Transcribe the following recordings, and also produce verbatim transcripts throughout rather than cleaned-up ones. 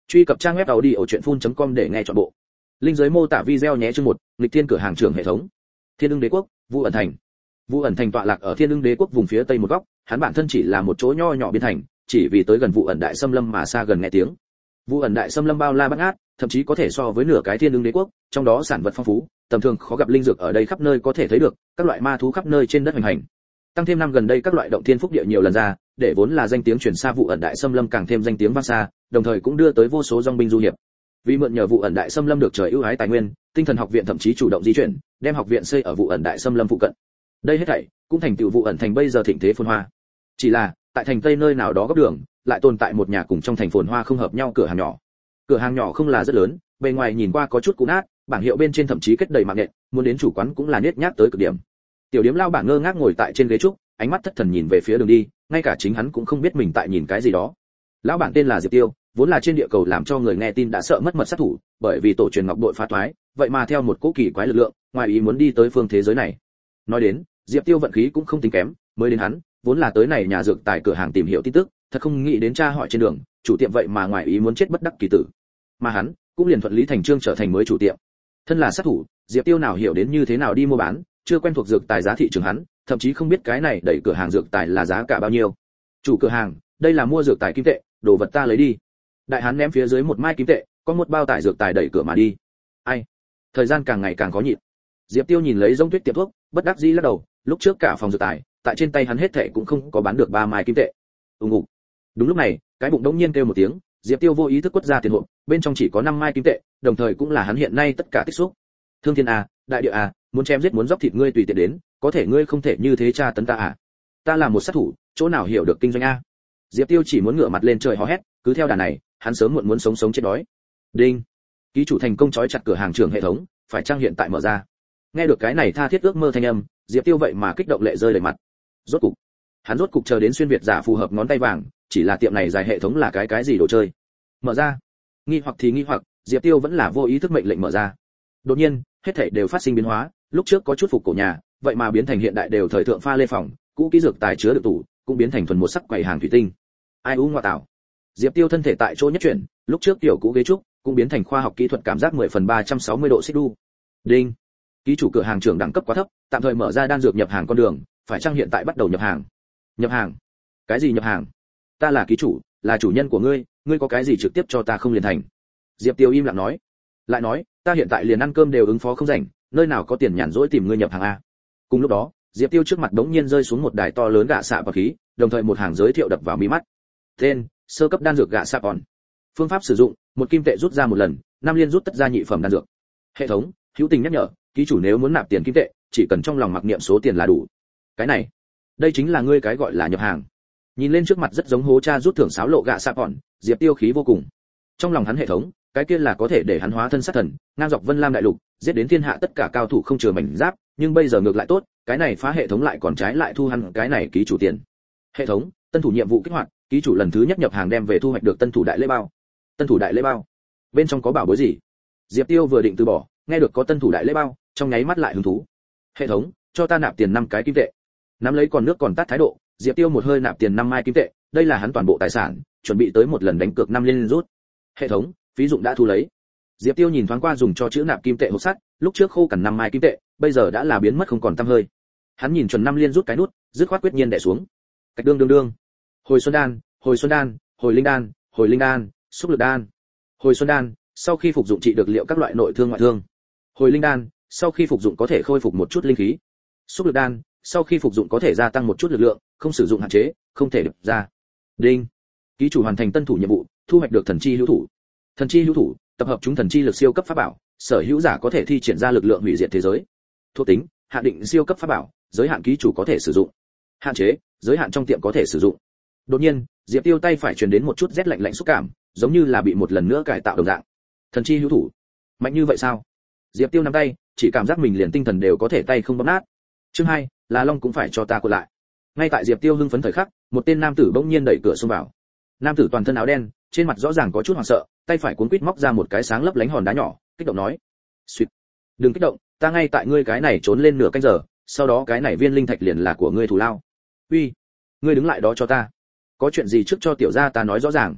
Truy cập trang web audiochuyenphun.com để nghe trọn bộ. Linh dưới mô tả video nhé. Chương một, nghịch thiên cửa hàng trưởng hệ thống. Thiên Ưng Đế quốc, Vu ẩn thành. Vu ẩn thành tọa lạc ở Thiên Ưng Đế quốc vùng phía tây một góc, hắn bản thân chỉ là một chỗ nho nhỏ biên thành, chỉ vì tới gần Vu ẩn đại xâm lâm mà xa gần nghe tiếng. Vu ẩn đại xâm lâm bao la bát ngát, thậm chí có thể so với nửa cái Thiên Ưng Đế quốc, trong đó sản vật phong phú, tầm thường khó gặp linh dược ở đây khắp nơi có thể thấy được, các loại ma thú khắp nơi trên đất hoành hành. Tăng thêm năm gần đây các loại động thiên phúc địa nhiều lần ra, để vốn là danh tiếng truyền xa Vu ẩn đại xâm lâm càng thêm danh tiếng vang xa, đồng thời cũng đưa tới vô số dòng binh du hiệp. Vì mượn nhờ Vu ẩn đại xâm lâm được trời ưu ái tài nguyên, Tinh Thần học viện thậm chí chủ động di chuyển, đem học viện xây ở Vu ẩn đại xâm lâm phụ cận. Đây hết thảy cũng thành tựu Vu ẩn thành bây giờ thịnh thế phồn hoa. Chỉ là, tại thành tây nơi nào đó góc đường, lại tồn tại một nhà cùng trong thành phồn hoa không hợp nhau cửa hàng nhỏ. Cửa hàng nhỏ không là rất lớn, bề ngoài nhìn qua có chút cũ nát, bảng hiệu bên trên thậm chí kết đầy mạng nhện, muốn đến chủ quán cũng là nhếch nhác tới cực điểm. Tiểu điếm lao bản ngơ ngác ngồi tại trên ghế trúc, ánh mắt thất thần nhìn về phía đường đi, ngay cả chính hắn cũng không biết mình tại nhìn cái gì đó. Lão bản tên là Diệp Tiêu, vốn là trên địa cầu làm cho người nghe tin đã sợ mất mật sát thủ, bởi vì tổ truyền ngọc đội phá toái, vậy mà theo một cỗ kỳ quái lực lượng, ngoài ý muốn đi tới phương thế giới này. Nói đến, Diệp Tiêu vận khí cũng không tính kém, mới đến hắn, vốn là tới này nhà dược tài cửa hàng tìm hiểu tin tức, thật không nghĩ đến tra hỏi trên đường, chủ tiệm vậy mà ngoài ý muốn chết bất đắc kỳ tử. Mà hắn, cũng liền thuận lý thành chương trở thành mới chủ tiệm. Thân là sát thủ, Diệp Tiêu nào hiểu đến như thế nào đi mua bán, chưa quen thuộc dược tài giá thị trường hắn, thậm chí không biết cái này đẩy cửa hàng dược tài là giá cả bao nhiêu. Chủ cửa hàng, đây là mua dược tài kim tệ, đồ vật ta lấy đi. Đại hán ném phía dưới một mai kim tệ, có một bao tải dược tài đẩy cửa mà đi. Ai? Thời gian càng ngày càng khó nhịn. Diệp Tiêu nhìn lấy giống tuyết tiệm thuốc, bất đắc dĩ lắc đầu, lúc trước cả phòng dược tài, tại trên tay hắn hết thảy cũng không có bán được ba mai kim tệ. Ùng ục. Đúng lúc này, cái bụng đống nhiên kêu một tiếng, Diệp Tiêu vô ý thức quất ra tiền hộp, bên trong chỉ có năm mai kim tệ, đồng thời cũng là hắn hiện nay tất cả tích xúc. Thương Thiên a, đại địa a, muốn chém giết muốn dốc thịt ngươi tùy tiện đến, có thể ngươi không thể như thế tra tấn ta à? Ta là một sát thủ, chỗ nào hiểu được kinh doanh a? Diệp Tiêu chỉ muốn ngửa mặt lên trời hò hét, cứ theo đà này, hắn sớm muộn muốn sống sống chết đói. Đinh. Ký chủ thành công trói chặt cửa hàng trưởng hệ thống, phải trang hiện tại mở ra. Nghe được cái này tha thiết ước mơ thanh âm, Diệp Tiêu vậy mà kích động lệ rơi đầy mặt. Rốt cục, hắn rốt cục chờ đến xuyên việt giả phù hợp ngón tay vàng, chỉ là tiệm này dài hệ thống là cái cái gì đồ chơi. Mở ra. Nghi hoặc thì nghi hoặc, Diệp Tiêu vẫn là vô ý thức mệnh lệnh mở ra. Đột nhiên, hết thảy đều phát sinh biến hóa, lúc trước có chút phục cổ nhà, vậy mà biến thành hiện đại đều thời thượng pha lê phòng, cũ kỹ dược tài chứa đựng tủ, cũng biến thành thuần một sắc quầy hàng thủy tinh. Ai u ngoại tảo. Diệp Tiêu thân thể tại chỗ nhất chuyển, lúc trước tiểu cũ ghế trúc, cũng biến thành khoa học kỹ thuật cảm giác mười phần ba trăm sáu mươi độ xích đu. Đinh. Ký chủ cửa hàng trưởng đẳng cấp quá thấp, tạm thời mở ra đan dược nhập hàng con đường, phải chăng hiện tại bắt đầu nhập hàng? Nhập hàng? Cái gì nhập hàng? Ta là ký chủ, là chủ nhân của ngươi, ngươi có cái gì trực tiếp cho ta không liền thành? Diệp Tiêu im lặng nói. Lại nói, ta hiện tại liền ăn cơm đều ứng phó không rảnh, nơi nào có tiền nhàn rỗi tìm ngươi nhập hàng a? Cùng lúc đó, Diệp Tiêu trước mặt đống nhiên rơi xuống một đài to lớn gạ xạ bạc khí, đồng thời một hàng giới thiệu đập vào mí mắt. Tên: sơ cấp đan dược gạ xạ còn. Phương pháp sử dụng: một kim tệ rút ra một lần, năm liên rút tất ra nhị phẩm đan dược. Hệ thống: hữu tình nhắc nhở, ký chủ nếu muốn nạp tiền kim tệ, chỉ cần trong lòng mặc niệm số tiền là đủ. Cái này, đây chính là ngươi cái gọi là nhập hàng. Nhìn lên trước mặt rất giống hố cha rút thưởng sáo lộ gạ xạ còn, Diệp Tiêu khí vô cùng. Trong lòng hắn hệ thống, cái kia là có thể để hắn hóa thân sát thần, ngang dọc Vân Lam đại lục, giết đến thiên hạ tất cả cao thủ không chừa mảnh giáp, nhưng bây giờ ngược lại tốt, cái này phá hệ thống lại còn trái lại thu hắn cái này ký chủ tiền. Hệ thống: tân thủ nhiệm vụ kích hoạt, ký chủ lần thứ nhất nhập hàng đem về thu hoạch được tân thủ đại lễ bao. Tân thủ đại lễ bao? Bên trong có bảo bối gì? Diệp Tiêu vừa định từ bỏ, nghe được có tân thủ đại lễ bao, trong nháy mắt lại hứng thú. Hệ thống: cho ta nạp tiền năm cái kim tệ. Nắm lấy còn nước còn tát thái độ, Diệp Tiêu một hơi nạp tiền năm mai kim tệ, đây là hắn toàn bộ tài sản, chuẩn bị tới một lần đánh cược năm liên rút. Hệ thống: phí dụng đã thu lấy. Diệp Tiêu nhìn thoáng qua dùng cho chữ nạp kim tệ hộp sắt, lúc trước khô cằn năm mai kim tệ, bây giờ đã là biến mất không còn tăm hơi. Hắn nhìn chuẩn năm liên rút cái nút, dứt khoát quyết nhiên đè xuống. Cách đương đương đương. Hồi xuân đan, hồi xuân đan, hồi linh đan, hồi linh đan, xúc lực đan. Hồi xuân đan, sau khi phục dụng trị được liệu các loại nội thương ngoại thương. Hồi linh đan, sau khi phục dụng có thể khôi phục một chút linh khí. Xúc lực đan, sau khi phục dụng có thể gia tăng một chút lực lượng, không sử dụng hạn chế, không thể đập ra. Đinh. Ký chủ hoàn thành tân thủ nhiệm vụ, thu hoạch được thần chi hữu thủ. Thần chi hữu thủ, tập hợp chúng thần chi lực siêu cấp pháp bảo, sở hữu giả có thể thi triển ra lực lượng hủy diệt thế giới. Thuộc tính: hạn định siêu cấp pháp bảo, giới hạn ký chủ có thể sử dụng. Hạn chế: giới hạn trong tiệm có thể sử dụng. Đột nhiên, Diệp Tiêu tay phải truyền đến một chút rét lạnh lạnh xúc cảm, giống như là bị một lần nữa cải tạo đồng dạng. Thần chi hữu thủ, mạnh như vậy sao? Diệp Tiêu nắm tay, chỉ cảm giác mình liền tinh thần đều có thể tay không bóp nát. Chương hai, là Long cũng phải cho ta cuộn lại. Ngay tại Diệp Tiêu hưng phấn thời khắc, một tên nam tử bỗng nhiên đẩy cửa xông vào. Nam tử toàn thân áo đen, trên mặt rõ ràng có chút hoảng sợ, tay phải cuốn quít móc ra một cái sáng lấp lánh hòn đá nhỏ, kích động nói: "Xuyệt, đừng kích động, ta ngay tại ngươi cái này trốn lên nửa canh giờ, sau đó cái này viên linh thạch liền là của ngươi thù lao." "Uy, ngươi đứng lại đó cho ta. Có chuyện gì trước cho tiểu gia ta nói rõ ràng."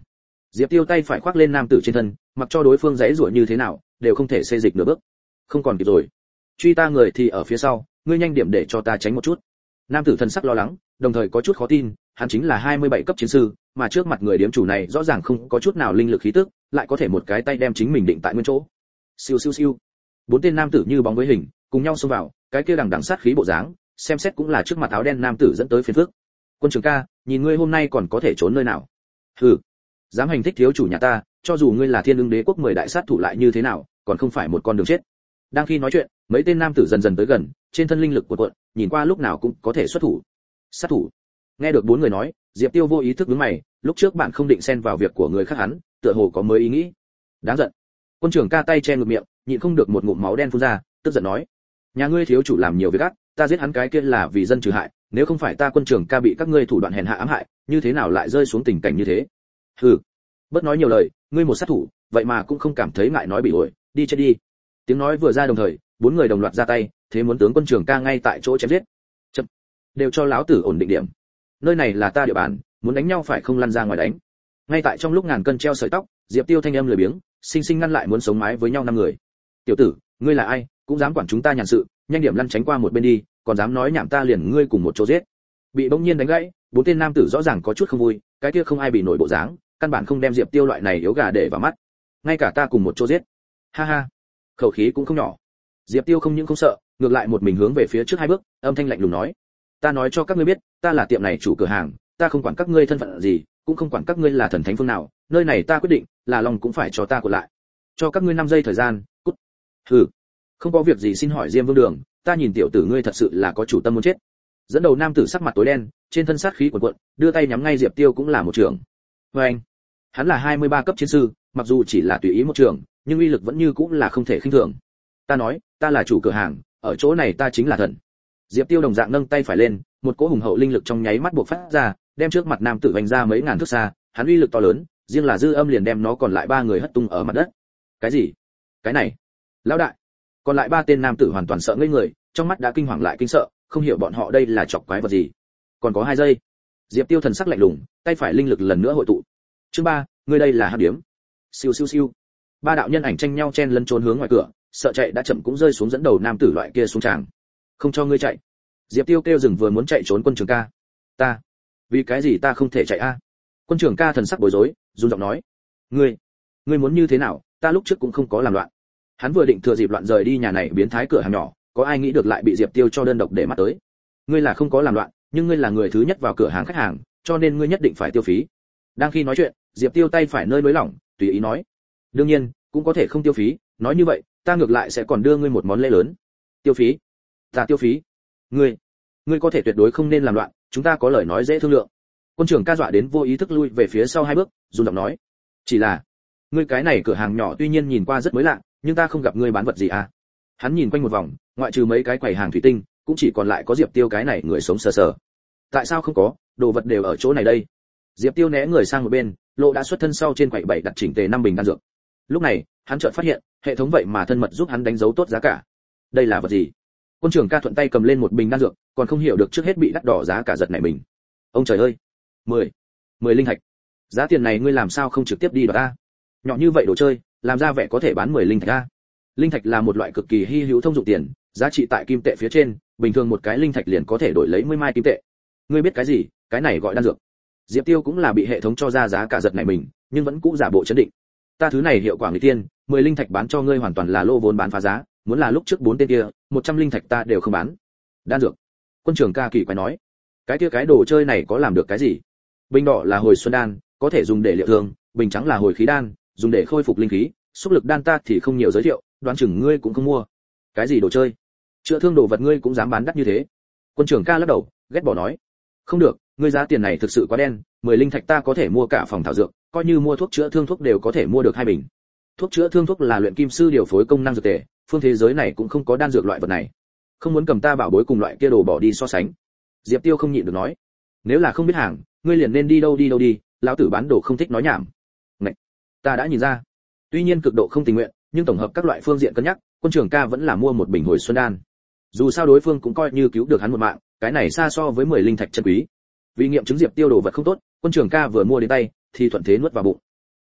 Diệp Tiêu tay phải khoác lên nam tử trên thân, mặc cho đối phương giãy giụa như thế nào, đều không thể xê dịch nửa bước. Không còn kịp rồi. Truy ta người thì ở phía sau, ngươi nhanh điểm để cho ta tránh một chút. Nam tử thần sắc lo lắng, đồng thời có chút khó tin, hắn chính là hai mươi bảy cấp chiến sư, mà trước mặt người điếm chủ này rõ ràng không có chút nào linh lực khí tức, lại có thể một cái tay đem chính mình định tại nguyên chỗ. Siêu siêu siêu. Bốn tên nam tử như bóng với hình, cùng nhau xông vào, cái kia đằng đằng sát khí bộ dáng, xem xét cũng là trước mặt áo đen nam tử dẫn tới phiền phức. Quân trưởng ca, nhìn ngươi hôm nay còn có thể trốn nơi nào? Hừ, dám hành thích thiếu chủ nhà ta, cho dù ngươi là Thiên Ưng Đế quốc mười đại sát thủ lại như thế nào, còn không phải một con đường chết. Đang khi nói chuyện, mấy tên nam tử dần dần tới gần, trên thân linh lực của quận, nhìn qua lúc nào cũng có thể xuất thủ. Sát thủ. Nghe được bốn người nói, Diệp Tiêu vô ý thức nhướng mày, lúc trước bạn không định xen vào việc của người khác hắn, tựa hồ có mới ý nghĩ. Đáng giận. Quân trưởng ca tay che ngực miệng, nhịn không được một ngụm máu đen phun ra, tức giận nói: nhà ngươi thiếu chủ làm nhiều việc ác, ta giết hắn cái kia là vì dân trừ hại, nếu không phải ta quân trưởng ca bị các ngươi thủ đoạn hèn hạ ám hại, như thế nào lại rơi xuống tình cảnh như thế? Hừ, bớt nói nhiều lời, ngươi một sát thủ, vậy mà cũng không cảm thấy ngại nói bị ổi, đi chết đi. Tiếng nói vừa ra đồng thời, bốn người đồng loạt ra tay, thế muốn tướng quân trưởng ca ngay tại chỗ chém giết. Chậm, đều cho lão tử ổn định điểm. Nơi này là ta địa bàn, muốn đánh nhau phải không lăn ra ngoài đánh. Ngay tại trong lúc ngàn cân treo sợi tóc, Diệp Tiêu thanh âm lười biếng, sinh sinh ngăn lại muốn sống mái với nhau năm người. Tiểu tử, ngươi là ai, cũng dám quản chúng ta nhàn sự, nhanh điểm lăn tránh qua một bên đi, còn dám nói nhảm ta liền ngươi cùng một chỗ giết. Bị bỗng nhiên đánh gãy, bốn tên nam tử rõ ràng có chút không vui, cái kia không ai bị nổi bộ dáng, căn bản không đem Diệp Tiêu loại này yếu gà để vào mắt. Ngay cả ta cùng một chỗ giết. Ha ha. Khẩu khí cũng không nhỏ. Diệp Tiêu không những không sợ, ngược lại một mình hướng về phía trước hai bước, âm thanh lạnh lùng nói: ta nói cho các ngươi biết, ta là tiệm này chủ cửa hàng, ta không quản các ngươi thân phận gì, cũng không quản các ngươi là thần thánh phương nào, nơi này ta quyết định, là lòng cũng phải cho ta của lại. Cho các ngươi năm giây thời gian, cút. Hừ. Không có việc gì xin hỏi Diêm Vương Đường, ta nhìn tiểu tử ngươi thật sự là có chủ tâm muốn chết. Dẫn đầu nam tử sắc mặt tối đen, trên thân sát khí cuồn cuộn, đưa tay nhắm ngay Diệp Tiêu cũng là một trường. Và anh, hắn là hai mươi ba cấp chiến sư, mặc dù chỉ là tùy ý một trường, nhưng uy lực vẫn như cũng là không thể khinh thường. Ta nói, ta là chủ cửa hàng, ở chỗ này ta chính là thần. Diệp Tiêu đồng dạng nâng tay phải lên, một cỗ hùng hậu linh lực trong nháy mắt bộc phát ra, đem trước mặt nam tử vành ra mấy ngàn thước xa, hắn uy lực to lớn, riêng là dư âm liền đem nó còn lại ba người hất tung ở mặt đất. Cái gì? Cái này? Lão đại. Còn lại ba tên nam tử hoàn toàn sợ ngây người, trong mắt đã kinh hoàng lại kinh sợ, không hiểu bọn họ đây là chọc quái vật gì. Còn có hai giây. Diệp Tiêu thần sắc lạnh lùng, tay phải linh lực lần nữa hội tụ. Chương ba, ngươi đây là hắc điếm. Siêu siêu siêu. Ba đạo nhân ảnh tranh nhau chen lấn trốn hướng ngoài cửa, sợ chạy đã chậm cũng rơi xuống dẫn đầu nam tử loại kia xuống tràng. Không cho ngươi chạy. Diệp Tiêu kêu dừng vừa muốn chạy trốn quân trưởng ca. Ta, vì cái gì ta không thể chạy a? Quân trưởng ca thần sắc bối rối, run giọng nói: ngươi, ngươi muốn như thế nào, ta lúc trước cũng không có làm loạn. Hắn vừa định thừa dịp loạn rời đi nhà này biến thái cửa hàng nhỏ, có ai nghĩ được lại bị Diệp Tiêu cho đơn độc để mắt tới. Ngươi là không có làm loạn, nhưng ngươi là người thứ nhất vào cửa hàng khách hàng, cho nên ngươi nhất định phải tiêu phí. Đang khi nói chuyện, Diệp Tiêu tay phải nơi nới lỏng, tùy ý nói: đương nhiên, cũng có thể không tiêu phí, nói như vậy, ta ngược lại sẽ còn đưa ngươi một món lễ lớn. Tiêu phí? Ta tiêu phí? Ngươi, ngươi có thể tuyệt đối không nên làm loạn, chúng ta có lời nói dễ thương lượng. Quân trưởng ca dọa đến vô ý thức lui về phía sau hai bước, run giọng nói: chỉ là, ngươi cái này cửa hàng nhỏ tuy nhiên nhìn qua rất mới lạ, nhưng ta không gặp ngươi bán vật gì à? Hắn nhìn quanh một vòng, ngoại trừ mấy cái quầy hàng thủy tinh, cũng chỉ còn lại có Diệp Tiêu cái này người sống sờ sờ. Tại sao không có, đồ vật đều ở chỗ này đây. Diệp Tiêu né người sang một bên, lộ đã xuất thân sau trên quầy bảy đặt chỉnh tề năm bình đan dược. Lúc này, hắn chợt phát hiện, hệ thống vậy mà thân mật giúp hắn đánh dấu tốt giá cả. Đây là vật gì? Quân trưởng ca thuận tay cầm lên một bình đan dược, còn không hiểu được trước hết bị đắt đỏ giá cả giật nảy mình. Ông trời ơi, mười, mười linh thạch. Giá tiền này ngươi làm sao không trực tiếp đi đoạt a? Nhỏ như vậy đồ chơi, làm ra vẻ có thể bán mười linh thạch a. Linh thạch là một loại cực kỳ hy hữu thông dụng tiền, giá trị tại kim tệ phía trên, bình thường một cái linh thạch liền có thể đổi lấy mười mai kim tệ. Ngươi biết cái gì, cái này gọi đan dược. Diệp Tiêu cũng là bị hệ thống cho ra giá cả giật nảy mình, nhưng vẫn cũ giả bộ chấn định. Ta thứ này hiệu quả người tiên, mười linh thạch bán cho ngươi hoàn toàn là lô vốn bán phá giá, muốn là lúc trước bốn tên kia, một trăm linh thạch ta đều không bán. Đan dược. Quân trưởng ca kỳ quái nói, cái kia cái đồ chơi này có làm được cái gì? Bình đỏ là hồi xuân đan, có thể dùng để liệu thương, bình trắng là hồi khí đan, dùng để khôi phục linh khí, xúc lực đan ta thì không nhiều giới thiệu, đoán chừng ngươi cũng không mua. Cái gì đồ chơi? Chữa thương đồ vật ngươi cũng dám bán đắt như thế? Quân trưởng ca lắc đầu, ghét bỏ nói, không được, ngươi giá tiền này thực sự quá đen, mười linh thạch ta có thể mua cả phòng thảo dược, coi như mua thuốc chữa thương thuốc đều có thể mua được hai bình. Thuốc chữa thương thuốc là luyện kim sư điều phối công năng dược tề, phương thế giới này cũng không có đan dược loại vật này. Không muốn cầm ta bảo bối cùng loại kia đồ bỏ đi so sánh. Diệp Tiêu không nhịn được nói, nếu là không biết hàng, ngươi liền nên đi đâu đi đâu đi, lão tử bán đồ không thích nói nhảm. Ngậy, ta đã nhìn ra. Tuy nhiên cực độ không tình nguyện, nhưng tổng hợp các loại phương diện cân nhắc, quân trưởng ca vẫn là mua một bình hồi xuân đan. Dù sao đối phương cũng coi như cứu được hắn một mạng, cái này xa so với mười linh thạch chân quý. Vì nghiệm chứng Diệp Tiêu đồ vật không tốt, quân trưởng ca vừa mua đến tay, thì thuận thế nuốt vào bụng.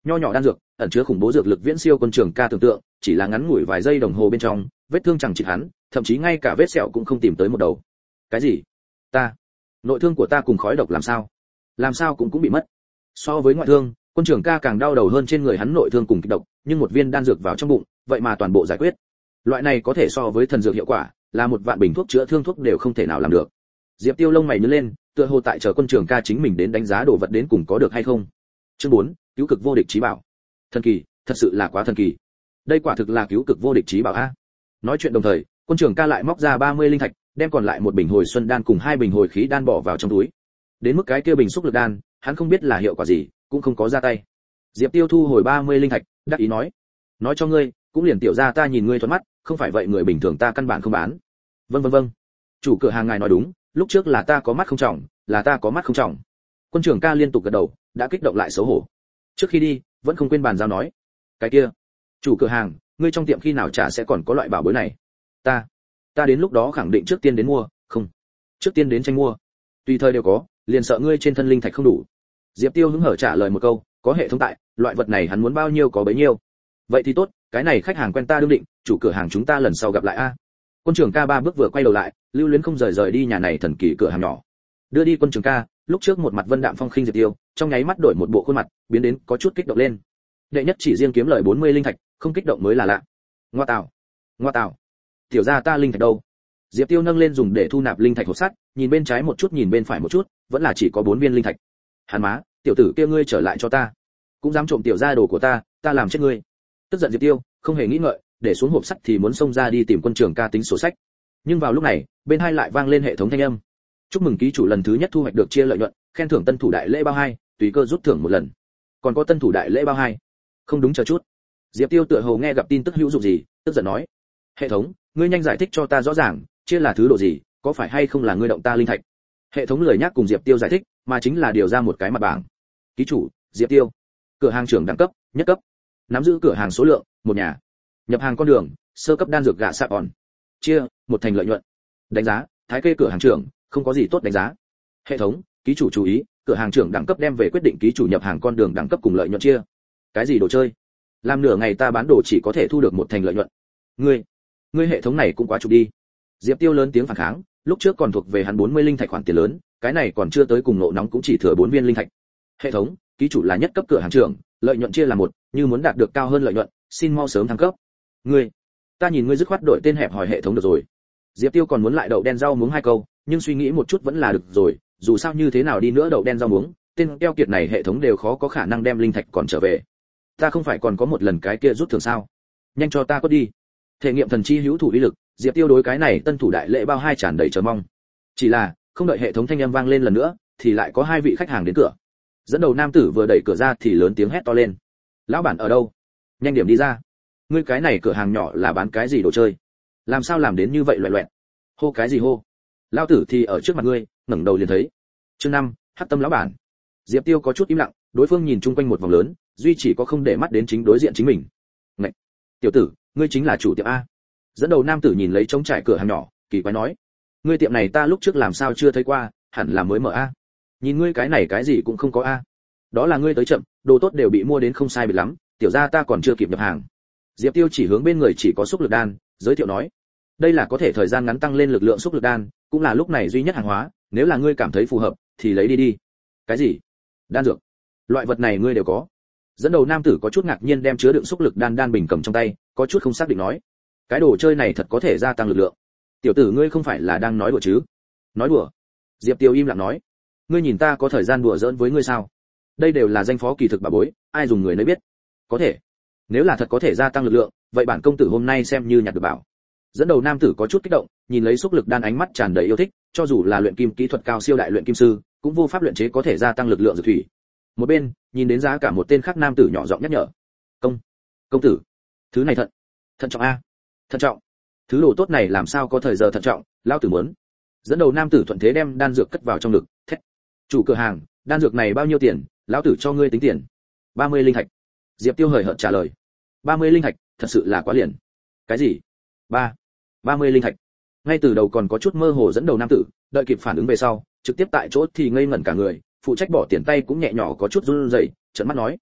Nho nhỏ đan dược, ẩn chứa khủng bố dược lực viễn siêu quân trường ca tưởng tượng, chỉ là ngắn ngủi vài giây đồng hồ bên trong, vết thương chẳng chịt hắn, thậm chí ngay cả vết sẹo cũng không tìm tới một đầu. Cái gì? Ta? Nội thương của ta cùng khói độc làm sao? Làm sao cũng cũng bị mất. So với ngoại thương, quân trưởng ca càng đau đầu hơn trên người hắn nội thương cùng kịch độc, nhưng một viên đan dược vào trong bụng, vậy mà toàn bộ giải quyết. Loại này có thể so với thần dược hiệu quả, là một vạn bình thuốc chữa thương thuốc đều không thể nào làm được. Diệp Tiêu lông mày nhướng lên, tựa hồ tại chờ quân trưởng ca chính mình đến đánh giá đồ vật đến cùng có được hay không. Chương bốn, cứu cực vô địch chí bảo. Thần kỳ, thật sự là quá thần kỳ. Đây quả thực là cứu cực vô địch chí bảo a. Nói chuyện đồng thời, quân trưởng ca lại móc ra ba mươi linh thạch, đem còn lại một bình hồi xuân đan cùng hai bình hồi khí đan bỏ vào trong túi. Đến mức cái kia bình xúc lực đan, hắn không biết là hiệu quả gì, cũng không có ra tay. Diệp Tiêu thu hồi ba mươi linh thạch, đắc ý nói: "Nói cho ngươi, cũng liền tiểu gia ta nhìn ngươi thuận mắt, không phải vậy người bình thường ta căn bản không bán." "Vâng vâng vâng. Chủ cửa hàng ngài nói đúng, lúc trước là ta có mắt không trọng, là ta có mắt không trọng." Quân trưởng ca liên tục gật đầu, đã kích động lại xấu hổ. Trước khi đi, vẫn không quên bàn giao nói: "Cái kia, chủ cửa hàng, ngươi trong tiệm khi nào trả sẽ còn có loại bảo bối này?" "Ta, ta đến lúc đó khẳng định trước tiên đến mua." "Không, trước tiên đến tranh mua." "Tùy thời đều có, liền sợ ngươi trên thân linh thạch không đủ." Diệp Tiêu hứng hở trả lời một câu, có hệ thống tại, loại vật này hắn muốn bao nhiêu có bấy nhiêu. Vậy thì tốt, cái này khách hàng quen ta đương định, chủ cửa hàng chúng ta lần sau gặp lại a. Quân trưởng ca ba bước vừa quay đầu lại, lưu luyến không rời rời đi nhà này thần kỳ cửa hàng nhỏ. Đưa đi quân trưởng ca, lúc trước một mặt vân đạm phong khinh Diệp Tiêu, trong nháy mắt đổi một bộ khuôn mặt, biến đến có chút kích động lên. Đệ nhất chỉ riêng kiếm lời bốn mươi linh thạch, không kích động mới là lạ. Ngoa tào, ngoa tào, tiểu gia ta linh thạch đâu? Diệp Tiêu nâng lên dùng để thu nạp linh thạch hộp sắt, nhìn bên trái một chút nhìn bên phải một chút, vẫn là chỉ có bốn viên linh thạch. Hắn má, tiểu tử kia ngươi trở lại cho ta, cũng dám trộm tiểu gia đồ của ta, ta làm chết ngươi. Tức giận Diệp Tiêu, không hề nghĩ ngợi, để xuống hộp sắt thì muốn xông ra đi tìm quân trưởng ca tính sổ sách. Nhưng vào lúc này, bên hai lại vang lên hệ thống thanh âm. Chúc mừng ký chủ lần thứ nhất thu hoạch được chia lợi nhuận, khen thưởng tân thủ đại lễ bao hai, tùy cơ rút thưởng một lần. Còn có tân thủ đại lễ bao hai. Không đúng chờ chút. Diệp Tiêu tựa hồ nghe gặp tin tức hữu dụng gì, tức giận nói: "Hệ thống, ngươi nhanh giải thích cho ta rõ ràng, chia là thứ độ gì, có phải hay không là ngươi động ta linh thạch?" Hệ thống lười nhắc cùng Diệp Tiêu giải thích, mà chính là điều ra một cái mặt bảng. Ký chủ, Diệp Tiêu. Cửa hàng trưởng đẳng cấp, nhất cấp. Nắm giữ cửa hàng số lượng, một nhà. Nhập hàng con đường, sơ cấp đan dược gạ sạp òn. Chia, một thành lợi nhuận. Đánh giá, thái kê cửa hàng trưởng, không có gì tốt đánh giá. Hệ thống, ký chủ chú ý, cửa hàng trưởng đẳng cấp đem về quyết định ký chủ nhập hàng con đường đẳng cấp cùng lợi nhuận chia. Cái gì đồ chơi? Làm nửa ngày ta bán đồ chỉ có thể thu được một thành lợi nhuận. Ngươi, ngươi hệ thống này cũng quá chụp đi. Diệp Tiêu lớn tiếng phản kháng, lúc trước còn thuộc về hắn bốn mươi linh thạch khoản tiền lớn, cái này còn chưa tới cùng nộ nóng cũng chỉ thừa bốn viên linh thạch. Hệ thống, ký chủ là nhất cấp cửa hàng trưởng, lợi nhuận chia là một, như muốn đạt được cao hơn lợi nhuận, xin mau sớm thăng cấp. Ngươi, ta nhìn ngươi dứt khoát đổi tên hẹp hỏi hệ thống được rồi. Diệp Tiêu còn muốn lại đậu đen rau muống hai câu, nhưng suy nghĩ một chút vẫn là được rồi, dù sao như thế nào đi nữa đậu đen rau muống, tên keo kiệt này hệ thống đều khó có khả năng đem linh thạch còn trở về. Ta không phải còn có một lần cái kia rút thưởng sao? Nhanh cho ta cốt đi. Thể nghiệm thần chi hữu thủ uy lực, Diệp Tiêu đối cái này tân thủ đại lễ bao hai tràn đầy chờ mong. Chỉ là, không đợi hệ thống thanh âm vang lên lần nữa, thì lại có hai vị khách hàng đến cửa. Dẫn đầu nam tử vừa đẩy cửa ra thì lớn tiếng hét to lên: "Lão bản ở đâu? Nhanh điểm đi ra! Ngươi cái này cửa hàng nhỏ là bán cái gì đồ chơi? Làm sao làm đến như vậy loẹt loẹt? Hô cái gì hô? Lão tử thì ở trước mặt ngươi, ngẩng đầu liền thấy." Chương năm, Hắc Tâm lão bản. Diệp Tiêu có chút im lặng, đối phương nhìn chung quanh một vòng lớn, duy chỉ có không để mắt đến chính đối diện chính mình. "Ngậy, tiểu tử, ngươi chính là chủ tiệm a?" Dẫn đầu nam tử nhìn lấy trống trải cửa hàng nhỏ, kỳ quái nói: "Ngươi tiệm này ta lúc trước làm sao chưa thấy qua, hẳn là mới mở a. Nhìn ngươi cái này cái gì cũng không có a." "Đó là ngươi tới chậm, đồ tốt đều bị mua đến không sai biệt lắm, tiểu gia ta còn chưa kịp nhập hàng." Diệp Tiêu chỉ hướng bên người chỉ có xúc lực đan, giới thiệu nói: "Đây là có thể thời gian ngắn tăng lên lực lượng xúc lực đan, cũng là lúc này duy nhất hàng hóa, nếu là ngươi cảm thấy phù hợp thì lấy đi đi." "Cái gì? Đan dược? Loại vật này ngươi đều có?" Dẫn đầu nam tử có chút ngạc nhiên đem chứa đựng xúc lực đan đan bình cầm trong tay, có chút không xác định nói: "Cái đồ chơi này thật có thể gia tăng lực lượng. Tiểu tử ngươi không phải là đang nói đùa chứ?" "Nói đùa?" Diệp Tiêu im lặng nói: "Ngươi nhìn ta có thời gian đùa giỡn với ngươi sao? Đây đều là danh phó kỳ thực bà bối, ai dùng người nấy biết. Có thể. Nếu là thật có thể gia tăng lực lượng, vậy bản công tử hôm nay xem như nhặt được bảo." Dẫn đầu nam tử có chút kích động, nhìn lấy xúc lực đan ánh mắt tràn đầy yêu thích, cho dù là luyện kim kỹ thuật cao siêu đại luyện kim sư, cũng vô pháp luyện chế có thể gia tăng lực lượng dược thủy. Một bên, nhìn đến giá cả một tên khác nam tử nhỏ giọng nhắc nhở: "Công, công tử, thứ này thận, thận trọng a, thận trọng. Thứ đồ tốt này làm sao có thời giờ thận trọng, lão tử muốn." Dẫn đầu nam tử thuận thế đem đan dược cất vào trong ngực, thét: "Chủ cửa hàng, đan dược này bao nhiêu tiền, lão tử cho ngươi tính tiền." ba mươi linh thạch. Diệp Tiêu hời hợt trả lời. ba mươi linh thạch, thật sự là quá liền. Cái gì? ba, ba mươi linh thạch. Ngay từ đầu còn có chút mơ hồ dẫn đầu nam tử, đợi kịp phản ứng về sau, trực tiếp tại chỗ thì ngây ngẩn cả người, phụ trách bỏ tiền tay cũng nhẹ nhỏ có chút run rẩy, trợn mắt nói: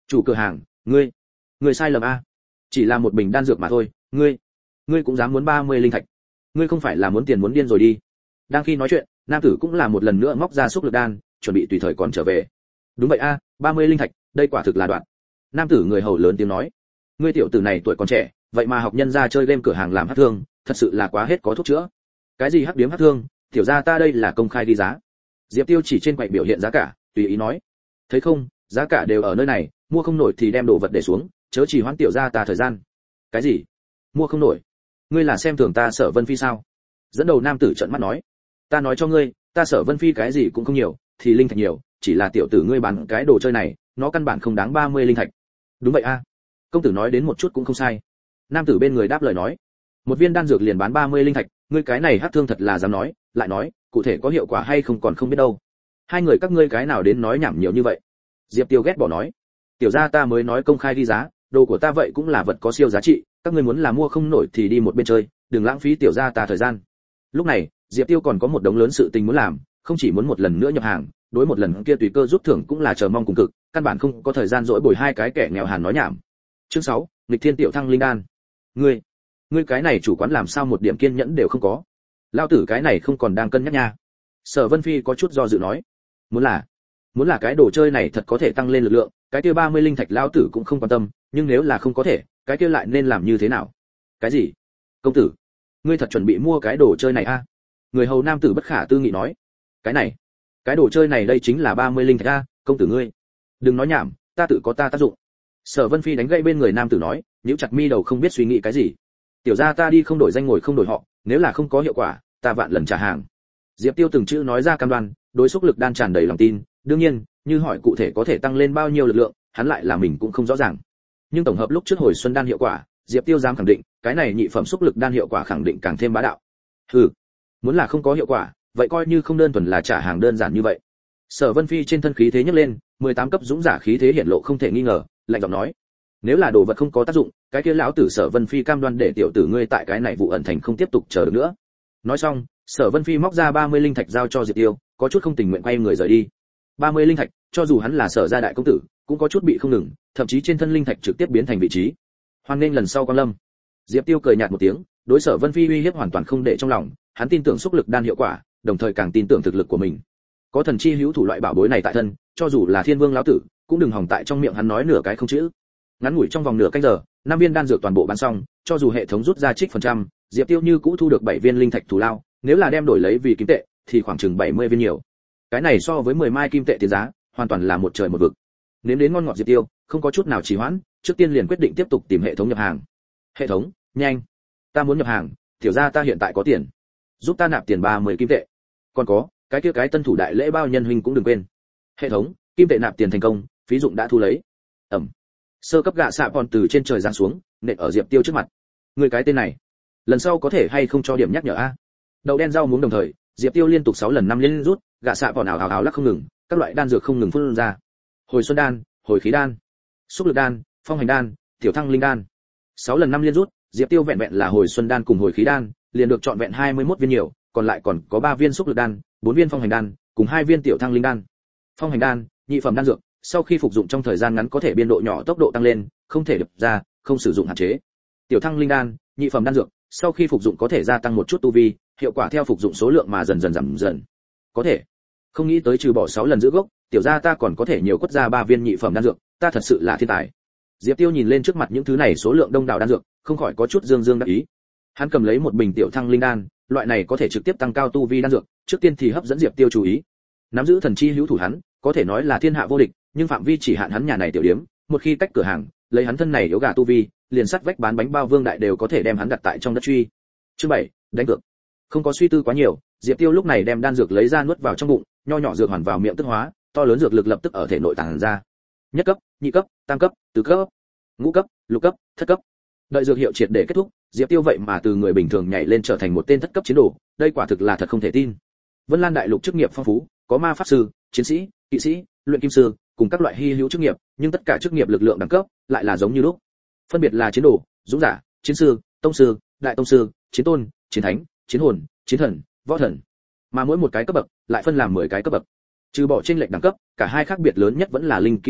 Chủ cửa hàng, ngươi, ngươi sai lầm a. Chỉ là một bình đan dược mà thôi, ngươi, ngươi cũng dám muốn ba mươi linh thạch. Ngươi không phải là muốn tiền muốn điên rồi đi. Đang khi nói chuyện, nam tử cũng là một lần nữa móc ra xúc lực đan, chuẩn bị tùy thời còn trở về. Đúng vậy a, ba mươi linh thạch, đây quả thực là đoạn. Nam tử người hầu lớn tiếng nói, ngươi tiểu tử này tuổi còn trẻ, vậy mà học nhân ra chơi game cửa hàng làm hắc thương, thật sự là quá hết có thuốc chữa. Cái gì hắc điếm hắc thương, tiểu gia ta đây là công khai đi giá. Diệp Tiêu chỉ trên quầy biểu hiện giá cả, tùy ý nói, thấy không, giá cả đều ở nơi này, mua không nổi thì đem đồ vật để xuống, chớ chỉ hoãn tiểu gia ta thời gian. Cái gì? Mua không nổi? Ngươi là xem thường ta Sở Vân Phi sao? Dẫn đầu nam tử trợn mắt nói, ta nói cho ngươi, ta Sở Vân Phi cái gì cũng không nhiều, thì linh thạch nhiều, chỉ là tiểu tử ngươi bán cái đồ chơi này, nó căn bản không đáng ba mươi linh thạch. Đúng vậy a. Công tử nói đến một chút cũng không sai. Nam tử bên người đáp lời nói, một viên đan dược liền bán ba mươi linh thạch, ngươi cái này hắc thương thật là dám nói, lại nói, cụ thể có hiệu quả hay không còn không biết đâu. Hai người các ngươi cái nào đến nói nhảm nhiều như vậy? Diệp Tiêu ghét bỏ nói, tiểu gia ta mới nói công khai đi giá, đồ của ta vậy cũng là vật có siêu giá trị, các ngươi muốn là mua không nổi thì đi một bên chơi, đừng lãng phí tiểu gia ta thời gian. Lúc này, Diệp Tiêu còn có một đống lớn sự tình muốn làm, không chỉ muốn một lần nữa nhập hàng, đối một lần kia tùy cơ rút thưởng cũng là chờ mong cùng cực, căn bản không có thời gian dỗi bồi hai cái kẻ nghèo hàn nói nhảm. Chương sáu, nghịch thiên tiểu thăng linh đan. Ngươi, ngươi cái này chủ quán làm sao một điểm kiên nhẫn đều không có? Lao tử cái này không còn đang cân nhắc nha. Sở Vân Phi có chút do dự nói, muốn là, muốn là cái đồ chơi này thật có thể tăng lên lực lượng, cái kia ba mươi linh thạch lão tử cũng không quan tâm, nhưng nếu là không có thể, cái kia lại nên làm như thế nào? Cái gì? Công tử, ngươi thật chuẩn bị mua cái đồ chơi này a? À? Người hầu nam tử bất khả tư nghị nói, cái này, cái đồ chơi này đây chính là ba mươi linh thạch a, công tử ngươi, đừng nói nhảm, ta tự có ta tác dụng. Sở Vân Phi đánh gãy bên người nam tử nói, nhíu chặt mi đầu không biết suy nghĩ cái gì. Tiểu gia ta đi không đổi danh ngồi không đổi họ, nếu là không có hiệu quả, ta vạn lần trả hàng. Diệp Tiêu từng chữ nói ra cam đoan, đối xúc lực đan tràn đầy lòng tin, đương nhiên, như hỏi cụ thể có thể tăng lên bao nhiêu lực lượng, hắn lại là mình cũng không rõ ràng. Nhưng tổng hợp lúc trước hồi xuân đan hiệu quả, Diệp Tiêu dám khẳng định, cái này nhị phẩm xúc lực đan hiệu quả khẳng định càng thêm bá đạo. Hừ, muốn là không có hiệu quả, vậy coi như không đơn thuần là trả hàng đơn giản như vậy. Sở Vân Phi trên thân khí thế nhấc lên, mười tám cấp dũng giả khí thế hiện lộ không thể nghi ngờ, lạnh giọng nói, nếu là đồ vật không có tác dụng, cái kia lão tử Sở Vân Phi cam đoan để tiểu tử ngươi tại cái này vụ ẩn thành không tiếp tục chờ được nữa. Nói xong, Sở Vân Phi móc ra ba mươi linh thạch giao cho Diệp Tiêu, có chút không tình nguyện quay người rời đi. ba mươi linh thạch, cho dù hắn là Sở gia đại công tử, cũng có chút bị không ngừng, thậm chí trên thân linh thạch trực tiếp biến thành vị trí. Hoan nghênh lần sau quan lâm. Diệp Tiêu cười nhạt một tiếng, đối Sở Vân Phi uy hiếp hoàn toàn không để trong lòng, hắn tin tưởng xúc lực đan hiệu quả, đồng thời càng tin tưởng thực lực của mình. Có thần chi hữu thủ loại bảo bối này tại thân, cho dù là Thiên Vương lão tử, cũng đừng hòng tại trong miệng hắn nói nửa cái không chữ. Ngắn ngủi trong vòng nửa canh giờ, năm viên đan dược toàn bộ bán xong, cho dù hệ thống rút ra trích phần trăm, Diệp Tiêu như cũ thu được bảy viên linh thạch thù lao, nếu là đem đổi lấy vì kim tệ, thì khoảng chừng bảy mươi viên nhiều. Cái này so với mười mai kim tệ tiền giá, hoàn toàn là một trời một vực. Nếm đến ngon ngọt Diệp Tiêu, không có chút nào trì hoãn, trước tiên liền quyết định tiếp tục tìm hệ thống nhập hàng. Hệ thống, nhanh, ta muốn nhập hàng, tiểu gia ta hiện tại có tiền, giúp ta nạp tiền ba mươi kim tệ. Còn có, cái kia cái tân thủ đại lễ bao nhân huynh cũng đừng quên. Hệ thống, kim tệ nạp tiền thành công, phí dụng đã thu lấy. Ẩm. Sơ cấp gạ xạ còn từ trên trời giáng xuống, nện ở Diệp Tiêu trước mặt. Người cái tên này, lần sau có thể hay không cho điểm nhắc nhở a? Đậu đen rau muống đồng thời, Diệp Tiêu liên tục sáu lần năm liên rút, gạ xạ còn ảo ảo ảo lắc không ngừng, các loại đan dược không ngừng phun ra. Hồi xuân đan, hồi khí đan, xúc lực đan, phong hành đan, tiểu thăng linh đan. sáu lần năm liên rút, Diệp Tiêu vẹn vẹn là hồi xuân đan cùng hồi khí đan, liền được chọn vẹn hai mươi mốt viên nhiều, còn lại còn có ba viên xúc lực đan, bốn viên phong hành đan, cùng hai viên tiểu thăng linh đan. Phong hành đan, nhị phẩm đan dược, sau khi phục dụng trong thời gian ngắn có thể biên độ nhỏ tốc độ tăng lên, không thể đập ra, không sử dụng hạn chế. Tiểu thăng linh đan, nhị phẩm đan dược, sau khi phục dụng có thể gia tăng một chút tu vi, hiệu quả theo phục dụng số lượng mà dần dần giảm dần. Có thể. Không nghĩ tới trừ bỏ sáu lần giữ gốc, tiểu gia ta còn có thể nhiều quất ra ba viên nhị phẩm đan dược, ta thật sự là thiên tài. Diệp Tiêu nhìn lên trước mặt những thứ này số lượng đông đảo đan dược, không khỏi có chút dương dương đắc ý. Hắn cầm lấy một bình tiểu thăng linh đan, loại này có thể trực tiếp tăng cao tu vi đan dược, trước tiên thì hấp dẫn Diệp Tiêu chú ý. Nắm giữ thần chi hữu thủ hắn, có thể nói là thiên hạ vô địch, nhưng phạm vi chỉ hạn hắn nhà này tiểu điếm, một khi cách cửa hàng, lấy hắn thân này yếu gà tu vi, liền sắt vách bán bánh bao vương đại đều có thể đem hắn đặt tại trong đất truy. Chương bảy, đánh cược. Không có suy tư quá nhiều, Diệp Tiêu lúc này đem đan dược lấy ra nuốt vào trong bụng, nho nhỏ dược hoàn vào miệng tức hóa, to lớn dược lực lập tức ở thể nội tàng ra. Nhất cấp, nhị cấp, tam cấp, tứ cấp, ngũ cấp, lục cấp, thất cấp. Đợi dược hiệu triệt để kết thúc, Diệp Tiêu vậy mà từ người bình thường nhảy lên trở thành một tên thất cấp chiến đồ, đây quả thực là thật không thể tin. Vân Lan đại lục chức nghiệp phong phú, có ma pháp sư, chiến sĩ, kỵ sĩ, luyện kim sư, cùng các loại hi hữu chức nghiệp, nhưng tất cả chức nghiệp lực lượng đẳng cấp lại là giống như lúc. Phân biệt là chiến đồ, dũng giả, chiến sư, tông sư, đại tông sư, chiến tôn, chiến thánh, chiến hồn, chiến thần, võ thần. Mà mỗi một cái cấp bậc lại phân làm mười cái cấp bậc. Trừ bỏ chênh lệch đẳng cấp, cả hai khác biệt lớn nhất vẫn là linh kỹ chênh lệch,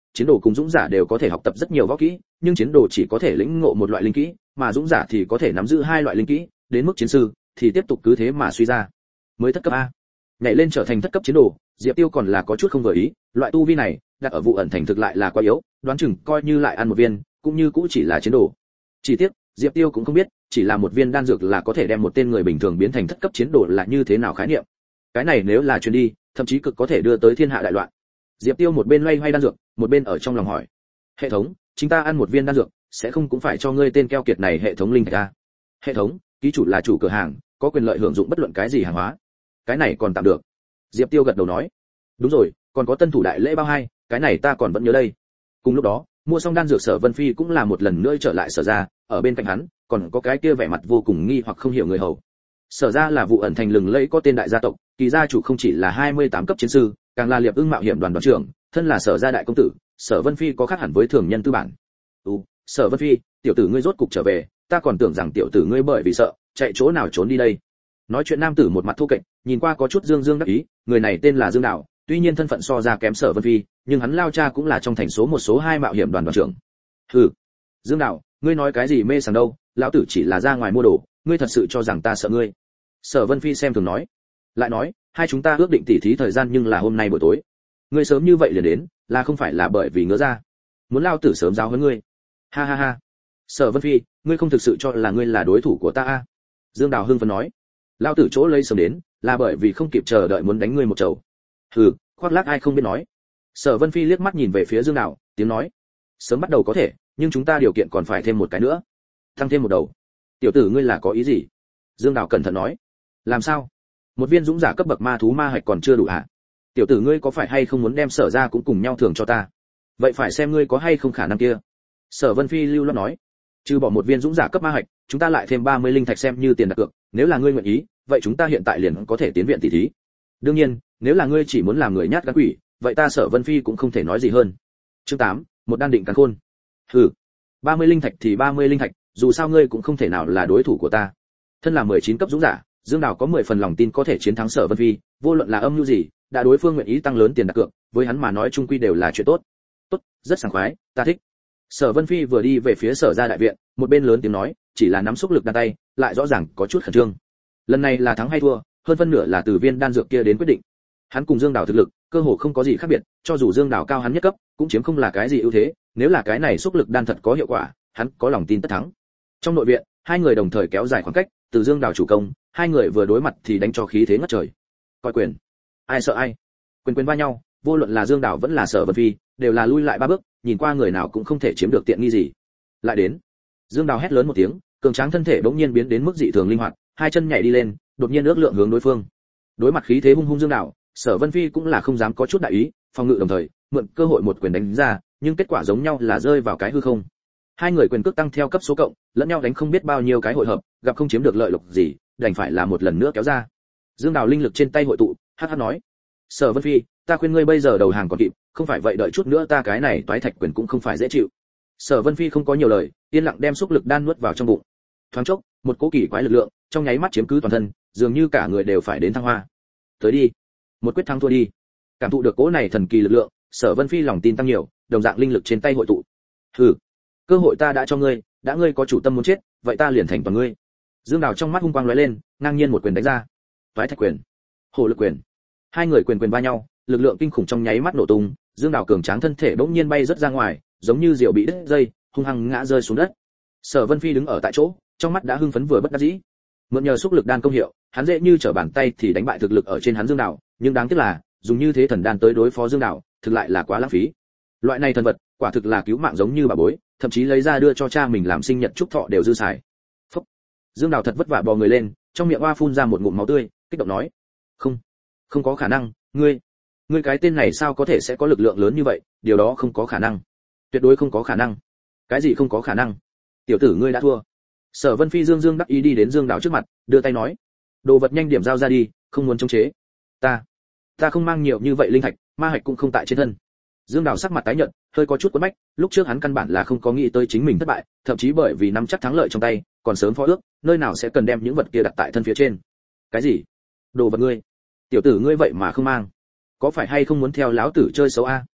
chiến đồ cùng dũng giả đều có thể học tập rất nhiều võ kỹ, nhưng chiến đồ chỉ có thể lĩnh ngộ một loại linh kỹ, mà dũng giả thì có thể nắm giữ hai loại linh kỹ, đến mức chiến sư thì tiếp tục cứ thế mà suy ra. Mới thất cấp a, nhảy lên trở thành thất cấp chiến đồ, Diệp Tiêu còn là có chút không vừa ý, loại tu vi này đặt ở vụ ẩn thành thực lại là quá yếu, đoán chừng coi như lại ăn một viên, cũng như cũng chỉ là chiến đồ. Chỉ tiếc, Diệp Tiêu cũng không biết, chỉ là một viên đan dược là có thể đem một tên người bình thường biến thành thất cấp chiến đồ là như thế nào khái niệm. Cái này nếu là truyền đi, thậm chí cực có thể đưa tới thiên hạ đại loạn. Diệp Tiêu một bên loay hoay đan dược, một bên ở trong lòng hỏi: "Hệ thống, chúng ta ăn một viên đan dược, sẽ không cũng phải cho ngươi tên keo kiệt này hệ thống linh thạch a?" "Hệ thống, ký chủ là chủ cửa hàng, có quyền lợi hưởng dụng bất luận cái gì hàng hóa." "Cái này còn tạm được." Diệp Tiêu gật đầu nói: "Đúng rồi, còn có tân thủ đại lễ bao hai, cái này ta còn vẫn nhớ đây." Cùng lúc đó, mua xong đan dược Sở Vân Phi cũng là một lần nữa trở lại Sở gia, ở bên cạnh hắn còn có cái kia vẻ mặt vô cùng nghi hoặc không hiểu người hầu. Sở gia là vụ ẩn thành lừng lẫy có tên đại gia tộc, kỳ gia chủ không chỉ là hai mươi tám cấp chiến sư, càng là Liệp Ưng mạo hiểm đoàn đoàn trưởng, thân là Sở gia đại công tử, Sở Vân Phi có khác hẳn với thường nhân tư bản. "Ừ, Sở Vân Phi, tiểu tử ngươi rốt cục trở về, ta còn tưởng rằng tiểu tử ngươi bởi vì sợ, chạy chỗ nào trốn đi đây." Nói chuyện nam tử một mặt thô kệch, nhìn qua có chút dương dương đắc ý, người này tên là Dương Đạo, tuy nhiên thân phận so ra kém Sở Vân Phi, nhưng hắn lao cha cũng là trong thành số một số hai mạo hiểm đoàn đoàn trưởng. "Hừ, Dương Đạo, ngươi nói cái gì mê sảng đâu, lão tử chỉ là ra ngoài mua đồ, ngươi thật sự cho rằng ta sợ ngươi?" Sở Vân Phi xem thường nói. Lại nói, hai chúng ta ước định tỉ thí thời gian nhưng là hôm nay buổi tối. Ngươi sớm như vậy liền đến, là không phải là bởi vì ngứa ra, muốn lao tử sớm giáo huấn ngươi? Ha ha ha. Sở Vân Phi, ngươi không thực sự cho là ngươi là đối thủ của ta à? Dương Đào hưng phấn nói. Lao tử chỗ lấy sớm đến, là bởi vì không kịp chờ đợi muốn đánh ngươi một chầu. Hừ, khoác lác ai không biết nói. Sở Vân Phi liếc mắt nhìn về phía Dương Đào, tiếng nói. Sớm bắt đầu có thể, nhưng chúng ta điều kiện còn phải thêm một cái nữa. Tăng thêm một đầu. Tiểu tử ngươi là có ý gì? Dương Đào cẩn thận nói. Làm sao? Một viên dũng giả cấp bậc ma thú ma hạch còn chưa đủ hả? Tiểu tử ngươi có phải hay không muốn đem Sở ra cũng cùng nhau thưởng cho ta? Vậy phải xem ngươi có hay không khả năng kia. Sở Vân Phi lưu loát nói. Trừ bỏ một viên dũng giả cấp ma hạch, chúng ta lại thêm ba mươi linh thạch xem như tiền đặt cược, nếu là ngươi nguyện ý, vậy chúng ta hiện tại liền có thể tiến viện tỷ thí. Đương nhiên, nếu là ngươi chỉ muốn làm người nhát gan quỷ, vậy ta Sở Vân Phi cũng không thể nói gì hơn. Chương tám, một đan định càn khôn. Hừ, ba mươi linh thạch thì ba mươi linh thạch, dù sao ngươi cũng không thể nào là đối thủ của ta. Thân là mười chín cấp dũng giả, Dương Đào có mười phần lòng tin có thể chiến thắng Sở Vân Phi, vô luận là âm mưu gì, đã đối phương nguyện ý tăng lớn tiền đặt cược, với hắn mà nói chung quy đều là chuyện tốt. Tốt, rất sảng khoái, ta thích. Sở Vân Phi vừa đi về phía Sở gia đại viện, một bên lớn tiếng nói, chỉ là nắm xúc lực đan tay, lại rõ ràng có chút khẩn trương. Lần này là thắng hay thua, hơn phân nửa là từ viên đan dược kia đến quyết định. Hắn cùng Dương Đào thực lực, cơ hồ không có gì khác biệt, cho dù Dương Đào cao hắn nhất cấp, cũng chiếm không là cái gì ưu thế, nếu là cái này xúc lực đan thật có hiệu quả, hắn có lòng tin tất thắng. Trong nội viện, hai người đồng thời kéo dài khoảng cách, từ Dương Đào chủ công, hai người vừa đối mặt thì đánh cho khí thế ngất trời. Coi quyền, ai sợ ai, quyền quyền va nhau, vô luận là Dương Đào vẫn là Sở Vân Phi, đều là lui lại ba bước, nhìn qua người nào cũng không thể chiếm được tiện nghi gì. Lại đến, Dương Đào hét lớn một tiếng, cường tráng thân thể bỗng nhiên biến đến mức dị thường linh hoạt, hai chân nhảy đi lên, đột nhiên ước lượng hướng đối phương. Đối mặt khí thế hung hung Dương Đào, Sở Vân Phi cũng là không dám có chút đại ý, phòng ngự đồng thời, mượn cơ hội một quyền đánh ra, nhưng kết quả giống nhau là rơi vào cái hư không. Hai người quyền cước tăng theo cấp số cộng, lẫn nhau đánh không biết bao nhiêu cái hội hợp, gặp không chiếm được lợi lộc gì, đành phải là một lần nữa kéo ra. Dương Đào linh lực trên tay hội tụ, hắc hắc nói: "Sở Vân Phi, ta khuyên ngươi bây giờ đầu hàng còn kịp, không phải vậy đợi chút nữa ta cái này toái thạch quyền cũng không phải dễ chịu." Sở Vân Phi không có nhiều lời, yên lặng đem xúc lực đan nuốt vào trong bụng. Thoáng chốc, một cỗ kỳ quái lực lượng trong nháy mắt chiếm cứ toàn thân, dường như cả người đều phải đến thăng hoa. Tới đi, một quyết thắng thua đi. Cảm thụ được cỗ này thần kỳ lực lượng, Sở Vân Phi lòng tin tăng nhiều, đồng dạng linh lực trên tay hội tụ. Hừ, cơ hội ta đã cho ngươi, đã ngươi có chủ tâm muốn chết, vậy ta liền thành toàn ngươi. Dương Đào trong mắt hung quang lóe lên, ngang nhiên một quyền đánh ra. Toái thạch quyền, hổ lực quyền. Hai người quyền quyền va nhau, lực lượng kinh khủng trong nháy mắt nổ tung, Dương Đào cường tráng thân thể bỗng nhiên bay rất ra ngoài, giống như diều bị đứt dây, hung hăng ngã rơi xuống đất. Sở Vân Phi đứng ở tại chỗ, trong mắt đã hưng phấn vừa bất đắc dĩ. Mượn nhờ xúc lực đan công hiệu, hắn dễ như trở bàn tay thì đánh bại thực lực ở trên hắn Dương Đào, nhưng đáng tiếc là, dùng như thế thần đan tới đối phó Dương Đào, thực lại là quá lãng phí. Loại này thần vật, quả thực là cứu mạng giống như bà bối, thậm chí lấy ra đưa cho cha mình làm sinh nhật chúc thọ đều dư xài. Phốc. Dương Đào thật vất vả bò người lên, trong miệng oa phun ra một ngụm máu tươi, kích động nói: "Không, không có khả năng, ngươi, ngươi cái tên này sao có thể sẽ có lực lượng lớn như vậy, điều đó không có khả năng. Tuyệt đối không có khả năng." "Cái gì không có khả năng? Tiểu tử ngươi đã thua." Sở Vân Phi dương dương đắc ý đi đến Dương Đào trước mặt, đưa tay nói: "Đồ vật nhanh điểm giao ra đi, không muốn chống chế." "Ta, ta không mang nhiều như vậy linh thạch, ma hạch cũng không tại trên thân." Dương Đào sắc mặt tái nhợt, hơi có chút quẫn bách, lúc trước hắn căn bản là không có nghĩ tới chính mình thất bại, thậm chí bởi vì nắm chắc thắng lợi trong tay, còn sớm phó ước, nơi nào sẽ cần đem những vật kia đặt tại thân phía trên. "Cái gì? Đồ vật ngươi? Tiểu tử ngươi vậy mà không mang, có phải hay không muốn theo lão tử chơi xấu a?"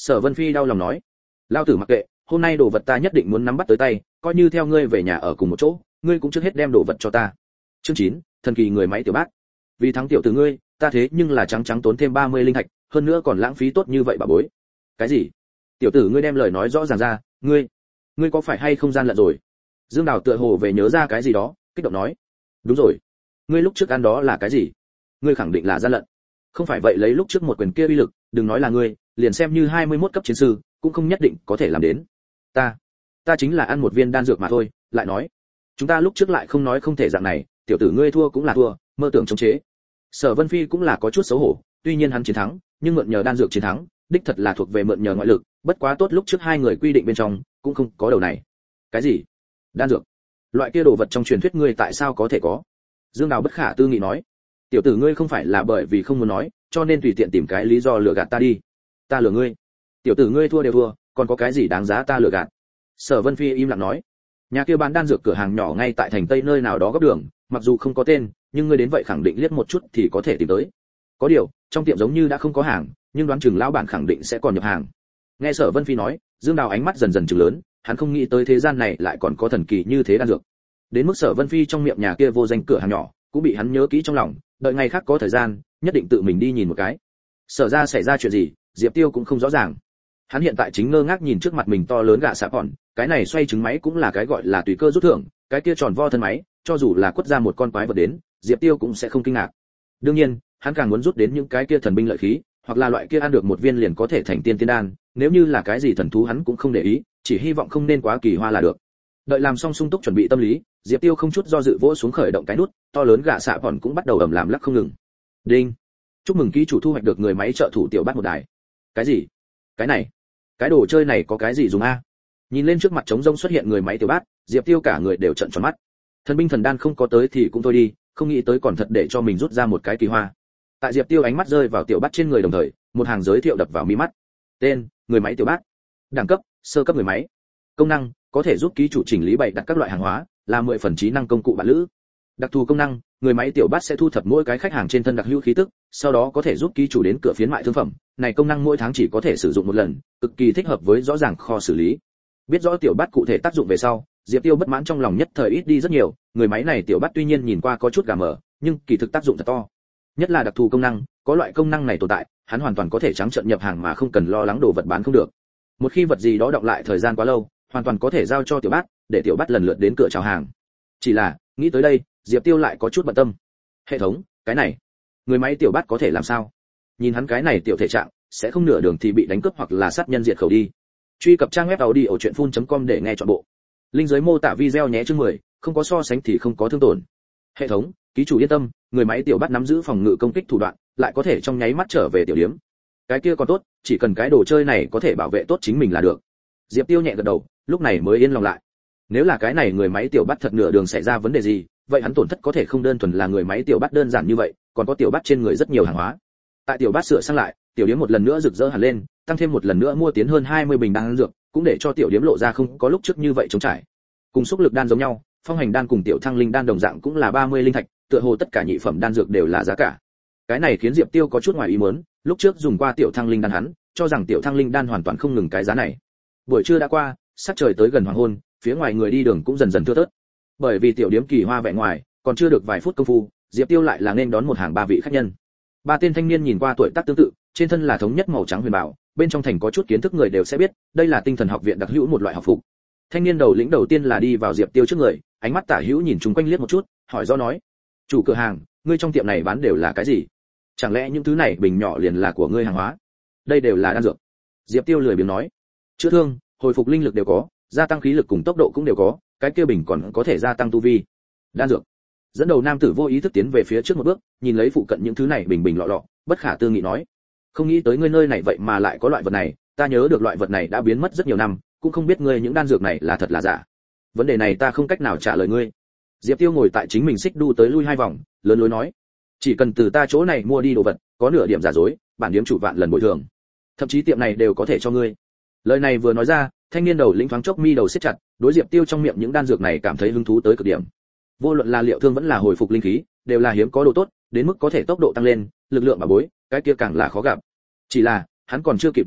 Sở Vân Phi đau lòng nói, lao tử mặc kệ, hôm nay đồ vật ta nhất định muốn nắm bắt tới tay, coi như theo ngươi về nhà ở cùng một chỗ, ngươi cũng trước hết đem đồ vật cho ta. Chương chín, thần kỳ người máy tiểu bát. Vì thắng tiểu tử ngươi, ta thế nhưng là trắng trắng tốn thêm ba mươi linh thạch, hơn nữa còn lãng phí tốt như vậy bà bối. Cái gì? Tiểu tử ngươi đem lời nói rõ ràng ra, ngươi, ngươi có phải hay không gian lận rồi? Dương Đào tựa hồ về nhớ ra cái gì đó, kích động nói, đúng rồi, ngươi lúc trước ăn đó là cái gì? Ngươi khẳng định là gian lận. Không phải vậy lấy lúc trước một quyền kia uy lực, đừng nói là ngươi, liền xem như hai mươi mốt cấp chiến sư, cũng không nhất định có thể làm đến. Ta, ta chính là ăn một viên đan dược mà thôi, lại nói, chúng ta lúc trước lại không nói không thể dạng này, tiểu tử ngươi thua cũng là thua, mơ tưởng chống chế. Sở Vân Phi cũng là có chút xấu hổ, tuy nhiên hắn chiến thắng, nhưng mượn nhờ đan dược chiến thắng, đích thật là thuộc về mượn nhờ ngoại lực, bất quá tốt lúc trước hai người quy định bên trong, cũng không có đầu này. Cái gì? Đan dược? Loại kia đồ vật trong truyền thuyết ngươi tại sao có thể có? Dương Đào bất khả tư nghị nói, tiểu tử ngươi không phải là bởi vì không muốn nói, cho nên tùy tiện tìm cái lý do lừa gạt ta đi. Ta lừa ngươi? Tiểu tử ngươi thua đều thua, còn có cái gì đáng giá ta lừa gạt? Sở Vân Phi im lặng nói, nhà kia bán đan dược cửa hàng nhỏ ngay tại thành Tây nơi nào đó góc đường, mặc dù không có tên, nhưng ngươi đến vậy khẳng định liếc một chút thì có thể tìm tới. Có điều, trong tiệm giống như đã không có hàng, nhưng đoán chừng lão bản khẳng định sẽ còn nhập hàng. Nghe Sở Vân Phi nói, Dương Đào ánh mắt dần dần trừng lớn, hắn không nghĩ tới thế gian này lại còn có thần kỳ như thế đan dược. Đến mức Sở Vân Phi trong miệng nhà kia vô danh cửa hàng nhỏ, cũng bị hắn nhớ kỹ trong lòng, đợi ngày khác có thời gian, nhất định tự mình đi nhìn một cái. Sở ra xảy ra chuyện gì, Diệp Tiêu cũng không rõ ràng. Hắn hiện tại chính ngơ ngác nhìn trước mặt mình to lớn gạ xạ bọn, cái này xoay trứng máy cũng là cái gọi là tùy cơ rút thưởng, cái kia tròn vo thân máy, cho dù là quất ra một con quái vật đến, Diệp Tiêu cũng sẽ không kinh ngạc. Đương nhiên, hắn càng muốn rút đến những cái kia thần binh lợi khí, hoặc là loại kia ăn được một viên liền có thể thành tiên tiên đan, nếu như là cái gì thần thú hắn cũng không để ý, chỉ hy vọng không nên quá kỳ hoa là được. Đợi làm xong sung túc chuẩn bị tâm lý, Diệp Tiêu không chút do dự vỗ xuống khởi động cái nút, to lớn gạ xạ bọn cũng bắt đầu ầm làm lắc không ngừng. Đinh. Chúc mừng ký chủ thu hoạch được người máy trợ thủ tiểu bát một đài. Cái gì? Cái này? Cái đồ chơi này có cái gì dùng a? Nhìn lên trước mặt trống rông xuất hiện người máy tiểu bát, Diệp Tiêu cả người đều trợn tròn mắt. Thần binh thần đan không có tới thì cũng thôi đi, không nghĩ tới còn thật để cho mình rút ra một cái kỳ hoa. Tại Diệp Tiêu ánh mắt rơi vào tiểu bát trên người đồng thời, một hàng giới thiệu đập vào mi mắt. Tên: người máy tiểu bát. Đẳng cấp: sơ cấp người máy. Công năng: có thể giúp ký chủ chỉnh lý bày đặt các loại hàng hóa, là mười phần trí năng công cụ bạn lữ. Đặc thù công năng: người máy tiểu bát sẽ thu thập mỗi cái khách hàng trên thân đặc hữu khí tức, sau đó có thể giúp ký chủ đến cửa phiến mại thương phẩm. Này công năng mỗi tháng chỉ có thể sử dụng một lần, cực kỳ thích hợp với rõ ràng kho xử lý. Biết rõ tiểu bát cụ thể tác dụng về sau, Diệp Tiêu bất mãn trong lòng nhất thời ít đi rất nhiều, người máy này tiểu bát tuy nhiên nhìn qua có chút gà mờ, nhưng kỳ thực tác dụng thật to. Nhất là đặc thù công năng, có loại công năng này tồn tại, hắn hoàn toàn có thể trắng trợn nhập hàng mà không cần lo lắng đồ vật bán không được. Một khi vật gì đó đọng lại thời gian quá lâu, hoàn toàn có thể giao cho tiểu bát, để tiểu bát lần lượt đến cửa chào hàng. Chỉ là, nghĩ tới đây, Diệp Tiêu lại có chút bận tâm. Hệ thống, cái này, người máy tiểu bát có thể làm sao? Nhìn hắn cái này tiểu thể trạng, sẽ không nửa đường thì bị đánh cướp hoặc là sát nhân diệt khẩu đi. Truy cập trang web audiochuyenphun chấm com để nghe trọn bộ. Linh dưới mô tả video nhé chương mười, không có so sánh thì không có thương tổn. Hệ thống, ký chủ yên tâm, người máy tiểu bát nắm giữ phòng ngự công kích thủ đoạn, lại có thể trong nháy mắt trở về tiểu điểm. Cái kia còn tốt, chỉ cần cái đồ chơi này có thể bảo vệ tốt chính mình là được. Diệp Tiêu nhẹ gật đầu, lúc này mới yên lòng lại. Nếu là cái này người máy tiểu bát thật nửa đường xảy ra vấn đề gì, vậy hắn tổn thất có thể không đơn thuần là người máy tiểu bát đơn giản như vậy, còn có tiểu bát trên người rất nhiều hàng hóa. Tại tiểu bát sửa sang lại, tiểu điểm một lần nữa rực rỡ hẳn lên, tăng thêm một lần nữa mua tiến hơn hai mươi bình đan dược, cũng để cho tiểu điểm lộ ra không có lúc trước như vậy trống trải. Cùng xúc lực đan giống nhau, phong hành đan cùng tiểu thăng linh đan đồng dạng cũng là ba mươi linh thạch, tựa hồ tất cả nhị phẩm đan dược đều là giá cả. Cái này khiến Diệp Tiêu có chút ngoài ý muốn, lúc trước dùng qua tiểu thăng linh đan hắn, cho rằng tiểu thăng linh đan hoàn toàn không ngừng cái giá này. Buổi trưa đã qua, sắc trời tới gần hoàng hôn, phía ngoài người đi đường cũng dần dần thưa thớt. Bởi vì tiểu điểm kỳ hoa vẻ ngoài, còn chưa được vài phút công phu, Diệp Tiêu lại là nên đón một hàng ba vị khách nhân. Ba tên thanh niên nhìn qua tuổi tác tương tự, trên thân là thống nhất màu trắng huyền bảo, bên trong thành có chút kiến thức người đều sẽ biết, đây là Tinh Thần Học viện đặc hữu một loại học phục. Thanh niên đầu lĩnh đầu tiên là đi vào Diệp Tiêu trước người, ánh mắt tả hữu nhìn chung quanh liếc một chút, hỏi do nói: "Chủ cửa hàng, ngươi trong tiệm này bán đều là cái gì? Chẳng lẽ những thứ này bình nhỏ liền là của ngươi hàng hóa?" "Đây đều là đan dược." Diệp Tiêu lười biếng nói. "Chữa thương, hồi phục linh lực đều có, gia tăng khí lực cùng tốc độ cũng đều có, cái kia bình còn có thể gia tăng tu vi." "Đan dược." Dẫn đầu nam tử vô ý thức tiến về phía trước một bước, nhìn lấy phụ cận những thứ này bình bình lọ lọ, bất khả tư nghị nói: "Không nghĩ tới ngươi nơi này vậy mà lại có loại vật này, ta nhớ được loại vật này đã biến mất rất nhiều năm, cũng không biết ngươi những đan dược này là thật là giả. Vấn đề này ta không cách nào trả lời ngươi." Diệp Tiêu ngồi tại chính mình xích đu tới lui hai vòng, lớn lối nói: "Chỉ cần từ ta chỗ này mua đi đồ vật, có nửa điểm giả dối, bản điếm chủ vạn lần bồi thường. Thậm chí tiệm này đều có thể cho ngươi." Lời này vừa nói ra, thanh niên đầu lĩnh thoáng chốc mi đầu siết chặt, đối Diệp Tiêu trong miệng những đan dược này cảm thấy hứng thú tới cực điểm. Vô luận là liệu thương vẫn là hồi phục linh khí, đều là hiếm có đồ tốt, đến mức có thể tốc độ tăng lên, lực lượng mà bối, cái kia càng là khó gặp. Chỉ là, hắn còn chưa kịp mở miệng,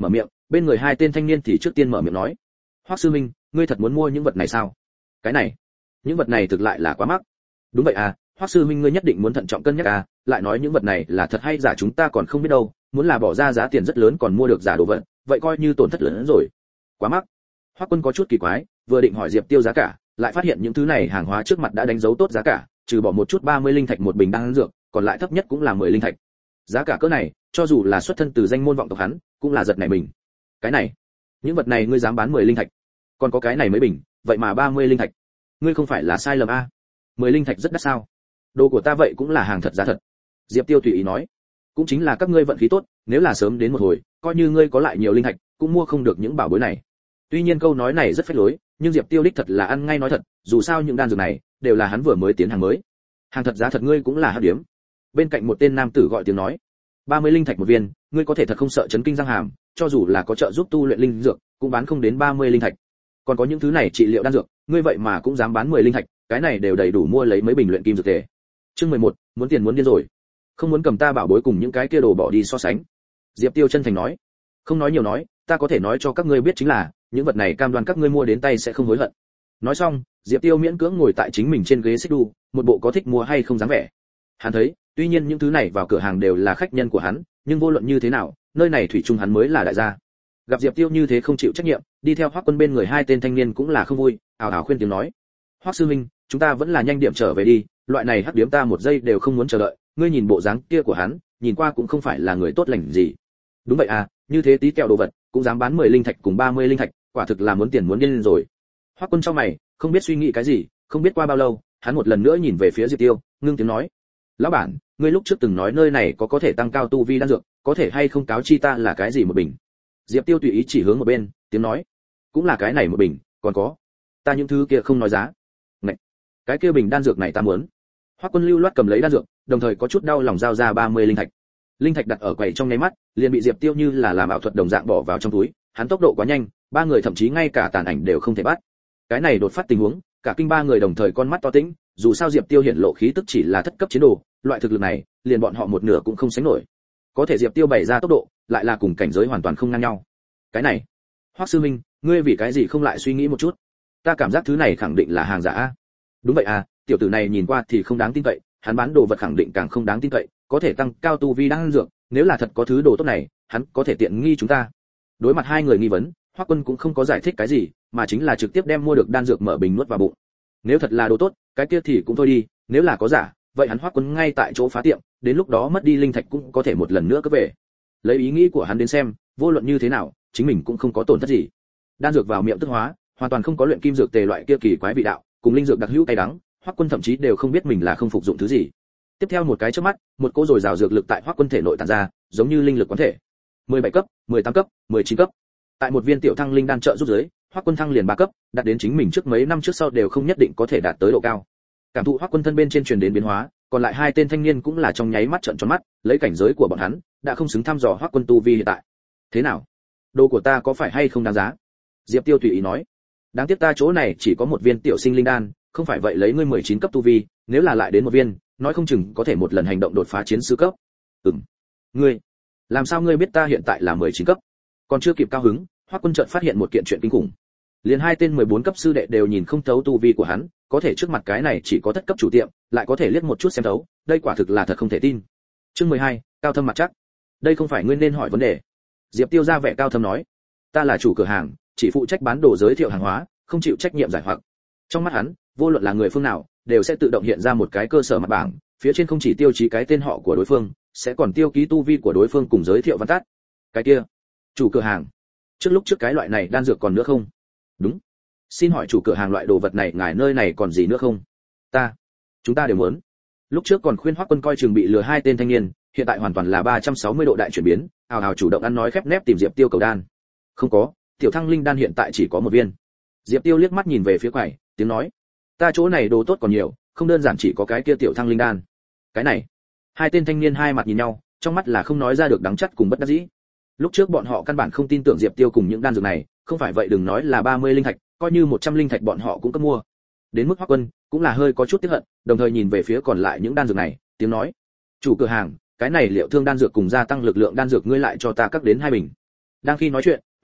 bên người hai tên thanh niên thì trước tiên mở miệng nói: Hoắc sư minh, ngươi thật muốn mua những vật này sao? Cái này, những vật này thực lại là quá mắc. Đúng vậy à, Hoắc sư minh ngươi nhất định muốn thận trọng cân nhắc à, lại nói những vật này là thật hay giả chúng ta còn không biết đâu, muốn là bỏ ra giá tiền rất lớn còn mua được giả đồ vật, vậy coi như tổn thất lớn hơn rồi. Quá mắc. Hoắc Quân có chút kỳ quái, vừa định hỏi Diệp Tiêu giá cả, lại phát hiện những thứ này hàng hóa trước mặt đã đánh dấu tốt giá cả, trừ bỏ một chút ba mươi linh thạch một bình đan dược, còn lại thấp nhất cũng là mười linh thạch. Giá cả cỡ này, cho dù là xuất thân từ danh môn vọng tộc hắn, cũng là giật nảy mình. Cái này, những vật này ngươi dám bán mười linh thạch? Còn có cái này mấy bình, vậy mà ba mươi linh thạch. Ngươi không phải là sai lầm a? mười linh thạch rất đắt sao? Đồ của ta vậy cũng là hàng thật giá thật. Diệp Tiêu tùy ý nói, cũng chính là các ngươi vận khí tốt, nếu là sớm đến một hồi, coi như ngươi có lại nhiều linh thạch, cũng mua không được những bảo bối này. Tuy nhiên câu nói này rất phách lối, nhưng Diệp Tiêu đích thật là ăn ngay nói thật, dù sao những đan dược này đều là hắn vừa mới tiến hàng mới. Hàng thật giá thật ngươi cũng là hấp điếm. Bên cạnh một tên nam tử gọi tiếng nói, ba mươi linh thạch một viên, ngươi có thể thật không sợ chấn kinh răng hàm, cho dù là có trợ giúp tu luyện linh dược, cũng bán không đến ba mươi linh thạch. Còn có những thứ này trị liệu đan dược, ngươi vậy mà cũng dám bán mười linh thạch, cái này đều đầy đủ mua lấy mấy bình luyện kim dược tề. Chương mười một, muốn tiền muốn điên rồi. Không muốn cầm ta bảo bối cùng những cái kia đồ bỏ đi so sánh. Diệp Tiêu chân thành nói, không nói nhiều nói, ta có thể nói cho các ngươi biết chính là, những vật này cam đoan các ngươi mua đến tay sẽ không hối hận. Nói xong, Diệp Tiêu miễn cưỡng ngồi tại chính mình trên ghế xích đu, một bộ có thích mua hay không dáng vẻ. Hắn thấy, tuy nhiên những thứ này vào cửa hàng đều là khách nhân của hắn, nhưng vô luận như thế nào, nơi này thủy chung hắn mới là đại gia. Gặp Diệp Tiêu như thế không chịu trách nhiệm, đi theo Hoắc Quân bên người hai tên thanh niên cũng là không vui, ảo ảo khuyên tiếng nói: Hoắc sư huynh, chúng ta vẫn là nhanh điểm trở về đi, loại này hắc điếm ta một giây đều không muốn chờ đợi, ngươi nhìn bộ dáng kia của hắn, nhìn qua cũng không phải là người tốt lành gì. Đúng vậy à, như thế tí kẹo đồ vật, cũng dám bán mười linh thạch cùng ba mươi linh thạch, quả thực là muốn tiền muốn điên lên rồi. Hoắc Quân trong mày, không biết suy nghĩ cái gì, không biết qua bao lâu, hắn một lần nữa nhìn về phía Diệp Tiêu, ngưng tiếng nói: lão bản, ngươi lúc trước từng nói nơi này có có thể tăng cao tu vi đan dược, có thể hay không cáo chi ta là cái gì một bình? Diệp Tiêu tùy ý chỉ hướng một bên, tiếng nói: cũng là cái này một bình, còn có, ta những thứ kia không nói giá. Này, cái kia bình đan dược này ta muốn. Hoắc Quân lưu loát cầm lấy đan dược, đồng thời có chút đau lòng giao ra ba mươi linh thạch. Linh thạch đặt ở quầy trong nháy mắt, liền bị Diệp Tiêu như là làm ảo thuật đồng dạng bỏ vào trong túi, hắn tốc độ quá nhanh, ba người thậm chí ngay cả tàn ảnh đều không thể bắt. Cái này đột phát tình huống, cả kinh ba người đồng thời con mắt to tĩnh, dù sao Diệp Tiêu hiện lộ khí tức chỉ là thất cấp chiến đồ, loại thực lực này, liền bọn họ một nửa cũng không sánh nổi. Có thể Diệp Tiêu bày ra tốc độ, lại là cùng cảnh giới hoàn toàn không ngang nhau. Cái này, Hoắc sư minh, ngươi vì cái gì không lại suy nghĩ một chút? Ta cảm giác thứ này khẳng định là hàng giả a. Đúng vậy à, tiểu tử này nhìn qua thì không đáng tin cậy, hắn bán đồ vật khẳng định càng không đáng tin cậy, có thể tăng cao tu vi đan dược, nếu là thật có thứ đồ tốt này, hắn có thể tiện nghi chúng ta. Đối mặt hai người nghi vấn, Hoắc Quân cũng không có giải thích cái gì, mà chính là trực tiếp đem mua được đan dược mở bình nuốt vào bụng. Nếu thật là đồ tốt, cái kia thì cũng thôi đi, nếu là có giả, vậy hắn Hoắc Quân ngay tại chỗ phá tiệm, đến lúc đó mất đi linh thạch cũng có thể một lần nữa cướp về. Lấy ý nghĩ của hắn đến xem, vô luận như thế nào, chính mình cũng không có tổn thất gì. Đan dược vào miệng tức hóa, hoàn toàn không có luyện kim dược tề loại kia kỳ quái vị đạo, cùng linh dược đặc hữu cay đắng, Hoắc Quân thậm chí đều không biết mình là không phục dụng thứ gì. Tiếp theo một cái chớp mắt, một cỗ dồi dào dược lực tại Hoắc Quân thể nội tản ra, giống như linh lực quán thể. mười bảy cấp, mười tám cấp, mười chín cấp. Tại một viên tiểu thăng linh đan trợ giúp dưới, Hoắc Quân thăng liền ba cấp, đạt đến chính mình trước mấy năm trước sau đều không nhất định có thể đạt tới độ cao. Cảm thụ Hoắc Quân thân bên trên truyền đến biến hóa, còn lại hai tên thanh niên cũng là trong nháy mắt trợn tròn mắt, lấy cảnh giới của bọn hắn, đã không xứng thăm dò Hoắc Quân tu vi hiện tại. Thế nào? Đồ của ta có phải hay không đáng giá? Diệp Tiêu tùy ý nói. Đáng tiếc ta chỗ này chỉ có một viên tiểu sinh linh đan, không phải vậy lấy ngươi mười chín cấp tu vi, nếu là lại đến một viên, nói không chừng có thể một lần hành động đột phá chiến sư cấp. Ừm. Ngươi, làm sao ngươi biết ta hiện tại là mười chín cấp? Còn chưa kịp cao hứng, Hoắc Quân chợt phát hiện một kiện chuyện kinh khủng. Liền hai tên mười bốn cấp sư đệ đều nhìn không thấu tu vi của hắn, có thể trước mặt cái này chỉ có thất cấp chủ tiệm, lại có thể liếc một chút xem thấu, đây quả thực là thật không thể tin. Chương mười hai, cao thâm mặt chắc. Đây không phải ngươi nên hỏi vấn đề. Diệp Tiêu ra vẻ cao thâm nói, ta là chủ cửa hàng, chỉ phụ trách bán đồ giới thiệu hàng hóa, không chịu trách nhiệm giải hoặc. Trong mắt hắn, vô luận là người phương nào, đều sẽ tự động hiện ra một cái cơ sở mặt bảng, phía trên không chỉ tiêu chí cái tên họ của đối phương, sẽ còn tiêu ký tu vi của đối phương cùng giới thiệu văn tắt. Cái kia, chủ cửa hàng, trước lúc trước cái loại này đan dược còn nữa không? Đúng. Xin hỏi chủ cửa hàng loại đồ vật này ngài nơi này còn gì nữa không? Ta, chúng ta đều muốn. Lúc trước còn khuyên Hoắc Quân coi chừng bị lừa hai tên thanh niên, hiện tại hoàn toàn là ba trăm sáu mươi độ đại chuyển biến, ào ào chủ động ăn nói khép nép tìm Diệp Tiêu cầu đan. Không có, tiểu thăng linh đan hiện tại chỉ có một viên. Diệp Tiêu liếc mắt nhìn về phía quầy, tiếng nói, ta chỗ này đồ tốt còn nhiều, không đơn giản chỉ có cái kia tiểu thăng linh đan. Cái này, hai tên thanh niên hai mặt nhìn nhau, trong mắt là không nói ra được đắng chắt cùng bất đắc dĩ. Lúc trước bọn họ căn bản không tin tưởng Diệp Tiêu cùng những đan dược này, không phải vậy đừng nói là ba mươi linh thạch, coi như một trăm linh thạch bọn họ cũng cấp mua. Đến mức Hoắc Quân cũng là hơi có chút tiếc hận, đồng thời nhìn về phía còn lại những đan dược này, tiếng nói, chủ cửa hàng, cái này liệu thương đan dược cùng gia tăng lực lượng đan dược ngươi lại cho ta cắt đến hai bình. Đang khi nói chuyện,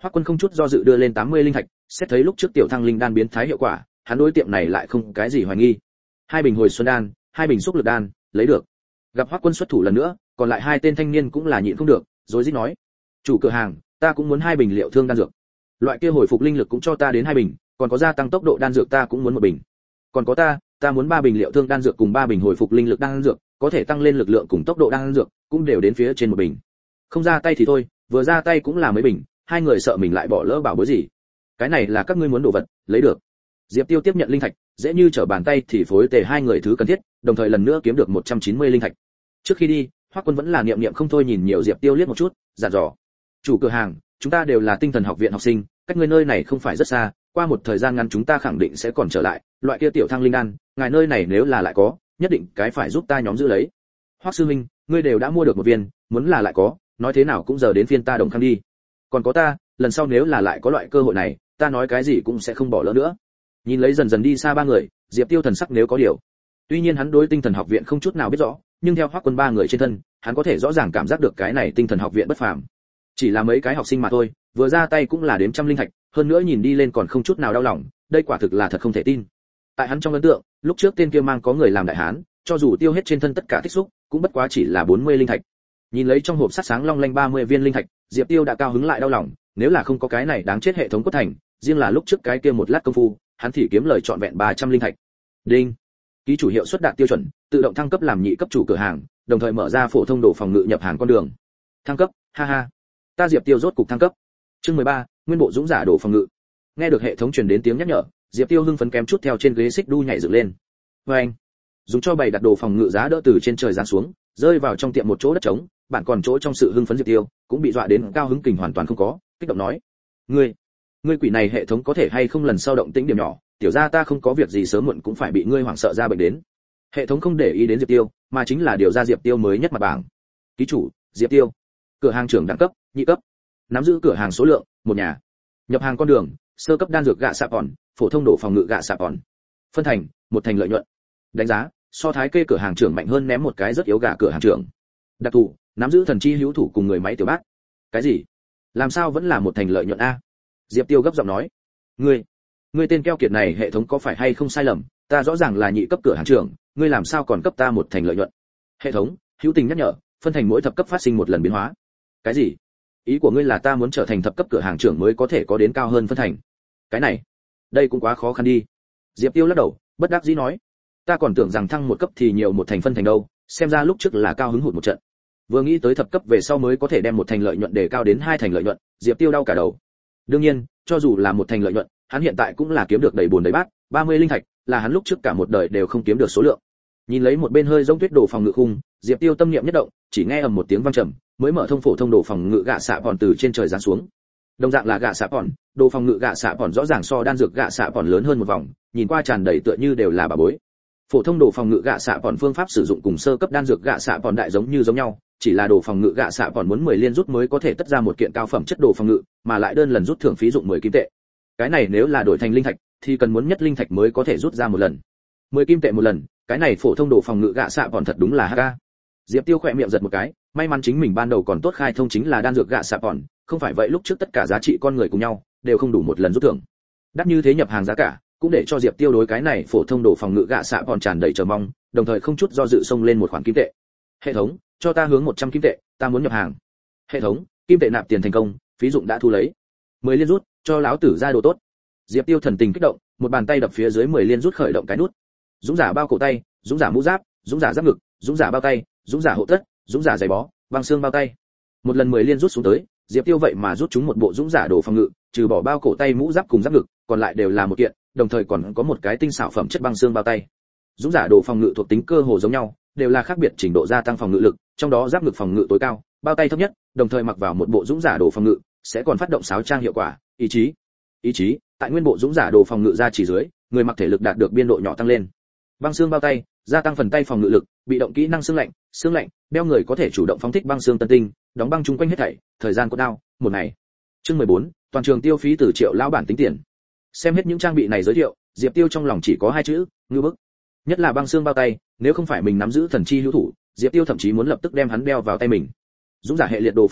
Hoắc Quân không chút do dự đưa lên tám mươi linh thạch, xét thấy lúc trước tiểu thăng linh đan biến thái hiệu quả, hắn đối tiệm này lại không cái gì hoài nghi. Hai bình hồi xuân đan, hai bình xúc lực đan, lấy được. Gặp Hoắc Quân xuất thủ lần nữa, còn lại hai tên thanh niên cũng là nhịn không được, rối rít nói: "Chủ cửa hàng, ta cũng muốn hai bình liệu thương đan dược. Loại kia hồi phục linh lực cũng cho ta đến hai bình, còn có gia tăng tốc độ đan dược ta cũng muốn một bình. Còn có ta, ta muốn ba bình liệu thương đan dược cùng ba bình hồi phục linh lực đan dược, có thể tăng lên lực lượng cùng tốc độ đan dược, cũng đều đến phía trên một bình. Không ra tay thì thôi, vừa ra tay cũng là mấy bình." Hai người sợ mình lại bỏ lỡ bảo bối gì. Cái này là các ngươi muốn đồ vật, lấy được. Diệp Tiêu tiếp nhận linh thạch, dễ như trở bàn tay thì phối tề hai người thứ cần thiết, đồng thời lần nữa kiếm được một trăm chín mươi linh thạch. Trước khi đi, Hoắc Quân vẫn là niệm niệm không thôi nhìn nhiều Diệp Tiêu liếc một chút, dặn dò: "Chủ cửa hàng, chúng ta đều là Tinh Thần học viện học sinh, cách ngươi nơi này không phải rất xa, qua một thời gian ngắn chúng ta khẳng định sẽ còn trở lại, loại kia tiểu thăng linh đan, ngài nơi này nếu là lại có, nhất định cái phải giúp ta nhóm giữ lấy. Hoắc sư huynh, ngươi đều đã mua được một viên, muốn là lại có, nói thế nào cũng giờ đến phiên ta đồng khang đi. Còn có ta, lần sau nếu là lại có loại cơ hội này, ta nói cái gì cũng sẽ không bỏ lỡ nữa." Nhìn lấy dần dần đi xa ba người, Diệp Tiêu thần sắc nếu có điều. Tuy nhiên hắn đối Tinh Thần học viện không chút nào biết rõ, nhưng theo Hoắc Quân ba người trên thân, hắn có thể rõ ràng cảm giác được cái này Tinh Thần học viện bất phàm. Chỉ là mấy cái học sinh mà thôi, vừa ra tay cũng là đếm trăm linh thạch, hơn nữa nhìn đi lên còn không chút nào đau lòng, đây quả thực là thật không thể tin. Tại hắn trong ấn tượng, lúc trước tên kia mang có người làm đại hán, cho dù tiêu hết trên thân tất cả tích xúc, cũng bất quá chỉ là bốn mươi linh thạch. Nhìn lấy trong hộp sắt sáng long lanh ba mươi viên linh thạch, Diệp Tiêu đã cao hứng lại đau lòng, nếu là không có cái này đáng chết hệ thống cốt thành, riêng là lúc trước cái kia một lát công phu, hắn thì kiếm lời trọn vẹn ba trăm linh thạch. Đinh. Ký chủ hiệu suất đạt tiêu chuẩn, tự động thăng cấp làm nhị cấp chủ cửa hàng, đồng thời mở ra phổ thông đồ phòng ngự nhập hàng con đường. Thăng cấp, ha ha. Ta Diệp Tiêu rốt cục thăng cấp. Chương mười ba, nguyên bộ dũng giả đồ phòng ngự. Nghe được hệ thống truyền đến tiếng nhắc nhở, Diệp Tiêu hưng phấn kém chút theo trên ghế xích đu nhảy dựng lên. Và anh, dùng cho bày đặt đồ phòng ngự giá đỡ từ trên trời giáng xuống, rơi vào trong tiệm một chỗ đất trống, bạn còn chỗ trong sự hưng phấn Diệp Tiêu, cũng bị dọa đến cao hứng kình hoàn toàn không có, kích động nói: "Ngươi, ngươi quỷ này hệ thống có thể hay không lần sau động tĩnh điểm nhỏ, tiểu gia ta không có việc gì sớm muộn cũng phải bị ngươi hoảng sợ ra bệnh đến." Hệ thống không để ý đến Diệp Tiêu, mà chính là điều ra Diệp Tiêu mới nhất mặt bảng. Ký chủ, Diệp Tiêu. Cửa hàng trưởng đẳng cấp, nhị cấp. Nắm giữ cửa hàng số lượng, một nhà. Nhập hàng con đường, sơ cấp đan dược gạ xạ pòn, phổ thông đồ phòng ngự gạ xạ pòn. Phân thành, một thành lợi nhuận. Đánh giá, so thái kê cửa hàng trưởng mạnh hơn ném một cái rất yếu gà cửa hàng trưởng. Đặc thù, nắm giữ thần chi hữu thủ cùng người máy tiểu bát. Cái gì? Làm sao vẫn là một thành lợi nhuận a? Diệp Tiêu gấp giọng nói: "Ngươi, ngươi tên keo kiệt này hệ thống có phải hay không sai lầm, ta rõ ràng là nhị cấp cửa hàng trưởng, ngươi làm sao còn cấp ta một thành lợi nhuận?" Hệ thống, hữu tình nhắc nhở, phân thành mỗi thập cấp phát sinh một lần biến hóa. Cái gì? Ý của ngươi là ta muốn trở thành thập cấp cửa hàng trưởng mới có thể có đến cao hơn phân thành? Cái này, đây cũng quá khó khăn đi. Diệp Tiêu lắc đầu, bất đắc dĩ nói: "Ta còn tưởng rằng thăng một cấp thì nhiều một thành phân thành đâu, xem ra lúc trước là cao hứng hụt một trận." Vừa nghĩ tới thập cấp về sau mới có thể đem một thành lợi nhuận để cao đến hai thành lợi nhuận, Diệp Tiêu đau cả đầu. Đương nhiên, cho dù là một thành lợi nhuận, hắn hiện tại cũng là kiếm được đầy buồn đầy bát, ba mươi linh thạch, là hắn lúc trước cả một đời đều không kiếm được số lượng. Nhìn lấy một bên hơi rỗng tuyết đồ phòng ngự khung, Diệp Tiêu tâm niệm nhất động, chỉ nghe ầm một tiếng vang trầm, mới mở thông phổ thông đồ phòng ngự gạ xạ pòn từ trên trời giáng xuống. Đồng dạng là gạ xạ pòn, đồ phòng ngự gạ xạ pòn rõ ràng so đan dược gạ xạ pòn lớn hơn một vòng, nhìn qua tràn đầy tựa như đều là bà bối. Phổ thông đồ phòng ngự gạ xạ pòn phương pháp sử dụng cùng sơ cấp đan dược gạ xạ pòn đại giống như giống nhau, chỉ là đồ phòng ngự gạ xạ pòn muốn mười liên rút mới có thể tất ra một kiện cao phẩm chất đồ phòng ngự, mà lại đơn lần rút thưởng phí dụng mười kim tệ. Cái này nếu là đổi thành linh thạch thì cần muốn nhất linh thạch mới có thể rút ra một lần. mười kim tệ một lần, cái này phổ thông đồ phòng ngự gạ xạ pòn thật đúng là ha. Diệp Tiêu khỏe miệng giật một cái, may mắn chính mình ban đầu còn tốt khai thông chính là đan dược gạ xạ pòn, không phải vậy lúc trước tất cả giá trị con người cùng nhau đều không đủ một lần rút thưởng. Đắt như thế nhập hàng giá cả, cũng để cho Diệp Tiêu đối cái này phổ thông đồ phòng ngự gạ xạ pòn tràn đầy chờ mong, đồng thời không chút do dự xông lên một khoản kim tệ. Hệ thống, cho ta hướng một trăm kim tệ, ta muốn nhập hàng. Hệ thống, kim tệ nạp tiền thành công, phí dụng đã thu lấy. mười liên rút, cho lão tử ra đồ tốt. Diệp Tiêu thần tình kích động, một bàn tay đập phía dưới mười liên rút khởi động cái nút. Dũng giả bao cổ tay, dũng giả mũ giáp, dũng giả giáp ngực, dũng giả bao tay, dũng giả hộ tất, dũng giả giày bó, băng xương bao tay. Một lần mười liên rút xuống tới, Diệp Tiêu vậy mà rút chúng một bộ dũng giả đồ phòng ngự, trừ bỏ bao cổ tay mũ giáp cùng giáp ngực, còn lại đều là một kiện, đồng thời còn có một cái tinh xảo phẩm chất băng xương bao tay. Dũng giả đồ phòng ngự thuộc tính cơ hồ giống nhau, đều là khác biệt trình độ gia tăng phòng ngự lực, trong đó giáp ngực phòng ngự tối cao, bao tay thấp nhất, đồng thời mặc vào một bộ dũng giả đồ phòng ngự, sẽ còn phát động sáo trang hiệu quả, ý chí. Ý chí, tại nguyên bộ dũng giả đồ phòng ngự ra chỉ dưới, người mặc thể lực đạt được biên độ nhỏ tăng lên. Băng xương bao tay, gia tăng phần tay phòng ngự lực, bị động kỹ năng xương lạnh, xương lạnh, đeo người có thể chủ động phóng thích băng xương tân tinh, đóng băng chung quanh hết thảy, thời gian cốt đao, một ngày. Chương mười bốn, toàn trường tiêu phí từ triệu lão bản tính tiền. Xem hết những trang bị này giới thiệu, Diệp Tiêu trong lòng chỉ có hai chữ, ngư bức. Nhất là băng xương bao tay, nếu không phải mình nắm giữ thần chi hữu thủ, Diệp Tiêu thậm chí muốn lập tức đem hắn đeo vào tay mình. Dũng giả hệ liệt đồ phòng ngự,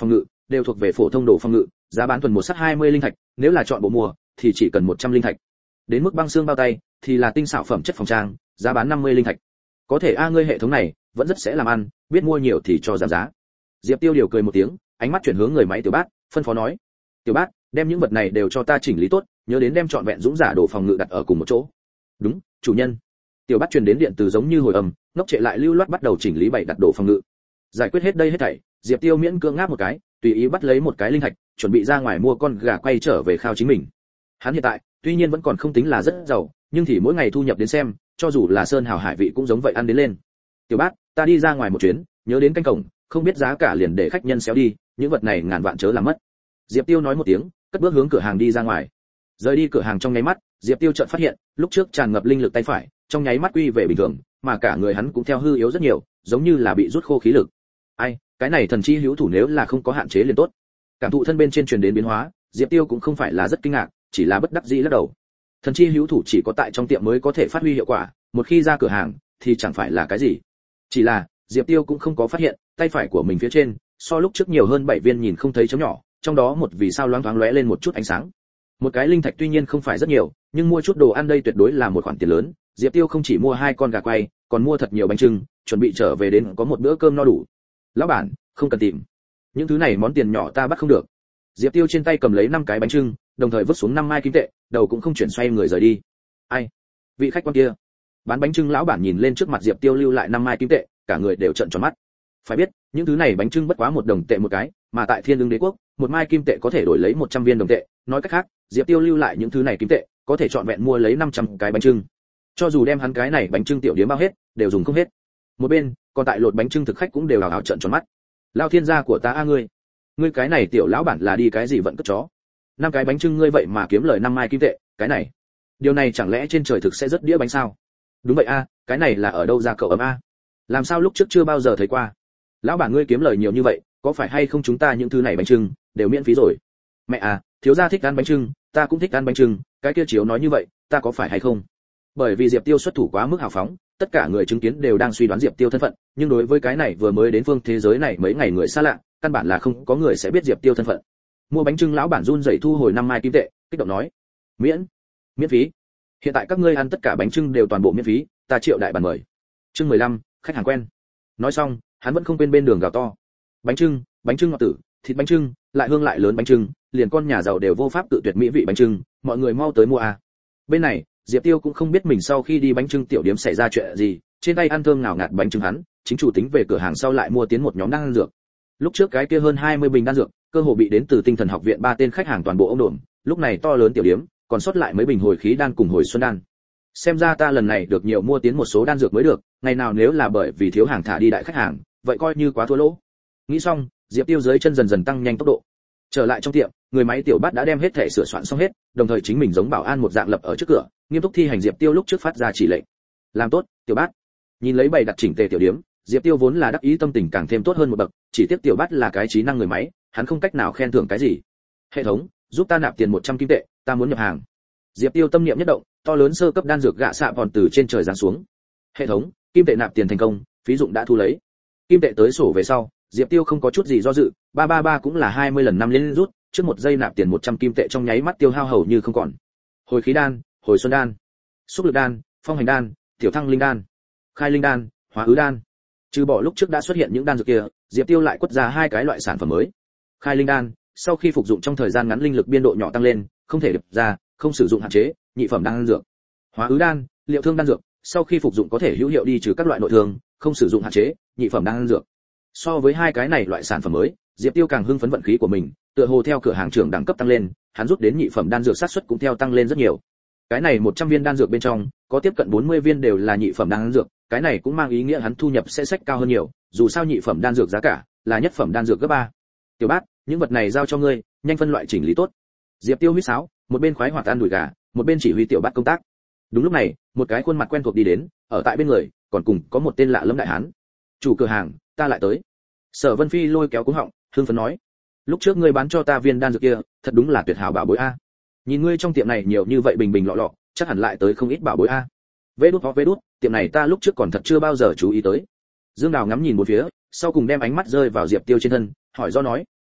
đều thuộc về phổ thông đồ phòng ngự, giá bán thuần một sắt hai mươi linh thạch, nếu là chọn bộ mua thì chỉ cần một trăm linh thạch. Đến mức băng xương bao tay thì là tinh xảo phẩm chất phòng trang, giá bán năm mươi linh thạch. Có thể a ngươi hệ thống này vẫn rất sẽ làm ăn, biết mua nhiều thì cho giảm giá. Diệp Tiêu điều cười một tiếng, ánh mắt chuyển hướng người máy Tiểu Bát, phân phó nói: "Tiểu Bát, đem những vật này đều cho ta chỉnh lý tốt, nhớ đến đem trọn vẹn dũng giả đồ phòng ngự đặt ở cùng một chỗ." "Đúng, chủ nhân." Tiểu Bát truyền đến điện từ giống như hồi âm, ngốc trệ lại lưu loát bắt đầu chỉnh lý bảy đặt đồ phòng ngự. Giải quyết hết đây hết thảy, Diệp Tiêu miễn cưỡng ngáp một cái, tùy ý bắt lấy một cái linh thạch, chuẩn bị ra ngoài mua con gà quay trở về khao chính mình. Hắn hiện tại, tuy nhiên vẫn còn không tính là rất giàu, nhưng thì mỗi ngày thu nhập đến xem, cho dù là sơn hào hải vị cũng giống vậy ăn đến lên. "Tiểu Bát, ta đi ra ngoài một chuyến, nhớ đến canh cổng, không biết giá cả liền để khách nhân xéo đi, những vật này ngàn vạn chớ làm mất." Diệp Tiêu nói một tiếng, cất bước hướng cửa hàng đi ra ngoài. Rời đi cửa hàng trong nháy mắt, Diệp Tiêu chợt phát hiện, lúc trước tràn ngập linh lực tay phải, trong nháy mắt quy về bình thường, mà cả người hắn cũng theo hư yếu rất nhiều, giống như là bị rút khô khí lực. Ai, cái này thần chi hữu thủ nếu là không có hạn chế liền tốt. Cảm thụ thân bên trên truyền đến biến hóa, Diệp Tiêu cũng không phải là rất kinh ngạc, chỉ là bất đắc dĩ lắc đầu. Thần chi hữu thủ chỉ có tại trong tiệm mới có thể phát huy hiệu quả, một khi ra cửa hàng thì chẳng phải là cái gì. Chỉ là, Diệp Tiêu cũng không có phát hiện, tay phải của mình phía trên, so lúc trước nhiều hơn bảy viên nhìn không thấy chấm nhỏ, trong đó một vì sao loáng thoáng lóe lên một chút ánh sáng. Một cái linh thạch tuy nhiên không phải rất nhiều, nhưng mua chút đồ ăn đây tuyệt đối là một khoản tiền lớn. Diệp Tiêu không chỉ mua hai con gà quay, còn mua thật nhiều bánh chưng, chuẩn bị trở về đến có một bữa cơm no đủ. "Lão bản, không cần tìm. Những thứ này món tiền nhỏ ta bắt không được." Diệp Tiêu trên tay cầm lấy năm cái bánh chưng, đồng thời vứt xuống năm mai kim tệ, đầu cũng không chuyển xoay người rời đi. "Ai? Vị khách quan kia." Bán bánh chưng lão bản nhìn lên trước mặt Diệp Tiêu lưu lại năm mai kim tệ, cả người đều trợn tròn mắt. Phải biết, những thứ này bánh chưng bất quá một đồng tệ một cái, mà tại Thiên Lương Đế quốc, một mai kim tệ có thể đổi lấy một trăm viên đồng tệ, nói cách khác, Diệp Tiêu lưu lại những thứ này kim tệ, có thể chọn vẹn mua lấy năm trăm cái bánh chưng. Cho dù đem hắn cái này bánh chưng tiểu điếm bao hết, đều dùng không hết. Một bên, còn tại lột bánh chưng thực khách cũng đều hào hào trợn tròn mắt. "Lao thiên gia của ta a ngươi, ngươi cái này tiểu lão bản là đi cái gì vận cất chó? Năm cái bánh chưng ngươi vậy mà kiếm lời năm mai kim tệ, cái này, điều này chẳng lẽ trên trời thực sẽ rất đĩa bánh sao?" "Đúng vậy a, cái này là ở đâu ra cậu ấm a? Làm sao lúc trước chưa bao giờ thấy qua? Lão bản ngươi kiếm lời nhiều như vậy, có phải hay không chúng ta những thứ này bánh chưng đều miễn phí rồi?" "Mẹ à, thiếu gia thích ăn bánh chưng, ta cũng thích ăn bánh chưng, cái kia chiếu nói như vậy, ta có phải hay không?" Bởi vì Diệp Tiêu xuất thủ quá mức hào phóng, tất cả người chứng kiến đều đang suy đoán Diệp Tiêu thân phận, nhưng đối với cái này vừa mới đến phương thế giới này mấy ngày người xa lạ, căn bản là không có người sẽ biết Diệp Tiêu thân phận. Mua bánh chưng lão bản run rẩy thu hồi năm mai kim tệ, kích động nói: "Miễn, miễn phí. Hiện tại các ngươi ăn tất cả bánh chưng đều toàn bộ miễn phí, ta triệu đại bản mời." Chương mười lăm, khách hàng quen. Nói xong, hắn vẫn không quên bên đường gào to: "Bánh chưng, bánh chưng ngọt tử, thịt bánh chưng, lại hương lại lớn bánh chưng, liền con nhà giàu đều vô pháp tự tuyệt mỹ vị bánh chưng, mọi người mau tới mua a." Bên này, Diệp Tiêu cũng không biết mình sau khi đi bánh chưng tiểu điếm xảy ra chuyện gì, trên tay ăn thơm ngào ngạt bánh chưng hắn, chính chủ tính về cửa hàng sau lại mua tiến một nhóm đan dược. Lúc trước cái kia hơn hai mươi bình đan dược, cơ hồ bị đến từ Tinh Thần Học viện ba tên khách hàng toàn bộ ôm đồm, lúc này to lớn tiểu điếm, còn sót lại mấy bình hồi khí đan cùng hồi xuân đan. Xem ra ta lần này được nhiều mua tiến một số đan dược mới được, ngày nào nếu là bởi vì thiếu hàng thả đi đại khách hàng, vậy coi như quá thua lỗ. Nghĩ xong, Diệp Tiêu dưới chân dần dần tăng nhanh tốc độ. Trở lại trong tiệm, người máy Tiểu Bát đã đem hết thể sửa soạn xong hết, đồng thời chính mình giống bảo an một dạng lập ở trước cửa, nghiêm túc thi hành Diệp Tiêu lúc trước phát ra chỉ lệnh. "Làm tốt, Tiểu Bát." Nhìn lấy bày đặt chỉnh tề tiểu điếm, Diệp Tiêu vốn là đắc ý tâm tình càng thêm tốt hơn một bậc, chỉ tiếc Tiểu Bát là cái trí năng người máy, hắn không cách nào khen thưởng cái gì. "Hệ thống, giúp ta nạp tiền một trăm kim tệ, ta muốn nhập hàng." Diệp Tiêu tâm niệm nhất động, to lớn sơ cấp đan dược gạ xạ vòn từ trên trời giáng xuống. "Hệ thống, kim tệ nạp tiền thành công, phí dụng đã thu lấy." Kim tệ tới sổ về sau, Diệp Tiêu không có chút gì do dự, ba ba ba cũng là hai mươi lần năm liên rút, trước một giây nạp tiền một trăm kim tệ trong nháy mắt tiêu hao hầu như không còn. Hồi khí đan, hồi xuân đan, xúc lực đan, phong hành đan, tiểu thăng linh đan, khai linh đan, hóa ứ đan. Trừ bỏ lúc trước đã xuất hiện những đan dược kia, Diệp Tiêu lại quất ra hai cái loại sản phẩm mới. Khai linh đan, sau khi phục dụng trong thời gian ngắn linh lực biên độ nhỏ tăng lên, không thể đập ra, không sử dụng hạn chế, nhị phẩm đan dược. Hóa ứ đan, liệu thương đan dược, sau khi phục dụng có thể hữu hiệu đi trừ các loại nội thương, không sử dụng hạn chế, nhị phẩm đan dược. So với hai cái này loại sản phẩm mới, Diệp Tiêu càng hưng phấn vận khí của mình, tựa hồ theo cửa hàng trưởng đẳng cấp tăng lên, hắn rút đến nhị phẩm đan dược sát suất cũng theo tăng lên rất nhiều. Cái này một trăm viên đan dược bên trong, có tiếp cận bốn mươi viên đều là nhị phẩm đan dược, cái này cũng mang ý nghĩa hắn thu nhập sẽ sách cao hơn nhiều, dù sao nhị phẩm đan dược giá cả là nhất phẩm đan dược gấp ba. "Tiểu Bát, những vật này giao cho ngươi, nhanh phân loại chỉnh lý tốt." Diệp Tiêu huýt sáo, một bên khoái hoạt ăn đùi gà, một bên chỉ huy Tiểu Bát công tác. Đúng lúc này, một cái khuôn mặt quen thuộc đi đến, ở tại bên người, còn cùng có một tên lạ lẫm đại hán. "Chủ cửa hàng, ta lại tới." Sở Vân Phi lôi kéo cuống họng, hưng phấn nói: "Lúc trước ngươi bán cho ta viên đan dược kia, thật đúng là tuyệt hảo bảo bối a. Nhìn ngươi trong tiệm này nhiều như vậy bình bình lọ lọ, chắc hẳn lại tới không ít bảo bối a." Vê đút vê đút, tiệm này ta lúc trước còn thật chưa bao giờ chú ý tới. Dương Đào ngắm nhìn một phía, sau cùng đem ánh mắt rơi vào Diệp Tiêu trên thân, hỏi do nói: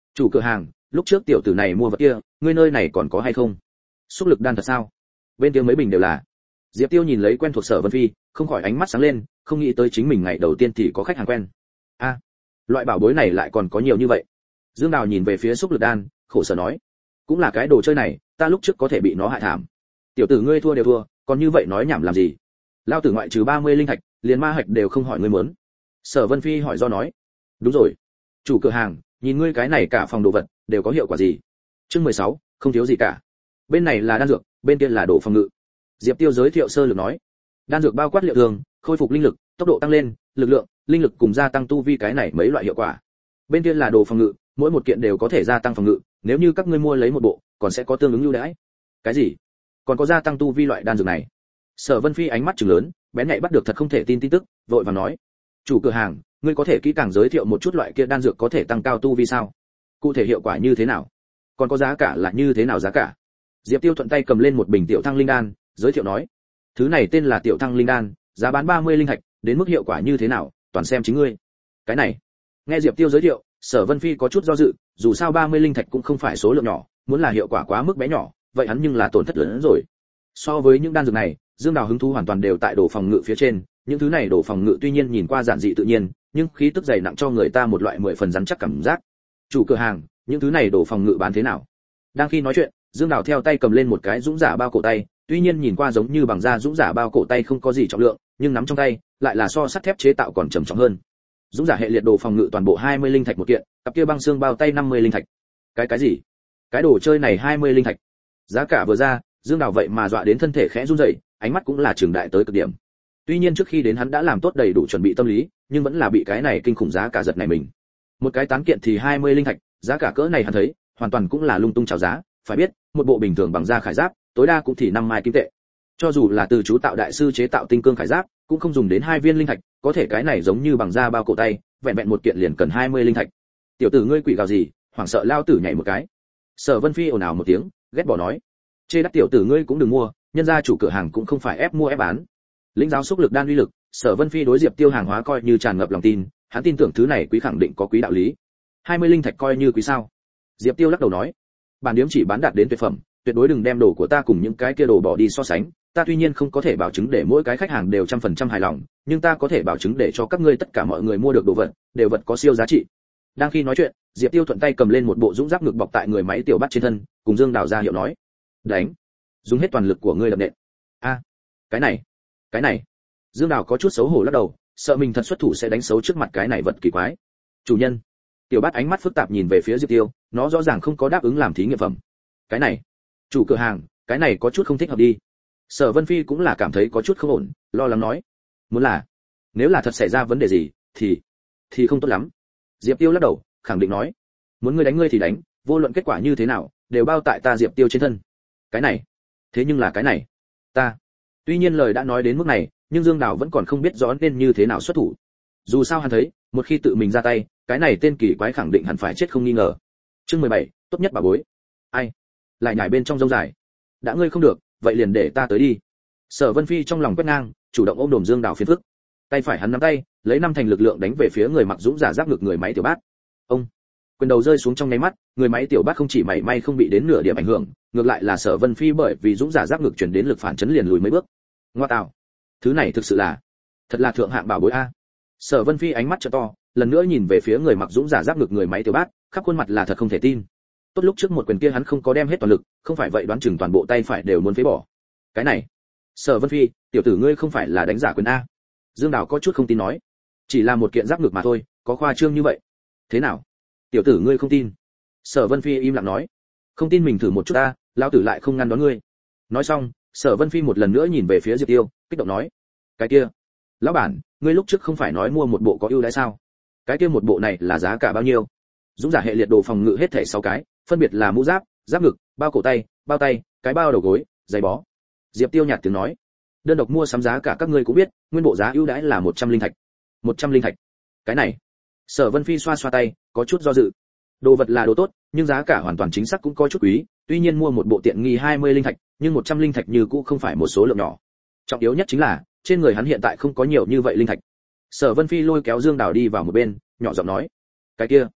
Chủ cửa hàng, lúc trước tiểu tử này mua vật kia, ngươi nơi này còn có hay không? Xúc lực đan thật sao? Bên kia mấy bình đều là. Diệp Tiêu nhìn lấy quen thuộc Sở Vân Phi, không khỏi ánh mắt sáng lên, không nghĩ tới chính mình ngày đầu tiên thì có khách hàng quen. A, loại bảo bối này lại còn có nhiều như vậy. Dương Đào nhìn về phía xúc lực đan, khổ sở nói, cũng là cái đồ chơi này, ta lúc trước có thể bị nó hại thảm. Tiểu tử ngươi thua đều thua, còn như vậy nói nhảm làm gì? Lao tử ngoại trừ ba mươi linh thạch, liền ma hạch đều không hỏi ngươi muốn. Sở Vân Phi hỏi do nói, đúng rồi, chủ cửa hàng, nhìn ngươi cái này cả phòng đồ vật đều có hiệu quả gì? Chương mười sáu, không thiếu gì cả. Bên này là đan dược, bên kia là đồ phòng ngự. Diệp Tiêu giới thiệu sơ lược nói, đan dược bao quát liệu thường, khôi phục linh lực, tốc độ tăng lên, lực lượng, linh lực cùng gia tăng tu vi cái này mấy loại hiệu quả. Bên kia là đồ phòng ngự, mỗi một kiện đều có thể gia tăng phòng ngự, nếu như các ngươi mua lấy một bộ, còn sẽ có tương ứng ưu đãi. Cái gì? Còn có gia tăng tu vi loại đan dược này? Sở Vân Phi ánh mắt trừng lớn, bén nhạy bắt được thật không thể tin tin tức, vội vàng nói, chủ cửa hàng, ngươi có thể kỹ càng giới thiệu một chút loại kia đan dược có thể tăng cao tu vi sao? Cụ thể hiệu quả như thế nào? Còn có giá cả là như thế nào giá cả? Diệp Tiêu thuận tay cầm lên một bình tiểu thăng linh đan, giới thiệu nói, thứ này tên là tiểu thăng linh đan, giá bán ba mươi linh thạch, đến mức hiệu quả như thế nào, toàn xem chính ngươi. Cái này, nghe Diệp Tiêu giới thiệu, Sở Vân Phi có chút do dự, dù sao ba mươi linh thạch cũng không phải số lượng nhỏ, muốn là hiệu quả quá mức bé nhỏ, vậy hắn nhưng là tổn thất lớn hơn rồi. So với những đan dược này, Dương Đào hứng thú hoàn toàn đều tại đồ phòng ngự phía trên, những thứ này đồ phòng ngự tuy nhiên nhìn qua giản dị tự nhiên, nhưng khí tức dày nặng cho người ta một loại mười phần rắn chắc cảm giác. Chủ cửa hàng, những thứ này đồ phòng ngự bán thế nào? Đang khi nói chuyện, Dương Đào theo tay cầm lên một cái dũng giả bao cổ tay, tuy nhiên nhìn qua giống như bằng da dũng giả bao cổ tay không có gì trọng lượng, nhưng nắm trong tay lại là so sắt thép chế tạo còn trầm trọng hơn. Dũng giả hệ liệt đồ phòng ngự toàn bộ hai mươi linh thạch một kiện, cặp kia băng xương bao tay năm mươi linh thạch. Cái cái gì? Cái đồ chơi này hai mươi linh thạch. Giá cả vừa ra, Dương Đào vậy mà dọa đến thân thể khẽ run rẩy, ánh mắt cũng là trường đại tới cực điểm. Tuy nhiên trước khi đến hắn đã làm tốt đầy đủ chuẩn bị tâm lý, nhưng vẫn là bị cái này kinh khủng giá cả giật này mình. Một cái tán kiện thì hai mươi linh thạch, giá cả cỡ này hắn thấy, hoàn toàn cũng là lung tung chào giá, phải biết, một bộ bình thường bằng da khải giáp, tối đa cũng thì năm mai kim tệ. Cho dù là từ chú tạo đại sư chế tạo tinh cương khải giáp, cũng không dùng đến hai viên linh thạch, có thể cái này giống như bằng da bao cổ tay, vẹn vẹn một kiện liền cần hai mươi linh thạch. Tiểu tử ngươi quỷ gào gì, hoảng sợ lao tử nhảy một cái. Sở Vân Phi ồn ào một tiếng, ghét bỏ nói, chê đắt tiểu tử ngươi cũng đừng mua, nhân gia chủ cửa hàng cũng không phải ép mua ép bán. Lĩnh giáo xúc lực đan uy lực, Sở Vân Phi đối Diệp Tiêu hàng hóa coi như tràn ngập lòng tin, hắn tin tưởng thứ này quý khẳng định có quý đạo lý. hai mươi linh thạch coi như quý sao? Diệp Tiêu lắc đầu nói, bản điếm chỉ bán đạt đến tuyệt phẩm, tuyệt đối đừng đem đồ của ta cùng những cái kia đồ bỏ đi so sánh, ta tuy nhiên không có thể bảo chứng để mỗi cái khách hàng đều trăm phần trăm hài lòng, nhưng ta có thể bảo chứng để cho các ngươi tất cả mọi người mua được đồ vật, đều vật có siêu giá trị. Đang khi nói chuyện, Diệp Tiêu thuận tay cầm lên một bộ dũng giáp ngực bọc tại người máy tiểu bắt trên thân, cùng Dương Đào ra hiệu nói, đánh, dùng hết toàn lực của ngươi đập nện. A, cái này, cái này. Dương Đào có chút xấu hổ lắc đầu, sợ mình thật xuất thủ sẽ đánh xấu trước mặt cái này vật kỳ quái. Chủ nhân. Tiểu Bát ánh mắt phức tạp nhìn về phía Diệp Tiêu, nó rõ ràng không có đáp ứng làm thí nghiệm phẩm. Cái này, chủ cửa hàng, cái này có chút không thích hợp đi. Sở Vân Phi cũng là cảm thấy có chút không ổn, lo lắng nói, muốn là, nếu là thật xảy ra vấn đề gì, thì, thì không tốt lắm. Diệp Tiêu lắc đầu, khẳng định nói, muốn ngươi đánh ngươi thì đánh, vô luận kết quả như thế nào, đều bao tại ta Diệp Tiêu trên thân. Cái này, thế nhưng là cái này, ta. Tuy nhiên lời đã nói đến mức này, nhưng Dương Đào vẫn còn không biết rõ nên như thế nào xuất thủ. Dù sao hắn thấy, một khi tự mình ra tay, cái này tên kỳ quái khẳng định hẳn phải chết không nghi ngờ. Chương mười bảy, tốt nhất bà bối. Ai? Lại nhảy bên trong rông dài. Đã ngươi không được, vậy liền để ta tới đi. Sở Vân Phi trong lòng quét ngang, chủ động ôm đồm Dương Đào phiền phức. Tay phải hắn nắm tay, lấy năm thành lực lượng đánh về phía người mặc dũng giả giáp ngực người máy tiểu bát. Ông, quyền đầu rơi xuống trong nháy mắt, người máy tiểu bát không chỉ mảy may không bị đến nửa điểm ảnh hưởng, ngược lại là Sở Vân Phi bởi vì dũng giả giáp ngực truyền đến lực phản chấn liền lùi mấy bước. Ngoa tạo, thứ này thực sự là, thật là thượng hạng bảo bối a. Sở Vân Phi ánh mắt trợ to, lần nữa nhìn về phía người mặc dũng giả giáp ngực người máy tiểu bát, khắp khuôn mặt là thật không thể tin. Tốt lúc trước một quyền kia hắn không có đem hết toàn lực, không phải vậy đoán chừng toàn bộ tay phải đều muốn phế bỏ. Cái này, Sở Vân Phi, tiểu tử ngươi không phải là đánh giả quyền a? Dương Đào có chút không tin nói, chỉ là một kiện giáp ngực mà thôi, có khoa trương như vậy? Thế nào, tiểu tử ngươi không tin? Sở Vân Phi im lặng nói, không tin mình thử một chút ta, lão tử lại không ngăn đón ngươi. Nói xong, Sở Vân Phi một lần nữa nhìn về phía Diệp Tiêu, kích động nói, cái kia, lão bản, ngươi lúc trước không phải nói mua một bộ có ưu đãi sao? Cái kia một bộ này là giá cả bao nhiêu? Dũng giả hệ liệt đồ phòng ngự hết thảy sáu cái, phân biệt là mũ giáp, giáp ngực, bao cổ tay, bao tay, cái bao đầu gối, giày bó. Diệp Tiêu nhạt tiếng nói, đơn độc mua sắm giá cả các ngươi cũng biết, nguyên bộ giá ưu đãi là một trăm linh thạch. một trăm linh thạch. Cái này. Sở Vân Phi xoa xoa tay, có chút do dự. Đồ vật là đồ tốt, nhưng giá cả hoàn toàn chính xác cũng có chút quý, tuy nhiên mua một bộ tiện nghi hai mươi linh thạch, nhưng một trăm linh thạch như cũ không phải một số lượng nhỏ. Trọng yếu nhất chính là, trên người hắn hiện tại không có nhiều như vậy linh thạch. Sở Vân Phi lôi kéo Dương Đào đi vào một bên, nhỏ giọng nói, cái kia,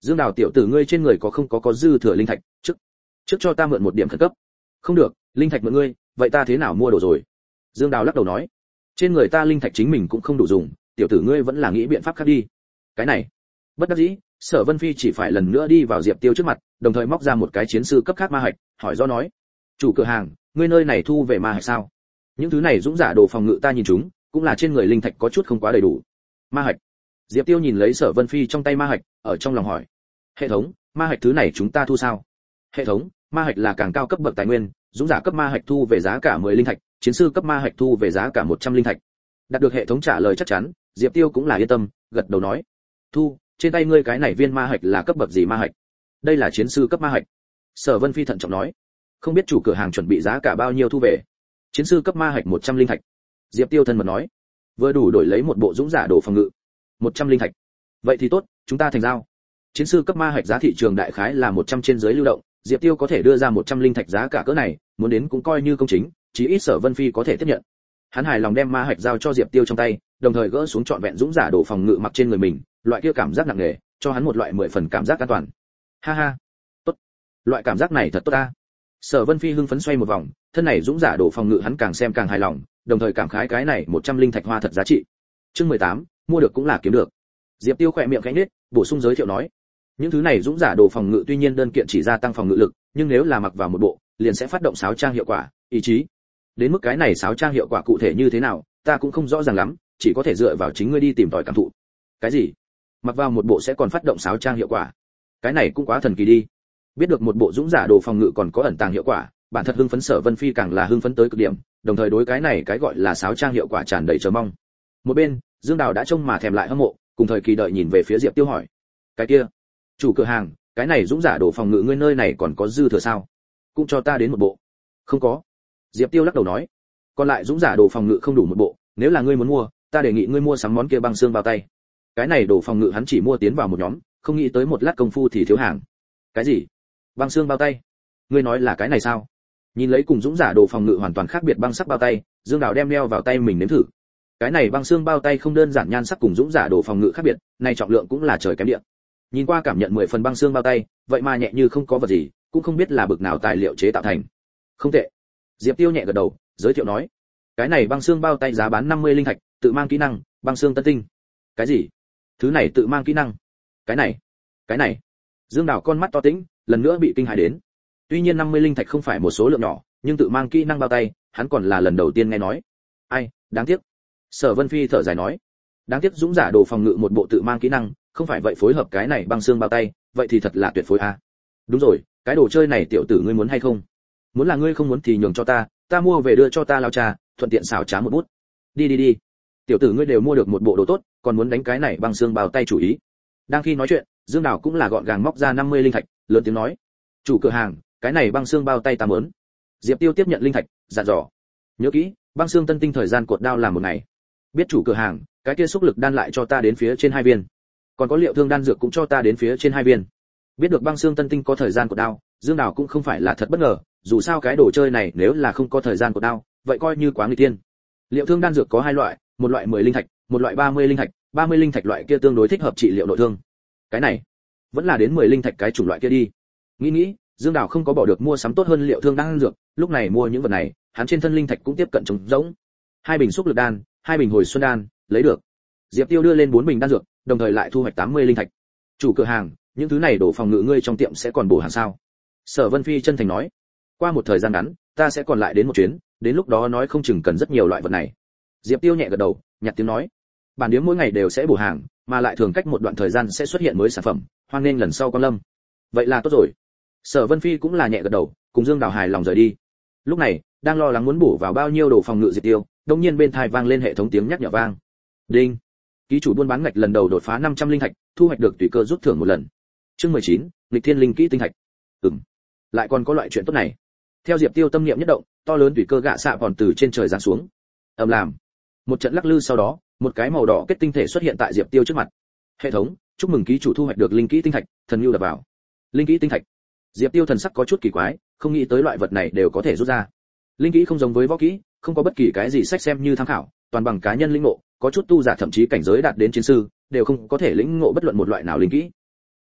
Dương Đào tiểu tử ngươi trên người có không có có dư thừa linh thạch, trước trước cho ta mượn một điểm khẩn cấp. Không được, linh thạch mượn ngươi, vậy ta thế nào mua đồ rồi? Dương Đào lắc đầu nói, trên người ta linh thạch chính mình cũng không đủ dùng, tiểu tử ngươi vẫn là nghĩ biện pháp khác đi. Cái này, bất đắc dĩ, Sở Vân Phi chỉ phải lần nữa đi vào Diệp Tiêu trước mặt, đồng thời móc ra một cái chiến sư cấp khác ma hạch, hỏi do nói, chủ cửa hàng, ngươi nơi này thu về ma hạch sao? Những thứ này dũng giả đồ phòng ngự ta nhìn chúng, cũng là trên người linh thạch có chút không quá đầy đủ. Ma hạch. Diệp Tiêu nhìn lấy Sở Vân Phi trong tay ma hạch, ở trong lòng hỏi, hệ thống, ma hạch thứ này chúng ta thu sao? Hệ thống, ma hạch là càng cao cấp bậc tài nguyên, dũng giả cấp ma hạch thu về giá cả mười linh thạch, chiến sư cấp ma hạch thu về giá cả một trăm linh thạch. Đạt được hệ thống trả lời chắc chắn, Diệp Tiêu cũng là yên tâm, gật đầu nói, thu, trên tay ngươi cái này viên ma hạch là cấp bậc gì ma hạch? Đây là chiến sư cấp ma hạch. Sở Vân Phi thận trọng nói, không biết chủ cửa hàng chuẩn bị giá cả bao nhiêu thu về? Chiến sư cấp ma hạch một trăm linh thạch. Diệp Tiêu thân mật nói, vừa đủ đổi lấy một bộ dũng giả đồ phòng ngự. một trăm linh thạch. Vậy thì tốt, chúng ta thành giao. Chiến sư cấp ma hạch giá thị trường đại khái là một trăm trên dưới lưu động, Diệp Tiêu có thể đưa ra một trăm linh thạch giá cả cỡ này, muốn đến cũng coi như công chính, chí ít Sở Vân Phi có thể tiếp nhận. Hắn hài lòng đem ma hạch giao cho Diệp Tiêu trong tay, đồng thời gỡ xuống trọn vẹn dũng giả đồ phòng ngự mặc trên người mình, loại kia cảm giác nặng nề, cho hắn một loại mười phần cảm giác an toàn. Ha ha, tốt, loại cảm giác này thật tốt ta. Sở Vân Phi hưng phấn xoay một vòng, thân này dũng giả đồ phòng ngự hắn càng xem càng hài lòng, đồng thời cảm khái cái này một trăm linh thạch hoa thật giá trị. Chương mười tám, mua được cũng là kiếm được. Diệp Tiêu khẽ miệng khẽ nhếch, bổ sung giới thiệu nói, những thứ này dũng giả đồ phòng ngự tuy nhiên đơn kiện chỉ gia tăng phòng ngự lực, nhưng nếu là mặc vào một bộ, liền sẽ phát động sáo trang hiệu quả, ý chí. Đến mức cái này sáo trang hiệu quả cụ thể như thế nào, ta cũng không rõ ràng lắm, chỉ có thể dựa vào chính ngươi đi tìm tòi cảm thụ. Cái gì? Mặc vào một bộ sẽ còn phát động sáo trang hiệu quả? Cái này cũng quá thần kỳ đi. Biết được một bộ dũng giả đồ phòng ngự còn có ẩn tàng hiệu quả, bản thân hưng phấn Sở Vân Phi càng là hưng phấn tới cực điểm, đồng thời đối cái này cái gọi là sáo trang hiệu quả tràn đầy chờ mong. Một bên, Dương Đào đã trông mà thèm lại hâm mộ, cùng thời kỳ đợi nhìn về phía Diệp Tiêu hỏi, cái kia, chủ cửa hàng, cái này dũng giả đồ phòng ngự ngươi nơi này còn có dư thừa sao? Cũng cho ta đến một bộ. Không có. Diệp Tiêu lắc đầu nói, còn lại dũng giả đồ phòng ngự không đủ một bộ, nếu là ngươi muốn mua, ta đề nghị ngươi mua sắm món kia băng xương bao tay. Cái này đồ phòng ngự hắn chỉ mua tiến vào một nhóm, không nghĩ tới một lát công phu thì thiếu hàng. Cái gì? Băng xương bao tay? Ngươi nói là cái này sao? Nhìn lấy cùng dũng giả đồ phòng ngự hoàn toàn khác biệt băng sắc bao tay, Dương Đào đem đeo vào tay mình nếm thử. Cái này băng xương bao tay không đơn giản nhan sắc cùng dũng giả đồ phòng ngự khác biệt, này trọng lượng cũng là trời kém địa. Nhìn qua cảm nhận mười phần băng xương bao tay, vậy mà nhẹ như không có vật gì, cũng không biết là bực nào tài liệu chế tạo thành. Không tệ. Diệp Tiêu nhẹ gật đầu, giới thiệu nói, cái này băng xương bao tay giá bán năm mươi linh thạch, tự mang kỹ năng, băng xương tân tinh. Cái gì? Thứ này tự mang kỹ năng? Cái này, cái này. Dương Đào con mắt to tĩnh, lần nữa bị kinh hãi đến. Tuy nhiên năm mươi linh thạch không phải một số lượng nhỏ, nhưng tự mang kỹ năng bao tay, hắn còn là lần đầu tiên nghe nói. Ai, đáng tiếc. Sở Vân Phi thở dài nói, đáng tiếc dũng giả đồ phòng ngự một bộ tự mang kỹ năng, không phải vậy phối hợp cái này băng xương bao tay, vậy thì thật là tuyệt phối a. Đúng rồi, cái đồ chơi này tiểu tử ngươi muốn hay không? Muốn là ngươi không muốn thì nhường cho ta, ta mua về đưa cho ta lao trà, thuận tiện xảo trá một bút. Đi đi đi. Tiểu tử ngươi đều mua được một bộ đồ tốt, còn muốn đánh cái này băng xương bao tay chủ ý. Đang khi nói chuyện, Dương Đào cũng là gọn gàng móc ra năm mươi linh thạch, lớn tiếng nói, chủ cửa hàng, cái này băng xương bao tay ta muốn. Diệp Tiêu tiếp nhận linh thạch, dặn dò, nhớ kỹ, băng xương tân tinh thời gian cột đao làm một ngày. Biết chủ cửa hàng, cái kia xúc lực đan lại cho ta đến phía trên hai viên, còn có liệu thương đan dược cũng cho ta đến phía trên hai viên. Biết được băng xương tân tinh có thời gian cột đao, Dương Đào cũng không phải là thật bất ngờ, dù sao cái đồ chơi này nếu là không có thời gian cột đao, vậy coi như quá nguy tiên. Liệu thương đan dược có hai loại, một loại mười linh thạch, một loại ba mươi linh thạch, ba mươi linh thạch loại kia tương đối thích hợp trị liệu nội thương. Cái này, vẫn là đến mười linh thạch cái chủng loại kia đi. Nghĩ nghĩ, Dương Đào không có bỏ được mua sắm tốt hơn liệu thương đan dược, lúc này mua những vật này, hắn trên thân linh thạch cũng tiếp cận trống rỗng. Hai bình xúc lực đan, hai bình hồi xuân đan, lấy được. Diệp Tiêu đưa lên bốn bình đan dược, đồng thời lại thu hoạch tám mươi linh thạch. Chủ cửa hàng, những thứ này đổ phòng ngự ngươi trong tiệm sẽ còn bổ hàng sao? Sở Vân Phi chân thành nói, qua một thời gian ngắn, ta sẽ còn lại đến một chuyến, đến lúc đó nói không chừng cần rất nhiều loại vật này. Diệp Tiêu nhẹ gật đầu, nhặt tiếng nói, bản điếm mỗi ngày đều sẽ bổ hàng, mà lại thường cách một đoạn thời gian sẽ xuất hiện mới sản phẩm, hoan nên lần sau quan lâm. Vậy là tốt rồi. Sở Vân Phi cũng là nhẹ gật đầu, cùng Dương Đào hài lòng rời đi. Lúc này, đang lo lắng muốn bổ vào bao nhiêu đồ phòng ngự Diệp Tiêu, đột nhiên bên tai vang lên hệ thống tiếng nhắc nhở vang. Đinh. Ký chủ buôn bán ngạch lần đầu đột phá năm trăm linh thạch, thu hoạch được tùy cơ rút thưởng một lần. Chương mười chín, nghịch thiên linh kỹ tinh thạch. Ừm. Lại còn có loại chuyện tốt này. Theo Diệp Tiêu tâm niệm nhất động, to lớn tùy cơ gạ xạ còn từ trên trời giáng xuống. Ầm làm. Một trận lắc lư sau đó, một cái màu đỏ kết tinh thể xuất hiện tại Diệp Tiêu trước mặt. Hệ thống, chúc mừng ký chủ thu hoạch được linh kỹ tinh thạch, thần lưu đập vào. Linh kỹ tinh thạch. Diệp Tiêu thần sắc có chút kỳ quái, không nghĩ tới loại vật này đều có thể rút ra. Linh kỹ không giống với võ kỹ, không có bất kỳ cái gì sách xem như tham khảo, toàn bằng cá nhân linh ngộ, có chút tu giả thậm chí cảnh giới đạt đến chiến sư, đều không có thể lĩnh ngộ bất luận một loại nào linh kỹ.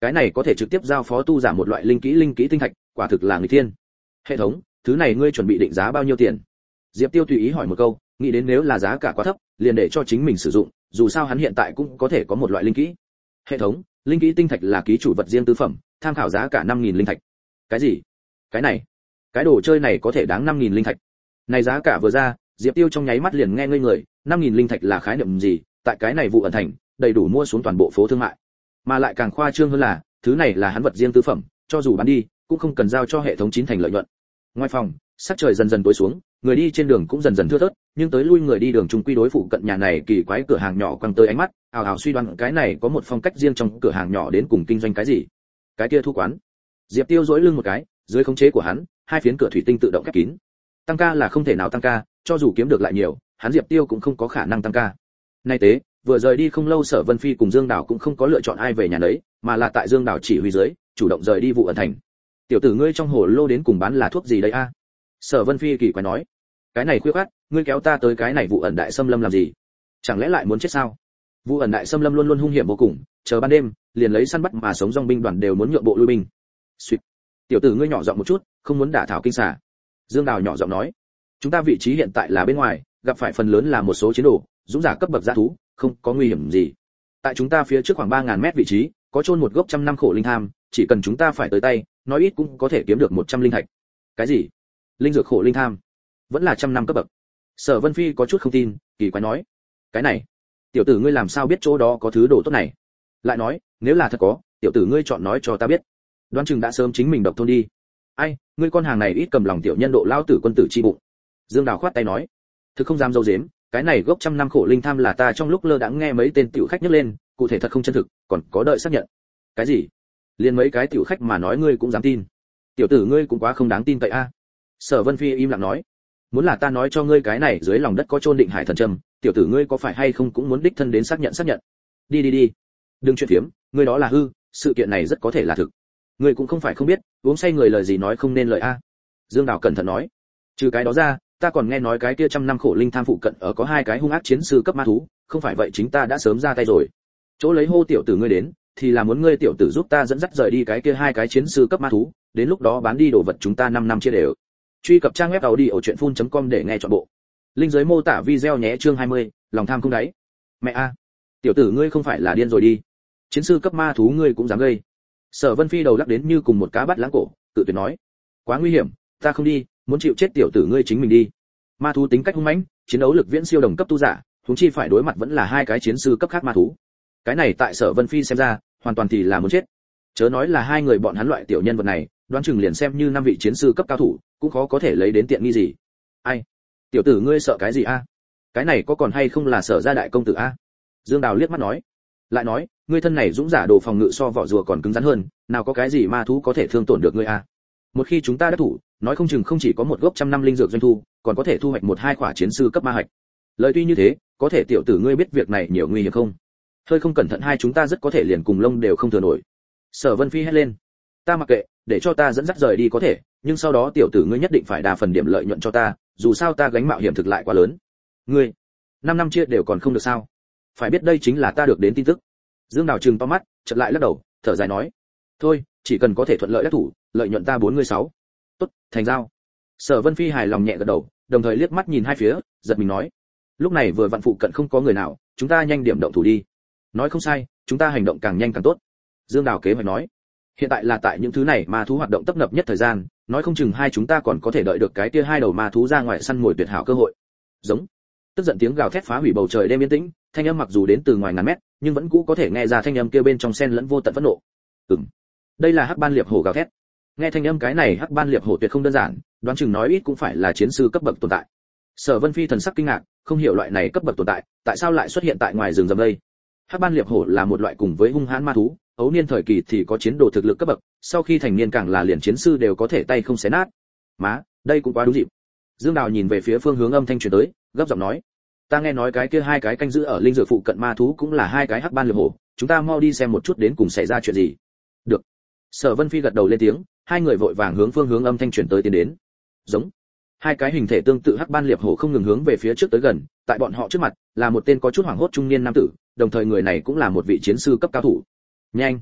cái này có thể trực tiếp giao phó tu giả một loại linh kỹ linh kỹ tinh thạch, quả thực là người thiên. Hệ thống, thứ này ngươi chuẩn bị định giá bao nhiêu tiền? Diệp Tiêu tùy ý hỏi một câu, nghĩ đến nếu là giá cả quá thấp, liền để cho chính mình sử dụng, dù sao hắn hiện tại cũng có thể có một loại linh kỹ. Hệ thống, linh kỹ tinh thạch là ký chủ vật riêng tư phẩm, tham khảo giá cả năm nghìn linh thạch. Cái gì? Cái này, cái đồ chơi này có thể đáng năm nghìn linh thạch? Này giá cả vừa ra, Diệp Tiêu trong nháy mắt liền nghe ngây người, năm nghìn linh thạch là khái niệm gì? Tại cái này vụ ẩn thành, đầy đủ mua xuống toàn bộ phố thương mại. Mà lại càng khoa trương hơn là, thứ này là hắn vật riêng tư phẩm, cho dù bán đi, cũng không cần giao cho hệ thống chín thành lợi nhuận. Ngoài phòng, sắc trời dần dần tối xuống, người đi trên đường cũng dần dần thưa thớt, nhưng tới lui người đi đường chung quy đối phụ cận nhà này kỳ quái cửa hàng nhỏ quăng tới ánh mắt, ào ào suy đoán cái này có một phong cách riêng trong cửa hàng nhỏ đến cùng kinh doanh cái gì. Cái kia thu quán. Diệp Tiêu duỗi lưng một cái, dưới khống chế của hắn, hai phiến cửa thủy tinh tự động khép kín. Tăng ca là không thể nào tăng ca, cho dù kiếm được lại nhiều, hắn Diệp Tiêu cũng không có khả năng tăng ca. Nay tế, vừa rời đi không lâu Sở Vân Phi cùng Dương Đào cũng không có lựa chọn ai về nhà nấy, mà là tại Dương Đào chỉ huy dưới, chủ động rời đi vụ ẩn thành. Tiểu tử ngươi trong hồ lô đến cùng bán là thuốc gì đây a? Sở Vân Phi kỳ quái nói. Cái này khuya khoắt, ngươi kéo ta tới cái này vụ ẩn đại xâm lâm làm gì? Chẳng lẽ lại muốn chết sao? Vụ ẩn đại xâm lâm luôn luôn hung hiểm vô cùng, chờ ban đêm, liền lấy săn bắt mà sống dòng binh đoàn đều muốn nhượng bộ lui binh. Xuyệt. Tiểu tử ngươi nhỏ giọng một chút, không muốn đả thảo kinh xà. Dương Đào nhỏ giọng nói. Chúng ta vị trí hiện tại là bên ngoài, gặp phải phần lớn là một số chiến đồ, dũng giả cấp bậc dã thú, không có nguy hiểm gì. Tại chúng ta phía trước khoảng ba nghìn mét vị trí, có chôn một gốc trăm năm khổ linh tham, chỉ cần chúng ta phải tới tay, nói ít cũng có thể kiếm được một trăm linh thạch. Cái gì? Linh dược khổ linh tham? Vẫn là trăm năm cấp bậc? Sở Vân Phi có chút không tin, kỳ quái nói. Cái này, tiểu tử ngươi làm sao biết chỗ đó có thứ đồ tốt này? Lại nói, nếu là thật có, tiểu tử ngươi chọn nói cho ta biết. Đoán chừng đã sớm chính mình độc thôn đi. Ai, ngươi con hàng này ít cầm lòng tiểu nhân độ lao tử quân tử chi bụng. Dương Đào khoát tay nói. Thực không dám dâu dếm, cái này gốc trăm năm khổ linh tham là ta trong lúc lơ đãng nghe mấy tên tiểu khách nhắc lên, cụ thể thật không chân thực, còn có đợi xác nhận. Cái gì? Liên mấy cái tiểu khách mà nói ngươi cũng dám tin? Tiểu tử ngươi cũng quá không đáng tin cậy a. Sở Vân Phi im lặng nói. Muốn là ta nói cho ngươi cái này dưới lòng đất có chôn định hải thần trâm, tiểu tử ngươi có phải hay không cũng muốn đích thân đến xác nhận xác nhận. Đi đi đi, đừng chuyện phiếm, ngươi đó là hư, sự kiện này rất có thể là thực. Ngươi cũng không phải không biết, uống say người lời gì nói không nên lời a. Dương Đào cẩn thận nói. Trừ cái đó ra, ta còn nghe nói cái kia trăm năm khổ linh tham phụ cận ở có hai cái hung ác chiến sư cấp ma thú, không phải vậy chính ta đã sớm ra tay rồi. Chỗ lấy hô tiểu tử ngươi đến, thì là muốn ngươi tiểu tử giúp ta dẫn dắt rời đi cái kia hai cái chiến sư cấp ma thú, đến lúc đó bán đi đồ vật chúng ta năm năm chia đều. Truy cập trang web audiochuyenphun chấm com để nghe trọn bộ. Link dưới mô tả video nhé. Chương hai mươi, lòng tham không đáy. Mẹ a, tiểu tử ngươi không phải là điên rồi đi? Chiến sư cấp ma thú ngươi cũng dám gây? Sở Vân Phi đầu lắc đến như cùng một cá bắt lãng cổ, tự tuyệt nói. Quá nguy hiểm, ta không đi, muốn chịu chết tiểu tử ngươi chính mình đi. Ma thú tính cách hung mãnh, chiến đấu lực viễn siêu đồng cấp tu giả, huống chi phải đối mặt vẫn là hai cái chiến sư cấp khác ma thú. Cái này tại Sở Vân Phi xem ra, hoàn toàn thì là muốn chết. Chớ nói là hai người bọn hắn loại tiểu nhân vật này, đoán chừng liền xem như năm vị chiến sư cấp cao thủ, cũng khó có thể lấy đến tiện nghi gì. Ai? Tiểu tử ngươi sợ cái gì a? Cái này có còn hay không là Sở gia đại công tử a? Dương Đào liếc mắt nói. Lại nói, ngươi thân này dũng giả đồ phòng ngự so vỏ rùa còn cứng rắn hơn, nào có cái gì ma thú có thể thương tổn được ngươi a? Một khi chúng ta đã thủ, nói không chừng không chỉ có một gốc trăm năm linh dược doanh thu, còn có thể thu hoạch một hai quả chiến sư cấp ma hạch. Lời tuy như thế, có thể tiểu tử ngươi biết việc này nhiều nguy hiểm không? Hơi không cẩn thận hai chúng ta rất có thể liền cùng lông đều không thừa nổi. Sở Vân Phi hét lên. Ta mặc kệ, để cho ta dẫn dắt rời đi có thể, nhưng sau đó tiểu tử ngươi nhất định phải đa phần điểm lợi nhuận cho ta, dù sao ta gánh mạo hiểm thực lại quá lớn. Ngươi, năm năm chia đều còn không được sao? Phải biết đây chính là ta được đến tin tức. Dương Đào trừng to mắt, chợt lại lắc đầu, thở dài nói, thôi, chỉ cần có thể thuận lợi đắc thủ, lợi nhuận ta bốn mươi sáu. Tốt, thành giao. Sở Vân Phi hài lòng nhẹ gật đầu, đồng thời liếc mắt nhìn hai phía, giật mình nói, lúc này vừa vặn phụ cận không có người nào, chúng ta nhanh điểm động thủ đi. Nói không sai, chúng ta hành động càng nhanh càng tốt. Dương Đào kế hoạch nói, hiện tại là tại những thứ này ma thú hoạt động tấp nập nhất thời gian, nói không chừng hai chúng ta còn có thể đợi được cái kia hai đầu ma thú ra ngoài săn mồi tuyệt hảo cơ hội. Giống. Tức giận tiếng gào thét phá hủy bầu trời đêm yên tĩnh, thanh âm mặc dù đến từ ngoài ngàn mét, nhưng vẫn cũ có thể nghe ra thanh âm kia bên trong xen lẫn vô tận phẫn nộ. Ừm. Đây là Hắc Ban Liệp Hổ gào thét. Nghe thanh âm cái này Hắc Ban Liệp Hổ tuyệt không đơn giản, đoán chừng nói ít cũng phải là chiến sư cấp bậc tồn tại. Sở Vân Phi thần sắc kinh ngạc, không hiểu loại này cấp bậc tồn tại, tại sao lại xuất hiện tại ngoài rừng rậm đây? Hắc Ban Liệp Hổ là một loại cùng với hung hãn ma thú, ấu niên thời kỳ thì có chiến đồ thực lực cấp bậc, sau khi thành niên càng là liền chiến sư đều có thể tay không xé nát. Má, đây cũng quá đúng dịp. Dương Đào nhìn về phía phương hướng âm thanh truyền tới, gấp giọng nói, ta nghe nói cái kia hai cái canh giữ ở linh dược phụ cận ma thú cũng là hai cái Hắc Ban Liệp Hổ, chúng ta mau đi xem một chút đến cùng xảy ra chuyện gì. Được. Sở Vân Phi gật đầu lên tiếng, hai người vội vàng hướng phương hướng âm thanh truyền tới tiến đến. Giống. Hai cái hình thể tương tự Hắc Ban Liệp Hổ không ngừng hướng về phía trước tới gần, tại bọn họ trước mặt là một tên có chút hoảng hốt trung niên nam tử, đồng thời người này cũng là một vị chiến sư cấp cao thủ. Nhanh,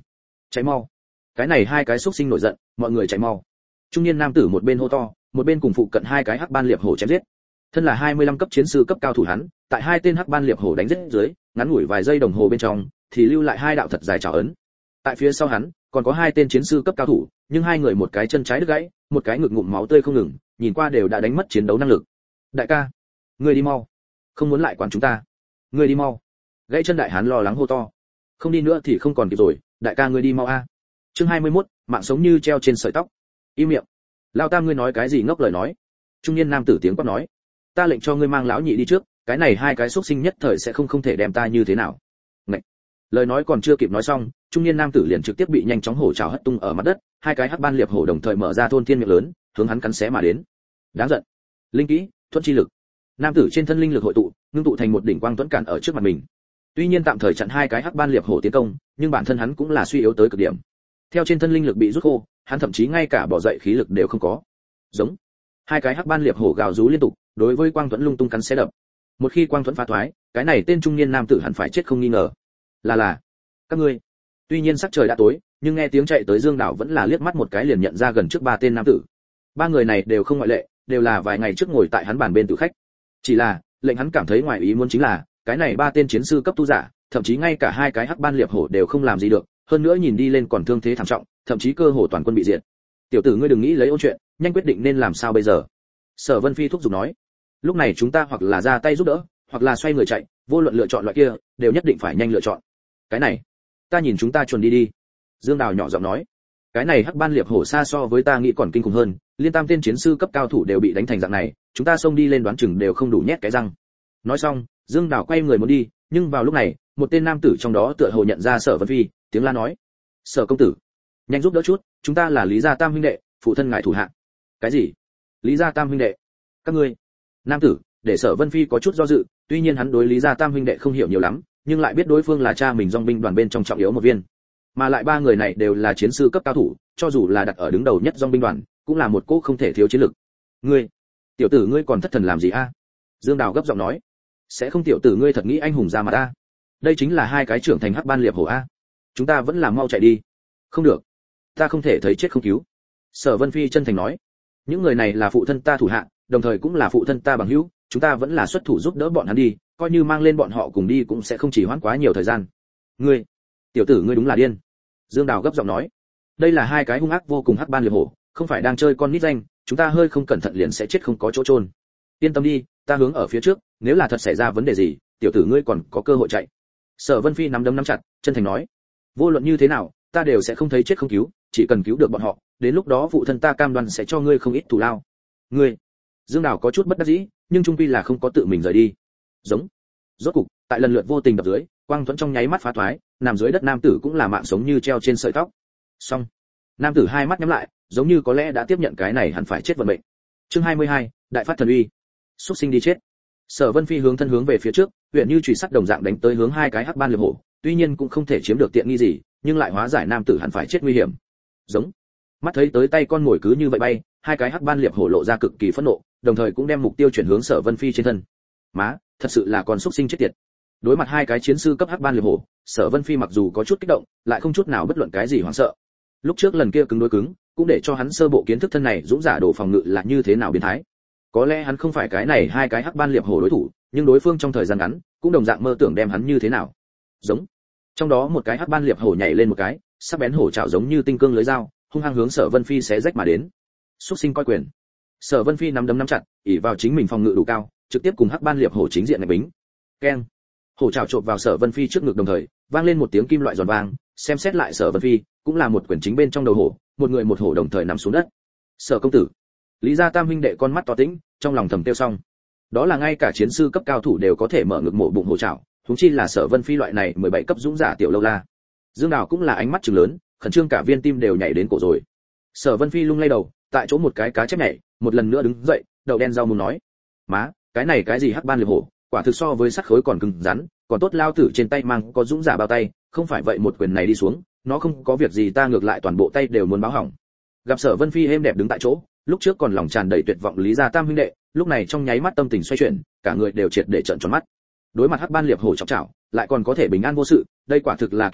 Cháy mau. Cái này hai cái xúc sinh nổi giận, mọi người cháy mau. Trung niên nam tử một bên hô to, một bên cùng phụ cận hai cái hắc ban liệp hổ chém giết. Thân là hai mươi lăm cấp chiến sư cấp cao thủ hắn, tại hai tên hắc ban liệp hổ đánh giết dưới, ngắn ngủi vài giây đồng hồ bên trong, thì lưu lại hai đạo thật dài trảo ấn. Tại phía sau hắn, còn có hai tên chiến sư cấp cao thủ, nhưng hai người một cái chân trái đứt gãy, một cái ngực ngụm máu tươi không ngừng, nhìn qua đều đã đánh mất chiến đấu năng lực. Đại ca, ngươi đi mau, không muốn lại quản chúng ta. Ngươi đi mau. Gãy chân đại hán lo lắng hô to. Không đi nữa thì không còn kịp rồi, đại ca ngươi đi mau a. Chương hai mươi mốt, mạng sống như treo trên sợi tóc. Im miệng. Lão tam ngươi nói cái gì ngốc lời nói? Trung niên nam tử tiếng quát nói. Ta lệnh cho ngươi mang lão nhị đi trước, cái này hai cái xúc sinh nhất thời sẽ không không thể đem ta như thế nào. Ngậy. Lời nói còn chưa kịp nói xong, trung niên nam tử liền trực tiếp bị nhanh chóng hổ trảo hất tung ở mặt đất, hai cái hắc ban liệp hổ đồng thời mở ra thôn thiên miệng lớn, hướng hắn cắn xé mà đến. Đáng giận. Linh kỹ, thuận chi lực. Nam tử trên thân linh lực hội tụ, ngưng tụ thành một đỉnh quang tuấn cản ở trước mặt mình. Tuy nhiên tạm thời chặn hai cái hắc ban liệp hổ tiến công, nhưng bản thân hắn cũng là suy yếu tới cực điểm. Theo trên thân linh lực bị rút khô, hắn thậm chí ngay cả bỏ dậy khí lực đều không có. Giống. Hai cái hắc ban liệp hổ gào rú liên tục, đối với quang tuấn lung tung cắn xé đập. Một khi quang tuấn phá thoái, cái này tên trung niên nam tử hẳn phải chết không nghi ngờ. Là là, các ngươi. Tuy nhiên sắc trời đã tối, nhưng nghe tiếng chạy tới Dương Đảo vẫn là liếc mắt một cái liền nhận ra gần trước ba tên nam tử. Ba người này đều không ngoại lệ, đều là vài ngày trước ngồi tại hắn bàn bên tử khách. Chỉ là, lệnh hắn cảm thấy ngoài ý muốn chính là, cái này ba tên chiến sư cấp tu giả, thậm chí ngay cả hai cái hắc ban liệp hổ đều không làm gì được, hơn nữa nhìn đi lên còn thương thế thảm trọng, thậm chí cơ hồ toàn quân bị diệt. Tiểu tử ngươi đừng nghĩ lấy ôn chuyện, nhanh quyết định nên làm sao bây giờ. Sở Vân Phi thúc giục nói, lúc này chúng ta hoặc là ra tay giúp đỡ, hoặc là xoay người chạy, vô luận lựa chọn loại kia, đều nhất định phải nhanh lựa chọn. Cái này, ta nhìn chúng ta chuẩn đi đi. Dương Đào nhỏ giọng nói, cái này hắc ban liệp hổ xa so với ta nghĩ còn kinh khủng hơn, liên tam tên chiến sư cấp cao thủ đều bị đánh thành dạng này, chúng ta xông đi lên đoán chừng đều không đủ nhét cái răng. Nói xong, Dương Đào quay người muốn đi, nhưng vào lúc này, một tên nam tử trong đó tựa hồ nhận ra Sở Vân Phi, tiếng la nói, Sở công tử, nhanh giúp đỡ chút, chúng ta là Lý gia Tam huynh đệ, phụ thân ngài thủ hạ. Cái gì? Lý gia Tam huynh đệ? Các ngươi? Nam tử, để Sở Vân Phi có chút do dự, tuy nhiên hắn đối Lý gia Tam huynh đệ không hiểu nhiều lắm, nhưng lại biết đối phương là cha mình dòng binh đoàn bên trong trọng yếu một viên, mà lại ba người này đều là chiến sư cấp cao thủ, cho dù là đặt ở đứng đầu nhất dòng binh đoàn, cũng là một cỗ không thể thiếu chiến lực. Ngươi, tiểu tử ngươi còn thất thần làm gì a? Dương Đào gấp giọng nói, sẽ không tiểu tử ngươi thật nghĩ anh hùng ra mà ta? Đây chính là hai cái trưởng thành hắc ban liệp hổ a. Chúng ta vẫn là mau chạy đi. Không được, ta không thể thấy chết không cứu. Sở Vân Phi chân thành nói, những người này là phụ thân ta thủ hạ, đồng thời cũng là phụ thân ta bằng hữu, chúng ta vẫn là xuất thủ giúp đỡ bọn hắn đi, coi như mang lên bọn họ cùng đi cũng sẽ không chỉ hoãn quá nhiều thời gian. Ngươi, tiểu tử ngươi đúng là điên. Dương Đào gấp giọng nói, đây là hai cái hung ác vô cùng hắc ban liệp hổ, không phải đang chơi con nít danh, chúng ta hơi không cẩn thận liền sẽ chết không có chỗ chôn. Yên tâm đi, ta hướng ở phía trước, nếu là thật xảy ra vấn đề gì, tiểu tử ngươi còn có cơ hội chạy. Sở Vân Phi nắm đấm nắm chặt, chân thành nói, vô luận như thế nào, ta đều sẽ không thấy chết không cứu, chỉ cần cứu được bọn họ, đến lúc đó phụ thân ta cam đoan sẽ cho ngươi không ít thù lao. Ngươi, Dương Đào có chút bất đắc dĩ, nhưng trung quy là không có tự mình rời đi. Giống. Rốt cục, tại lần lượt vô tình đập dưới, quang thuẫn trong nháy mắt phá thoái, nằm dưới đất nam tử cũng là mạng sống như treo trên sợi tóc. Xong. Nam tử hai mắt nhắm lại, giống như có lẽ đã tiếp nhận cái này hẳn phải chết vận mệnh. Chương hai mươi hai, đại phát thần uy. Xuất sinh đi chết. Sở Vân Phi hướng thân hướng về phía trước, huyện như chùy sắt đồng dạng đánh tới hướng hai cái hắc ban liệp hổ, tuy nhiên cũng không thể chiếm được tiện nghi gì, nhưng lại hóa giải nam tử hẳn phải chết nguy hiểm. Giống. Mắt thấy tới tay con mồi cứ như vậy bay, hai cái hắc ban liệp hổ lộ ra cực kỳ phẫn nộ, đồng thời cũng đem mục tiêu chuyển hướng Sở Vân Phi trên thân. Má, thật sự là con xuất sinh chết tiệt. Đối mặt hai cái chiến sư cấp hắc ban liệp hổ, Sở Vân Phi mặc dù có chút kích động, lại không chút nào bất luận cái gì hoảng sợ. Lúc trước lần kia cứng đối cứng, cũng để cho hắn sơ bộ kiến thức thân này dũng giả đổ phòng ngự là như thế nào biến thái. Có lẽ hắn không phải cái này hai cái hắc ban liệp hổ đối thủ, nhưng đối phương trong thời gian ngắn, cũng đồng dạng mơ tưởng đem hắn như thế nào. Giống. Trong đó một cái hắc ban liệp hổ nhảy lên một cái, sắc bén hổ chảo giống như tinh cương lưới dao, hung hăng hướng Sở Vân Phi xé rách mà đến. Xuất sinh coi quyền. Sở Vân Phi nắm đấm nắm chặt, ỷ vào chính mình phòng ngự đủ cao, trực tiếp cùng hắc ban liệp hổ chính diện ngạch bính. Keng. Hổ chảo chộp vào Sở Vân Phi trước ngực đồng thời, vang lên một tiếng kim loại giòn vang, xem xét lại Sở Vân Phi, cũng là một quyền chính bên trong đầu hổ, một người một hổ đồng thời nằm xuống đất. Sở công tử. Lý gia Tam huynh đệ con mắt to tĩnh, trong lòng thầm tiêu xong. Đó là ngay cả chiến sư cấp cao thủ đều có thể mở ngực mổ bụng hổ chảo, huống chi là Sở Vân Phi loại này mười bảy cấp dũng giả tiểu lâu la. Dương Đào cũng là ánh mắt trừng lớn, khẩn trương cả viên tim đều nhảy đến cổ rồi. Sở Vân Phi lung lay đầu, tại chỗ một cái cá chép nhảy, một lần nữa đứng dậy, đầu đen rau muống nói: "Má, cái này cái gì hắc ban liệp hổ, quả thực so với sắt khối còn cứng rắn, còn tốt lao tử trên tay mang có dũng giả bao tay, không phải vậy một quyền này đi xuống, nó không có việc gì ta ngược lại toàn bộ tay đều muốn báo hỏng." Gặp Sở Vân Phi êm đẹp đứng tại chỗ, lúc trước còn lòng tràn đầy tuyệt vọng Lý gia Tam huynh đệ, lúc này trong nháy mắt tâm tình xoay chuyển, cả người đều triệt để trợn tròn mắt. Đối mặt hắc ban liệp hổ chọc chảo, lại còn có thể bình an vô sự, đây quả thực là kỳ tích,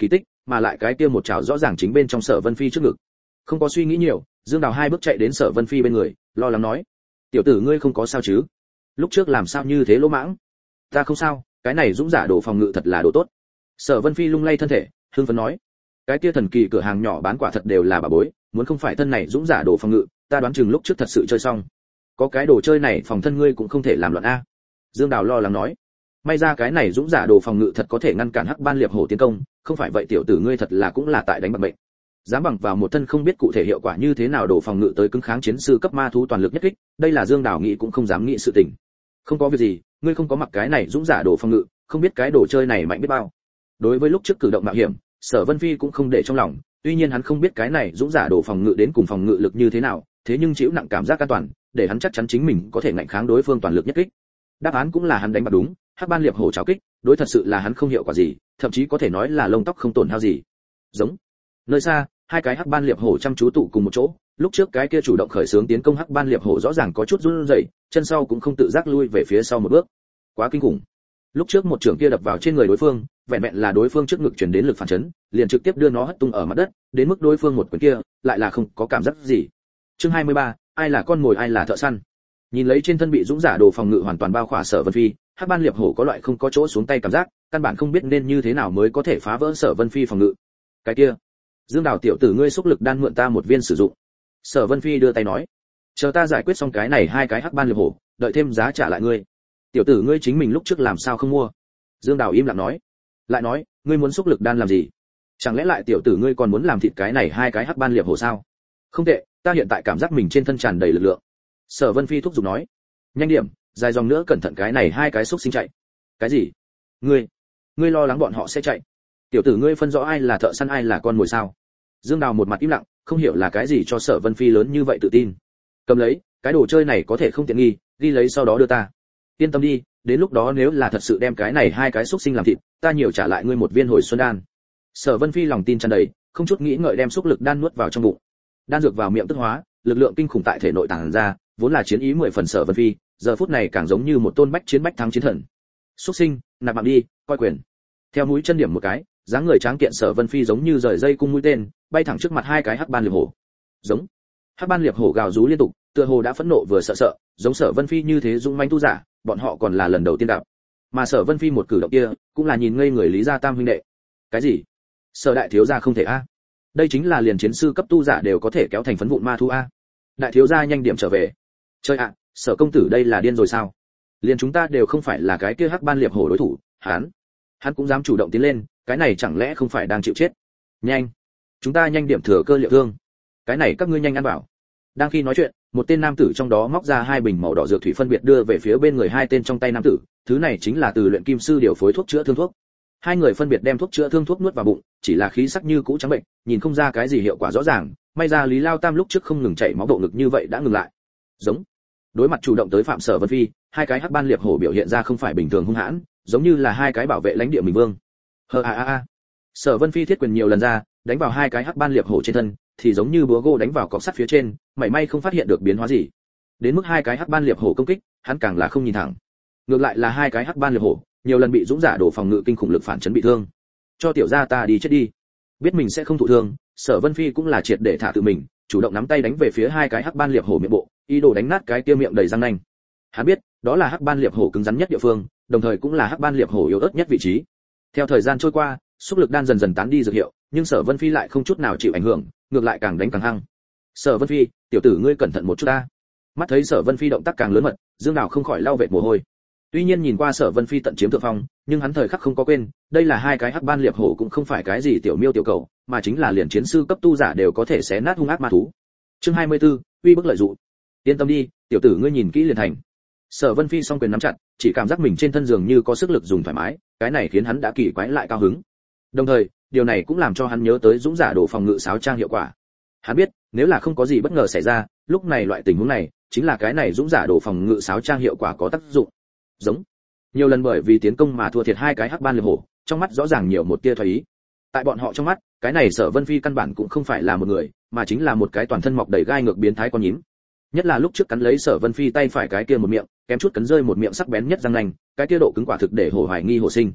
mà lại cái kia một chảo rõ ràng chính bên trong Sở Vân Phi trước ngực. Không có suy nghĩ nhiều, Dương Đào hai bước chạy đến Sở Vân Phi bên người, lo lắng nói: "Tiểu tử ngươi không có sao chứ? Lúc trước làm sao như thế lỗ mãng?" "Ta không sao, cái này dũng giả đồ phòng ngự thật là đồ tốt." Sở Vân Phi lung lay thân thể, hưng phấn nói: "Cái kia thần kỳ cửa hàng nhỏ bán quả thật đều là bà bối, muốn không phải thân này dũng giả đồ phòng ngự, ta đoán chừng lúc trước thật sự chơi xong. Có cái đồ chơi này phòng thân ngươi cũng không thể làm loạn a." Dương Đào lo lắng nói: "May ra cái này dũng giả đồ phòng ngự thật có thể ngăn cản Hắc Ban Liệp Hổ tiến công, không phải vậy tiểu tử ngươi thật là cũng là tại đánh bạc bệnh. Dám bằng vào một thân không biết cụ thể hiệu quả như thế nào đồ phòng ngự tới cứng kháng chiến sư cấp ma thú toàn lực nhất kích, đây là Dương Đào nghĩ cũng không dám nghĩ sự tình. Không có việc gì, ngươi không có mặc cái này dũng giả đồ phòng ngự, không biết cái đồ chơi này mạnh biết bao." Đối với lúc trước cử động mạo hiểm, Sở Vân Phi cũng không để trong lòng, tuy nhiên hắn không biết cái này dũng giả đồ phòng ngự đến cùng phòng ngự lực như thế nào, thế nhưng chịu nặng cảm giác an toàn, để hắn chắc chắn chính mình có thể ngạnh kháng đối phương toàn lực nhất kích. Đáp án cũng là hắn đánh bạc đúng, Hắc Ban Liệp Hổ cháo kích, đối thật sự là hắn không hiệu quả gì, thậm chí có thể nói là lông tóc không tổn hao gì. Giống. Nơi xa, hai cái Hắc Ban Liệp Hổ chăm chú tụ cùng một chỗ, lúc trước cái kia chủ động khởi xướng tiến công Hắc Ban Liệp Hổ rõ ràng có chút run rẩy, chân sau cũng không tự giác lui về phía sau một bước. Quá kinh khủng. Lúc trước một trường kia đập vào trên người đối phương, vẹn vẹn là đối phương trước ngực truyền đến lực phản chấn, liền trực tiếp đưa nó hất tung ở mặt đất, đến mức đối phương một quyền kia, lại là không có cảm giác gì. Chương hai mươi ba, ai là con mồi ai là thợ săn. Nhìn lấy trên thân bị dũng giả đồ phòng ngự hoàn toàn bao khỏa Sở Vân Phi, Hắc Ban Liệp Hổ có loại không có chỗ xuống tay cảm giác, căn bản không biết nên như thế nào mới có thể phá vỡ Sở Vân Phi phòng ngự. Cái kia, Dương Đào tiểu tử ngươi xúc lực đan mượn ta một viên sử dụng. Sở Vân Phi đưa tay nói, chờ ta giải quyết xong cái này hai cái Hắc Ban Liệp Hổ, đợi thêm giá trả lại ngươi. Tiểu tử ngươi chính mình lúc trước làm sao không mua? Dương Đào im lặng nói, lại nói, ngươi muốn xúc lực đan làm gì? Chẳng lẽ lại tiểu tử ngươi còn muốn làm thịt cái này hai cái Hắc Ban Liệp Hổ sao? Không tệ, ta hiện tại cảm giác mình trên thân tràn đầy lực lượng. Sở Vân Phi thúc giục nói, nhanh điểm, dài dòng nữa cẩn thận cái này hai cái xúc sinh chạy. Cái gì? Ngươi, ngươi lo lắng bọn họ sẽ chạy? Tiểu tử ngươi phân rõ ai là thợ săn ai là con mồi sao? Dương Đào một mặt im lặng, không hiểu là cái gì cho Sở Vân Phi lớn như vậy tự tin. Cầm lấy, cái đồ chơi này có thể không tiện nghi, đi lấy sau đó đưa ta. Yên tâm đi, đến lúc đó nếu là thật sự đem cái này hai cái xúc sinh làm thịt, ta nhiều trả lại ngươi một viên hồi xuân đan. Sở Vân Phi lòng tin tràn đầy, không chút nghĩ ngợi đem xúc lực đan nuốt vào trong bụng. Đan dược vào miệng tức hóa, lực lượng kinh khủng tại thể nội tàng ra, vốn là chiến ý mười phần Sở Vân Phi, giờ phút này càng giống như một tôn bách chiến bách thắng chiến thần. Xúc sinh, nạp mạng đi, coi quyền. Theo mũi chân điểm một cái, dáng người tráng kiện Sở Vân Phi giống như rời dây cung mũi tên, bay thẳng trước mặt hai cái Hắc Ban Liệp Hổ. Giống. Hắc Ban Liệp Hổ gào rú liên tục, tựa hồ đã phẫn nộ vừa sợ sợ, giống Sở Vân Phi như thế dũng mãnh tu giả, bọn họ còn là lần đầu tiên gặp. Mà Sở Vân Phi một cử động kia, cũng là nhìn ngây người Lý Gia Tam huynh đệ. Cái gì? Sở đại thiếu gia không thể a? Đây chính là liền chiến sư cấp tu giả đều có thể kéo thành phấn vụn ma thú a. Đại thiếu gia nhanh điểm trở về. Chơi ạ, Sở công tử đây là điên rồi sao? Liền chúng ta đều không phải là cái kia Hắc Ban Liệp Hổ đối thủ, hắn, hắn cũng dám chủ động tiến lên, cái này chẳng lẽ không phải đang chịu chết? Nhanh, chúng ta nhanh điểm thừa cơ liệu thương. Cái này các ngươi nhanh ăn vào. Đang khi nói chuyện, một tên nam tử trong đó móc ra hai bình màu đỏ dược thủy phân biệt đưa về phía bên người hai tên trong tay nam tử, thứ này chính là từ luyện kim sư điều phối thuốc chữa thương thuốc. Hai người phân biệt đem thuốc chữa thương thuốc nuốt vào bụng, chỉ là khí sắc như cũ trắng bệnh, nhìn không ra cái gì hiệu quả rõ ràng, may ra Lý Lao Tam lúc trước không ngừng chảy máu bộ ngực như vậy đã ngừng lại. Giống. Đối mặt chủ động tới phạm Sở Vân Phi, hai cái Hắc Ban Liệp Hổ biểu hiện ra không phải bình thường hung hãn, giống như là hai cái bảo vệ lãnh địa mình vương. Hờ a a a. Sở Vân Phi thiết quyền nhiều lần ra, đánh vào hai cái Hắc Ban Liệp Hổ trên thân, thì giống như búa gỗ đánh vào cọc sắt phía trên, mảy may không phát hiện được biến hóa gì. Đến mức hai cái Hắc Ban Liệp Hổ công kích, hắn càng là không nhìn thẳng. Ngược lại là hai cái Hắc Ban Liệp Hổ, nhiều lần bị dũng giả đổ phòng ngự kinh khủng lực phản chấn bị thương. Cho tiểu gia ta đi chết đi. Biết mình sẽ không thụ thương, Sở Vân Phi cũng là triệt để thả tự mình, chủ động nắm tay đánh về phía hai cái Hắc Ban Liệp Hổ miệng bộ, ý đồ đánh nát cái kia miệng đầy răng nanh. Hắn biết, đó là Hắc Ban Liệp Hổ cứng rắn nhất địa phương, đồng thời cũng là Hắc Ban Liệp Hổ yếu ớt nhất vị trí. Theo thời gian trôi qua, xúc lực đan dần dần tán đi dược hiệu, nhưng Sở Vân Phi lại không chút nào chịu ảnh hưởng, ngược lại càng đánh càng hăng. Sở Vân Phi, tiểu tử ngươi cẩn thận một chút ta. Mắt thấy Sở Vân Phi động tác càng lớn mật, Dương Đào không khỏi lau vệt mồ hôi. Tuy nhiên nhìn qua Sở Vân Phi tận chiếm thượng phong, nhưng hắn thời khắc không có quên, đây là hai cái Hắc Ban Liệp Hổ cũng không phải cái gì tiểu miêu tiểu cầu, mà chính là liền chiến sư cấp tu giả đều có thể xé nát hung ác ma thú. Chương hai mươi tư, uy bức lợi dụ. Yên tâm đi, tiểu tử ngươi nhìn kỹ liền thành. Sở Vân Phi song quyền nắm chặt, chỉ cảm giác mình trên thân giường như có sức lực dùng thoải mái, cái này khiến hắn đã kỳ quái lại cao hứng. Đồng thời, điều này cũng làm cho hắn nhớ tới dũng giả đồ phòng ngự sáo trang hiệu quả. Hắn biết, nếu là không có gì bất ngờ xảy ra, lúc này loại tình huống này, chính là cái này dũng giả đồ phòng ngự sáo trang hiệu quả có tác dụng. Giống. Nhiều lần bởi vì tiến công mà thua thiệt hai cái Hắc Ban Liệp Hổ, trong mắt rõ ràng nhiều một tia thoái ý. Tại bọn họ trong mắt, cái này Sở Vân Phi căn bản cũng không phải là một người, mà chính là một cái toàn thân mọc đầy gai ngược biến thái con nhím. Nhất là lúc trước cắn lấy Sở Vân Phi tay phải cái kia một miệng, kém chút cắn rơi một miệng sắc bén nhất răng nanh, cái kia độ cứng quả thực để hổ hoài nghi hổ sinh.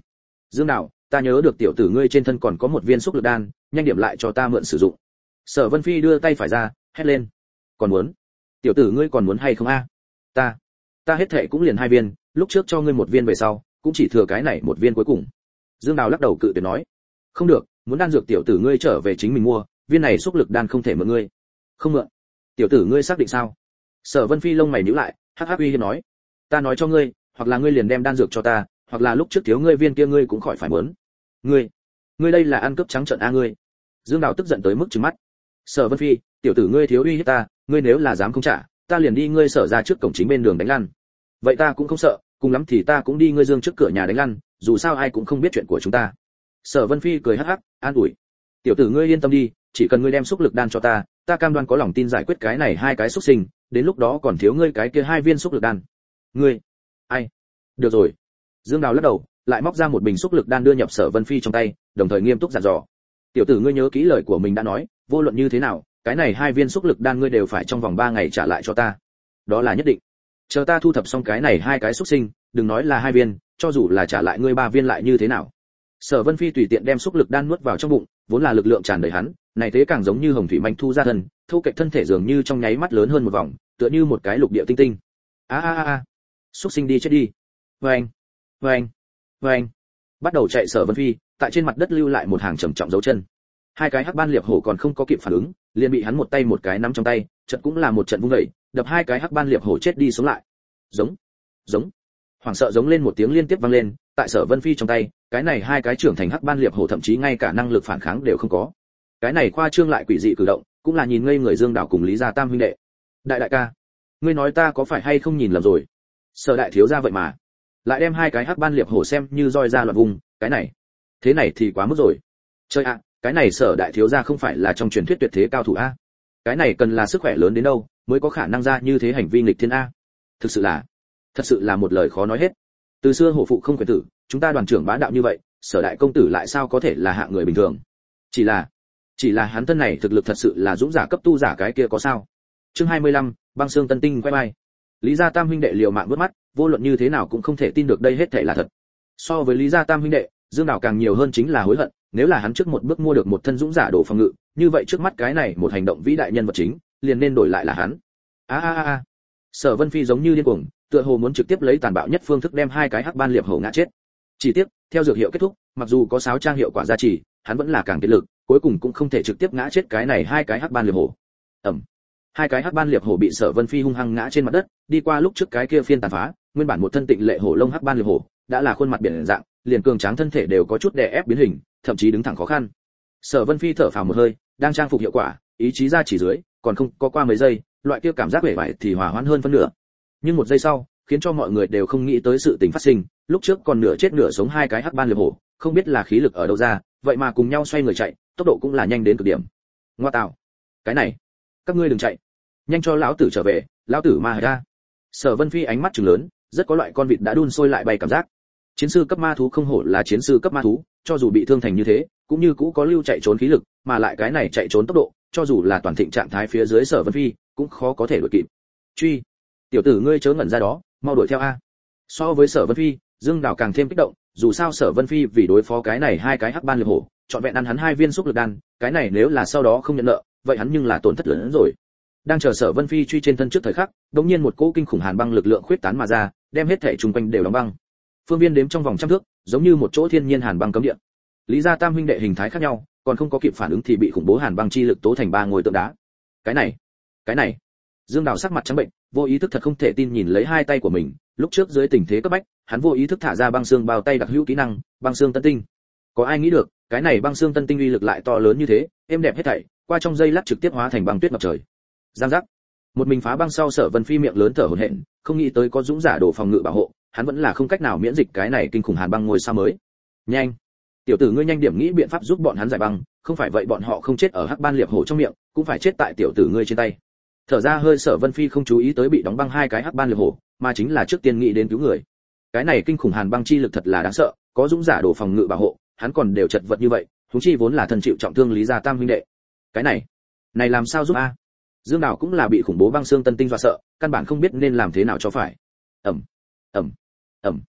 Dương Đào, ta nhớ được tiểu tử ngươi trên thân còn có một viên xúc lực đan, nhanh điểm lại cho ta mượn sử dụng. Sở Vân Phi đưa tay phải ra, hét lên. Còn muốn? Tiểu tử ngươi còn muốn hay không a? Ta, ta hết thệ cũng liền hai viên, lúc trước cho ngươi một viên về sau, cũng chỉ thừa cái này một viên cuối cùng. Dương Đào lắc đầu cự tuyệt nói. Không được, muốn đan dược tiểu tử ngươi trở về chính mình mua, viên này xúc lực đan không thể mượn ngươi. Không mượn. Tiểu tử ngươi xác định sao? Sở Vân Phi lông mày nhíu lại, hắc hắc uy hiếp nói. Ta nói cho ngươi, hoặc là ngươi liền đem đan dược cho ta, hoặc là lúc trước thiếu ngươi viên kia ngươi cũng khỏi phải muốn. Ngươi, ngươi đây là ăn cướp trắng trợn a ngươi. Dương Đào tức giận tới mức trừng mắt. Sở Vân Phi, tiểu tử ngươi thiếu uy hiếp ta, ngươi nếu là dám không trả, ta liền đi ngươi sở ra trước cổng chính bên đường đánh lăn. Vậy ta cũng không sợ, cùng lắm thì ta cũng đi ngươi Dương trước cửa nhà đánh lăn, dù sao ai cũng không biết chuyện của chúng ta. Sở Vân Phi cười hắc hắc, an ủi. Tiểu tử ngươi yên tâm đi, chỉ cần ngươi đem xúc lực đan cho ta, ta cam đoan có lòng tin giải quyết cái này hai cái xúc sinh, đến lúc đó còn thiếu ngươi cái kia hai viên xúc lực đan. Ngươi, ai? Được rồi. Dương Đào lắc đầu, lại móc ra một bình xúc lực đan đưa nhập Sở Vân Phi trong tay, đồng thời nghiêm túc dặn dò. Tiểu tử ngươi nhớ kỹ lời của mình đã nói, vô luận như thế nào, cái này hai viên xúc lực đan ngươi đều phải trong vòng ba ngày trả lại cho ta. Đó là nhất định. Chờ ta thu thập xong cái này hai cái xúc sinh, đừng nói là hai viên, cho dù là trả lại ngươi ba viên lại như thế nào. Sở Vân Phi tùy tiện đem xúc lực đan nuốt vào trong bụng, vốn là lực lượng tràn đầy hắn, này thế càng giống như hồng thủy manh thu ra thân, thu cạnh thân thể dường như trong nháy mắt lớn hơn một vòng, tựa như một cái lục địa tinh tinh. A a a a. Xúc sinh đi chết đi. Oeng, oeng, oeng. Bắt đầu chạy Sở Vân Phi, tại trên mặt đất lưu lại một hàng trầm trọng dấu chân. Hai cái hắc ban liệp hổ còn không có kịp phản ứng, liền bị hắn một tay một cái nắm trong tay, chợt cũng là một trận vung dậy, đập hai cái hắc ban liệp hổ chết đi sống lại. Giống, giống. Hoảng sợ giống lên một tiếng liên tiếp vang lên, tại Sở Vân Phi trong tay, cái này hai cái trưởng thành hắc ban liệp hổ thậm chí ngay cả năng lực phản kháng đều không có. Cái này khoa trương lại quỷ dị cử động, cũng là nhìn ngây người Dương Đào cùng Lý Gia Tam huynh đệ. Đại đại ca, ngươi nói ta có phải hay không nhìn lầm rồi? Sở đại thiếu gia vậy mà lại đem hai cái hắc ban liệp hổ xem như roi ra loạn vùng, cái này, thế này thì quá mức rồi. Chơi ạ, à, cái này Sở đại thiếu gia không phải là trong truyền thuyết tuyệt thế cao thủ a? Cái này cần là sức khỏe lớn đến đâu mới có khả năng ra như thế hành vi nghịch thiên a? Thực sự là, thật sự là một lời khó nói hết. Từ xưa hổ phụ không quyền tử, chúng ta đoàn trưởng bá đạo như vậy, Sở đại công tử lại sao có thể là hạng người bình thường? Chỉ là, chỉ là hắn thân này thực lực thật sự là dũng giả cấp tu giả cái kia có sao? Chương hai mươi lăm, băng xương tân tinh quay bay. Lý Gia Tam huynh đệ liều mạng vớt mắt, vô luận như thế nào cũng không thể tin được đây hết thảy là thật. So với Lý Gia Tam huynh đệ, Dương Đào càng nhiều hơn chính là hối hận, nếu là hắn trước một bước mua được một thân dũng giả đồ phòng ngự, như vậy trước mắt cái này một hành động vĩ đại nhân vật chính, liền nên đổi lại là hắn. A a a a. Sở Vân Phi giống như điên cuồng, tựa hồ muốn trực tiếp lấy tàn bạo nhất phương thức đem hai cái hắc ban liệp hổ ngã chết. Chỉ tiếc, theo dược hiệu kết thúc, mặc dù có sáo trang hiệu quả gia trì, hắn vẫn là càng kiệt lực, cuối cùng cũng không thể trực tiếp ngã chết cái này hai cái hắc ban liệp hổ. Ầm. Hai cái hắc ban liệp hổ bị Sở Vân Phi hung hăng ngã trên mặt đất, đi qua lúc trước cái kia phiên tàn phá, nguyên bản một thân tịnh lệ hổ lông hắc ban liệp hổ, đã là khuôn mặt biển dạng, liền cường tráng thân thể đều có chút đè ép biến hình, thậm chí đứng thẳng khó khăn. Sở Vân Phi thở phào một hơi, đang trang phục hiệu quả, ý chí ra chỉ dưới, còn không có qua mấy giây, loại kia cảm giác vẻ vải thì hòa hoãn hơn phân nửa. Nhưng một giây sau, khiến cho mọi người đều không nghĩ tới sự tình phát sinh, lúc trước còn nửa chết nửa sống hai cái hắc ban liệp hổ, không biết là khí lực ở đâu ra, vậy mà cùng nhau xoay người chạy, tốc độ cũng là nhanh đến cực điểm. Ngoa tạo, cái này, các ngươi đừng chạy, nhanh cho lão tử trở về, lão tử ma ra. Sở Vân Phi ánh mắt trừng lớn, rất có loại con vịt đã đun sôi lại bay cảm giác. Chiến sư cấp ma thú không hổ là chiến sư cấp ma thú, cho dù bị thương thành như thế, cũng như cũ có lưu chạy trốn khí lực, mà lại cái này chạy trốn tốc độ, cho dù là toàn thịnh trạng thái phía dưới Sở Vân Phi, cũng khó có thể đuổi kịp. Truy, tiểu tử ngươi chớ ngẩn ra đó, mau đuổi theo a. So với Sở Vân Phi, Dương Đào càng thêm kích động, dù sao Sở Vân Phi vì đối phó cái này hai cái hắc ban liệp hổ, chọn vẹn ăn hắn hai viên xúc lực đan, cái này nếu là sau đó không nhận nợ, vậy hắn nhưng là tổn thất lớn hơn rồi. Đang chờ Sở Vân Phi truy trên thân trước thời khắc, đột nhiên một cỗ kinh khủng hàn băng lực lượng khuyết tán mà ra, đem hết thảy xung quanh đều đóng băng. Phương viên đếm trong vòng trăm thước, giống như một chỗ thiên nhiên hàn băng cấm địa. Lý Gia Tam huynh đệ hình thái khác nhau, còn không có kịp phản ứng thì bị khủng bố hàn băng chi lực tố thành ba ngôi tượng đá. Cái này, cái này. Dương Đào sắc mặt trắng bệnh, vô ý thức thật không thể tin nhìn lấy hai tay của mình, lúc trước dưới tình thế cấp bách, hắn vô ý thức thả ra băng xương bao tay đặc hữu kỹ năng, băng xương tân tinh. Có ai nghĩ được, cái này băng xương tân tinh uy lực lại to lớn như thế, êm đẹp hết thảy, qua trong giây lát trực tiếp hóa thành băng tuyết ngập trời. Giang giác. Một mình phá băng sau Sở Vân Phi miệng lớn thở hổn hển, không nghĩ tới có dũng giả đồ phòng ngự bảo hộ, hắn vẫn là không cách nào miễn dịch cái này kinh khủng hàn băng ngôi sao mới. Nhanh, tiểu tử ngươi nhanh điểm nghĩ biện pháp giúp bọn hắn giải băng, không phải vậy bọn họ không chết ở hắc ban liệp hổ trong miệng, cũng phải chết tại tiểu tử ngươi trên tay. Thở ra hơi Sở Vân Phi không chú ý tới bị đóng băng hai cái hắc ban liệp hổ, mà chính là trước tiên nghĩ đến cứu người. Cái này kinh khủng hàn băng chi lực thật là đáng sợ, có dũng giả đồ phòng ngự bảo hộ, hắn còn đều chật vật như vậy, huống chi vốn là thân chịu trọng thương Lý Gia Tam huynh đệ. Cái này, này làm sao giúp a? Dương Đào cũng là bị khủng bố băng xương tân tinh dọa sợ, căn bản không biết nên làm thế nào cho phải. Ầm, ầm, ầm.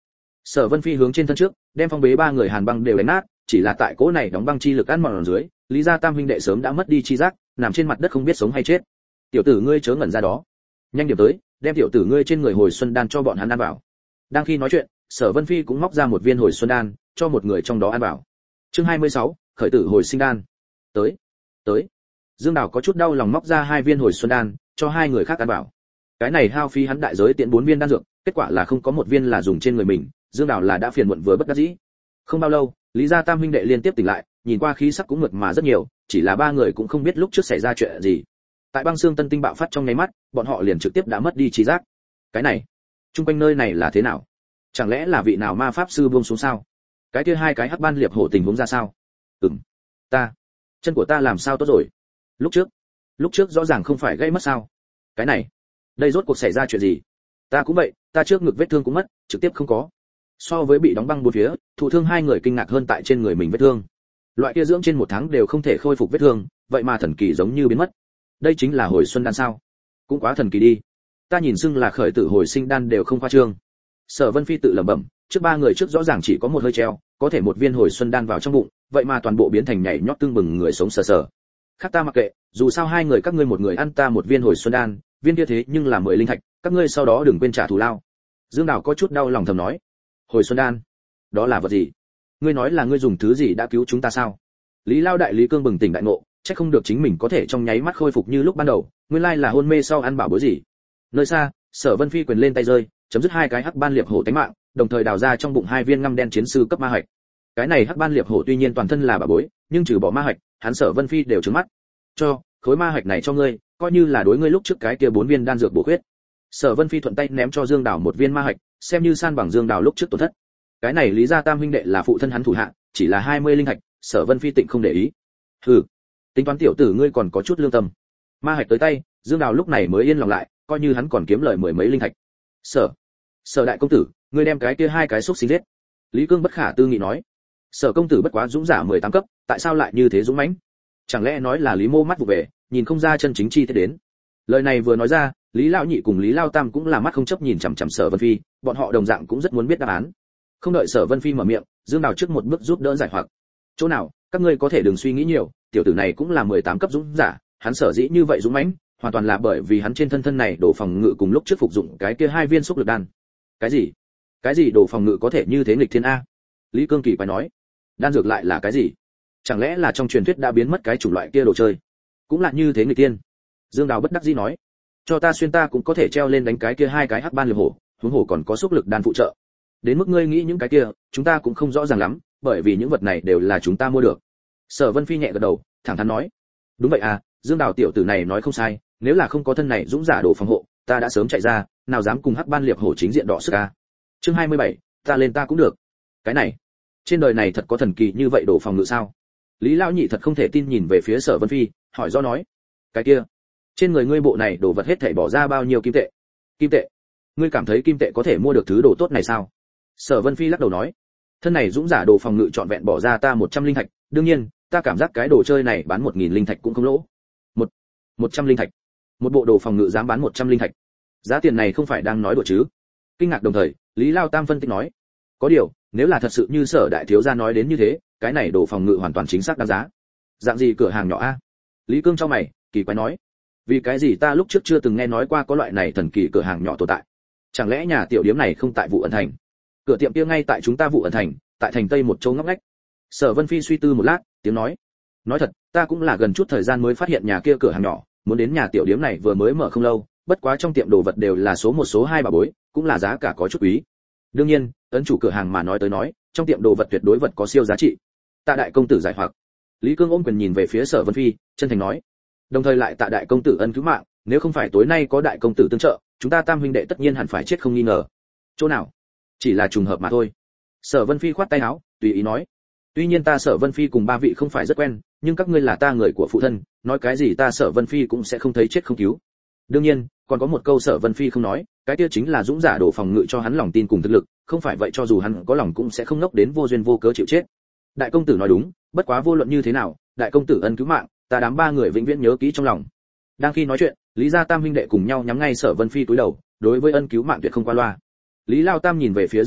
Sở Vân Phi hướng trên thân trước, đem phong bế ba người Hàn Băng đều đánh nát, chỉ là tại cỗ này đóng băng chi lực ăn mòn ở dưới, Lý gia tam huynh đệ sớm đã mất đi chi giác, nằm trên mặt đất không biết sống hay chết. Tiểu tử ngươi chớ ngẩn ra đó, nhanh điểm tới, đem tiểu tử ngươi trên người hồi xuân đan cho bọn hắn ăn vào. Đang khi nói chuyện, Sở Vân Phi cũng móc ra một viên hồi xuân đan, cho một người trong đó ăn vào. Chương hai mươi sáu, khởi tử hồi sinh đan. Tới, tới. Dương Đào có chút đau lòng móc ra hai viên hồi xuân đan, cho hai người khác ăn vào. Cái này hao phí hắn đại giới tiện bốn viên đan dược, kết quả là không có một viên là dùng trên người mình, Dương Đào là đã phiền muộn vừa bất đắc dĩ. Không bao lâu, Lý gia tam huynh đệ liên tiếp tỉnh lại, nhìn qua khí sắc cũng mượt mà rất nhiều, chỉ là ba người cũng không biết lúc trước xảy ra chuyện gì. Tại băng xương tân tinh bạo phát trong nháy mắt, bọn họ liền trực tiếp đã mất đi trí giác. Cái này, trung quanh nơi này là thế nào? Chẳng lẽ là vị nào ma pháp sư buông xuống sao? Cái kia hai cái hắc ban liệp hổ tình huống ra sao? Ừm, ta, chân của ta làm sao tốt rồi? Lúc trước, lúc trước rõ ràng không phải gây mất sao? Cái này, đây rốt cuộc xảy ra chuyện gì? Ta cũng vậy, ta trước ngực vết thương cũng mất, trực tiếp không có. So với bị đóng băng bốn phía, thụ thương hai người kinh ngạc hơn tại trên người mình vết thương. Loại kia dưỡng trên một tháng đều không thể khôi phục vết thương, vậy mà thần kỳ giống như biến mất. Đây chính là hồi xuân đan sao? Cũng quá thần kỳ đi. Ta nhìn xưng là khởi tử hồi sinh đan đều không khoa trương. Sở Vân Phi tự lẩm bẩm, trước ba người trước rõ ràng chỉ có một hơi treo, có thể một viên hồi xuân đan vào trong bụng, vậy mà toàn bộ biến thành nhảy nhót tương bừng người sống sờ sờ. Khác ta mặc kệ, dù sao hai người các ngươi một người ăn ta một viên hồi xuân đan, viên kia thế nhưng là mười linh thạch, các ngươi sau đó đừng quên trả thù lao. Dương Đào có chút đau lòng thầm nói, hồi xuân đan, đó là vật gì? Ngươi nói là ngươi dùng thứ gì đã cứu chúng ta sao? Lý Lao đại Lý Cương bừng tỉnh đại ngộ, chắc không được chính mình có thể trong nháy mắt khôi phục như lúc ban đầu, nguyên lai là hôn mê sau ăn bảo bối gì. Nơi xa, Sở Vân Phi quyền lên tay rơi, chấm dứt hai cái hắc ban liệp hổ tánh mạng, đồng thời đào ra trong bụng hai viên ngăm đen chiến sư cấp ma hạch. Cái này hắc ban liệp hổ tuy nhiên toàn thân là bảo bối, nhưng trừ bỏ ma hạch, hắn Sở Vân Phi đều trừng mắt. Cho, khối ma hạch này cho ngươi, coi như là đối ngươi lúc trước cái kia bốn viên đan dược bổ huyết. Sở Vân Phi thuận tay ném cho Dương Đào một viên ma hạch, xem như san bằng Dương Đào lúc trước tổn thất. Cái này Lý gia tam huynh đệ là phụ thân hắn thủ hạ, chỉ là hai mươi linh hạch, Sở Vân Phi tịnh không để ý. Hừ, tính toán tiểu tử ngươi còn có chút lương tâm. Ma hạch tới tay, Dương Đào lúc này mới yên lòng lại, coi như hắn còn kiếm lời mười mấy linh thạch. Sở, Sở đại công tử, ngươi đem cái kia hai cái xúc sinh giết. Lý Cương bất khả tư nghị nói. Sở công tử bất quá dũng giả mười tám cấp, tại sao lại như thế dũng mãnh? Chẳng lẽ nói là Lý Mô mắt vụ về, nhìn không ra chân chính chi tiết đến. Lời này vừa nói ra, Lý lão nhị cùng Lý Lao Tam cũng là mắt không chấp nhìn chằm chằm Sở Vân Phi, bọn họ đồng dạng cũng rất muốn biết đáp án. Không đợi Sở Vân Phi mở miệng, Dương Đào trước một bước giúp đỡ giải hoặc. Chỗ nào, các ngươi có thể đừng suy nghĩ nhiều, tiểu tử này cũng là mười tám cấp dũng giả, hắn sở dĩ như vậy dũng mãnh, hoàn toàn là bởi vì hắn trên thân thân này đồ phòng ngự cùng lúc trước phục dụng cái kia hai viên xúc lực đan. Cái gì? Cái gì đồ phòng ngự có thể như thế nghịch thiên a? Lý Cương Kỳ quái nói. Đan dược lại là cái gì? Chẳng lẽ là trong truyền thuyết đã biến mất cái chủng loại kia đồ chơi? Cũng là như thế nghịch thiên. Dương Đào bất đắc dĩ nói. Cho ta xuyên ta cũng có thể treo lên đánh cái kia hai cái hắc ban liệp hổ, huống hồ còn có xúc lực đan phụ trợ. Đến mức ngươi nghĩ những cái kia, chúng ta cũng không rõ ràng lắm, bởi vì những vật này đều là chúng ta mua được. Sở Vân Phi nhẹ gật đầu, thẳng thắn nói. Đúng vậy à, Dương Đào tiểu tử này nói không sai, nếu là không có thân này dũng giả đồ phòng hộ, ta đã sớm chạy ra, nào dám cùng hắc ban liệp hổ chính diện đọ sức a. Chương hai mươi bảy, ta lên ta cũng được. Cái này, trên đời này thật có thần kỳ như vậy đồ phòng ngự sao? Lý lão nhị thật không thể tin nhìn về phía Sở Vân Phi, hỏi do nói. Cái kia, trên người ngươi bộ này đồ vật hết thảy bỏ ra bao nhiêu kim tệ? Kim tệ? Ngươi cảm thấy kim tệ có thể mua được thứ đồ tốt này sao? Sở Vân Phi lắc đầu nói. Thân này dũng giả đồ phòng ngự trọn vẹn bỏ ra ta một trăm linh thạch, đương nhiên, ta cảm giác cái đồ chơi này bán một nghìn linh thạch cũng không lỗ. Một, một trăm linh thạch. Một bộ đồ phòng ngự dám bán một trăm linh thạch. Giá tiền này không phải đang nói đùa chứ? Kinh ngạc đồng thời, Lý Lao Tam phân tích nói. Có điều, nếu là thật sự như Sở đại thiếu gia nói đến như thế, cái này đồ phòng ngự hoàn toàn chính xác đáng giá. Dạng gì cửa hàng nhỏ a? Lý Cương cho mày, kỳ quái nói. Vì cái gì ta lúc trước chưa từng nghe nói qua có loại này thần kỳ cửa hàng nhỏ tồn tại? Chẳng lẽ nhà tiểu điếm này không tại Vụ Ẩn Thành? Cửa tiệm kia ngay tại chúng ta Vụ Ẩn Thành, tại thành Tây một châu ngóc ngách. Sở Vân Phi suy tư một lát, tiếng nói. Nói thật, ta cũng là gần chút thời gian mới phát hiện nhà kia cửa hàng nhỏ, muốn đến nhà tiểu điếm này vừa mới mở không lâu, bất quá trong tiệm đồ vật đều là số một số hai bà bối, cũng là giá cả có chút quý. Đương nhiên, ấn chủ cửa hàng mà nói tới nói, trong tiệm đồ vật tuyệt đối vật có siêu giá trị. Tạ đại công tử giải hoặc. Lý Cương ôm quyền nhìn về phía Sở Vân Phi, chân thành nói. Đồng thời lại tạ đại công tử ân cứu mạng, nếu không phải tối nay có đại công tử tương trợ, chúng ta tam huynh đệ tất nhiên hẳn phải chết không nghi ngờ. Chỗ nào? Chỉ là trùng hợp mà thôi. Sở Vân Phi khoát tay áo, tùy ý nói. Tuy nhiên ta Sở Vân Phi cùng ba vị không phải rất quen, nhưng các ngươi là ta người của phụ thân, nói cái gì ta Sở Vân Phi cũng sẽ không thấy chết không cứu. Đương nhiên, còn có một câu Sở Vân Phi không nói, cái kia chính là dũng giả đổ phòng ngự cho hắn lòng tin cùng thực lực, không phải vậy cho dù hắn có lòng cũng sẽ không nốc đến vô duyên vô cớ chịu chết. Đại công tử nói đúng, bất quá vô luận như thế nào, đại công tử ân cứu mạng, ta đám ba người vĩnh viễn nhớ kỹ trong lòng. Đang khi nói chuyện, Lý gia tam huynh đệ cùng nhau nhắm ngay Sở Vân Phi cúi đầu, đối với ân cứu mạng tuyệt không qua loa. Lý Lao Tam nhìn về phía Dương Đào,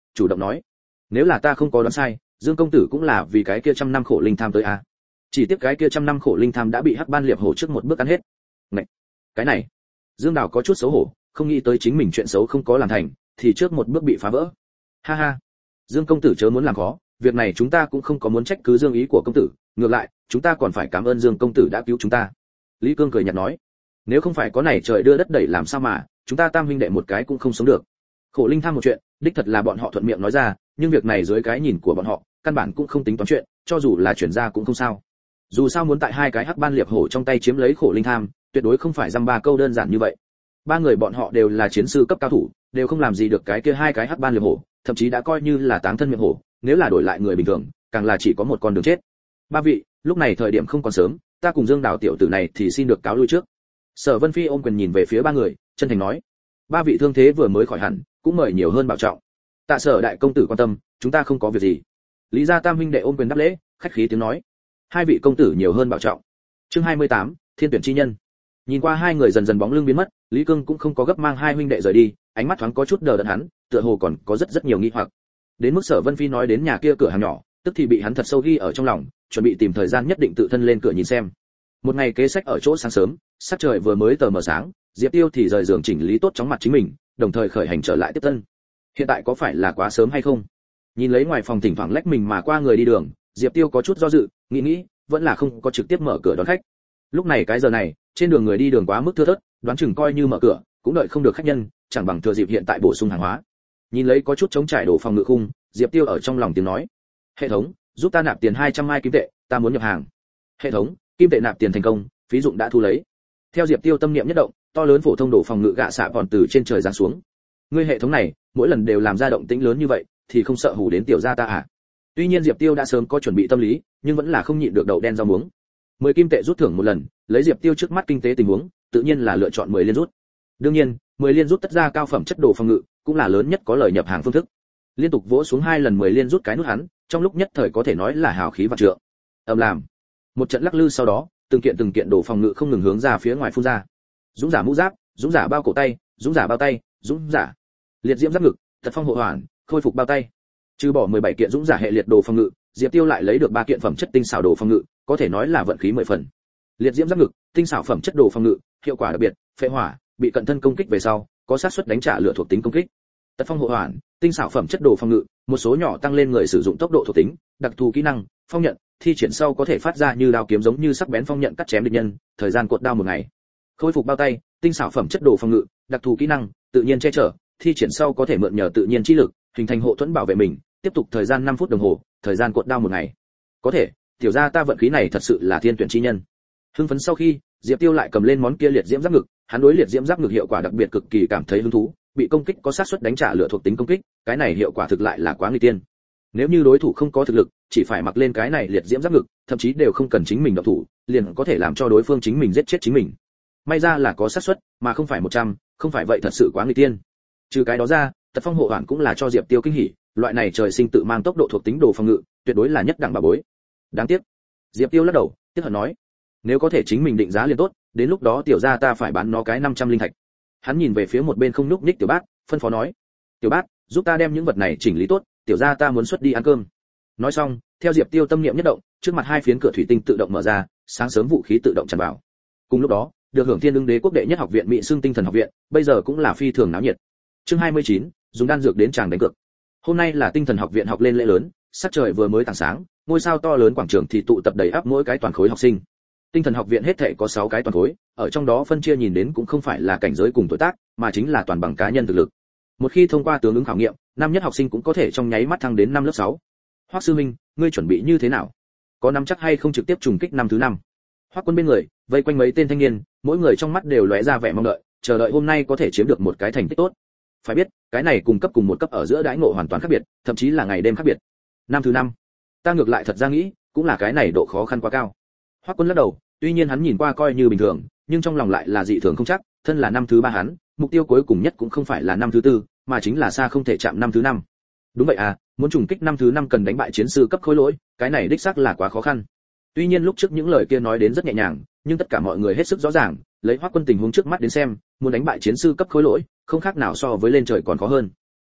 chủ động nói: nếu là ta không có đoán sai, Dương công tử cũng là vì cái kia trăm năm khổ linh tham tới à? Chỉ tiếc cái kia trăm năm khổ linh tham đã bị hắc ban liệp hổ trước một bước ăn hết. Này, cái này, Dương Đào có chút xấu hổ, không nghĩ tới chính mình chuyện xấu không có làm thành, thì trước một bước bị phá vỡ. Ha ha, Dương công tử chớ muốn làm khó, việc này chúng ta cũng không có muốn trách cứ Dương ý của công tử, ngược lại, chúng ta còn phải cảm ơn Dương công tử đã cứu chúng ta. Lý Cương cười nhạt nói: nếu không phải có này trời đưa đất đẩy làm sao mà, chúng ta tam huynh đệ một cái cũng không sống được. Khổ linh tham một chuyện, đích thật là bọn họ thuận miệng nói ra, nhưng việc này dưới cái nhìn của bọn họ, căn bản cũng không tính toán chuyện, cho dù là chuyển ra cũng không sao. Dù sao muốn tại hai cái hắc ban liệp hổ trong tay chiếm lấy khổ linh tham, tuyệt đối không phải dăm ba câu đơn giản như vậy. Ba người bọn họ đều là chiến sư cấp cao thủ, đều không làm gì được cái kia hai cái hắc ban liệp hổ, thậm chí đã coi như là táng thân miệng hổ, nếu là đổi lại người bình thường, càng là chỉ có một con đường chết. Ba vị, lúc này thời điểm không còn sớm, ta cùng Dương Đào tiểu tử này thì xin được cáo lui trước. Sở Vân Phi ôm quyền nhìn về phía ba người, chân thành nói: ba vị thương thế vừa mới khỏi hẳn, cũng mời nhiều hơn bảo trọng. Tạ Sở đại công tử quan tâm, chúng ta không có việc gì. Lý gia tam huynh đệ ôm quyền đáp lễ, khách khí tiếng nói: hai vị công tử nhiều hơn bảo trọng. Chương hai mươi tám, Thiên tuyển chi nhân. Nhìn qua hai người dần dần bóng lưng biến mất, Lý Cương cũng không có gấp mang hai huynh đệ rời đi, ánh mắt thoáng có chút đờ đẫn hắn, tựa hồ còn có rất rất nhiều nghi hoặc. Đến mức Sở Vân Phi nói đến nhà kia cửa hàng nhỏ, tức thì bị hắn thật sâu ghi ở trong lòng, chuẩn bị tìm thời gian nhất định tự thân lên cửa nhìn xem. Một ngày kế sách ở chỗ sáng sớm, sắc trời vừa mới tờ mờ sáng, Diệp Tiêu thì rời giường chỉnh lý tốt chóng mặt chính mình, đồng thời khởi hành trở lại tiếp tân. Hiện tại có phải là quá sớm hay không? Nhìn lấy ngoài phòng thỉnh thoảng lách mình mà qua người đi đường, Diệp Tiêu có chút do dự, nghĩ nghĩ, vẫn là không có trực tiếp mở cửa đón khách. Lúc này cái giờ này, trên đường người đi đường quá mức thưa thớt, đoán chừng coi như mở cửa, cũng đợi không được khách nhân, chẳng bằng thừa dịp hiện tại bổ sung hàng hóa. Nhìn lấy có chút chống trải đổ phòng ngự khung, Diệp Tiêu ở trong lòng tiếng nói: hệ thống, giúp ta nạp tiền hai trăm mai kim tệ, ta muốn nhập hàng. Hệ thống, kim tệ nạp tiền thành công, phí dụng đã thu lấy. Theo Diệp Tiêu tâm niệm nhất động, to lớn phổ thông đổ phòng ngự gạ xạ vòn từ trên trời giáng xuống. Ngươi hệ thống này, mỗi lần đều làm ra động tĩnh lớn như vậy, thì không sợ hù đến tiểu gia ta à? Tuy nhiên Diệp Tiêu đã sớm có chuẩn bị tâm lý, nhưng vẫn là không nhịn được đậu đen rau muống. mười kim tệ rút thưởng một lần, lấy Diệp Tiêu trước mắt kinh tế tình huống, tự nhiên là lựa chọn mười liên rút. Đương nhiên, mười liên rút tất ra cao phẩm chất đồ phòng ngự, cũng là lớn nhất có lời nhập hàng phương thức. Liên tục vỗ xuống hai lần mười liên rút cái nút hắn, trong lúc nhất thời có thể nói là hào khí vạn trượng. Ầm làm. Một trận lắc lư sau đó, từng kiện từng kiện đồ phòng ngự không ngừng hướng ra phía ngoài phun ra. Dũng giả mũ giáp, dũng giả bao cổ tay, dũng giả bao tay, dũng giả liệt diễm giáp ngực, thật phong hộ hoàn, khôi phục bao tay. Trừ bỏ mười bảy kiện dũng giả hệ liệt đồ phòng ngự, Diệp Tiêu lại lấy được ba kiện phẩm chất tinh xảo đồ phòng ngự, có thể nói là vận khí mười phần. Liệt diễm giáp ngực, tinh xảo phẩm chất đồ phòng ngự, hiệu quả đặc biệt, phệ hỏa, bị cận thân công kích về sau, có xác suất đánh trả lửa thuộc tính công kích. Tật phong hộ hoàn, tinh xảo phẩm chất đồ phòng ngự, một số nhỏ tăng lên người sử dụng tốc độ thuộc tính, đặc thù kỹ năng, phong nhận, thi triển sau có thể phát ra như đao kiếm giống như sắc bén phong nhận cắt chém địch nhân, thời gian cột đao một ngày. Khôi phục bao tay, tinh xảo phẩm chất đồ phòng ngự, đặc thù kỹ năng, tự nhiên che chở, thi triển sau có thể mượn nhờ tự nhiên chi lực, hình thành hộ thuẫn bảo vệ mình, tiếp tục thời gian năm phút đồng hồ, thời gian cột đao một ngày. Có thể, tiểu gia ta vận khí này thật sự là thiên tuyển chi nhân. Hưng phấn sau khi, Diệp Tiêu lại cầm lên món kia liệt diễm giáp ngực, hắn đối liệt diễm giáp ngực hiệu quả đặc biệt cực kỳ cảm thấy hứng thú, bị công kích có xác suất đánh trả lửa thuộc tính công kích, cái này hiệu quả thực lại là quá nguy tiên. Nếu như đối thủ không có thực lực, chỉ phải mặc lên cái này liệt diễm giáp ngực, thậm chí đều không cần chính mình động thủ, liền có thể làm cho đối phương chính mình giết chết chính mình. May ra là có xác suất, mà không phải một trăm, không phải vậy thật sự quá nguy tiên. Trừ cái đó ra, tật phong hộ hoàn cũng là cho Diệp Tiêu kinh hỉ, loại này trời sinh tự mang tốc độ thuộc tính đồ phòng ngự, tuyệt đối là nhất đẳng bảo bối. Đáng tiếc. Diệp Tiêu lắc đầu, tiếc hận nói, nếu có thể chính mình định giá liền tốt, đến lúc đó tiểu gia ta phải bán nó cái năm trăm linh thạch. Hắn nhìn về phía một bên không nhúc nhích tiểu bát, phân phó nói, tiểu bát, giúp ta đem những vật này chỉnh lý tốt, tiểu gia ta muốn xuất đi ăn cơm. Nói xong, theo Diệp Tiêu tâm niệm nhất động, trước mặt hai phiến cửa thủy tinh tự động mở ra, sáng sớm vũ khí tự động tràn vào. Cùng lúc đó, được hưởng Thiên Ưng Đế quốc đệ nhất học viện Mỹ Xương Tinh Thần học viện, bây giờ cũng là phi thường náo nhiệt. Chương hai mươi chín, dùng đan dược đến chàng đánh cược. Hôm nay là Tinh Thần học viện học lên lễ lớn, sắc trời vừa mới tảng sáng, ngôi sao to lớn quảng trường thì tụ tập đầy ắp mỗi cái toàn khối học sinh. Tinh Thần học viện hết thảy có sáu cái toàn khối, ở trong đó phân chia nhìn đến cũng không phải là cảnh giới cùng tuổi tác, mà chính là toàn bằng cá nhân thực lực. Một khi thông qua tướng ứng khảo nghiệm, năm nhất học sinh cũng có thể trong nháy mắt thăng đến năm lớp sáu. Hoắc sư minh, ngươi chuẩn bị như thế nào? Có nắm chắc hay không trực tiếp trùng kích năm thứ năm? Hoắc Quân bên người, vây quanh mấy tên thanh niên, mỗi người trong mắt đều lóe ra vẻ mong đợi, chờ đợi hôm nay có thể chiếm được một cái thành tích tốt. Phải biết, cái này cùng cấp cùng một cấp ở giữa đãi ngộ hoàn toàn khác biệt, thậm chí là ngày đêm khác biệt. Năm thứ năm, ta ngược lại thật ra nghĩ, cũng là cái này độ khó khăn quá cao. Hoắc Quân lắc đầu, tuy nhiên hắn nhìn qua coi như bình thường, nhưng trong lòng lại là dị thường không chắc, thân là năm thứ ba hắn, mục tiêu cuối cùng nhất cũng không phải là năm thứ tư, mà chính là xa không thể chạm năm thứ năm. Đúng vậy à, muốn trùng kích năm thứ năm cần đánh bại chiến sư cấp khối lỗi, cái này đích xác là quá khó khăn. Tuy nhiên lúc trước những lời kia nói đến rất nhẹ nhàng, nhưng tất cả mọi người hết sức rõ ràng, lấy Hoắc Quân tình huống trước mắt đến xem, muốn đánh bại chiến sư cấp khối lỗi, không khác nào so với lên trời còn khó hơn.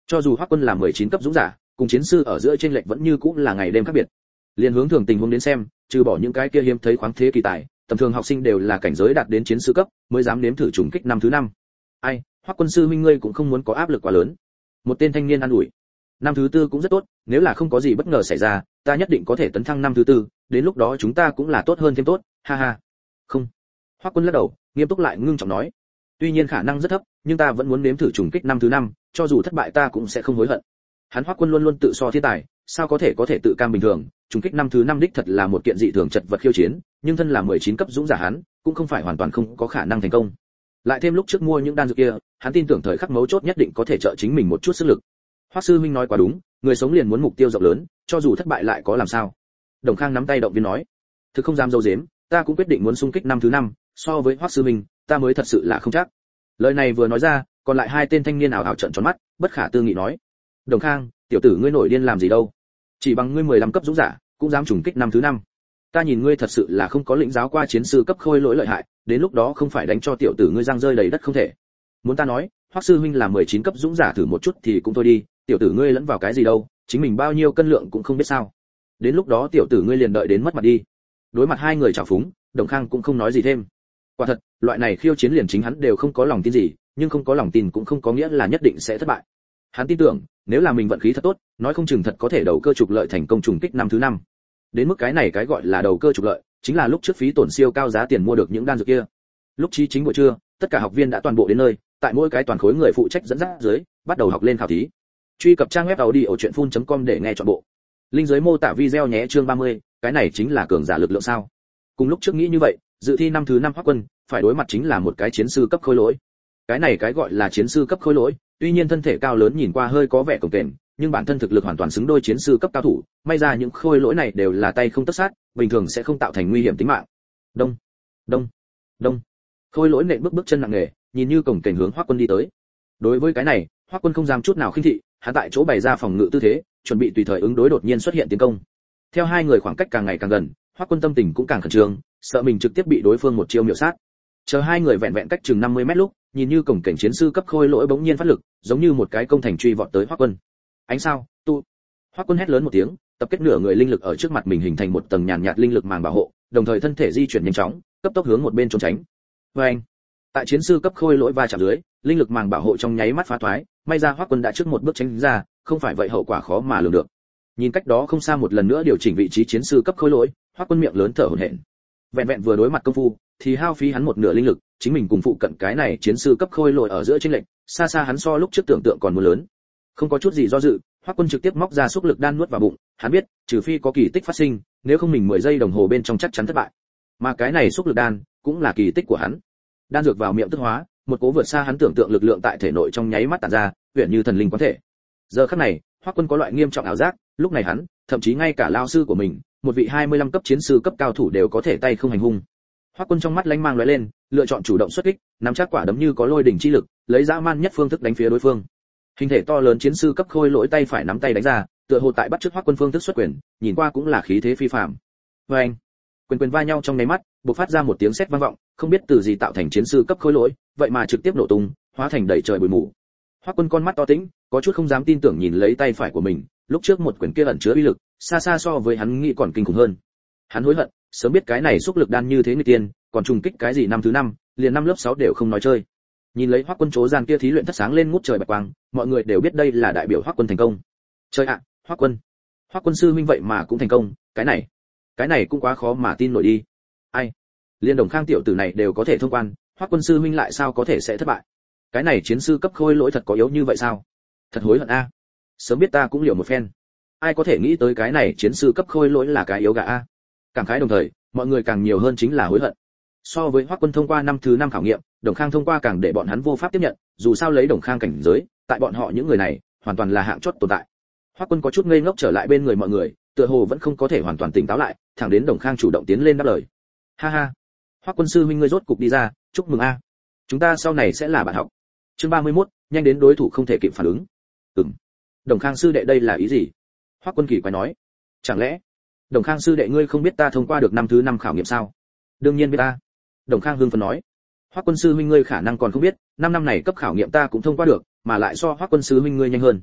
Cho dù Hoắc Quân là mười chín cấp dũng giả, cùng chiến sư ở giữa chênh lệch vẫn như cũng là ngày đêm khác biệt. Liên hướng thường tình huống đến xem, trừ bỏ những cái kia hiếm thấy khoáng thế kỳ tài, tầm thường học sinh đều là cảnh giới đạt đến chiến sư cấp, mới dám nếm thử trùng kích năm thứ năm. Ai, Hoắc Quân sư huynh ngươi cũng không muốn có áp lực quá lớn. Một tên thanh niên an ủi. Năm thứ tư cũng rất tốt, nếu là không có gì bất ngờ xảy ra, ta nhất định có thể tấn thăng năm thứ tư, đến lúc đó chúng ta cũng là tốt hơn thêm tốt, ha ha. Không. Hoắc Quân lắc đầu, nghiêm túc lại ngưng trọng nói. Tuy nhiên khả năng rất thấp, nhưng ta vẫn muốn nếm thử trùng kích năm thứ năm, cho dù thất bại ta cũng sẽ không hối hận. Hắn Hoắc Quân luôn luôn tự so thiên tài, sao có thể có thể tự cam bình thường, trùng kích năm thứ năm đích thật là một kiện dị thường chật vật khiêu chiến, nhưng thân là mười chín cấp dũng giả hắn, cũng không phải hoàn toàn không có khả năng thành công. Lại thêm lúc trước mua những đan dược kia, hắn tin tưởng thời khắc mấu chốt nhất định có thể trợ chính mình một chút sức lực. Hoắc sư huynh nói quá đúng, người sống liền muốn mục tiêu rộng lớn, cho dù thất bại lại có làm sao. Đồng Khang nắm tay động viên nói, thực không dám dâu dếm, ta cũng quyết định muốn xung kích năm thứ năm, so với Hoắc sư huynh, ta mới thật sự là không chắc. Lời này vừa nói ra, còn lại hai tên thanh niên ảo ảo trợn tròn mắt, bất khả tư nghị nói, Đồng Khang, tiểu tử ngươi nổi điên làm gì đâu? Chỉ bằng ngươi mười lăm cấp dũng giả, cũng dám trùng kích năm thứ năm. Ta nhìn ngươi thật sự là không có lĩnh giáo qua chiến sư cấp khôi lỗi lợi hại, đến lúc đó không phải đánh cho tiểu tử ngươi răng rơi đầy đất không thể. Muốn ta nói, Hoắc sư huynh là mười chín cấp dũng giả thử một chút thì cũng thôi đi, tiểu tử ngươi lẫn vào cái gì đâu, chính mình bao nhiêu cân lượng cũng không biết sao. Đến lúc đó tiểu tử ngươi liền đợi đến mất mặt đi. Đối mặt hai người trào phúng, Đồng Khang cũng không nói gì thêm. Quả thật, loại này khiêu chiến liền chính hắn đều không có lòng tin gì, nhưng không có lòng tin cũng không có nghĩa là nhất định sẽ thất bại. Hắn tin tưởng, nếu là mình vận khí thật tốt, nói không chừng thật có thể đầu cơ trục lợi thành công trùng kích năm thứ năm. Đến mức cái này cái gọi là đầu cơ trục lợi, chính là lúc trước phí tổn siêu cao giá tiền mua được những đan dược kia. Lúc chí chính buổi trưa, tất cả học viên đã toàn bộ đến nơi, tại mỗi cái toàn khối người phụ trách dẫn dắt dưới, bắt đầu học lên khảo thí. Truy cập trang web audiochuyenphun chấm com để nghe trọn bộ. Link dưới mô tả video nhé. Chương ba mươi, cái này chính là cường giả lực lượng sao? Cùng lúc trước nghĩ như vậy, dự thi năm thứ năm Hoắc Quân, phải đối mặt chính là một cái chiến sư cấp khôi lỗi. Cái này cái gọi là chiến sư cấp khôi lỗi, tuy nhiên thân thể cao lớn nhìn qua hơi có vẻ cồng kềnh, nhưng bản thân thực lực hoàn toàn xứng đôi chiến sư cấp cao thủ, may ra những khôi lỗi này đều là tay không tất sát, bình thường sẽ không tạo thành nguy hiểm tính mạng. Đông, đông, đông. Khôi lỗi nện bước bước chân nặng nề, nhìn như cồng kềnh hướng Hoắc Quân đi tới. Đối với cái này, Hoắc Quân không dám chút nào khinh thị, hắn tại chỗ bày ra phòng ngự tư thế, chuẩn bị tùy thời ứng đối đột nhiên xuất hiện tiến công. Theo hai người khoảng cách càng ngày càng gần, Hoắc Quân tâm tình cũng càng khẩn trương, sợ mình trực tiếp bị đối phương một chiêu miểu sát. Chờ hai người vẹn vẹn cách chừng năm mươi mét lúc, nhìn như cổng cảnh chiến sư cấp khôi lỗi bỗng nhiên phát lực, giống như một cái công thành truy vọt tới Hoắc Quân. Ánh sao, tu. Hoắc Quân hét lớn một tiếng, tập kết nửa người linh lực ở trước mặt mình hình thành một tầng nhàn nhạt linh lực màng bảo hộ, đồng thời thân thể di chuyển nhanh chóng, cấp tốc hướng một bên trốn tránh. Oeng! Tại chiến sư cấp khôi lỗi va chạm dưới, linh lực màng bảo hộ trong nháy mắt phá thoái, may ra Hoắc Quân đã trước một bước tránh ra, không phải vậy hậu quả khó mà lường được. Nhìn cách đó không xa một lần nữa điều chỉnh vị trí chiến sư cấp khôi lỗi, Hoắc Quân miệng lớn thở hổn hển. Vẹn vẹn vừa đối mặt công phu, thì hao phí hắn một nửa linh lực, chính mình cùng phụ cận cái này chiến sư cấp khôi lỗi ở giữa chênh lệch, xa xa hắn so lúc trước tưởng tượng còn muốn lớn. Không có chút gì do dự, Hoắc Quân trực tiếp móc ra xúc lực đan nuốt vào bụng, hắn biết, trừ phi có kỳ tích phát sinh, nếu không mình mười giây đồng hồ bên trong chắc chắn thất bại. Mà cái này xúc lực đan, cũng là kỳ tích của hắn. Đan dược vào miệng tức hóa, một cố vượt xa hắn tưởng tượng lực lượng tại thể nội trong nháy mắt tản ra, huyền như thần linh quán thể. Giờ khắc này, Hoắc Quân có loại nghiêm trọng ảo giác, lúc này hắn, thậm chí ngay cả lão sư của mình, một vị hai mươi lăm cấp chiến sư cấp cao thủ đều có thể tay không hành hung. Hoắc Quân trong mắt lánh mang lóe lên, lựa chọn chủ động xuất kích, nắm chắc quả đấm như có lôi đỉnh chi lực, lấy dã man nhất phương thức đánh phía đối phương. Hình thể to lớn chiến sư cấp khôi lỗi tay phải nắm tay đánh ra, tựa hồ tại bắt chước Hoắc Quân phương thức xuất quyền, nhìn qua cũng là khí thế phi phàm. Oeng! Quyền quyền va nhau trong nháy mắt, bộc phát ra một tiếng sét vang vọng, không biết từ gì tạo thành chiến sư cấp khôi lỗi, vậy mà trực tiếp nổ tung, hóa thành đầy trời bụi mù. Hoắc Quân con mắt to tĩnh, có chút không dám tin tưởng nhìn lấy tay phải của mình, lúc trước một quyền kia ẩn chứa uy lực, xa xa so với hắn nghĩ còn kinh khủng hơn. Hắn hối hận, sớm biết cái này xúc lực đan như thế người tiên, còn trùng kích cái gì năm thứ năm, liền năm lớp sáu đều không nói chơi. Nhìn lấy Hoắc Quân chố gian kia thí luyện thất sáng lên ngút trời bạch quang, mọi người đều biết đây là đại biểu Hoắc Quân thành công. Chơi ạ, Hoắc Quân, Hoắc Quân sư huynh vậy mà cũng thành công, cái này, cái này cũng quá khó mà tin nổi đi. Ai, liên Đồng Khang tiểu tử này đều có thể thông quan, Hoắc Quân sư huynh lại sao có thể sẽ thất bại? Cái này chiến sư cấp khôi lỗi thật có yếu như vậy sao? Thật hối hận a. Sớm biết ta cũng liều một phen. Ai có thể nghĩ tới cái này chiến sư cấp khôi lỗi là cái yếu gà a? Cảm khái đồng thời, mọi người càng nhiều hơn chính là hối hận. So với Hoắc Quân thông qua năm thứ năm khảo nghiệm, Đồng Khang thông qua càng để bọn hắn vô pháp tiếp nhận, dù sao lấy Đồng Khang cảnh giới, tại bọn họ những người này, hoàn toàn là hạng chót tồn tại. Hoắc Quân có chút ngây ngốc trở lại bên người mọi người, tựa hồ vẫn không có thể hoàn toàn tỉnh táo lại, thẳng đến Đồng Khang chủ động tiến lên đáp lời. Ha ha, Hoắc Quân sư huynh ngươi rốt cục đi ra, chúc mừng a. Chúng ta sau này sẽ là bạn học. Chương ba mươi mốt, nhanh đến đối thủ không thể kịp phản ứng. Ừm. Đồng Khang sư đệ đây là ý gì? Hoắc Quân kỳ quái nói. Chẳng lẽ, Đồng Khang sư đệ ngươi không biết ta thông qua được năm thứ năm khảo nghiệm sao? Đương nhiên biết ta. Đồng Khang hưng phấn nói. Hoắc Quân sư huynh ngươi khả năng còn không biết, năm năm này cấp khảo nghiệm ta cũng thông qua được, mà lại so Hoắc Quân sư huynh ngươi nhanh hơn.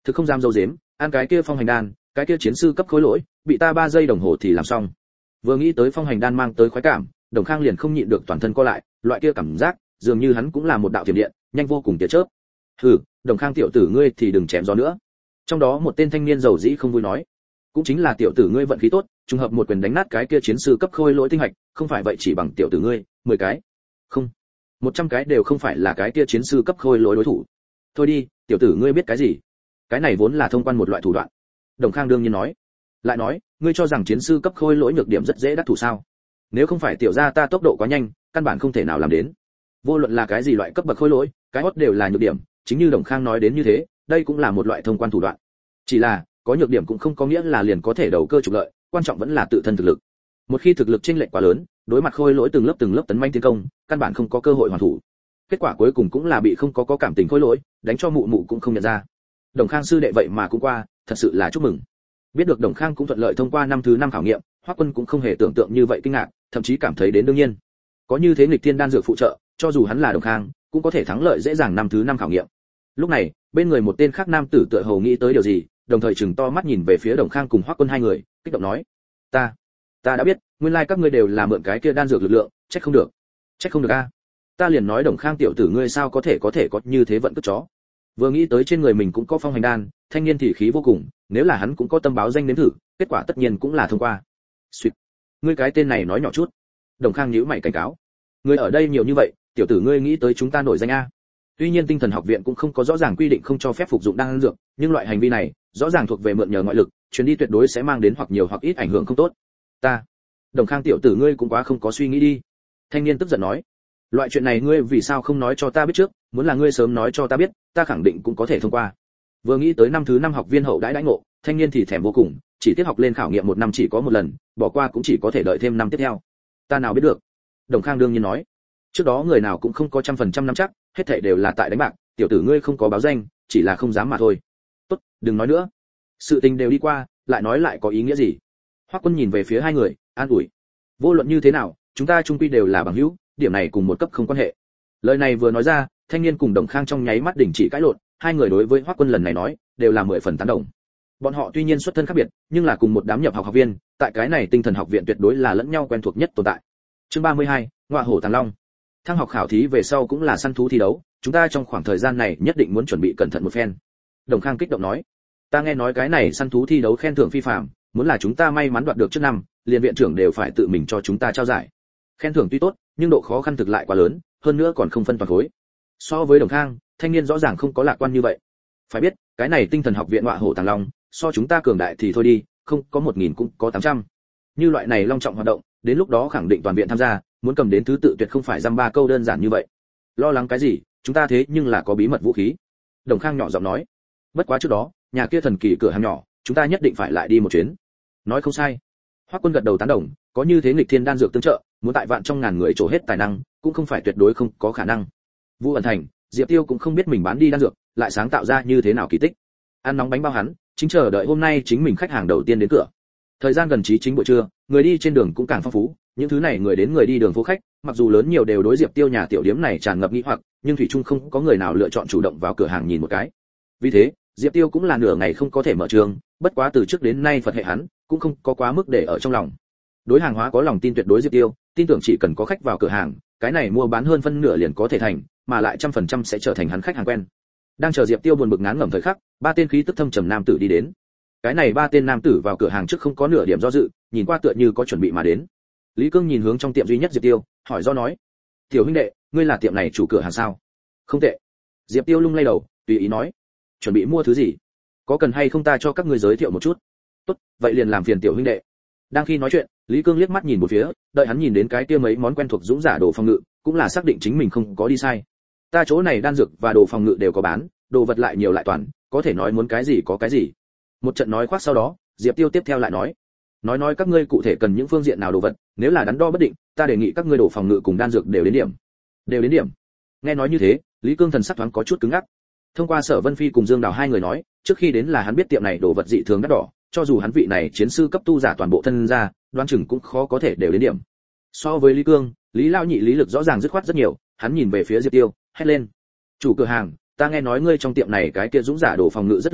thực không dám dâu dếm, ăn cái kia phong hành đan, cái kia chiến sư cấp khối lỗi, bị ta ba giây đồng hồ thì làm xong. Vừa nghĩ tới phong hành đan mang tới khoái cảm, Đồng Khang liền không nhịn được toàn thân co lại, loại kia cảm giác, dường như hắn cũng là một đạo tiềm điện, nhanh vô cùng tia chớp. Hừ, Đồng Khang tiểu tử ngươi thì đừng chém gió nữa. Trong đó một tên thanh niên giàu dĩ không vui nói, cũng chính là tiểu tử ngươi vận khí tốt, trùng hợp một quyền đánh nát cái kia chiến sư cấp khôi lỗi tinh hạch, không phải vậy chỉ bằng tiểu tử ngươi, mười cái, không, một trăm cái đều không phải là cái kia chiến sư cấp khôi lỗi đối thủ. Thôi đi, tiểu tử ngươi biết cái gì? Cái này vốn là thông quan một loại thủ đoạn. Đồng Khang đương nhiên nói, lại nói, ngươi cho rằng chiến sư cấp khôi lỗi nhược điểm rất dễ đắc thủ sao? Nếu không phải tiểu gia ta tốc độ quá nhanh, căn bản không thể nào làm đến. Vô luận là cái gì loại cấp bậc khôi lỗi, cái hốt đều là nhược điểm, chính như Đồng Khang nói đến như thế, đây cũng là một loại thông quan thủ đoạn. Chỉ là, có nhược điểm cũng không có nghĩa là liền có thể đầu cơ trục lợi, quan trọng vẫn là tự thân thực lực. Một khi thực lực chênh lệch quá lớn, đối mặt khôi lỗi từng lớp từng lớp tấn manh tiến công, căn bản không có cơ hội hoàn thủ. Kết quả cuối cùng cũng là bị không có có cảm tình khôi lỗi, đánh cho mụ mụ cũng không nhận ra. Đồng Khang sư đệ vậy mà cũng qua, thật sự là chúc mừng. Biết được Đồng Khang cũng thuận lợi thông qua năm thứ năm khảo nghiệm, Hoắc Quân cũng không hề tưởng tượng như vậy kinh ngạc, thậm chí cảm thấy đến đương nhiên. Có như thế nghịch thiên đan dược phụ trợ, cho dù hắn là Đồng Khang, cũng có thể thắng lợi dễ dàng năm thứ năm khảo nghiệm. Lúc này, bên người một tên khác nam tử tựa hồ nghĩ tới điều gì, đồng thời chừng to mắt nhìn về phía Đồng Khang cùng Hoắc Quân hai người, kích động nói: "Ta, ta đã biết, nguyên lai các ngươi đều là mượn cái kia đan dược lực lượng, trách không được. Trách không được a. Ta liền nói Đồng Khang tiểu tử ngươi sao có thể có thể có như thế vận cất chó." Vừa nghĩ tới trên người mình cũng có phong hành đan, thanh niên thì khí vô cùng, nếu là hắn cũng có tâm báo danh nếm thử, kết quả tất nhiên cũng là thông qua. Xuyệt. Ngươi cái tên này nói nhỏ chút. Đồng Khang nhíu mày cảnh cáo. Ngươi ở đây nhiều như vậy, tiểu tử ngươi nghĩ tới chúng ta nổi danh a. Tuy nhiên Tinh Thần Học viện cũng không có rõ ràng quy định không cho phép phục dụng đan dược, nhưng loại hành vi này, rõ ràng thuộc về mượn nhờ ngoại lực, chuyến đi tuyệt đối sẽ mang đến hoặc nhiều hoặc ít ảnh hưởng không tốt. Ta, Đồng Khang tiểu tử ngươi cũng quá không có suy nghĩ đi. Thanh niên tức giận nói. Loại chuyện này ngươi vì sao không nói cho ta biết trước, muốn là ngươi sớm nói cho ta biết, ta khẳng định cũng có thể thông qua. Vừa nghĩ tới năm thứ năm học viên hậu đãi đãi ngộ, thanh niên thì thèm vô cùng, chỉ tiếp học lên khảo nghiệm một năm chỉ có một lần, bỏ qua cũng chỉ có thể đợi thêm năm tiếp theo. Ta nào biết được. Đồng Khang đương nhiên nói. Trước đó người nào cũng không có trăm phần trăm nắm chắc, hết thảy đều là tại đánh bạc, tiểu tử ngươi không có báo danh, chỉ là không dám mà thôi. Tốt, đừng nói nữa. Sự tình đều đi qua, lại nói lại có ý nghĩa gì? Hoắc Quân nhìn về phía hai người, an ủi. Vô luận như thế nào, chúng ta chung quy đều là bằng hữu, điểm này cùng một cấp không quan hệ. Lời này vừa nói ra, thanh niên cùng Đồng Khang trong nháy mắt đình chỉ cãi lộn, hai người đối với Hoắc Quân lần này nói, đều là mười phần tán đồng. Bọn họ tuy nhiên xuất thân khác biệt, nhưng là cùng một đám nhập học học viên, tại cái này Tinh Thần Học viện tuyệt đối là lẫn nhau quen thuộc nhất tồn tại. Chương ba mươi hai, Ngọa hổ tàng long. Thăng học khảo thí về sau cũng là săn thú thi đấu, chúng ta trong khoảng thời gian này nhất định muốn chuẩn bị cẩn thận một phen. Đồng Khang kích động nói, ta nghe nói cái này săn thú thi đấu khen thưởng phi phàm, muốn là chúng ta may mắn đoạt được trước năm, liền viện trưởng đều phải tự mình cho chúng ta trao giải. Khen thưởng tuy tốt, nhưng độ khó khăn thực lại quá lớn, hơn nữa còn không phân toàn khối. So với Đồng Khang, thanh niên rõ ràng không có lạc quan như vậy. Phải biết, cái này Tinh Thần Học viện Ngọa hổ tàng long, so chúng ta cường đại thì thôi đi, không có một nghìn cũng có tám trăm. Như loại này long trọng hoạt động, đến lúc đó khẳng định toàn viện tham gia, muốn cầm đến thứ tự tuyệt không phải dăm ba câu đơn giản như vậy. Lo lắng cái gì, chúng ta thế nhưng là có bí mật vũ khí. Đồng Khang nhỏ giọng nói. Bất quá trước đó, nhà kia thần kỳ cửa hàng nhỏ, chúng ta nhất định phải lại đi một chuyến. Nói không sai. Hoắc Quân gật đầu tán đồng, có như thế nghịch thiên đan dược tương trợ, muốn tại vạn trong ngàn người trổ hết tài năng, cũng không phải tuyệt đối không có khả năng. Vũ ẩn thành, Diệp Tiêu cũng không biết mình bán đi đan dược, lại sáng tạo ra như thế nào kỳ tích. Ăn nóng bánh bao hắn, chính chờ đợi hôm nay chính mình khách hàng đầu tiên đến cửa. Thời gian gần chí chính buổi trưa, người đi trên đường cũng càng phong phú, những thứ này người đến người đi đường phố khách, mặc dù lớn nhiều đều đối Diệp Tiêu nhà tiểu điếm này tràn ngập nghi hoặc, nhưng thủy chung không có người nào lựa chọn chủ động vào cửa hàng nhìn một cái. Vì thế, Diệp Tiêu cũng là nửa ngày không có thể mở trường, bất quá từ trước đến nay Phật hệ hắn, cũng không có quá mức để ở trong lòng. Đối hàng hóa có lòng tin tuyệt đối Diệp Tiêu, tin tưởng chỉ cần có khách vào cửa hàng, cái này mua bán hơn phân nửa liền có thể thành, mà lại trăm phần trăm sẽ trở thành hắn khách hàng quen. Đang chờ Diệp Tiêu buồn bực ngán ngẩm thời khắc, ba tên khí tức thâm trầm nam tử đi đến. Cái này ba tên nam tử vào cửa hàng trước không có nửa điểm do dự, nhìn qua tựa như có chuẩn bị mà đến. Lý Cương nhìn hướng trong tiệm duy nhất Diệp Tiêu, hỏi do nói: "Tiểu huynh đệ, ngươi là tiệm này chủ cửa hàng sao?" "Không tệ." Diệp Tiêu lung lay đầu, tùy ý nói: "Chuẩn bị mua thứ gì? Có cần hay không ta cho các ngươi giới thiệu một chút?" "Tốt, vậy liền làm phiền tiểu huynh đệ." Đang khi nói chuyện, Lý Cương liếc mắt nhìn một phía, đợi hắn nhìn đến cái kia mấy món quen thuộc dũng giả đồ phòng ngự, cũng là xác định chính mình không có đi sai. "Ta chỗ này đan dược và đồ phòng ngự đều có bán, đồ vật lại nhiều lại toàn, có thể nói muốn cái gì có cái gì." Một trận nói khoác sau đó, Diệp Tiêu tiếp theo lại nói: nói nói các ngươi cụ thể cần những phương diện nào đồ vật, nếu là đắn đo bất định, ta đề nghị các ngươi đổ phòng ngự cùng đan dược đều đến điểm. Đều đến điểm. Nghe nói như thế, Lý Cương thần sắc thoáng có chút cứng ngắc. Thông qua Sở Vân Phi cùng Dương Đào hai người nói, trước khi đến là hắn biết tiệm này đồ vật dị thường đắt đỏ, cho dù hắn vị này chiến sư cấp tu giả toàn bộ thân ra, đoán chừng cũng khó có thể đều đến điểm. So với Lý Cương, Lý Lao Nhị lý lực rõ ràng dứt khoát rất nhiều, hắn nhìn về phía Diệp Tiêu, hét lên: "Chủ cửa hàng, ta nghe nói ngươi trong tiệm này cái kia dũng giả đồ phòng ngự rất lợi hại,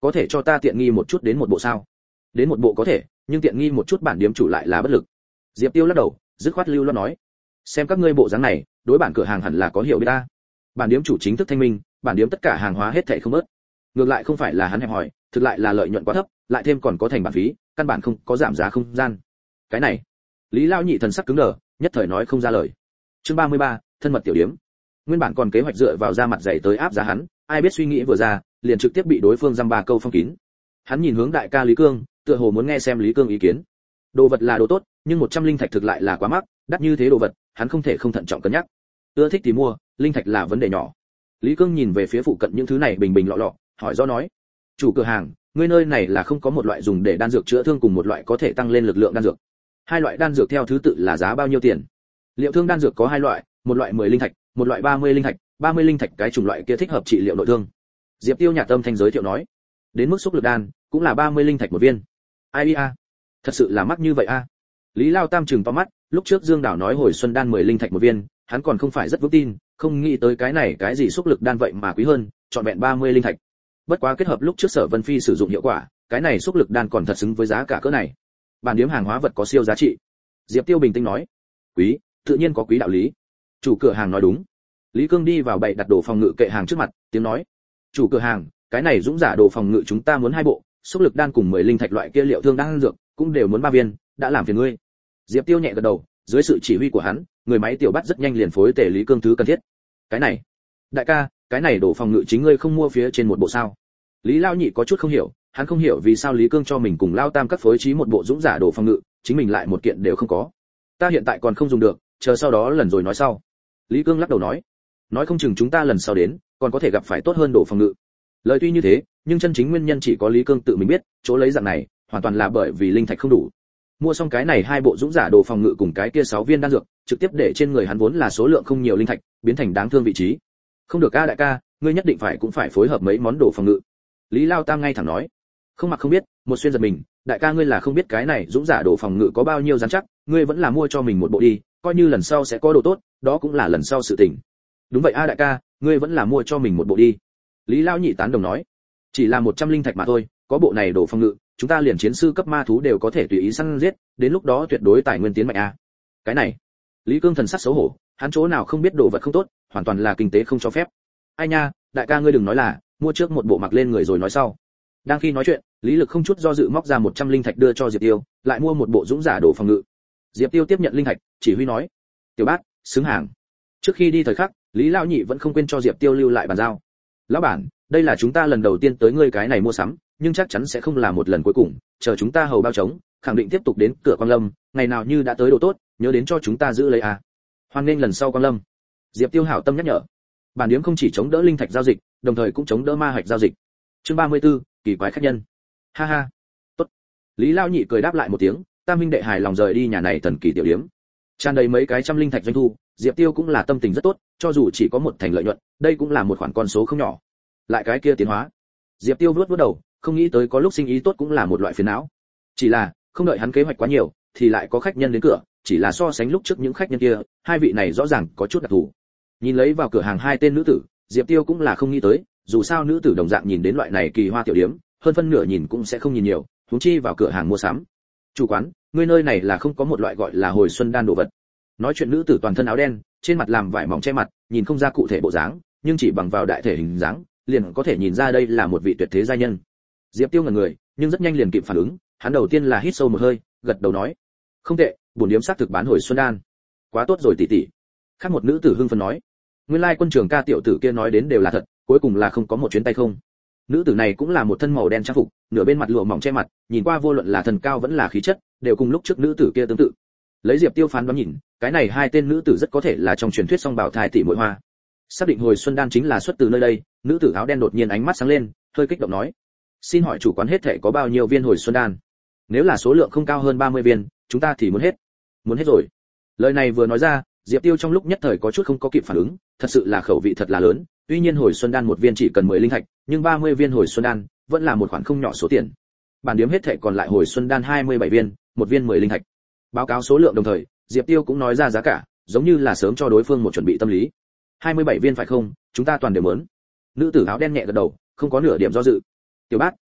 có thể cho ta tiện nghi một chút đến một bộ sao? Đến một bộ có thể, nhưng tiện nghi một chút bản điếm chủ lại là bất lực. Diệp Tiêu lắc đầu, dứt khoát lưu loát nói, xem các ngươi bộ dáng này, đối bản cửa hàng hẳn là có hiểu biết ta. Bản điếm chủ chính thức thanh minh, bản điếm tất cả hàng hóa hết thảy không bớt. Ngược lại không phải là hắn hẹp hòi, thực lại là lợi nhuận quá thấp, lại thêm còn có thành bản phí, căn bản không có giảm giá không gian. Cái này, Lý Lao Nhị thần sắc cứng đờ, nhất thời nói không ra lời. Chương ba mươi ba, thân mật tiểu điếm. Nguyên bản còn kế hoạch dựa vào ra mặt dày tới áp giá hắn, ai biết suy nghĩ vừa ra, liền trực tiếp bị đối phương dăm ba câu phong kín. Hắn nhìn hướng đại ca Lý Cương, tựa hồ muốn nghe xem Lý Cương ý kiến. Đồ vật là đồ tốt, nhưng một trăm linh thạch thực lại là quá mắc, đắt như thế đồ vật, hắn không thể không thận trọng cân nhắc. Ưa thích thì mua, linh thạch là vấn đề nhỏ. Lý Cương nhìn về phía phụ cận những thứ này bình bình lọ lọ, hỏi do nói: "Chủ cửa hàng, ngươi nơi này là không có một loại dùng để đan dược chữa thương cùng một loại có thể tăng lên lực lượng đan dược. Hai loại đan dược theo thứ tự là giá bao nhiêu tiền?" Liệu thương đan dược có hai loại, một loại mười linh thạch, một loại ba mươi linh thạch, ba mươi linh thạch cái chủng loại kia thích hợp trị liệu nội thương. Diệp Tiêu nhạt tâm thanh giới thiệu nói. Đến mức xúc lực đan, cũng là ba mươi linh thạch một viên. Ai a, thật sự là mắc như vậy a. Lý Lao Tam trừng to mắt, lúc trước Dương Đảo nói hồi xuân đan mười linh thạch một viên, hắn còn không phải rất vững tin, không nghĩ tới cái này cái gì xúc lực đan vậy mà quý hơn, chọn vẹn ba mươi linh thạch. Bất quá kết hợp lúc trước Sở Vân Phi sử dụng hiệu quả, cái này xúc lực đan còn thật xứng với giá cả cỡ này. Bản điếm hàng hóa vật có siêu giá trị. Diệp Tiêu bình tĩnh nói. Quý, tự nhiên có quý đạo lý. Chủ cửa hàng nói đúng. Lý Cương đi vào bày đặt đồ phòng ngự kệ hàng trước mặt, tiếng nói: "Chủ cửa hàng, cái này dũng giả đồ phòng ngự chúng ta muốn hai bộ, xúc lực đan cùng mười linh thạch loại kia liệu thương đan dược, cũng đều muốn ba viên, đã làm phiền ngươi." Diệp Tiêu nhẹ gật đầu, dưới sự chỉ huy của hắn, người máy tiểu bắt rất nhanh liền phối tề Lý Cương thứ cần thiết. "Cái này, đại ca, cái này đồ phòng ngự chính ngươi không mua phía trên một bộ sao?" Lý Lao Nhị có chút không hiểu, hắn không hiểu vì sao Lý Cương cho mình cùng Lao Tam các phối trí một bộ dũng giả đồ phòng ngự, chính mình lại một kiện đều không có. "Ta hiện tại còn không dùng được, chờ sau đó lần rồi nói sau." Lý Cương lắc đầu nói. "Nói không chừng chúng ta lần sau đến, còn có thể gặp phải tốt hơn đồ phòng ngự." Lời tuy như thế, nhưng chân chính nguyên nhân chỉ có Lý Cương tự mình biết, chỗ lấy dạng này, hoàn toàn là bởi vì linh thạch không đủ. Mua xong cái này hai bộ dũng giả đồ phòng ngự cùng cái kia sáu viên đan dược, trực tiếp để trên người hắn vốn là số lượng không nhiều linh thạch, biến thành đáng thương vị trí. "Không được a đại ca, ngươi nhất định phải cũng phải phối hợp mấy món đồ phòng ngự." Lý Lao Tam ngay thẳng nói. Không mặc không biết, một xuyên giật mình, "Đại ca ngươi là không biết cái này dũng giả đồ phòng ngự có bao nhiêu rắn chắc, ngươi vẫn là mua cho mình một bộ đi, coi như lần sau sẽ có đồ tốt, đó cũng là lần sau sự tình." "Đúng vậy a đại ca, ngươi vẫn là mua cho mình một bộ đi." Lý Lao Nhị tán đồng nói. "Chỉ là một trăm linh thạch mà thôi, có bộ này đồ phòng ngự, chúng ta liền chiến sư cấp ma thú đều có thể tùy ý săn giết, đến lúc đó tuyệt đối tài nguyên tiến mạnh a." Cái này, Lý Cương thần sắc xấu hổ, hắn chỗ nào không biết đồ vật không tốt, hoàn toàn là kinh tế không cho phép. "Ai nha, đại ca ngươi đừng nói là, mua trước một bộ mặc lên người rồi nói sau." Đang khi nói chuyện, Lý Lực không chút do dự móc ra một trăm linh thạch đưa cho Diệp Tiêu, lại mua một bộ dũng giả đồ phòng ngự. Diệp Tiêu tiếp nhận linh thạch, chỉ huy nói: "Tiểu Bát, xứng hàng." Trước khi đi thời khắc, Lý Lão Nhị vẫn không quên cho Diệp Tiêu lưu lại bàn giao. "Lão bản, đây là chúng ta lần đầu tiên tới ngươi cái này mua sắm, nhưng chắc chắn sẽ không là một lần cuối cùng, chờ chúng ta hầu bao trống, khẳng định tiếp tục đến cửa Quang Lâm, ngày nào như đã tới đồ tốt, nhớ đến cho chúng ta giữ lấy à. Hoan nghênh lần sau Quang Lâm." Diệp Tiêu hảo tâm nhắc nhở. Bản điếm không chỉ chống đỡ linh thạch giao dịch, đồng thời cũng chống đỡ ma hạch giao dịch. Chương ba mươi tư, kỳ quái khách nhân. Ha ha. Tốt. Lý Lao Nhị cười đáp lại một tiếng, Tam huynh đệ hài lòng rời đi nhà này thần kỳ tiểu điếm. Tràn đầy mấy cái trăm linh thạch doanh thu, Diệp Tiêu cũng là tâm tình rất tốt, cho dù chỉ có một thành lợi nhuận, đây cũng là một khoản con số không nhỏ. Lại cái kia tiến hóa. Diệp Tiêu vuốt vuốt đầu, không nghĩ tới có lúc sinh ý tốt cũng là một loại phiền não. Chỉ là, không đợi hắn kế hoạch quá nhiều, thì lại có khách nhân đến cửa, chỉ là so sánh lúc trước những khách nhân kia, hai vị này rõ ràng có chút đặc thù. Nhìn lấy vào cửa hàng hai tên nữ tử, Diệp Tiêu cũng là không nghĩ tới, dù sao nữ tử đồng dạng nhìn đến loại này kỳ hoa tiểu điếm, hơn phân nửa nhìn cũng sẽ không nhìn nhiều, huống chi vào cửa hàng mua sắm. "Chủ quán, ngươi nơi này là không có một loại gọi là hồi xuân đan đồ vật." Nói chuyện nữ tử toàn thân áo đen, trên mặt làm vải mỏng che mặt, nhìn không ra cụ thể bộ dáng, nhưng chỉ bằng vào đại thể hình dáng, liền có thể nhìn ra đây là một vị tuyệt thế giai nhân. Diệp Tiêu ngẩn người, nhưng rất nhanh liền kịp phản ứng, hắn đầu tiên là hít sâu một hơi, gật đầu nói: "Không tệ, bổn điếm xác thực bán hồi xuân đan." "Quá tốt rồi tỷ tỷ." Khác một nữ tử hưng phấn nói. Nguyên lai quân trưởng ca tiểu tử kia nói đến đều là thật, cuối cùng là không có một chuyến tay không. Nữ tử này cũng là một thân màu đen trang phục, nửa bên mặt lụa mỏng che mặt, nhìn qua vô luận là thần cao vẫn là khí chất, đều cùng lúc trước nữ tử kia tương tự. Lấy Diệp Tiêu phán đoán nhìn, cái này hai tên nữ tử rất có thể là trong truyền thuyết song bảo thai tỷ muội hoa. Xác định hồi xuân đan chính là xuất từ nơi đây, nữ tử áo đen đột nhiên ánh mắt sáng lên, hơi kích động nói: "Xin hỏi chủ quán hết thảy có bao nhiêu viên hồi xuân đan? Nếu là số lượng không cao hơn ba mươi viên, chúng ta thì muốn hết." "Muốn hết rồi." Lời này vừa nói ra, Diệp Tiêu trong lúc nhất thời có chút không có kịp phản ứng, thật sự là khẩu vị thật là lớn, tuy nhiên hồi xuân đan một viên chỉ cần mười linh thạch, nhưng ba mươi viên hồi xuân đan vẫn là một khoản không nhỏ số tiền. Bản điếm hết thảy còn lại hồi xuân đan hai mươi bảy viên, một viên mười linh thạch. Báo cáo số lượng đồng thời, Diệp Tiêu cũng nói ra giá cả, giống như là sớm cho đối phương một chuẩn bị tâm lý. hai mươi bảy viên phải không, chúng ta toàn đều muốn. Nữ tử áo đen nhẹ gật đầu, không có nửa điểm do dự. "Tiểu Bát,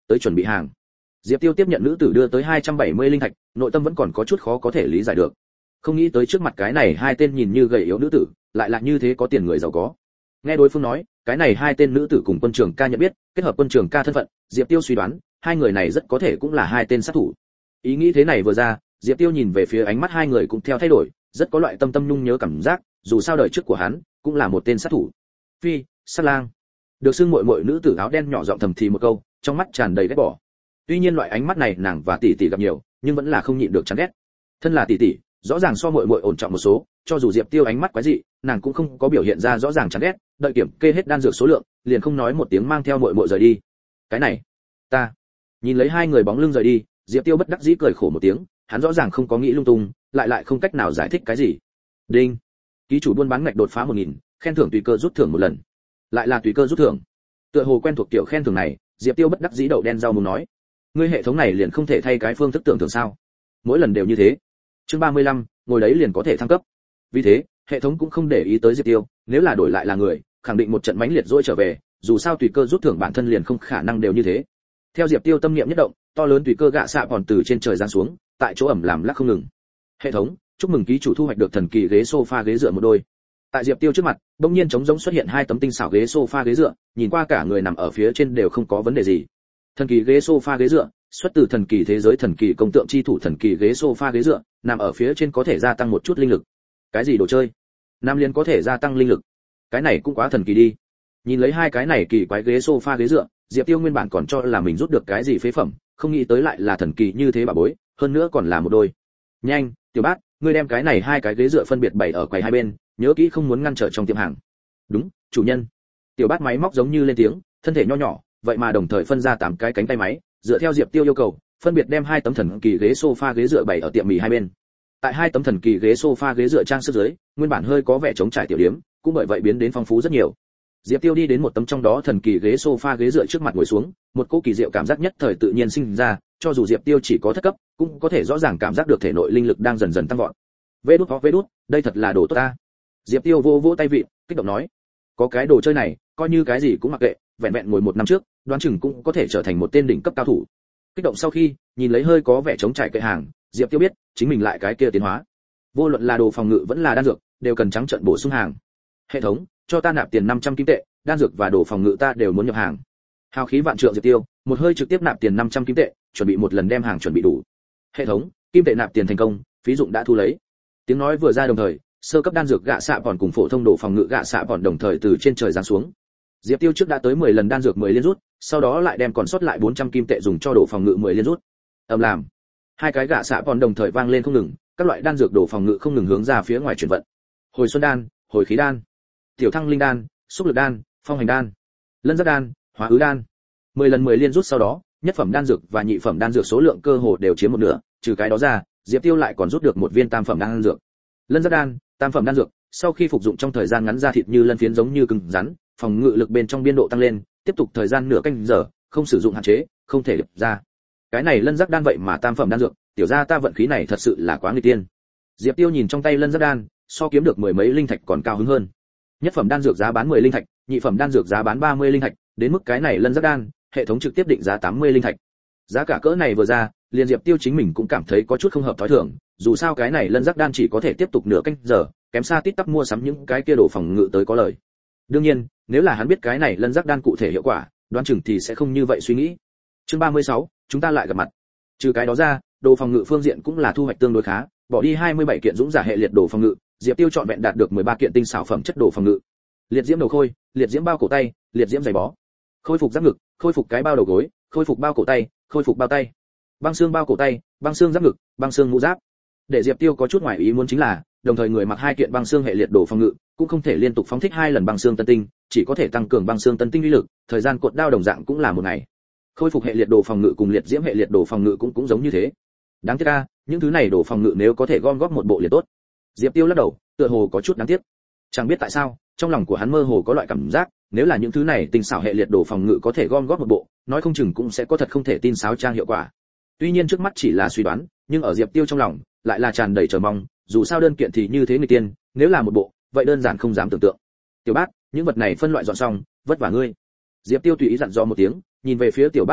tới chuẩn bị hàng. Diệp Tiêu tiếp nhận nữ tử đưa tới hai trăm bảy mươi linh thạch, nội tâm vẫn còn có chút khó có thể lý giải được. Không nghĩ tới trước mặt cái này hai tên nhìn như gầy yếu nữ tử, lại là như thế có tiền người giàu có. Nghe đối phương nói, cái này hai tên nữ tử cùng quân trưởng ca nhận biết, kết hợp quân trưởng ca thân phận, Diệp Tiêu suy đoán, hai người này rất có thể cũng là hai tên sát thủ. Ý nghĩ thế này vừa ra, Diệp Tiêu nhìn về phía ánh mắt hai người cũng theo thay đổi, rất có loại tâm tâm nhung nhớ cảm giác, dù sao đời trước của hắn cũng là một tên sát thủ. Phi, sát lang. Được xưng muội muội nữ tử áo đen nhỏ giọng thầm thì một câu, trong mắt tràn đầy ghét bỏ. Tuy nhiên loại ánh mắt này nàng và tỷ tỷ gặp nhiều, nhưng vẫn là không nhịn được chán ghét. Thân là tỷ tỷ, rõ ràng so muội muội ổn trọng một số, cho dù Diệp Tiêu ánh mắt quái dị, nàng cũng không có biểu hiện ra rõ ràng chán ghét, đợi kiểm kê hết đan dược số lượng, liền không nói một tiếng mang theo muội muội rời đi. Cái này, ta. Nhìn lấy hai người bóng lưng rời đi, Diệp Tiêu bất đắc dĩ cười khổ một tiếng, hắn rõ ràng không có nghĩ lung tung, lại lại không cách nào giải thích cái gì. Đinh. Ký chủ buôn bán ngạch đột phá một nghìn, khen thưởng tùy cơ rút thưởng một lần. Lại là tùy cơ rút thưởng. Tựa hồ quen thuộc kiểu khen thưởng này, Diệp Tiêu bất đắc dĩ đậu đen rau muốn nói, ngươi hệ thống này liền không thể thay cái phương thức tưởng thưởng sao? Mỗi lần đều như thế. Chương ba mươi lăm, ngồi đấy liền có thể thăng cấp. Vì thế, hệ thống cũng không để ý tới Diệp Tiêu, nếu là đổi lại là người, khẳng định một trận mãnh liệt dỗi trở về, dù sao tùy cơ rút thưởng bản thân liền không khả năng đều như thế. Theo Diệp Tiêu tâm niệm nhất động, to lớn tùy cơ gạ xạ còn từ trên trời giáng xuống, tại chỗ ẩm làm lắc không ngừng. Hệ thống, chúc mừng ký chủ thu hoạch được thần kỳ ghế sofa ghế dựa một đôi. Tại Diệp Tiêu trước mặt, bỗng nhiên trống rỗng xuất hiện hai tấm tinh xảo ghế sofa ghế dựa, nhìn qua cả người nằm ở phía trên đều không có vấn đề gì. Thần kỳ ghế sofa ghế dựa, xuất từ thần kỳ thế giới thần kỳ công tượng chi thủ thần kỳ ghế sofa ghế dựa, nằm ở phía trên có thể gia tăng một chút linh lực. Cái gì đồ chơi? Nam liên có thể gia tăng linh lực. Cái này cũng quá thần kỳ đi. Nhìn lấy hai cái này kỳ quái ghế sofa ghế dựa, Diệp Tiêu nguyên bản còn cho là mình rút được cái gì phế phẩm, không nghĩ tới lại là thần kỳ như thế bà bối, hơn nữa còn là một đôi. Nhanh, Tiểu Bát, ngươi đem cái này hai cái ghế dựa phân biệt bày ở quầy hai bên, nhớ kỹ không muốn ngăn trở trong tiệm hàng. Đúng, chủ nhân. Tiểu Bát máy móc giống như lên tiếng, thân thể nho nhỏ, vậy mà đồng thời phân ra tám cái cánh tay máy, dựa theo Diệp Tiêu yêu cầu, phân biệt đem hai tấm thần kỳ ghế sofa ghế dựa bày ở tiệm mì hai bên. Tại hai tấm thần kỳ ghế sofa ghế dựa trang sức dưới, nguyên bản hơi có vẻ trống trải tiểu điểm, cũng bởi vậy biến đến phong phú rất nhiều. Diệp Tiêu đi đến một tấm trong đó thần kỳ ghế sofa ghế dựa trước mặt ngồi xuống, một cỗ kỳ diệu cảm giác nhất thời tự nhiên sinh ra, cho dù Diệp Tiêu chỉ có thất cấp, cũng có thể rõ ràng cảm giác được thể nội linh lực đang dần dần tăng vọt. Vê đút vê đút, đây thật là đồ tốt ta. Diệp Tiêu vô vỗ tay vịn, kích động nói, có cái đồ chơi này, coi như cái gì cũng mặc kệ, vẹn vẹn ngồi một năm trước, đoán chừng cũng có thể trở thành một tên đỉnh cấp cao thủ. Kích động sau khi, nhìn lấy hơi có vẻ trống trải kệ hàng, Diệp Tiêu biết, chính mình lại cái kia tiến hóa. Vô luận là đồ phòng ngự vẫn là đan dược, đều cần trắng trợn bổ sung hàng. Hệ thống, cho ta nạp tiền năm trăm kim tệ, đan dược và đồ phòng ngự ta đều muốn nhập hàng. Hào khí vạn trượng Diệp Tiêu, một hơi trực tiếp nạp tiền năm trăm kim tệ, chuẩn bị một lần đem hàng chuẩn bị đủ. Hệ thống, kim tệ nạp tiền thành công, phí dụng đã thu lấy. Tiếng nói vừa ra đồng thời, sơ cấp đan dược gạ xạ còn cùng phổ thông đồ phòng ngự gạ xạ còn đồng thời từ trên trời giáng xuống. Diệp Tiêu trước đã tới mười lần đan dược mười liên rút, sau đó lại đem còn sót lại bốn trăm kim tệ dùng cho đồ phòng ngự mười liên rút. Ầm làm, hai cái gạ xạ còn đồng thời vang lên không ngừng, các loại đan dược đồ phòng ngự không ngừng hướng ra phía ngoài chuyển vận. Hồi xuân đan, hồi khí đan, tiểu thăng linh đan, xúc lực đan, phong hành đan, lân giác đan, hóa ứ đan. mười lần mười liên rút sau đó, nhất phẩm đan dược và nhị phẩm đan dược số lượng cơ hồ đều chiếm một nửa, trừ cái đó ra, Diệp Tiêu lại còn rút được một viên tam phẩm đan dược. Lân giác đan, tam phẩm đan dược, sau khi phục dụng trong thời gian ngắn da thịt như lân phiến giống như cứng rắn, phòng ngự lực bên trong biên độ tăng lên, tiếp tục thời gian nửa canh giờ, không sử dụng hạn chế, không thể đập ra. Cái này lân giác đan vậy mà tam phẩm đan dược, tiểu gia ta vận khí này thật sự là quá nguy tiên. Diệp Tiêu nhìn trong tay lân giác đan, so kiếm được mười mấy linh thạch còn cao hứng hơn. Nhất phẩm đan dược giá bán mười linh thạch, nhị phẩm đan dược giá bán ba mươi linh thạch, đến mức cái này lân giác đan, hệ thống trực tiếp định giá tám mươi linh thạch. Giá cả cỡ này vừa ra, liền Diệp Tiêu chính mình cũng cảm thấy có chút không hợp thói thường, dù sao cái này lân giác đan chỉ có thể tiếp tục nửa canh giờ, kém xa tít tắp mua sắm những cái kia đồ phòng ngự tới có lời. Đương nhiên, nếu là hắn biết cái này lân giác đan cụ thể hiệu quả, đoán chừng thì sẽ không như vậy suy nghĩ. Chương ba mươi sáu, chúng ta lại gặp mặt. Trừ cái đó ra, đồ phòng ngự phương diện cũng là thu hoạch tương đối khá, bỏ đi hai mươi bảy kiện dũng giả hệ liệt đồ phòng ngự, Diệp Tiêu chọn vẹn đạt được mười ba kiện tinh xảo phẩm chất đồ phòng ngự. Liệt diễm đầu khôi, liệt diễm bao cổ tay, liệt diễm giày bó, khôi phục giáp ngực, khôi phục cái bao đầu gối, khôi phục bao cổ tay, khôi phục bao tay, băng xương bao cổ tay, băng xương giáp ngực, băng xương mũ giáp. Để Diệp Tiêu có chút ngoài ý muốn chính là, đồng thời người mặc hai kiện băng xương hệ liệt đồ phòng ngự, cũng không thể liên tục phóng thích hai lần băng xương tân tinh, chỉ có thể tăng cường băng xương tân tinh uy lực, thời gian cột đao đồng dạng cũng là một ngày. Khôi phục hệ liệt đồ phòng ngự cùng liệt diễm hệ liệt đồ phòng ngự cũng cũng giống như thế. Đáng tiếc a, những thứ này đồ phòng ngự nếu có thể gom góp một bộ liền tốt. Diệp Tiêu lắc đầu, tựa hồ có chút đáng tiếc. Chẳng biết tại sao, trong lòng của hắn mơ hồ có loại cảm giác, nếu là những thứ này tinh xảo hệ liệt đồ phòng ngự có thể gom góp một bộ, nói không chừng cũng sẽ có thật không thể tin sáo trang hiệu quả. Tuy nhiên trước mắt chỉ là suy đoán, nhưng ở Diệp Tiêu trong lòng lại là tràn đầy chờ mong, dù sao đơn kiện thì như thế người tiên, nếu là một bộ, vậy đơn giản không dám tưởng tượng. Tiểu Bát, những vật này phân loại dọn xong, vất vả ngươi. Diệp Tiêu tùy ý dặn dò một tiếng, nhìn về phía Tiểu Bát ánh mắt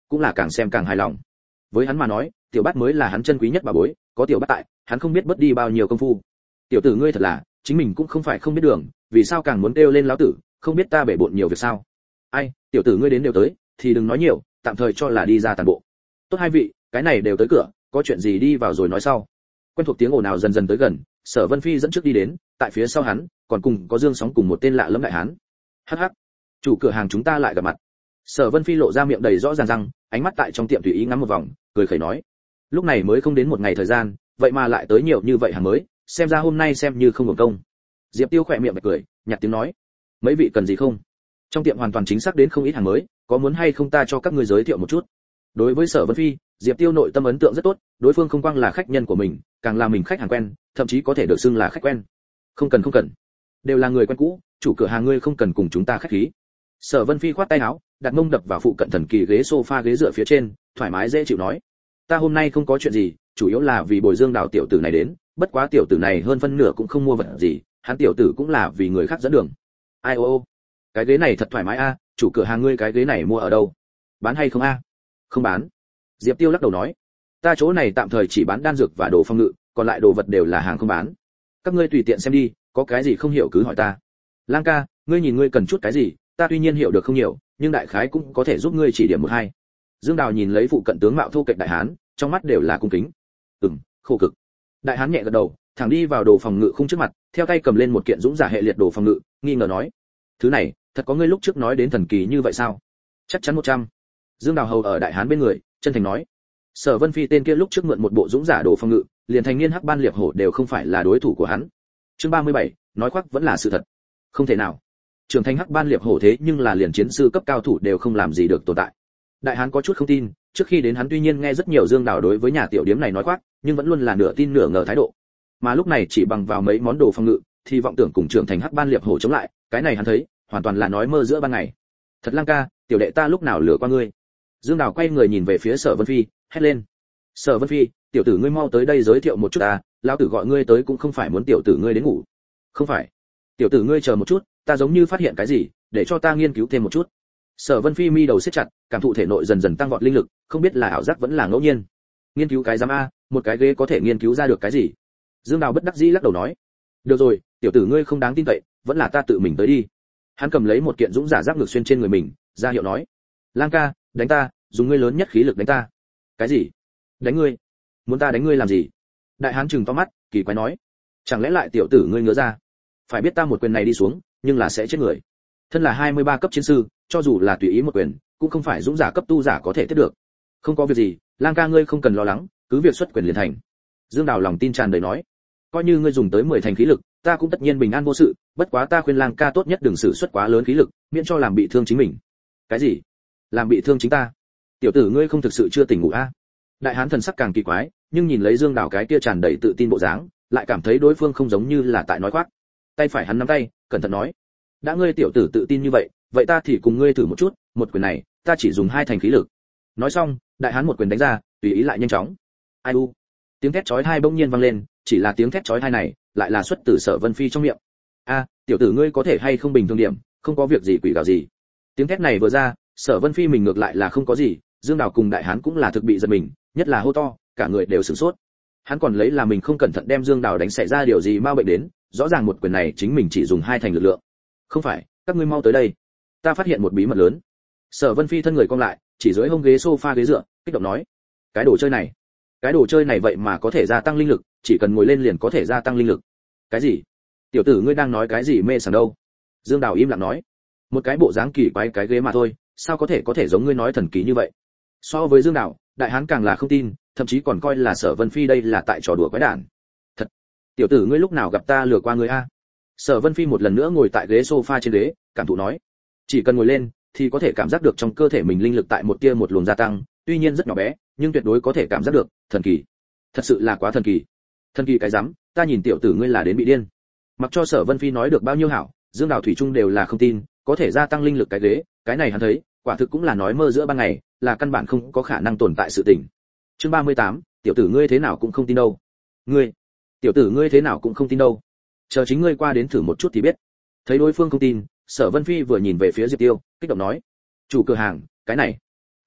cũng là càng xem càng hài lòng. Với hắn mà nói, tiểu bát mới là hắn chân quý nhất bà bối, có tiểu bát tại, hắn không biết mất đi bao nhiêu công phu. Tiểu tử ngươi thật là, chính mình cũng không phải không biết đường, vì sao càng muốn kêu lên lão tử, không biết ta bể bộn nhiều việc sao? Ai, tiểu tử ngươi đến đều tới, thì đừng nói nhiều, tạm thời cho là đi ra tàn bộ. Tốt hai vị, cái này đều tới cửa, có chuyện gì đi vào rồi nói sau. Quen thuộc tiếng ồn ào dần dần tới gần, Sở Vân Phi dẫn trước đi đến, tại phía sau hắn, còn cùng có Dương Sóng cùng một tên lạ lẫm đại hán. Hắc hắc, chủ cửa hàng chúng ta lại gặp mặt. Sở Vân Phi lộ ra miệng đầy rõ ràng răng, ánh mắt tại trong tiệm tùy ý ngắm một vòng, cười khẩy nói: lúc này mới không đến một ngày thời gian, vậy mà lại tới nhiều như vậy hàng mới, xem ra hôm nay xem như không hưởng công. Diệp Tiêu khỏe miệng bật cười, nhạt tiếng nói: mấy vị cần gì không? Trong tiệm hoàn toàn chính xác đến không ít hàng mới, có muốn hay không ta cho các ngươi giới thiệu một chút. Đối với Sở Vân Phi, Diệp Tiêu nội tâm ấn tượng rất tốt, đối phương không quang là khách nhân của mình, càng là mình khách hàng quen, thậm chí có thể được xưng là khách quen. Không cần không cần, đều là người quen cũ, chủ cửa hàng ngươi không cần cùng chúng ta khách khí. Sở Vân Phi khoát tay áo, đặt mông đập vào phụ cận thần kỳ ghế sofa ghế dựa phía trên, thoải mái dễ chịu nói: ta hôm nay không có chuyện gì, chủ yếu là vì bồi Dương Đào tiểu tử này đến, bất quá tiểu tử này hơn phân nửa cũng không mua vật gì, hắn tiểu tử cũng là vì người khác dẫn đường. Ai ô ô, cái ghế này thật thoải mái a, chủ cửa hàng ngươi cái ghế này mua ở đâu? Bán hay không a? Không bán. Diệp Tiêu lắc đầu nói: ta chỗ này tạm thời chỉ bán đan dược và đồ phòng ngự, còn lại đồ vật đều là hàng không bán. Các ngươi tùy tiện xem đi, có cái gì không hiểu cứ hỏi ta. Lang ca, ngươi nhìn ngươi cần chút cái gì, ta tuy nhiên hiểu được không nhiều, nhưng đại khái cũng có thể giúp ngươi chỉ điểm một hai. Dương Đào nhìn lấy phụ cận tướng mạo thô kệch đại hán, trong mắt đều là cung kính. Ừm, khổ cực. Đại hán nhẹ gật đầu, thẳng đi vào đồ phòng ngự khung trước mặt, theo tay cầm lên một kiện dũng giả hệ liệt đồ phòng ngự, nghi ngờ nói: thứ này, thật có ngươi lúc trước nói đến thần kỳ như vậy sao? Chắc chắn một trăm. Dương Đào hầu ở đại hán bên người, chân thành nói: Sở Vân Phi tên kia lúc trước mượn một bộ dũng giả đồ phòng ngự, liền thành niên hắc ban liệp hổ đều không phải là đối thủ của hắn. Chương ba mươi bảy, nói khoác vẫn là sự thật. Không thể nào. Trưởng thành hắc ban liệp hổ thế nhưng là liền chiến sư cấp cao thủ đều không làm gì được tồn tại. Đại hán có chút không tin, trước khi đến hắn tuy nhiên nghe rất nhiều Dương Đào đối với nhà tiểu điếm này nói khoác, nhưng vẫn luôn là nửa tin nửa ngờ thái độ. Mà lúc này chỉ bằng vào mấy món đồ phòng ngự, thì vọng tưởng cùng trưởng thành hắc ban liệp hổ chống lại, cái này hắn thấy, hoàn toàn là nói mơ giữa ban ngày. Thật Lang ca, tiểu đệ ta lúc nào lừa qua ngươi? Dương Đào quay người nhìn về phía Sở Vân Phi, hét lên: Sở Vân Phi, tiểu tử ngươi mau tới đây giới thiệu một chút ta, lão tử gọi ngươi tới cũng không phải muốn tiểu tử ngươi đến ngủ. Không phải, tiểu tử ngươi chờ một chút, ta giống như phát hiện cái gì, để cho ta nghiên cứu thêm một chút. Sở Vân Phi mi đầu siết chặt, cảm thụ thể nội dần dần tăng vọt linh lực, không biết là ảo giác vẫn là ngẫu nhiên. Nghiên cứu cái giám a, một cái ghế có thể nghiên cứu ra được cái gì? Dương Đào bất đắc dĩ lắc đầu nói: được rồi, tiểu tử ngươi không đáng tin cậy, vẫn là ta tự mình tới đi. Hắn cầm lấy một kiện dũng giả giáp ngực xuyên trên người mình, ra hiệu nói: Lang ca, đánh ta, dùng ngươi lớn nhất khí lực đánh ta. Cái gì? Đánh ngươi? Muốn ta đánh ngươi làm gì? Đại hán trừng to mắt, kỳ quái nói: chẳng lẽ lại tiểu tử ngươi ngứa ra? Phải biết ta một quyền này đi xuống, nhưng là sẽ chết người. Thân là hai mươi ba cấp chiến sư, cho dù là tùy ý một quyền, cũng không phải dũng giả cấp tu giả có thể tiếp được. Không có việc gì, Lang ca ngươi không cần lo lắng, cứ việc xuất quyền liền thành. Dương Đào lòng tin tràn đầy nói: coi như ngươi dùng tới mười thành khí lực, ta cũng tất nhiên bình an vô sự, bất quá ta khuyên Lang ca tốt nhất đừng sử xuất quá lớn khí lực, miễn cho làm bị thương chính mình. Cái gì? Làm bị thương chính ta? Tiểu tử ngươi không thực sự chưa tỉnh ngủ a? À? Đại hán thần sắc càng kỳ quái, nhưng nhìn lấy Dương Đào cái kia tràn đầy tự tin bộ dáng, lại cảm thấy đối phương không giống như là tại nói khoác. Tay phải hắn nắm tay, cẩn thận nói: đã ngươi tiểu tử tự tin như vậy, vậy ta thì cùng ngươi thử một chút, một quyền này, ta chỉ dùng hai thành khí lực. Nói xong, đại hán một quyền đánh ra, tùy ý lại nhanh chóng. Ai u! Tiếng thét chói tai bỗng nhiên vang lên, chỉ là tiếng thét chói tai này, lại là xuất từ Sở Vân Phi trong miệng. A, tiểu tử ngươi có thể hay không bình thường điểm, không có việc gì quỷ gào gì. Tiếng thét này vừa ra, Sở Vân Phi mình ngược lại là không có gì, Dương Đào cùng đại hán cũng là thực bị giật mình, nhất là hô to, cả người đều sửng sốt. Hắn còn lấy là mình không cẩn thận đem Dương Đào đánh xảy ra điều gì ma bệnh đến, rõ ràng một quyền này chính mình chỉ dùng hai thành lực lượng. Không phải, các ngươi mau tới đây, ta phát hiện một bí mật lớn. Sở Vân Phi thân người cong lại, chỉ dưới hông ghế sofa ghế dựa, kích động nói: cái đồ chơi này, cái đồ chơi này vậy mà có thể gia tăng linh lực, chỉ cần ngồi lên liền có thể gia tăng linh lực. Cái gì? Tiểu tử ngươi đang nói cái gì mê sảng đâu? Dương Đào im lặng nói: một cái bộ dáng kỳ quái cái ghế mà thôi, sao có thể có thể giống ngươi nói thần kỳ như vậy? So với Dương Đào, đại hán càng là không tin, thậm chí còn coi là Sở Vân Phi đây là tại trò đùa quái đản. Thật, tiểu tử ngươi lúc nào gặp ta lừa qua ngươi a? Sở Vân Phi một lần nữa ngồi tại ghế sofa trên ghế, cảm thụ nói: chỉ cần ngồi lên thì có thể cảm giác được trong cơ thể mình linh lực tại một tia một luồng gia tăng, tuy nhiên rất nhỏ bé, nhưng tuyệt đối có thể cảm giác được, thần kỳ. Thật sự là quá thần kỳ. Thần kỳ cái rắm, ta nhìn tiểu tử ngươi là đến bị điên. Mặc cho Sở Vân Phi nói được bao nhiêu hảo, Dương Đào thủy chung đều là không tin, có thể gia tăng linh lực cái ghế, cái này hắn thấy, quả thực cũng là nói mơ giữa ban ngày, là căn bản không có khả năng tồn tại sự tình. Chương ba mươi tám, tiểu tử ngươi thế nào cũng không tin đâu. Ngươi, tiểu tử ngươi thế nào cũng không tin đâu. Chờ chính ngươi qua đến thử một chút thì biết. Thấy đối phương không tin, Sở Vân Phi vừa nhìn về phía Diệp Tiêu, kích động nói: chủ cửa hàng, cái này,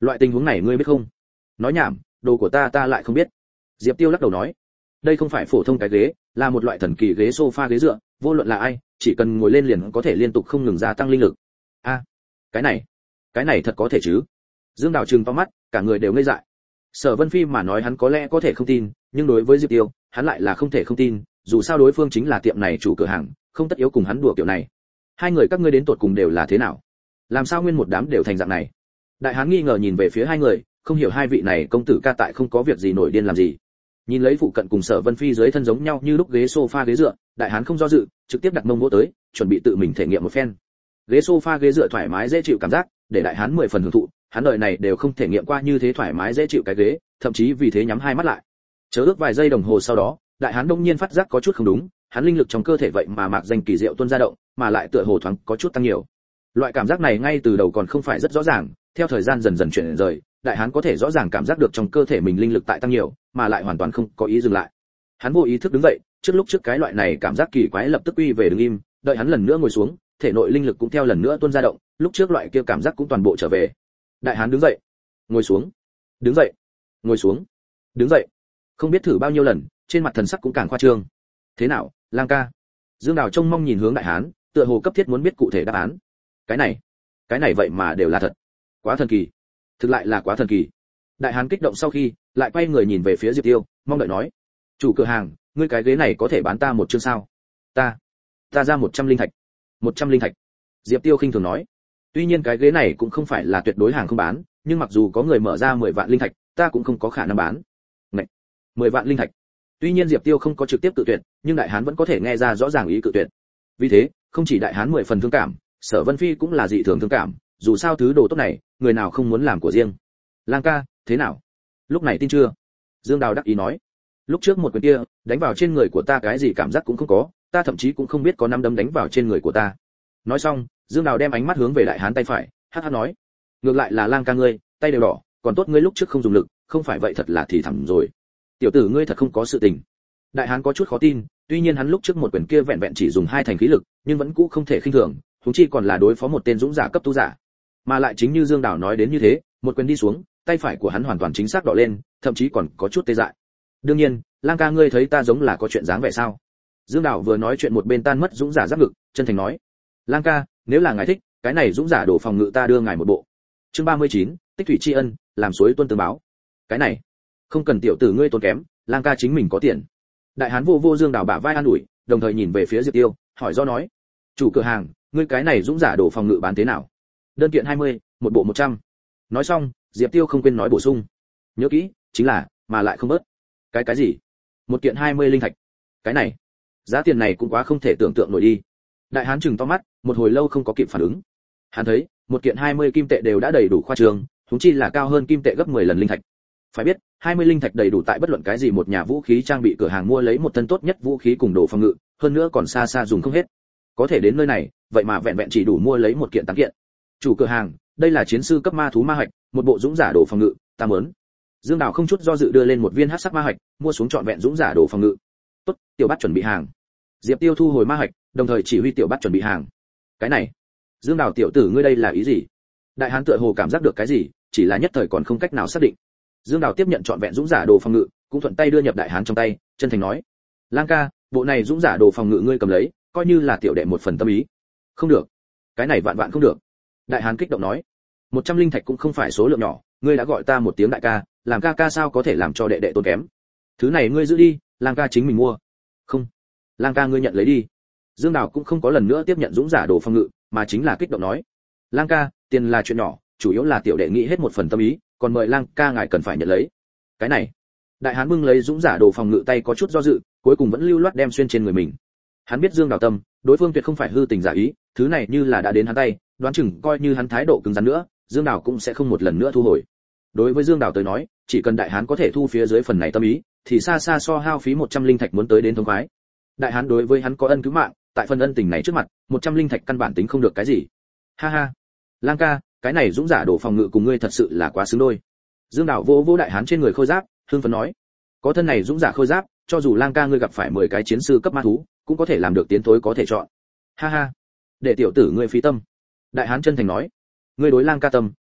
Loại tình huống này ngươi biết không? Nói nhảm, đồ của ta ta lại không biết. Diệp Tiêu lắc đầu nói, đây không phải phổ thông cái ghế, là một loại thần kỳ ghế sofa ghế dựa, vô luận là ai, chỉ cần ngồi lên liền có thể liên tục không ngừng gia tăng linh lực. A, à, cái này, cái này thật có thể chứ? Dương Đào trừng to mắt, cả người đều ngây dại. Sở Vân Phi mà nói hắn có lẽ có thể không tin, nhưng đối với Diệp Tiêu, hắn lại là không thể không tin, dù sao đối phương chính là tiệm này chủ cửa hàng, không tất yếu cùng hắn đùa kiểu này. Hai người các ngươi đến tụt cùng đều là thế nào? Làm sao nguyên một đám đều thành dạng này? Đại hán nghi ngờ nhìn về phía hai người, không hiểu hai vị này công tử ca tại không có việc gì nổi điên làm gì. Nhìn lấy phụ cận cùng Sở Vân Phi dưới thân giống nhau như lúc ghế sofa ghế dựa, đại hán không do dự, trực tiếp đặt mông vỗ tới, chuẩn bị tự mình thể nghiệm một phen. Ghế sofa ghế dựa thoải mái dễ chịu cảm giác, để đại hán mười phần hưởng thụ, hắn đời này đều không thể nghiệm qua như thế thoải mái dễ chịu cái ghế, thậm chí vì thế nhắm hai mắt lại. Chớ ước vài giây đồng hồ sau đó, đại hán đông nhiên phát giác có chút không đúng, hắn linh lực trong cơ thể vậy mà mạc danh kỳ diệu tuôn ra động, mà lại tựa hồ thoáng có chút tăng nhiều. Loại cảm giác này ngay từ đầu còn không phải rất rõ ràng, theo thời gian dần dần chuyển rời, đại hán có thể rõ ràng cảm giác được trong cơ thể mình linh lực tại tăng nhiều, mà lại hoàn toàn không có ý dừng lại. Hắn vô ý thức đứng dậy, trước lúc trước cái loại này cảm giác kỳ quái lập tức quy về đứng im, đợi hắn lần nữa ngồi xuống, thể nội linh lực cũng theo lần nữa tuôn ra động, lúc trước loại kia cảm giác cũng toàn bộ trở về. Đại hán đứng dậy, ngồi xuống, đứng dậy, ngồi xuống, đứng dậy. Không biết thử bao nhiêu lần, trên mặt thần sắc cũng càng khoa trương. Thế nào, Lang ca? Dương Đào trông mong nhìn hướng đại hán, tựa hồ cấp thiết muốn biết cụ thể đáp án. Cái này, cái này vậy mà đều là thật, quá thần kỳ, thực lại là quá thần kỳ. Đại hán kích động sau khi, lại quay người nhìn về phía Diệp Tiêu, mong đợi nói: chủ cửa hàng, ngươi cái ghế này có thể bán ta một chương sao? Ta, ta ra một trăm linh thạch. Một trăm linh thạch. Diệp Tiêu khinh thường nói. Tuy nhiên cái ghế này cũng không phải là tuyệt đối hàng không bán, nhưng mặc dù có người mở ra mười vạn linh thạch, ta cũng không có khả năng bán. Này, mười vạn linh thạch. Tuy nhiên Diệp Tiêu không có trực tiếp tự tuyệt, nhưng đại hán vẫn có thể nghe ra rõ ràng ý cự tuyệt. Vì thế, không chỉ đại hán mười phần thương cảm, Sở Vân Phi cũng là dị thường thương cảm, dù sao thứ đồ tốt này, người nào không muốn làm của riêng. Lang ca, thế nào? Lúc này tin chưa? Dương Đào đắc ý nói. Lúc trước một quyền kia, đánh vào trên người của ta cái gì cảm giác cũng không có, ta thậm chí cũng không biết có năm đấm đánh vào trên người của ta. Nói xong, Dương Đào đem ánh mắt hướng về đại hán tay phải, hắc hắc nói: ngược lại là Lang ca ngươi, tay đều đỏ, còn tốt ngươi lúc trước không dùng lực, không phải vậy thật là thì thẳm rồi. Tiểu tử ngươi thật không có sự tình. Đại hán có chút khó tin, tuy nhiên hắn lúc trước một quyền kia vẹn vẹn chỉ dùng hai thành khí lực, nhưng vẫn cũ không thể khinh thường, huống chi còn là đối phó một tên dũng giả cấp tu giả. Mà lại chính như Dương Đào nói đến như thế, một quyền đi xuống, tay phải của hắn hoàn toàn chính xác đỏ lên, thậm chí còn có chút tê dại. Đương nhiên, Lang ca ngươi thấy ta giống là có chuyện dáng vẻ sao? Dương Đào vừa nói chuyện một bên tan mất dũng giả giáp ngực, chân thành nói: Lang ca, nếu là ngài thích, cái này dũng giả đổ phòng ngự ta đưa ngài một bộ. Chương ba mươi chín, tích thủy tri ân, làm suối tuôn tương báo. Cái này, không cần tiểu tử ngươi tốn kém, Lang ca chính mình có tiền. Đại hán vô vô Dương Đào bả vai an ủi, đồng thời nhìn về phía Diệp Tiêu, hỏi do nói: chủ cửa hàng, ngươi cái này dũng giả đổ phòng ngự bán thế nào? Đơn kiện hai mươi, một bộ một trăm. Nói xong, Diệp Tiêu không quên nói bổ sung: nhớ kỹ, chính là, mà lại không bớt. Cái cái gì? Một kiện hai mươi linh thạch. Cái này, giá tiền này cũng quá không thể tưởng tượng nổi đi. Đại hán trừng to mắt, một hồi lâu không có kịp phản ứng. Hắn thấy, một kiện hai mươi kim tệ đều đã đầy đủ khoa trương, huống chi là cao hơn kim tệ gấp mười lần linh thạch. Phải biết, hai mươi linh thạch đầy đủ tại bất luận cái gì một nhà vũ khí trang bị cửa hàng mua lấy một thân tốt nhất vũ khí cùng đồ phòng ngự, hơn nữa còn xa xa dùng không hết. Có thể đến nơi này, vậy mà vẹn vẹn chỉ đủ mua lấy một kiện tám kiện. Chủ cửa hàng, đây là chiến sư cấp ma thú ma hạch, một bộ dũng giả đồ phòng ngự, ta muốn. Dương Đào không chút do dự đưa lên một viên hắc sắc ma hạch, mua xuống trọn vẹn dũng giả đồ phòng ngự. Tốt, tiểu bát chuẩn bị hàng. Diệp Tiêu thu hồi ma hạch, đồng thời chỉ huy tiểu bát chuẩn bị hàng. Cái này, Dương Đào tiểu tử ngươi đây là ý gì? Đại hán tựa hồ cảm giác được cái gì, chỉ là nhất thời còn không cách nào xác định. Dương Đào tiếp nhận trọn vẹn dũng giả đồ phòng ngự, cũng thuận tay đưa nhập đại hán trong tay, chân thành nói: Lang ca, bộ này dũng giả đồ phòng ngự ngươi cầm lấy, coi như là tiểu đệ một phần tâm ý. Không được, cái này vạn vạn không được. Đại hán kích động nói: một trăm linh thạch cũng không phải số lượng nhỏ, ngươi đã gọi ta một tiếng đại ca, làm ca ca sao có thể làm cho đệ đệ tốn kém. Thứ này ngươi giữ đi, Lang ca chính mình mua. Không, Lang ca ngươi nhận lấy đi. Dương Đào cũng không có lần nữa tiếp nhận dũng giả đồ phòng ngự, mà chính là kích động nói: Lang ca, tiền là chuyện nhỏ, chủ yếu là tiểu đệ nghĩ hết một phần tâm ý, còn mời Lang ca ngài cần phải nhận lấy. Cái này, đại hán bưng lấy dũng giả đồ phòng ngự tay có chút do dự, cuối cùng vẫn lưu loát đem xuyên trên người mình. Hắn biết Dương Đào tâm, đối phương tuyệt không phải hư tình giả ý, thứ này như là đã đến hắn tay, đoán chừng coi như hắn thái độ cứng rắn nữa, Dương Đào cũng sẽ không một lần nữa thu hồi. Đối với Dương Đào tới nói, chỉ cần đại hán có thể thu phía dưới phần này tâm ý, thì xa xa so hao phí một trăm linh thạch muốn tới đến thống khoái. Đại hán đối với hắn có ân cứu mạng, tại phần ân tình này trước mặt, một trăm linh thạch căn bản tính không được cái gì. Ha ha, Lang ca, cái này dũng giả đổ phòng ngự cùng ngươi thật sự là quá xứng đôi. Dương Đào vỗ vỗ đại hán trên người khôi giáp, hưng phấn nói: có thân này dũng giả khôi giáp, cho dù Lang ca ngươi gặp phải mười cái chiến sư cấp ma thú, cũng có thể làm được tiến thối có thể chọn. Ha ha, để tiểu tử ngươi phí tâm. Đại hán chân thành nói: ngươi đối Lang ca tâm,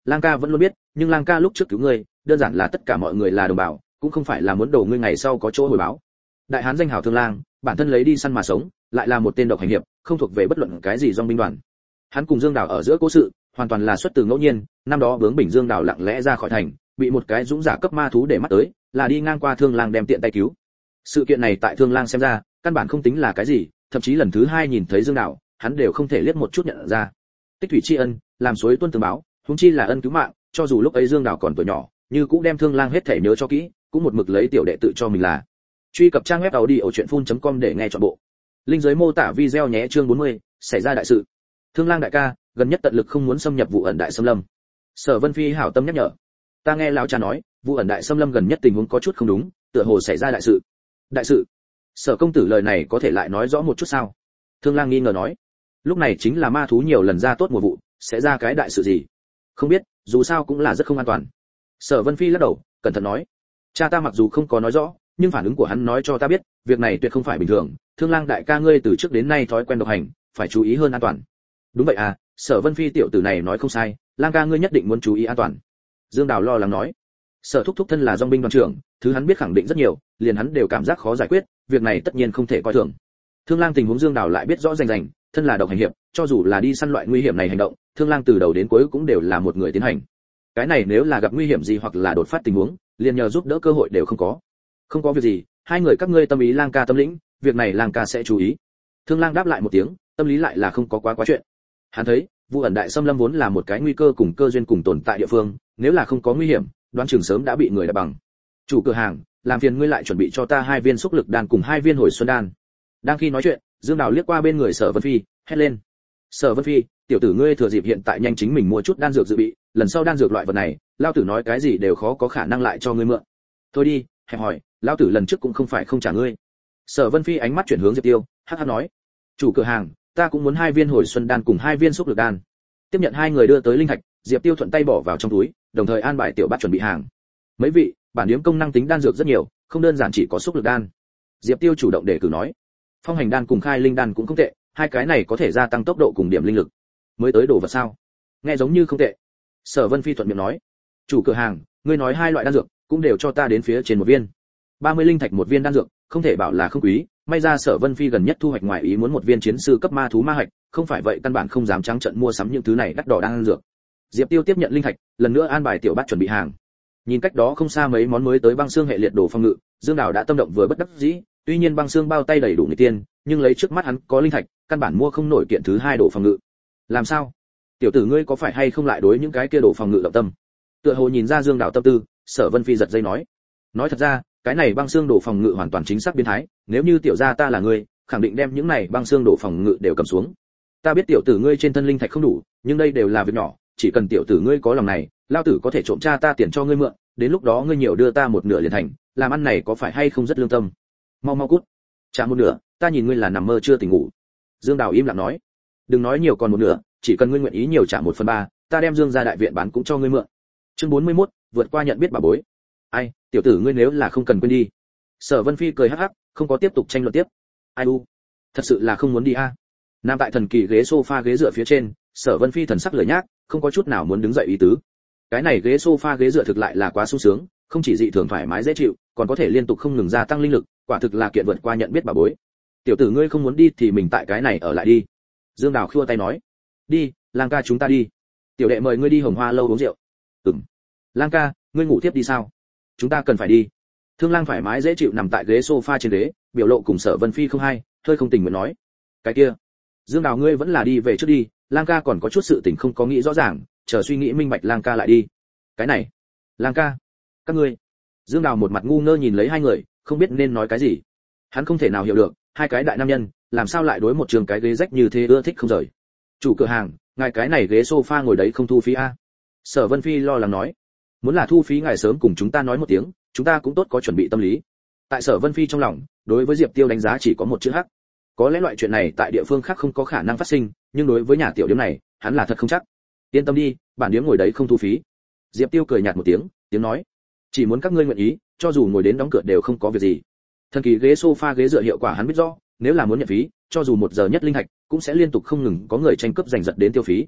Lang ca vẫn luôn biết, nhưng Lang ca lúc trước cứu ngươi, đơn giản là tất cả mọi người là đồng bào, cũng không phải là muốn đổ ngươi ngày sau có chỗ hồi báo. Đại hán danh hào Thương Lang, bản thân lấy đi săn mà sống, lại là một tên độc hành hiệp, không thuộc về bất luận cái gì dòng binh đoàn. Hắn cùng Dương Đào ở giữa cố sự, hoàn toàn là xuất từ ngẫu nhiên, năm đó bướng bỉnh Dương Đào lặng lẽ ra khỏi thành, bị một cái dũng giả cấp ma thú để mắt tới, là đi ngang qua Thương Lang đem tiện tay cứu. Sự kiện này tại Thương Lang xem ra, căn bản không tính là cái gì, thậm chí lần thứ hai nhìn thấy Dương Đào, hắn đều không thể liếc một chút nhận ra. Tích thủy tri ân, làm suối tuôn tương báo, huống chi là ân cứu mạng, cho dù lúc ấy Dương Đào còn tuổi nhỏ, như cũng đem Thương Lang hết thể nhớ cho kỹ, cũng một mực lấy tiểu đệ tự cho mình là. Truy cập trang web audiochuyenphun.com để nghe trọn bộ. Link dưới mô tả video nhé. Chương bốn mươi, xảy ra đại sự. Thương Lang đại ca, gần nhất tận lực không muốn xâm nhập vụ ẩn đại xâm lâm. Sở Vân Phi hảo tâm nhắc nhở. Ta nghe lão cha nói, vụ ẩn đại xâm lâm gần nhất tình huống có chút không đúng, tựa hồ xảy ra đại sự. Đại sự? Sở công tử lời này có thể lại nói rõ một chút sao? Thương Lang nghi ngờ nói. Lúc này chính là ma thú nhiều lần ra tốt mùa vụ, sẽ ra cái đại sự gì? Không biết, dù sao cũng là rất không an toàn. Sở Vân Phi lắc đầu, cẩn thận nói. Cha ta mặc dù không có nói rõ, nhưng phản ứng của hắn nói cho ta biết, việc này tuyệt không phải bình thường. Thương Lang đại ca ngươi từ trước đến nay thói quen độc hành, phải chú ý hơn an toàn. Đúng vậy à, Sở Vân Phi tiểu tử này nói không sai, Lang ca ngươi nhất định muốn chú ý an toàn. Dương Đào lo lắng nói. Sở thúc thúc thân là dòng binh đoàn trưởng, thứ hắn biết khẳng định rất nhiều, liền hắn đều cảm giác khó giải quyết, việc này tất nhiên không thể coi thường. Thương Lang tình huống Dương Đào lại biết rõ rành rành, thân là độc hành hiệp, cho dù là đi săn loại nguy hiểm này hành động, Thương Lang từ đầu đến cuối cũng đều là một người tiến hành. Cái này nếu là gặp nguy hiểm gì hoặc là đột phát tình huống, liền nhờ giúp đỡ cơ hội đều không có. Không có việc gì, hai người các ngươi tâm ý Lang ca tâm lĩnh, việc này Lang ca sẽ chú ý. Thương Lang đáp lại một tiếng, tâm lý lại là không có quá quá chuyện. Hắn thấy, vụ ẩn đại xâm lâm vốn là một cái nguy cơ cùng cơ duyên cùng tồn tại địa phương, nếu là không có nguy hiểm, đoán chừng sớm đã bị người đập bằng. Chủ cửa hàng, làm phiền ngươi lại chuẩn bị cho ta hai viên xúc lực đan cùng hai viên hồi xuân đan. Đang khi nói chuyện, Dương Đào liếc qua bên người Sở Vân Phi, hét lên. Sở Vân Phi, tiểu tử ngươi thừa dịp hiện tại nhanh chính mình mua chút đan dược dự bị, lần sau đan dược loại vật này, lao tử nói cái gì đều khó có khả năng lại cho ngươi mượn. Thôi đi, hẹp hỏi, lao tử lần trước cũng không phải không trả ngươi. Sở Vân Phi ánh mắt chuyển hướng Diệp Tiêu, hắc hắc nói. Chủ cửa hàng, ta cũng muốn hai viên hồi xuân đan cùng hai viên xúc lực đan. Tiếp nhận hai người đưa tới linh thạch, Diệp Tiêu thuận tay bỏ vào trong túi, đồng thời an bài tiểu bát chuẩn bị hàng. Mấy vị, bản điểm công năng tính đan dược rất nhiều, không đơn giản chỉ có xúc lực đan. Diệp Tiêu chủ động đề cử nói. Phong hành đan cùng khai linh đan cũng không tệ, hai cái này có thể gia tăng tốc độ cùng điểm linh lực. Mới tới đồ vật sao? Nghe giống như không tệ. Sở Vân Phi thuận miệng nói. Chủ cửa hàng, ngươi nói hai loại đan dược, cũng đều cho ta đến phía trên một viên. ba mươi linh thạch một viên đan dược, không thể bảo là không quý, may ra Sở Vân Phi gần nhất thu hoạch ngoài ý muốn một viên chiến sư cấp ma thú ma hạch, không phải vậy căn bản không dám trắng trợn mua sắm những thứ này đắt đỏ đan dược. Diệp Tiêu tiếp nhận linh thạch, lần nữa an bài tiểu bát chuẩn bị hàng. Nhìn cách đó không xa mấy món mới tới băng xương hệ liệt đồ phòng ngự, Dương Đào đã tâm động vừa bất đắc dĩ, tuy nhiên băng xương bao tay đầy đủ người tiên, nhưng lấy trước mắt hắn có linh thạch, căn bản mua không nổi kiện thứ hai đồ phòng ngự. Làm sao? Tiểu tử ngươi có phải hay không lại đối những cái kia đồ phòng ngự động tâm? Tựa hồ nhìn ra Dương Đào tâm tư, Sở Vân Phi giật dây nói. Nói thật ra, cái này băng xương đồ phòng ngự hoàn toàn chính xác biến thái, nếu như tiểu gia ta là ngươi, khẳng định đem những này băng xương đồ phòng ngự đều cầm xuống. Ta biết tiểu tử ngươi trên thân linh thạch không đủ, nhưng đây đều là việc nhỏ, chỉ cần tiểu tử ngươi có lòng này, lao tử có thể trộm cha ta tiền cho ngươi mượn, đến lúc đó ngươi nhiều đưa ta một nửa liền thành, làm ăn này có phải hay không rất lương tâm? Mau mau cút, trả một nửa, ta nhìn ngươi là nằm mơ chưa tỉnh ngủ. Dương Đào im lặng nói. Đừng nói nhiều còn một nửa, chỉ cần ngươi nguyện ý nhiều trả một phần ba, ta đem Dương gia đại viện bán cũng cho ngươi mượn. Chương bốn mươi mốt, vượt qua nhận biết bà bối. Ai, tiểu tử ngươi nếu là không cần quên đi. Sở Vân Phi cười hắc hắc, không có tiếp tục tranh luận tiếp. Ai u, thật sự là không muốn đi a. À. Nam tại thần kỳ ghế sofa ghế dựa phía trên, Sở Vân Phi thần sắc lười nhác, không có chút nào muốn đứng dậy ý tứ. Cái này ghế sofa ghế dựa thực lại là quá sung sướng, không chỉ dị thường thoải mái dễ chịu, còn có thể liên tục không ngừng gia tăng linh lực, quả thực là kiện vượt qua nhận biết bà bối. Tiểu tử ngươi không muốn đi thì mình tại cái này ở lại đi. Dương Đào khua tay nói. Đi, Lang ca chúng ta đi. Tiểu đệ mời ngươi đi Hồng Hoa lâu uống rượu. Ừm. Lang ca, ngươi ngủ tiếp đi sao? Chúng ta cần phải đi. Thương Lang thoải mái dễ chịu nằm tại ghế sofa trên ghế, biểu lộ cùng Sở Vân Phi không hay, hơi không tình nguyện nói. Cái kia, Dương Đào ngươi vẫn là đi về trước đi, Lang ca còn có chút sự tình không có nghĩ rõ ràng, chờ suy nghĩ minh bạch Lang ca lại đi. Cái này, Lang ca, các ngươi. Dương Đào một mặt ngu ngơ nhìn lấy hai người, không biết nên nói cái gì. Hắn không thể nào hiểu được, hai cái đại nam nhân, làm sao lại đối một trường cái ghế rách như thế ưa thích không rời. Chủ cửa hàng, ngài cái này ghế sofa ngồi đấy không thu phí a? Sở Vân Phi lo lắng nói. Muốn là thu phí ngài sớm cùng chúng ta nói một tiếng, chúng ta cũng tốt có chuẩn bị tâm lý. Tại Sở Vân Phi trong lòng, đối với Diệp Tiêu đánh giá chỉ có một chữ hắc. Có lẽ loại chuyện này tại địa phương khác không có khả năng phát sinh, nhưng đối với nhà tiểu điếm này, hắn là thật không chắc. Yên tâm đi, bản điếm ngồi đấy không thu phí. Diệp Tiêu cười nhạt một tiếng, tiếng nói, chỉ muốn các ngươi nguyện ý, cho dù ngồi đến đóng cửa đều không có việc gì. Thần kỳ ghế sofa ghế dựa hiệu quả hắn biết rõ, nếu là muốn nhận phí, cho dù một giờ nhất linh hạch, cũng sẽ liên tục không ngừng có người tranh cướp giành giật đến tiêu phí.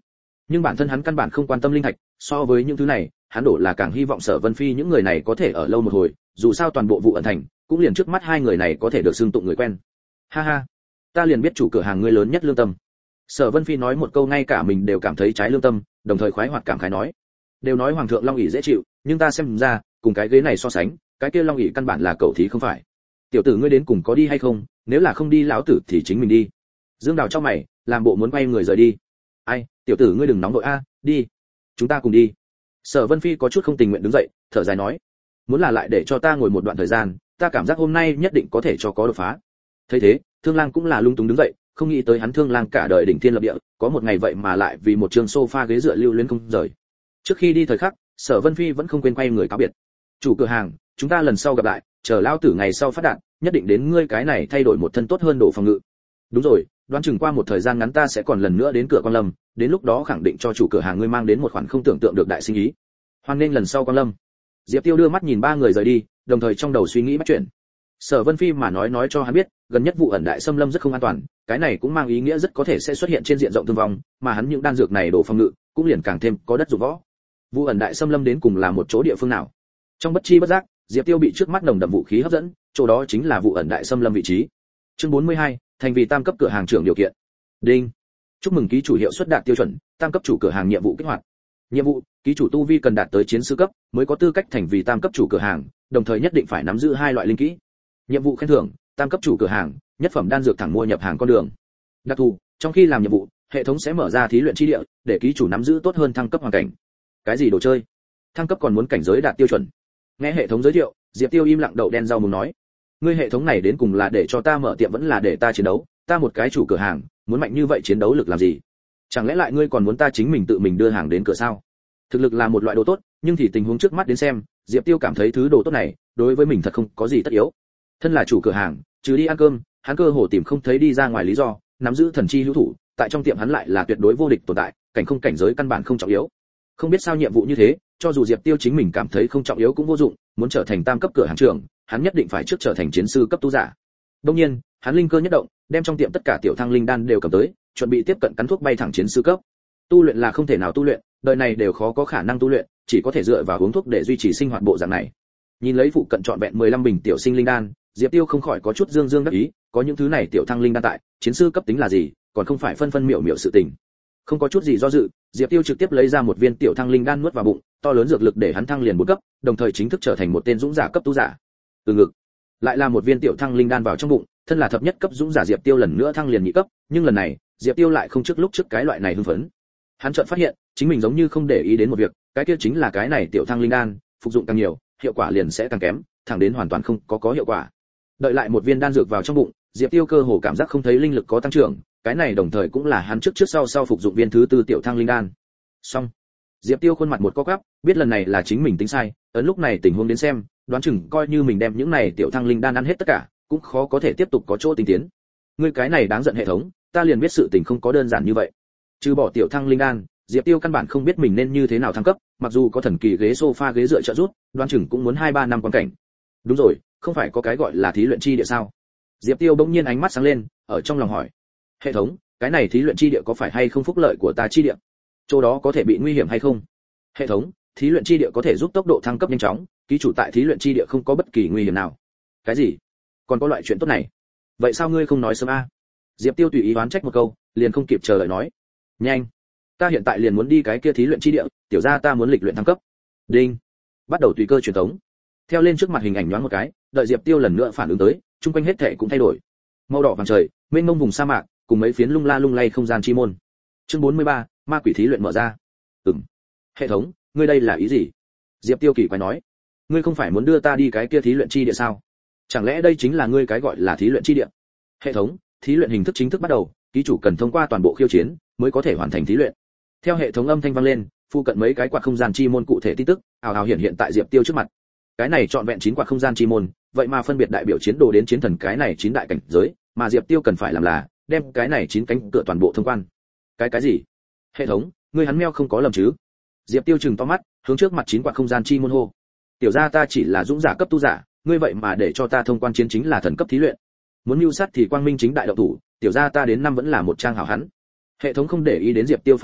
Nhưng bản thân hắn căn bản không quan tâm linh thạch, so với những thứ này, hắn đổ là càng hy vọng Sở Vân Phi những người này có thể ở lâu một hồi, dù sao toàn bộ vụ ẩn thành, cũng liền trước mắt hai người này có thể được xưng tụng người quen. Ha ha, ta liền biết chủ cửa hàng ngươi lớn nhất lương tâm. Sở Vân Phi nói một câu ngay cả mình đều cảm thấy trái lương tâm, đồng thời khoái hoạt cảm khái nói: đều nói hoàng thượng long ỷ dễ chịu, nhưng ta xem ra, cùng cái ghế này so sánh, cái kia long ỷ căn bản là cẩu thí không phải. Tiểu tử ngươi đến cùng có đi hay không, nếu là không đi lão tử thì chính mình đi. Dương Đào trong mày, làm bộ muốn quay người rời đi. Ai, tiểu tử ngươi đừng nóng nội a, đi, chúng ta cùng đi. Sở Vân Phi có chút không tình nguyện đứng dậy, thở dài nói: muốn là lại để cho ta ngồi một đoạn thời gian, ta cảm giác hôm nay nhất định có thể cho có đột phá. Thấy thế, Thương Lang cũng là lung túng đứng dậy, không nghĩ tới hắn Thương Lang cả đời đỉnh thiên lập địa, có một ngày vậy mà lại vì một trường sofa ghế dựa lưu luyến không rời. Trước khi đi thời khắc, Sở Vân Phi vẫn không quên quay người cáo biệt. Chủ cửa hàng, chúng ta lần sau gặp lại, chờ lão tử ngày sau phát đạt, nhất định đến ngươi cái này thay đổi một thân tốt hơn đồ phòng ngự. Đúng rồi, đoán chừng qua một thời gian ngắn ta sẽ còn lần nữa đến cửa Quan Lâm, đến lúc đó khẳng định cho chủ cửa hàng ngươi mang đến một khoản không tưởng tượng được đại sinh ý. Hoan nghênh lần sau Quan Lâm. Diệp Tiêu đưa mắt nhìn ba người rời đi, đồng thời trong đầu suy nghĩ bắt chuyện. Sở Vân Phi mà nói nói cho hắn biết, gần nhất vụ ẩn đại xâm lâm rất không an toàn, cái này cũng mang ý nghĩa rất có thể sẽ xuất hiện trên diện rộng thương vong, mà hắn những đan dược này đổ phòng ngự, cũng liền càng thêm có đất dụng võ. Vụ ẩn đại xâm lâm đến cùng là một chỗ địa phương nào? Trong bất chi bất giác, Diệp Tiêu bị trước mắt nồng đậm vũ khí hấp dẫn, chỗ đó chính là vụ ẩn đại xâm lâm vị trí. Chương bốn mươi hai, thành vì tam cấp cửa hàng trưởng điều kiện. Đinh. Chúc mừng ký chủ hiệu suất đạt tiêu chuẩn, tam cấp chủ cửa hàng nhiệm vụ kích hoạt. Nhiệm vụ, ký chủ tu vi cần đạt tới chiến sư cấp mới có tư cách thành vì tam cấp chủ cửa hàng, đồng thời nhất định phải nắm giữ hai loại linh kỹ. Nhiệm vụ khen thưởng, tam cấp chủ cửa hàng, nhất phẩm đan dược thẳng mua nhập hàng con đường. Đặc thù, trong khi làm nhiệm vụ, hệ thống sẽ mở ra thí luyện chi địa, để ký chủ nắm giữ tốt hơn thăng cấp hoàn cảnh. Cái gì đồ chơi? Thăng cấp còn muốn cảnh giới đạt tiêu chuẩn. Nghe hệ thống giới thiệu, Diệp Tiêu im lặng đậu đen rau muống nói: ngươi hệ thống này đến cùng là để cho ta mở tiệm vẫn là để ta chiến đấu, ta một cái chủ cửa hàng, muốn mạnh như vậy chiến đấu lực làm gì? Chẳng lẽ lại ngươi còn muốn ta chính mình tự mình đưa hàng đến cửa sao? Thực lực là một loại đồ tốt, nhưng thì tình huống trước mắt đến xem, Diệp Tiêu cảm thấy thứ đồ tốt này, đối với mình thật không có gì tất yếu. Thân là chủ cửa hàng, trừ đi ăn cơm, hắn cơ hồ tìm không thấy đi ra ngoài lý do, nắm giữ thần chi hữu thủ, tại trong tiệm hắn lại là tuyệt đối vô địch tồn tại, cảnh không cảnh giới căn bản không trọng yếu. Không biết sao nhiệm vụ như thế, cho dù Diệp Tiêu chính mình cảm thấy không trọng yếu cũng vô dụng, muốn trở thành tam cấp cửa hàng trưởng, hắn nhất định phải trước trở thành chiến sư cấp tu giả. Đương nhiên, hắn linh cơ nhất động, đem trong tiệm tất cả tiểu thăng linh đan đều cầm tới, chuẩn bị tiếp cận cắn thuốc bay thẳng chiến sư cấp. Tu luyện là không thể nào tu luyện, đời này đều khó có khả năng tu luyện, chỉ có thể dựa vào uống thuốc để duy trì sinh hoạt bộ dạng này. Nhìn lấy phụ cận trọn vẹn mười lăm bình tiểu sinh linh đan, Diệp Tiêu không khỏi có chút dương dương đắc ý, có những thứ này tiểu thăng linh đan tại, chiến sư cấp tính là gì, còn không phải phân phân miểu miểu sự tình. Không có chút gì do dự, Diệp Tiêu trực tiếp lấy ra một viên tiểu thăng linh đan nuốt vào bụng, to lớn dược lực để hắn thăng liền bốn cấp, đồng thời chính thức trở thành một tên dũng giả cấp tu giả. Từ ngực, lại là một viên tiểu thăng linh đan vào trong bụng, thân là thập nhất cấp dũng giả Diệp Tiêu lần nữa thăng liền nhị cấp, nhưng lần này, Diệp Tiêu lại không trước lúc trước cái loại này hưng phấn. Hắn chợt phát hiện, chính mình giống như không để ý đến một việc, cái kia chính là cái này tiểu thăng linh đan, phục dụng càng nhiều, hiệu quả liền sẽ càng kém, thẳng đến hoàn toàn không có có hiệu quả. Đợi lại một viên đan dược vào trong bụng, Diệp Tiêu cơ hồ cảm giác không thấy linh lực có tăng trưởng, cái này đồng thời cũng là hắn trước trước sau sau phục dụng viên thứ tư tiểu thăng linh đan. Xong. Diệp Tiêu khuôn mặt một co quắp, biết lần này là chính mình tính sai, ấn lúc này tình huống đến xem, đoán chừng coi như mình đem những này tiểu thăng linh đan ăn hết tất cả, cũng khó có thể tiếp tục có chỗ tinh tiến. Ngươi cái này đáng giận hệ thống, ta liền biết sự tình không có đơn giản như vậy. Trừ bỏ tiểu thăng linh đan, Diệp Tiêu căn bản không biết mình nên như thế nào thăng cấp, mặc dù có thần kỳ ghế sofa ghế dựa trợ giúp, đoán chừng cũng muốn hai ba năm quan cảnh. Đúng rồi, không phải có cái gọi là thí luyện chi địa sao? Diệp Tiêu bỗng nhiên ánh mắt sáng lên, ở trong lòng hỏi: hệ thống, cái này thí luyện chi địa có phải hay không phúc lợi của ta chi địa? Chỗ đó có thể bị nguy hiểm hay không? Hệ thống, thí luyện chi địa có thể giúp tốc độ thăng cấp nhanh chóng, ký chủ tại thí luyện chi địa không có bất kỳ nguy hiểm nào. Cái gì? Còn có loại chuyện tốt này? Vậy sao ngươi không nói sớm a? Diệp Tiêu tùy ý oán trách một câu, liền không kịp chờ đợi nói: nhanh, ta hiện tại liền muốn đi cái kia thí luyện chi địa, tiểu gia ta muốn lịch luyện thăng cấp. Đinh. Bắt đầu tùy cơ truyền tống. Theo lên trước mặt hình ảnh nhoáng một cái, đợi Diệp Tiêu lần nữa phản ứng tới, chung quanh hết thảy cũng thay đổi. Màu đỏ vàng trời, mênh mông vùng sa mạc, cùng mấy phiến lung la lung lay không gian chi môn. Chương bốn mươi ba, ma quỷ thí luyện mở ra. Ừm. Hệ thống, ngươi đây là ý gì? Diệp Tiêu kỳ quái nói. Ngươi không phải muốn đưa ta đi cái kia thí luyện chi địa sao? Chẳng lẽ đây chính là ngươi cái gọi là thí luyện chi địa? Hệ thống, thí luyện hình thức chính thức bắt đầu, ký chủ cần thông qua toàn bộ khiêu chiến mới có thể hoàn thành thí luyện. Theo hệ thống âm thanh vang lên, phụ cận mấy cái quạt không gian chi môn cụ thể tin tức ào ào hiện hiện tại Diệp Tiêu trước mặt. Cái này trọn vẹn chín quạt không gian chi môn, vậy mà phân biệt đại biểu chiến đồ đến chiến thần cái này chín đại cảnh giới, mà Diệp Tiêu cần phải làm là đem cái này chín cánh cửa toàn bộ thông quan. Cái cái gì? Hệ thống, ngươi hắn meo không có lầm chứ? Diệp Tiêu trừng to mắt, hướng trước mặt chín quạt không gian chi môn hô: tiểu gia ta chỉ là dũng giả cấp tu giả, ngươi vậy mà để cho ta thông quan chiến chính là thần cấp thí luyện. Muốn mưu sát thì quang minh chính đại động thủ, tiểu gia ta đến năm vẫn là một trang hảo hắn. Hệ thống không để ý đến Diệp Tiêu phàn nàn,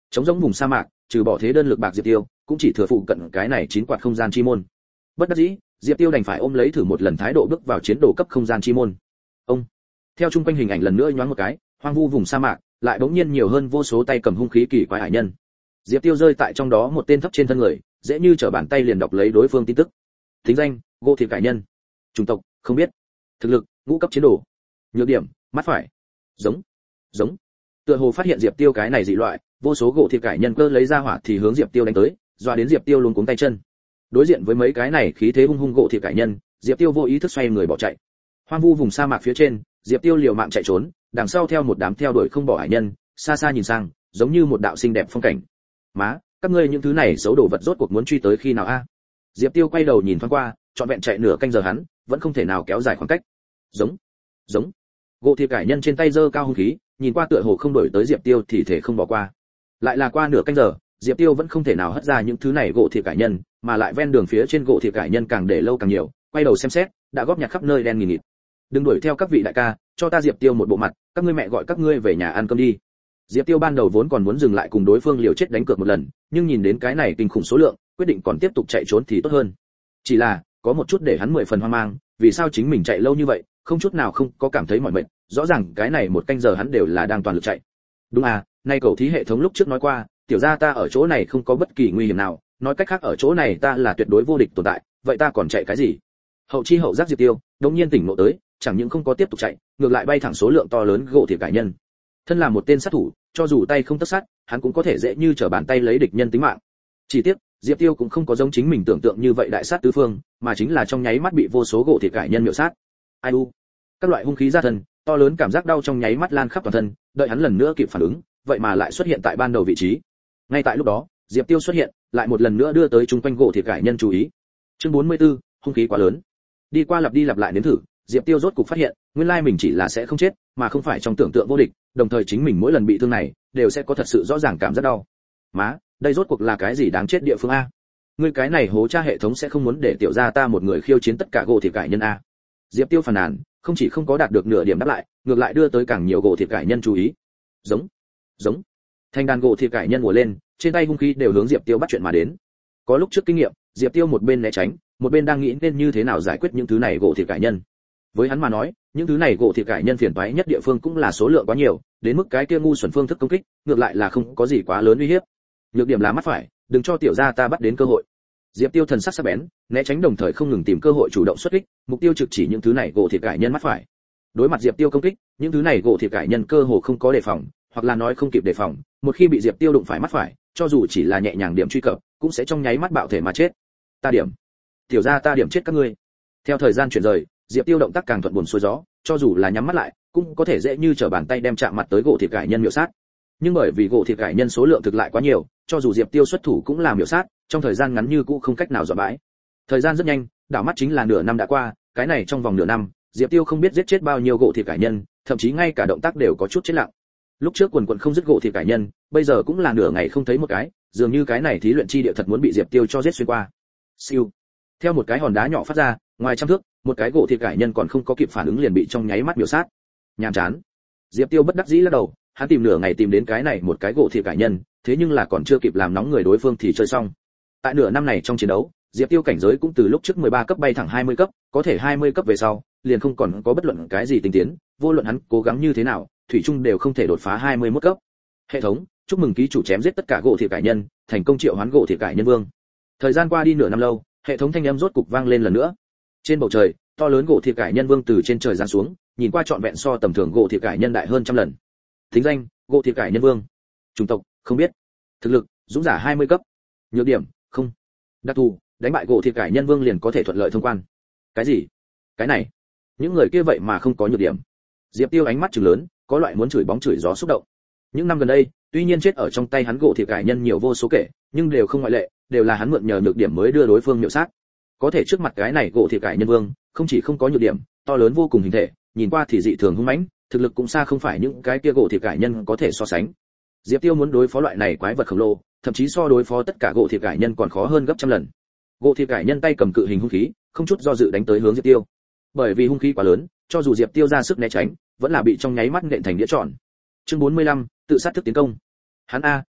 Trống rỗng vùng sa mạc, trừ bỏ thế đơn lực bạc Diệp Tiêu, cũng chỉ thừa phụ cận cái này chín quạt không gian chi môn. Bất đắc dĩ, Diệp Tiêu đành phải ôm lấy thử một lần thái độ bước vào chiến đồ cấp không gian chi môn. Ông, theo trung quanh hình ảnh lần nữa nhoáng một cái, hoang vu vùng sa mạc, lại bỗng nhiên nhiều hơn vô số tay cầm hung khí kỳ quái hải nhân. Diệp Tiêu rơi tại trong đó một tên thấp trên thân người, dễ như trở bàn tay liền đọc lấy đối phương tin tức. Thính danh: Gỗ Thịt Cải Nhân. Chủng tộc: không biết. Thực lực: ngũ cấp chiến đồ. Nhược điểm: mắt phải. Giống, giống. Tựa hồ phát hiện Diệp Tiêu cái này dị loại, vô số gỗ thịt cải nhân cơ lấy ra hỏa thì hướng Diệp Tiêu đánh tới, dọa đến Diệp Tiêu luống cuống tay chân. Đối diện với mấy cái này khí thế hung hung gỗ thịt cải nhân, Diệp Tiêu vô ý thức xoay người bỏ chạy. Hoang vu vùng sa mạc phía trên, Diệp Tiêu liều mạng chạy trốn, đằng sau theo một đám theo đuổi không bỏ hải nhân, xa xa nhìn sang, giống như một đạo xinh đẹp phong cảnh. Má, các ngươi những thứ này xấu đồ vật rốt cuộc muốn truy tới khi nào a? Diệp Tiêu quay đầu nhìn thoáng qua, trọn vẹn chạy nửa canh giờ hắn, vẫn không thể nào kéo dài khoảng cách. Giống, giống. Gỗ thịt cải nhân trên tay giơ cao hung khí, nhìn qua tựa hồ không đổi tới Diệp Tiêu thì thể không bỏ qua. Lại là qua nửa canh giờ, Diệp Tiêu vẫn không thể nào hất ra những thứ này gỗ thịt cải nhân, mà lại ven đường phía trên gỗ thịt cải nhân càng để lâu càng nhiều, quay đầu xem xét, đã góp nhặt khắp nơi đen nghìn nghịt. Đừng đuổi theo các vị đại ca, cho ta Diệp Tiêu một bộ mặt, các ngươi mẹ gọi các ngươi về nhà ăn cơm đi. Diệp Tiêu ban đầu vốn còn muốn dừng lại cùng đối phương liều chết đánh cược một lần, nhưng nhìn đến cái này kinh khủng số lượng, quyết định còn tiếp tục chạy trốn thì tốt hơn. Chỉ là, có một chút để hắn mười phần hoang mang, vì sao chính mình chạy lâu như vậy, không chút nào không có cảm thấy mỏi mệt, rõ ràng cái này một canh giờ hắn đều là đang toàn lực chạy. Đúng à, nay cầu thí hệ thống lúc trước nói qua, tiểu gia ta ở chỗ này không có bất kỳ nguy hiểm nào, nói cách khác ở chỗ này ta là tuyệt đối vô địch tồn tại, vậy ta còn chạy cái gì? Hậu chi hậu giác Diệp Tiêu, đột nhiên tỉnh ngộ tới, chẳng những không có tiếp tục chạy, ngược lại bay thẳng số lượng to lớn gỗ thịt cải nhân. Thân là một tên sát thủ, cho dù tay không tất sát, hắn cũng có thể dễ như trở bàn tay lấy địch nhân tính mạng. Chỉ tiếc, Diệp Tiêu cũng không có giống chính mình tưởng tượng như vậy đại sát tứ phương, mà chính là trong nháy mắt bị vô số gỗ thịt cải nhân miểu sát. Ai u, các loại hung khí ra thân, to lớn cảm giác đau trong nháy mắt lan khắp toàn thân, đợi hắn lần nữa kịp phản ứng, vậy mà lại xuất hiện tại ban đầu vị trí. Ngay tại lúc đó, Diệp Tiêu xuất hiện, lại một lần nữa đưa tới chung quanh gỗ thịt cải nhân chú ý. Chương bốn mươi tư, hung khí quá lớn. Đi qua lặp đi lặp lại nếm thử, Diệp Tiêu rốt cục phát hiện, nguyên lai mình chỉ là sẽ không chết, mà không phải trong tưởng tượng vô địch, đồng thời chính mình mỗi lần bị thương này, đều sẽ có thật sự rõ ràng cảm giác đau. Má, đây rốt cuộc là cái gì đáng chết địa phương a? Ngươi cái này hố cha hệ thống sẽ không muốn để tiểu gia ta một người khiêu chiến tất cả gỗ thịt cải nhân a? Diệp Tiêu phàn nàn, không chỉ không có đạt được nửa điểm đáp lại, ngược lại đưa tới càng nhiều gỗ thịt cải nhân chú ý. Giống, giống. Thành đàn gỗ thịt cải nhân ùa lên, trên tay hung khí đều hướng Diệp Tiêu bắt chuyện mà đến. Có lúc trước kinh nghiệm, Diệp Tiêu một bên né tránh, một bên đang nghĩ nên như thế nào giải quyết những thứ này gỗ thịt cải nhân. Với hắn mà nói, những thứ này gỗ thịt cải nhân phiền toái nhất địa phương cũng là số lượng quá nhiều, đến mức cái kia ngu xuẩn phương thức công kích, ngược lại là không có gì quá lớn uy hiếp. Nhược điểm là mắt phải, đừng cho tiểu gia ta bắt đến cơ hội. Diệp Tiêu thần sắc sắc bén, né tránh đồng thời không ngừng tìm cơ hội chủ động xuất kích, mục tiêu trực chỉ những thứ này gỗ thịt cải nhân mắt phải. Đối mặt Diệp Tiêu công kích, những thứ này gỗ thịt cải nhân cơ hồ không có đề phòng, hoặc là nói không kịp đề phòng, một khi bị Diệp Tiêu đụng phải mắt phải, cho dù chỉ là nhẹ nhàng điểm truy cập, cũng sẽ trong nháy mắt bạo thể mà chết. Ta điểm, tiểu gia ta điểm chết các ngươi. Theo thời gian chuyển rời, Diệp Tiêu động tác càng thuận buồm xuôi gió, cho dù là nhắm mắt lại, cũng có thể dễ như trở bàn tay đem chạm mặt tới gỗ thịt cải nhân miểu sát. Nhưng bởi vì gỗ thịt cải nhân số lượng thực lại quá nhiều, cho dù Diệp Tiêu xuất thủ cũng là miểu sát, trong thời gian ngắn như cũ không cách nào dọn bãi. Thời gian rất nhanh, đảo mắt chính là nửa năm đã qua, cái này trong vòng nửa năm, Diệp Tiêu không biết giết chết bao nhiêu gỗ thịt cải nhân, thậm chí ngay cả động tác đều có chút chết lặng. Lúc trước quần quần không dứt gỗ thịt cải nhân, bây giờ cũng là nửa ngày không thấy một cái, dường như cái này thí luyện chi địa thật muốn bị Diệp Tiêu cho giết xuyên qua. Siêu. Theo một cái hòn đá nhỏ phát ra, ngoài trăm thước, một cái gỗ thịt cải nhân còn không có kịp phản ứng liền bị trong nháy mắt miểu sát. Nhàm chán. Diệp Tiêu bất đắc dĩ lắc đầu, hắn tìm nửa ngày tìm đến cái này một cái gỗ thịt cải nhân, thế nhưng là còn chưa kịp làm nóng người đối phương thì chơi xong. Tại nửa năm này trong chiến đấu, Diệp Tiêu cảnh giới cũng từ lúc trước mười ba cấp bay thẳng hai mươi cấp, có thể hai mươi cấp về sau, liền không còn có bất luận cái gì tinh tiến, vô luận hắn cố gắng như thế nào, thủy chung đều không thể đột phá hai mươi mốt cấp. Hệ thống, chúc mừng ký chủ chém giết tất cả gỗ thịt cải nhân, thành công triệu hoán gỗ thịt cải nhân vương. Thời gian qua đi nửa năm lâu, hệ thống thanh âm rốt cục vang lên lần nữa. Trên bầu trời, to lớn gỗ thịt cải nhân vương từ trên trời giáng xuống, nhìn qua trọn vẹn so tầm thường gỗ thịt cải nhân đại hơn trăm lần. Thính danh: gỗ thịt cải nhân vương. Chủng tộc: không biết. Thực lực: dũng giả hai mươi cấp. Nhược điểm: không. Đặc thù: đánh bại gỗ thịt cải nhân vương liền có thể thuận lợi thông quan. Cái gì? Cái này? Những người kia vậy mà không có nhược điểm. Diệp Tiêu ánh mắt trừng lớn, có loại muốn chửi bóng chửi gió xúc động. Những năm gần đây, tuy nhiên chết ở trong tay hắn gỗ thịt cải nhân nhiều vô số kể, nhưng đều không ngoại lệ, đều là hắn mượn nhờ nhược điểm mới đưa đối phương miểu sát. Có thể trước mặt cái này gỗ thịt cải nhân vương, không chỉ không có nhược điểm, to lớn vô cùng hình thể, nhìn qua thì dị thường hung mãnh, thực lực cũng xa không phải những cái kia gỗ thịt cải nhân có thể so sánh. Diệp Tiêu muốn đối phó loại này quái vật khổng lồ, thậm chí so đối phó tất cả gỗ thịt cải nhân còn khó hơn gấp trăm lần. Gỗ thịt cải nhân tay cầm cự hình hung khí, không chút do dự đánh tới hướng Diệp Tiêu. Bởi vì hung khí quá lớn, cho dù Diệp Tiêu ra sức né tránh, vẫn là bị trong nháy mắt nện thành đĩa tròn. Chương bốn mươi lăm, tự sát thức tiến công. Hắn a,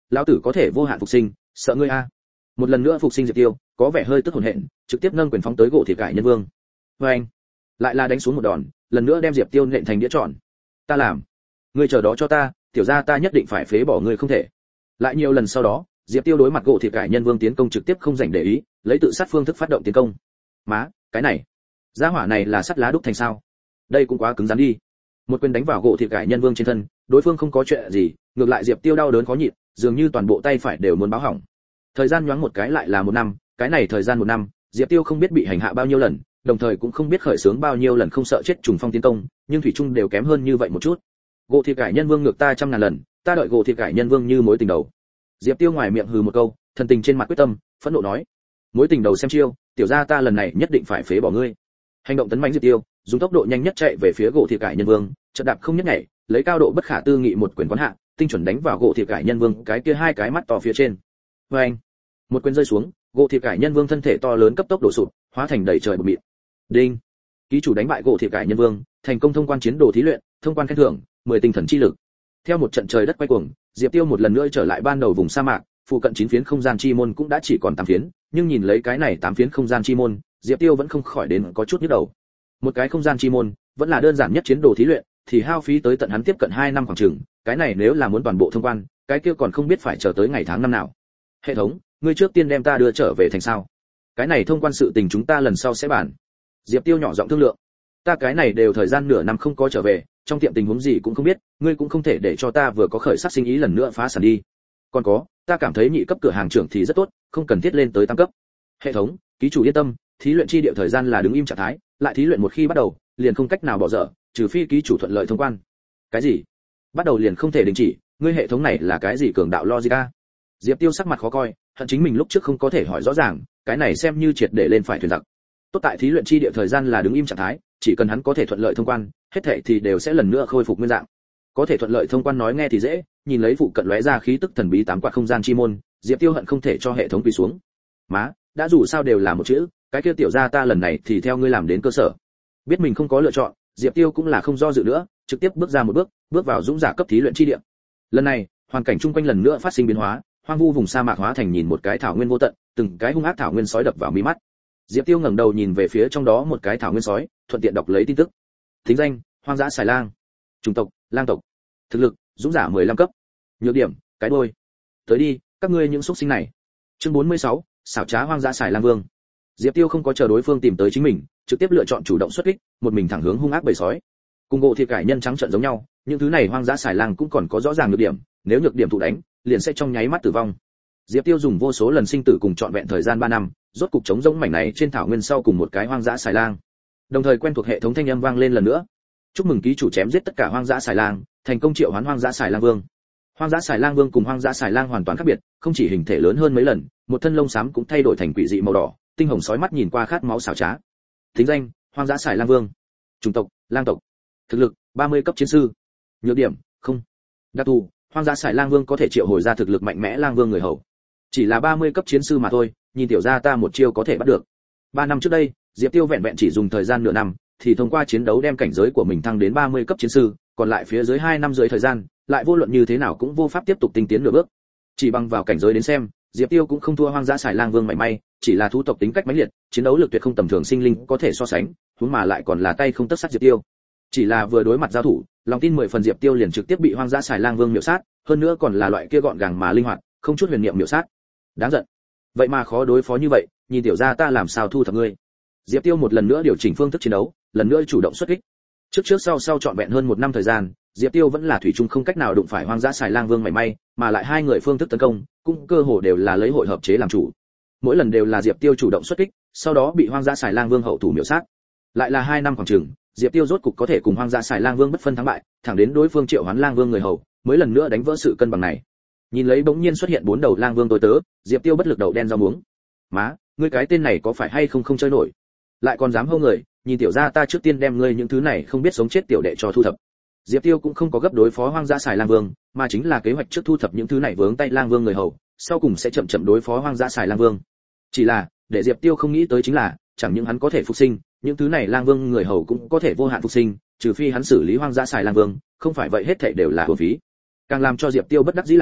lão tử có thể vô hạn phục sinh, sợ ngươi a. Một lần nữa phục sinh Diệp Tiêu, có vẻ hơi tức hồn hện, trực tiếp nâng quyền phóng tới gỗ thịt cải nhân vương. Và anh, lại là đánh xuống một đòn, lần nữa đem Diệp Tiêu nện thành đĩa tròn. Ta làm, ngươi chờ đó cho ta, tiểu gia ta nhất định phải phế bỏ ngươi không thể. Lại nhiều lần sau đó, Diệp Tiêu đối mặt gỗ thịt cải nhân vương tiến công trực tiếp không dành để ý, lấy tự sát phương thức phát động tiến công. Má, cái này, gia hỏa này là sắt lá đúc thành sao? Đây cũng quá cứng rắn đi. Một quyền đánh vào gỗ thịt cải nhân vương trên thân, đối phương không có chuyện gì, ngược lại Diệp Tiêu đau đớn khó nhịn, dường như toàn bộ tay phải đều muốn báo hỏng. Thời gian nhoáng một cái lại là một năm, cái này thời gian một năm, Diệp Tiêu không biết bị hành hạ bao nhiêu lần, đồng thời cũng không biết khởi xướng bao nhiêu lần không sợ chết trùng phong tiến công, nhưng thủy chung đều kém hơn như vậy một chút. Gỗ thịt cải nhân vương ngược ta trăm ngàn lần, ta đợi gỗ thịt cải nhân vương như mối tình đầu. Diệp Tiêu ngoài miệng hừ một câu, thần tình trên mặt quyết tâm, phẫn nộ nói: mối tình đầu xem chiêu, tiểu gia ta lần này nhất định phải phế bỏ ngươi. Hành động tấn mãnh Diệp Tiêu, dùng tốc độ nhanh nhất chạy về phía gỗ thịt cải nhân vương, chợt đạp không nhất nhảy, lấy cao độ bất khả tư nghị một quyền quán hạ, tinh chuẩn đánh vào gỗ thịt cải nhân vương cái kia hai cái mắt to phía trên. Và anh, một quyền rơi xuống, gỗ thịt cải nhân vương thân thể to lớn cấp tốc đổ sụp, hóa thành đầy trời bụi mịn. Đinh, ký chủ đánh bại gỗ thịt cải nhân vương, thành công thông quan chiến đồ thí luyện, thông quan khen thưởng mười tinh thần chi lực. Theo một trận trời đất quay cuồng, Diệp Tiêu một lần nữa trở lại ban đầu vùng sa mạc, phụ cận chín phiến không gian chi môn cũng đã chỉ còn tám phiến, nhưng nhìn lấy cái này tám phiến không gian chi môn, Diệp Tiêu vẫn không khỏi đến có chút nhức đầu. Một cái không gian chi môn, vẫn là đơn giản nhất chiến đồ thí luyện, thì hao phí tới tận hắn tiếp cận hai năm khoảng chừng, cái này nếu là muốn toàn bộ thông quan, cái kia còn không biết phải chờ tới ngày tháng năm nào. Hệ thống, ngươi trước tiên đem ta đưa trở về thành sao? Cái này thông quan sự tình chúng ta lần sau sẽ bàn. Diệp Tiêu nhỏ giọng thương lượng. Ta cái này đều thời gian nửa năm không có trở về, trong tiệm tình huống gì cũng không biết, ngươi cũng không thể để cho ta vừa có khởi sắc sinh ý lần nữa phá sản đi. Còn có, ta cảm thấy nhị cấp cửa hàng trưởng thì rất tốt, không cần thiết lên tới tam cấp. Hệ thống, ký chủ yên tâm, thí luyện chi địa thời gian là đứng im trạng thái, lại thí luyện một khi bắt đầu, liền không cách nào bỏ dở, trừ phi ký chủ thuận lợi thông quan. Cái gì? Bắt đầu liền không thể đình chỉ, ngươi hệ thống này là cái gì cường đạo logica? Diệp Tiêu sắc mặt khó coi, hận chính mình lúc trước không có thể hỏi rõ ràng, cái này xem như triệt để lên phải thuyền giặc. Tốt tại thí luyện chi địa thời gian là đứng im trạng thái, chỉ cần hắn có thể thuận lợi thông quan, hết thảy thì đều sẽ lần nữa khôi phục nguyên dạng. Có thể thuận lợi thông quan nói nghe thì dễ, nhìn lấy phụ cận lóe ra khí tức thần bí tám quạt không gian chi môn, Diệp Tiêu hận không thể cho hệ thống quỳ xuống. Má, đã dù sao đều là một chữ, cái kia tiểu gia ta lần này thì theo ngươi làm đến cơ sở. Biết mình không có lựa chọn, Diệp Tiêu cũng là không do dự nữa, trực tiếp bước ra một bước, bước vào dũng giả cấp thí luyện chi địa. Lần này, hoàn cảnh chung quanh lần nữa phát sinh biến hóa, hoang vu vùng sa mạc hóa thành nhìn một cái thảo nguyên vô tận, từng cái hung ác thảo nguyên sói đập vào mí mắt. Diệp Tiêu ngẩng đầu nhìn về phía trong đó một cái thảo nguyên sói, thuận tiện đọc lấy tin tức. Thính danh: Hoang dã xài lang. Chủng tộc: lang tộc. Thực lực: dũng giả mười lăm cấp. Nhược điểm: cái đuôi. Tới đi, các ngươi những xúc sinh này. Chương bốn mươi sáu, xảo trá hoang dã xài lang vương. Diệp Tiêu không có chờ đối phương tìm tới chính mình, trực tiếp lựa chọn chủ động xuất kích, một mình thẳng hướng hung ác bầy sói. Cùng gỗ thịt cải nhân trắng trợn giống nhau, những thứ này hoang dã xài lang cũng còn có rõ ràng nhược điểm, nếu nhược điểm thụ đánh, liền sẽ trong nháy mắt tử vong. Diệp Tiêu dùng vô số lần sinh tử cùng trọn vẹn thời gian ba năm, rốt cục chống giống mảnh này trên thảo nguyên sau cùng một cái hoang dã xài lang. Đồng thời quen thuộc hệ thống thanh âm vang lên lần nữa. Chúc mừng ký chủ chém giết tất cả hoang dã xài lang, thành công triệu hoán hoang dã xài lang vương. Hoang dã xài lang vương cùng hoang dã xài lang hoàn toàn khác biệt, không chỉ hình thể lớn hơn mấy lần, một thân lông xám cũng thay đổi thành quỷ dị màu đỏ, tinh hồng sói mắt nhìn qua khát máu xảo trá. Thính danh: Hoang dã xài lang vương. Chủng tộc: lang tộc. Thực lực: ba mươi cấp chiến sư. Nhược điểm: không. Đặc thù: hoang dã xài lang vương có thể triệu hồi ra thực lực mạnh mẽ lang vương người hầu. Chỉ là ba mươi cấp chiến sư mà thôi, nhìn tiểu gia ta một chiêu có thể bắt được. ba năm trước đây, Diệp Tiêu vẹn vẹn chỉ dùng thời gian nửa năm, thì thông qua chiến đấu đem cảnh giới của mình thăng đến ba mươi cấp chiến sư, còn lại phía dưới hai năm dưới thời gian, lại vô luận như thế nào cũng vô pháp tiếp tục tinh tiến nửa bước. Chỉ bằng vào cảnh giới đến xem, Diệp Tiêu cũng không thua hoang dã xài lang vương mảy may, chỉ là thú tộc tính cách mãnh liệt, chiến đấu lực tuyệt không tầm thường sinh linh có thể so sánh, huống mà lại còn là tay không tấc sắt Diệp Tiêu. Chỉ là vừa đối mặt giao thủ, lòng tin mười phần Diệp Tiêu liền trực tiếp bị hoang dã xài lang vương miểu sát, hơn nữa còn là loại kia gọn gàng mà linh hoạt, không chút huyền niệm miểu sát. Đáng giận. Vậy mà khó đối phó như vậy, nhìn tiểu gia ta làm sao thu thập ngươi. Diệp Tiêu một lần nữa điều chỉnh phương thức chiến đấu, lần nữa chủ động xuất kích. Trước trước sau sau trọn vẹn hơn một năm thời gian, Diệp Tiêu vẫn là thủy chung không cách nào đụng phải hoang dã xài lang vương mảy may, mà lại hai người phương thức tấn công cũng cơ hồ đều là lấy hội hợp chế làm chủ. Mỗi lần đều là Diệp Tiêu chủ động xuất kích, sau đó bị hoang dã xài lang vương hậu thủ miểu sát. Lại là hai năm khoảng chừng, Diệp Tiêu rốt cục có thể cùng hoang dã xài lang vương bất phân thắng bại, thẳng đến đối phương triệu hoán lang vương người hầu, mới lần nữa đánh vỡ sự cân bằng này. Nhìn lấy bỗng nhiên xuất hiện bốn đầu lang vương tối tớ, Diệp Tiêu bất lực đầu đen rau muống. Má, ngươi cái tên này có phải hay không không chơi nổi? Lại còn dám hô người, nhìn tiểu gia ta trước tiên đem ngươi những thứ này không biết sống chết tiểu đệ cho thu thập. Diệp Tiêu cũng không có gấp đối phó hoang dã xài lang vương, mà chính là kế hoạch trước thu thập những thứ này vướng tay lang vương người hầu, sau cùng sẽ chậm chậm đối phó hoang dã xài lang vương. Chỉ là, để Diệp Tiêu không nghĩ tới chính là, chẳng những hắn có thể phục sinh, những thứ này lang vương người hầu cũng có thể vô hạn phục sinh, trừ phi hắn xử lý hoang dã xài lang vương, không phải vậy hết thảy đều là uổng phí. Càng làm cho Diệp Tiêu bất đắc dĩ là,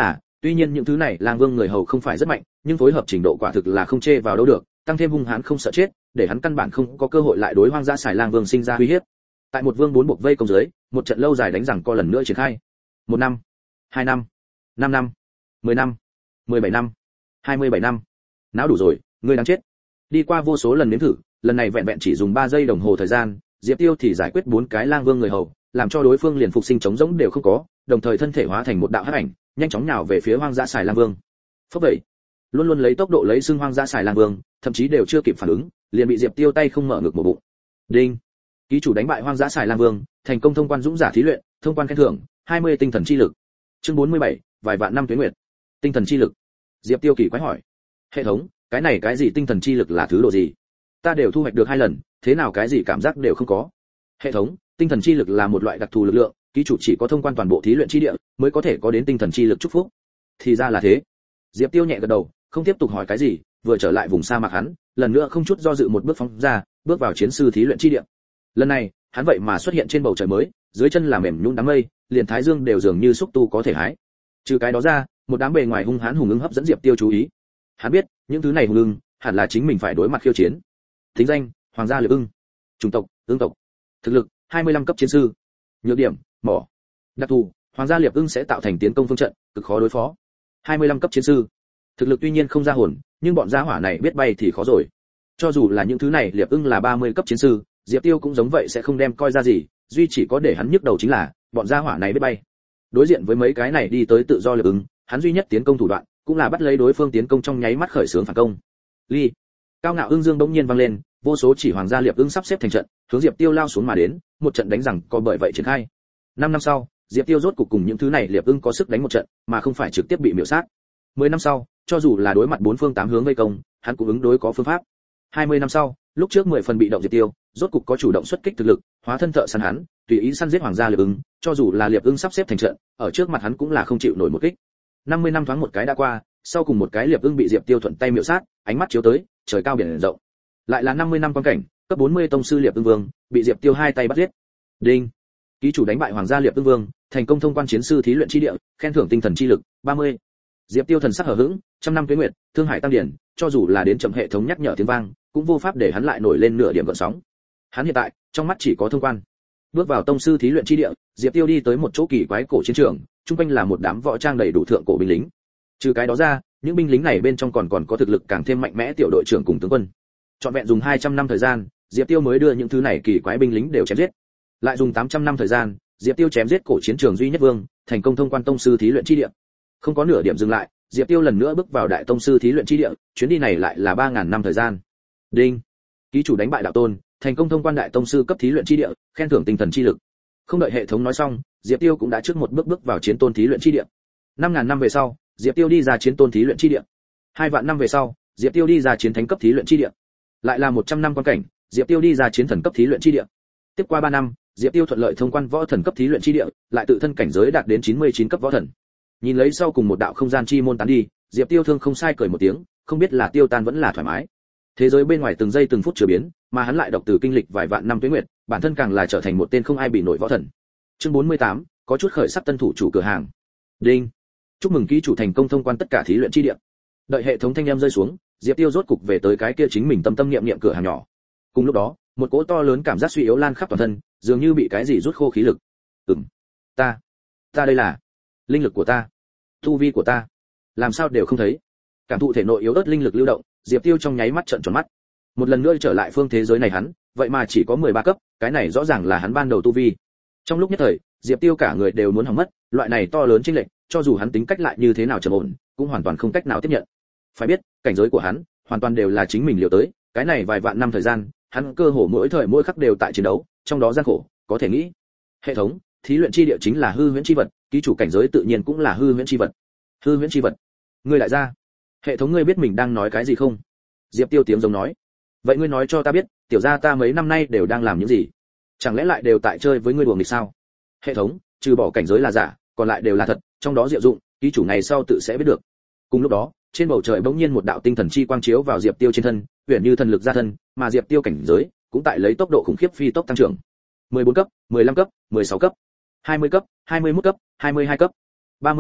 Tuy nhiên những thứ này lang vương người hầu không phải rất mạnh, nhưng phối hợp trình độ quả thực là không chê vào đâu được, tăng thêm hung hãn không sợ chết, để hắn căn bản không có cơ hội lại đối hoang dã xài lang vương sinh ra uy hiếp. Tại một vương bốn buộc vây công dưới, một trận lâu dài đánh rằng co lần nữa triển khai. Một năm, hai năm, năm năm, mười năm, mười bảy năm, hai mươi bảy năm. Não đủ rồi, ngươi đáng chết. Đi qua vô số lần nếm thử, lần này vẹn vẹn chỉ dùng ba giây đồng hồ thời gian, Diệp Tiêu thì giải quyết bốn cái lang vương người hầu, làm cho đối phương liền phục sinh chống rỗng đều không có, đồng thời thân thể hóa thành một đạo hắc ảnh, nhanh chóng nhào về phía hoang dã xài lang vương. Phốc vậy, luôn luôn lấy tốc độ lấy xương hoang dã xài lang vương, thậm chí đều chưa kịp phản ứng, liền bị Diệp Tiêu tay không mở ngực một bụng. Đinh. Ký chủ đánh bại hoang dã xài lang vương, thành công thông quan dũng giả thí luyện, thông quan khen thưởng hai mươi tinh thần chi lực. Chương bốn mươi bảy, vài vạn năm tuế nguyệt. Tinh thần chi lực. Diệp Tiêu kỳ quái hỏi. Hệ thống, cái này cái gì tinh thần chi lực là thứ độ gì? Ta đều thu hoạch được hai lần, thế nào cái gì cảm giác đều không có. Hệ thống, tinh thần chi lực là một loại đặc thù lực lượng, ký chủ chỉ có thông quan toàn bộ thí luyện chi địa mới có thể có đến tinh thần chi lực chúc phúc. Thì ra là thế. Diệp Tiêu nhẹ gật đầu, không tiếp tục hỏi cái gì, vừa trở lại vùng sa mạc hắn, lần nữa không chút do dự một bước phóng ra, bước vào chiến sư thí luyện chi địa. Lần này, hắn vậy mà xuất hiện trên bầu trời mới, dưới chân là mềm nhũn đám mây, liền thái dương đều dường như xúc tu có thể hái. Trừ cái đó ra, một đám bề ngoài hung hãn hùng ưng hấp dẫn Diệp Tiêu chú ý. Hắn biết, những thứ này hùng ưng, hẳn là chính mình phải đối mặt khiêu chiến. Thính danh, Hoàng gia Liệp ưng. Chủng tộc, ưng tộc. Thực lực, hai mươi lăm cấp chiến sư. Nhược điểm, mỏ. Đặc thù, Hoàng gia Liệp ưng sẽ tạo thành tiến công phương trận, cực khó đối phó. hai mươi lăm cấp chiến sư. Thực lực tuy nhiên không ra hồn, nhưng bọn gia hỏa này biết bay thì khó rồi. Cho dù là những thứ này Liệp ưng là ba mươi cấp chiến sư, Diệp Tiêu cũng giống vậy sẽ không đem coi ra gì, duy chỉ có để hắn nhức đầu chính là, bọn gia hỏa này biết bay. Đối diện với mấy cái này đi tới tự do Liệp ưng, hắn duy nhất tiến công thủ đoạn, cũng là bắt lấy đối phương tiến công trong nháy mắt khởi xướng phản công. Ly. Cao ngạo ưng dương bỗng nhiên vang lên, vô số chỉ Hoàng gia Liệp ưng sắp xếp thành trận, hướng Diệp Tiêu lao xuống mà đến, một trận đánh rằng có bởi vậy triển khai. Năm năm sau, Diệp Tiêu rốt cục cùng những thứ này Liệp ưng có sức đánh một trận, mà không phải trực tiếp bị miểu sát. Mười năm sau, cho dù là đối mặt bốn phương tám hướng vây công, hắn cũng ứng đối có phương pháp. Hai mươi năm sau, lúc trước mười phần bị động Diệp Tiêu, rốt cục có chủ động xuất kích thực lực, hóa thân thợ săn hắn, tùy ý săn giết Hoàng gia Liệp ưng, cho dù là Liệp ưng sắp xếp thành trận, ở trước mặt hắn cũng là không chịu nổi một kích. Năm mươi năm thoáng một cái đã qua, sau cùng một cái Liệp ưng bị Diệp Tiêu thuận tay miểu sát, ánh mắt chiếu tới, trời cao biển rộng. Lại là năm mươi năm quan cảnh, cấp bốn mươi tông sư Liệp ưng vương, bị Diệp Tiêu hai tay bắt giết. Đinh. Ký chủ đánh bại Hoàng gia Liệp ưng vương, thành công thông quan chiến sư thí luyện chi địa, khen thưởng tinh thần chi lực ba mươi. Diệp Tiêu thần sắc hờ hững, trăm năm tuế nguyệt, thương hải tăng điển, cho dù là đến chậm hệ thống nhắc nhở tiếng vang, cũng vô pháp để hắn lại nổi lên nửa điểm gợn sóng. Hắn hiện tại, trong mắt chỉ có thông quan. Bước vào tông sư thí luyện chi địa, Diệp Tiêu đi tới một chỗ kỳ quái cổ chiến trường, trung quanh là một đám võ trang đầy đủ thượng cổ binh lính. Trừ cái đó ra, những binh lính này bên trong còn còn có thực lực càng thêm mạnh mẽ tiểu đội trưởng cùng tướng quân. Trọn vẹn dùng hai trăm năm thời gian, Diệp Tiêu mới đưa những thứ này kỳ quái binh lính đều chém giết. Lại dùng tám trăm năm thời gian, Diệp Tiêu chém giết cổ chiến trường duy nhất vương, thành công thông quan tông sư thí luyện chi địa. Không có nửa điểm dừng lại, Diệp Tiêu lần nữa bước vào đại tông sư thí luyện chi địa, chuyến đi này lại là ba ngàn năm thời gian. Đinh. Ký chủ đánh bại đạo tôn, thành công thông quan đại tông sư cấp thí luyện chi địa, khen thưởng tinh thần chi lực. Không đợi hệ thống nói xong, Diệp Tiêu cũng đã trước một bước bước vào chiến tôn thí luyện chi địa. năm ngàn năm về sau, Diệp Tiêu đi ra chiến tôn thí luyện chi địa. Hai vạn năm về sau, Diệp Tiêu đi ra chiến thánh cấp thí luyện chi địa. Lại là một trăm năm quan cảnh, Diệp Tiêu đi ra chiến thần cấp thí luyện chi địa. Tiếp qua ba năm, Diệp Tiêu thuận lợi thông quan võ thần cấp thí luyện chi địa, lại tự thân cảnh giới đạt đến chín mươi chín cấp võ thần. Nhìn lấy sau cùng một đạo không gian chi môn tán đi, Diệp Tiêu thương không sai cười một tiếng, không biết là tiêu tan vẫn là thoải mái. Thế giới bên ngoài từng giây từng phút chưa biến, mà hắn lại độc từ kinh lịch vài vạn năm tuế nguyệt, bản thân càng là trở thành một tên không ai bị nổi võ thần. Chương bốn mươi tám, có chút khởi sắc tân thủ chủ cửa hàng. Đinh. Chúc mừng ký chủ thành công thông quan tất cả thí luyện chi địa. Đợi hệ thống thanh âm rơi xuống, Diệp Tiêu rốt cục về tới cái kia chính mình tâm tâm niệm niệm cửa hàng nhỏ. Cùng lúc đó, một cỗ to lớn cảm giác suy yếu lan khắp toàn thân, dường như bị cái gì rút khô khí lực. Ừm, ta, ta đây là linh lực của ta, tu vi của ta, làm sao đều không thấy. Cảm thụ thể nội yếu ớt linh lực lưu động, Diệp Tiêu trong nháy mắt trợn tròn mắt. Một lần nữa trở lại phương thế giới này hắn, vậy mà chỉ có mười ba cấp, cái này rõ ràng là hắn ban đầu tu vi. Trong lúc nhất thời, Diệp Tiêu cả người đều muốn hỏng mất, loại này to lớn chênh lệch, cho dù hắn tính cách lại như thế nào trầm ổn, cũng hoàn toàn không cách nào tiếp nhận. Phải biết, cảnh giới của hắn, hoàn toàn đều là chính mình liều tới, cái này vài vạn năm thời gian, hắn cơ hồ mỗi thời mỗi khắc đều tại chiến đấu, trong đó gian khổ, có thể nghĩ. Hệ thống, thí luyện chi địa chính là hư huyễn chi vật, ký chủ cảnh giới tự nhiên cũng là hư huyễn chi vật. Hư huyễn chi vật? Ngươi lại ra? Hệ thống ngươi biết mình đang nói cái gì không? Diệp Tiêu tiếng giống nói. Vậy ngươi nói cho ta biết, tiểu gia ta mấy năm nay đều đang làm những gì? Chẳng lẽ lại đều tại chơi với ngươi đùa nghịch sao? Hệ thống, trừ bỏ cảnh giới là giả, còn lại đều là thật, trong đó diệu dụng, ký chủ ngày sau tự sẽ biết được. Cùng lúc đó, trên bầu trời bỗng nhiên một đạo tinh thần chi quang chiếu vào Diệp Tiêu trên thân, huyền như thần lực ra thân, mà Diệp Tiêu cảnh giới cũng tại lấy tốc độ khủng khiếp phi tốc tăng trưởng. mười bốn cấp, mười lăm cấp, mười sáu cấp, hai mươi cấp, hai mươi mốt cấp, hai mươi hai cấp, ba mươi cấp,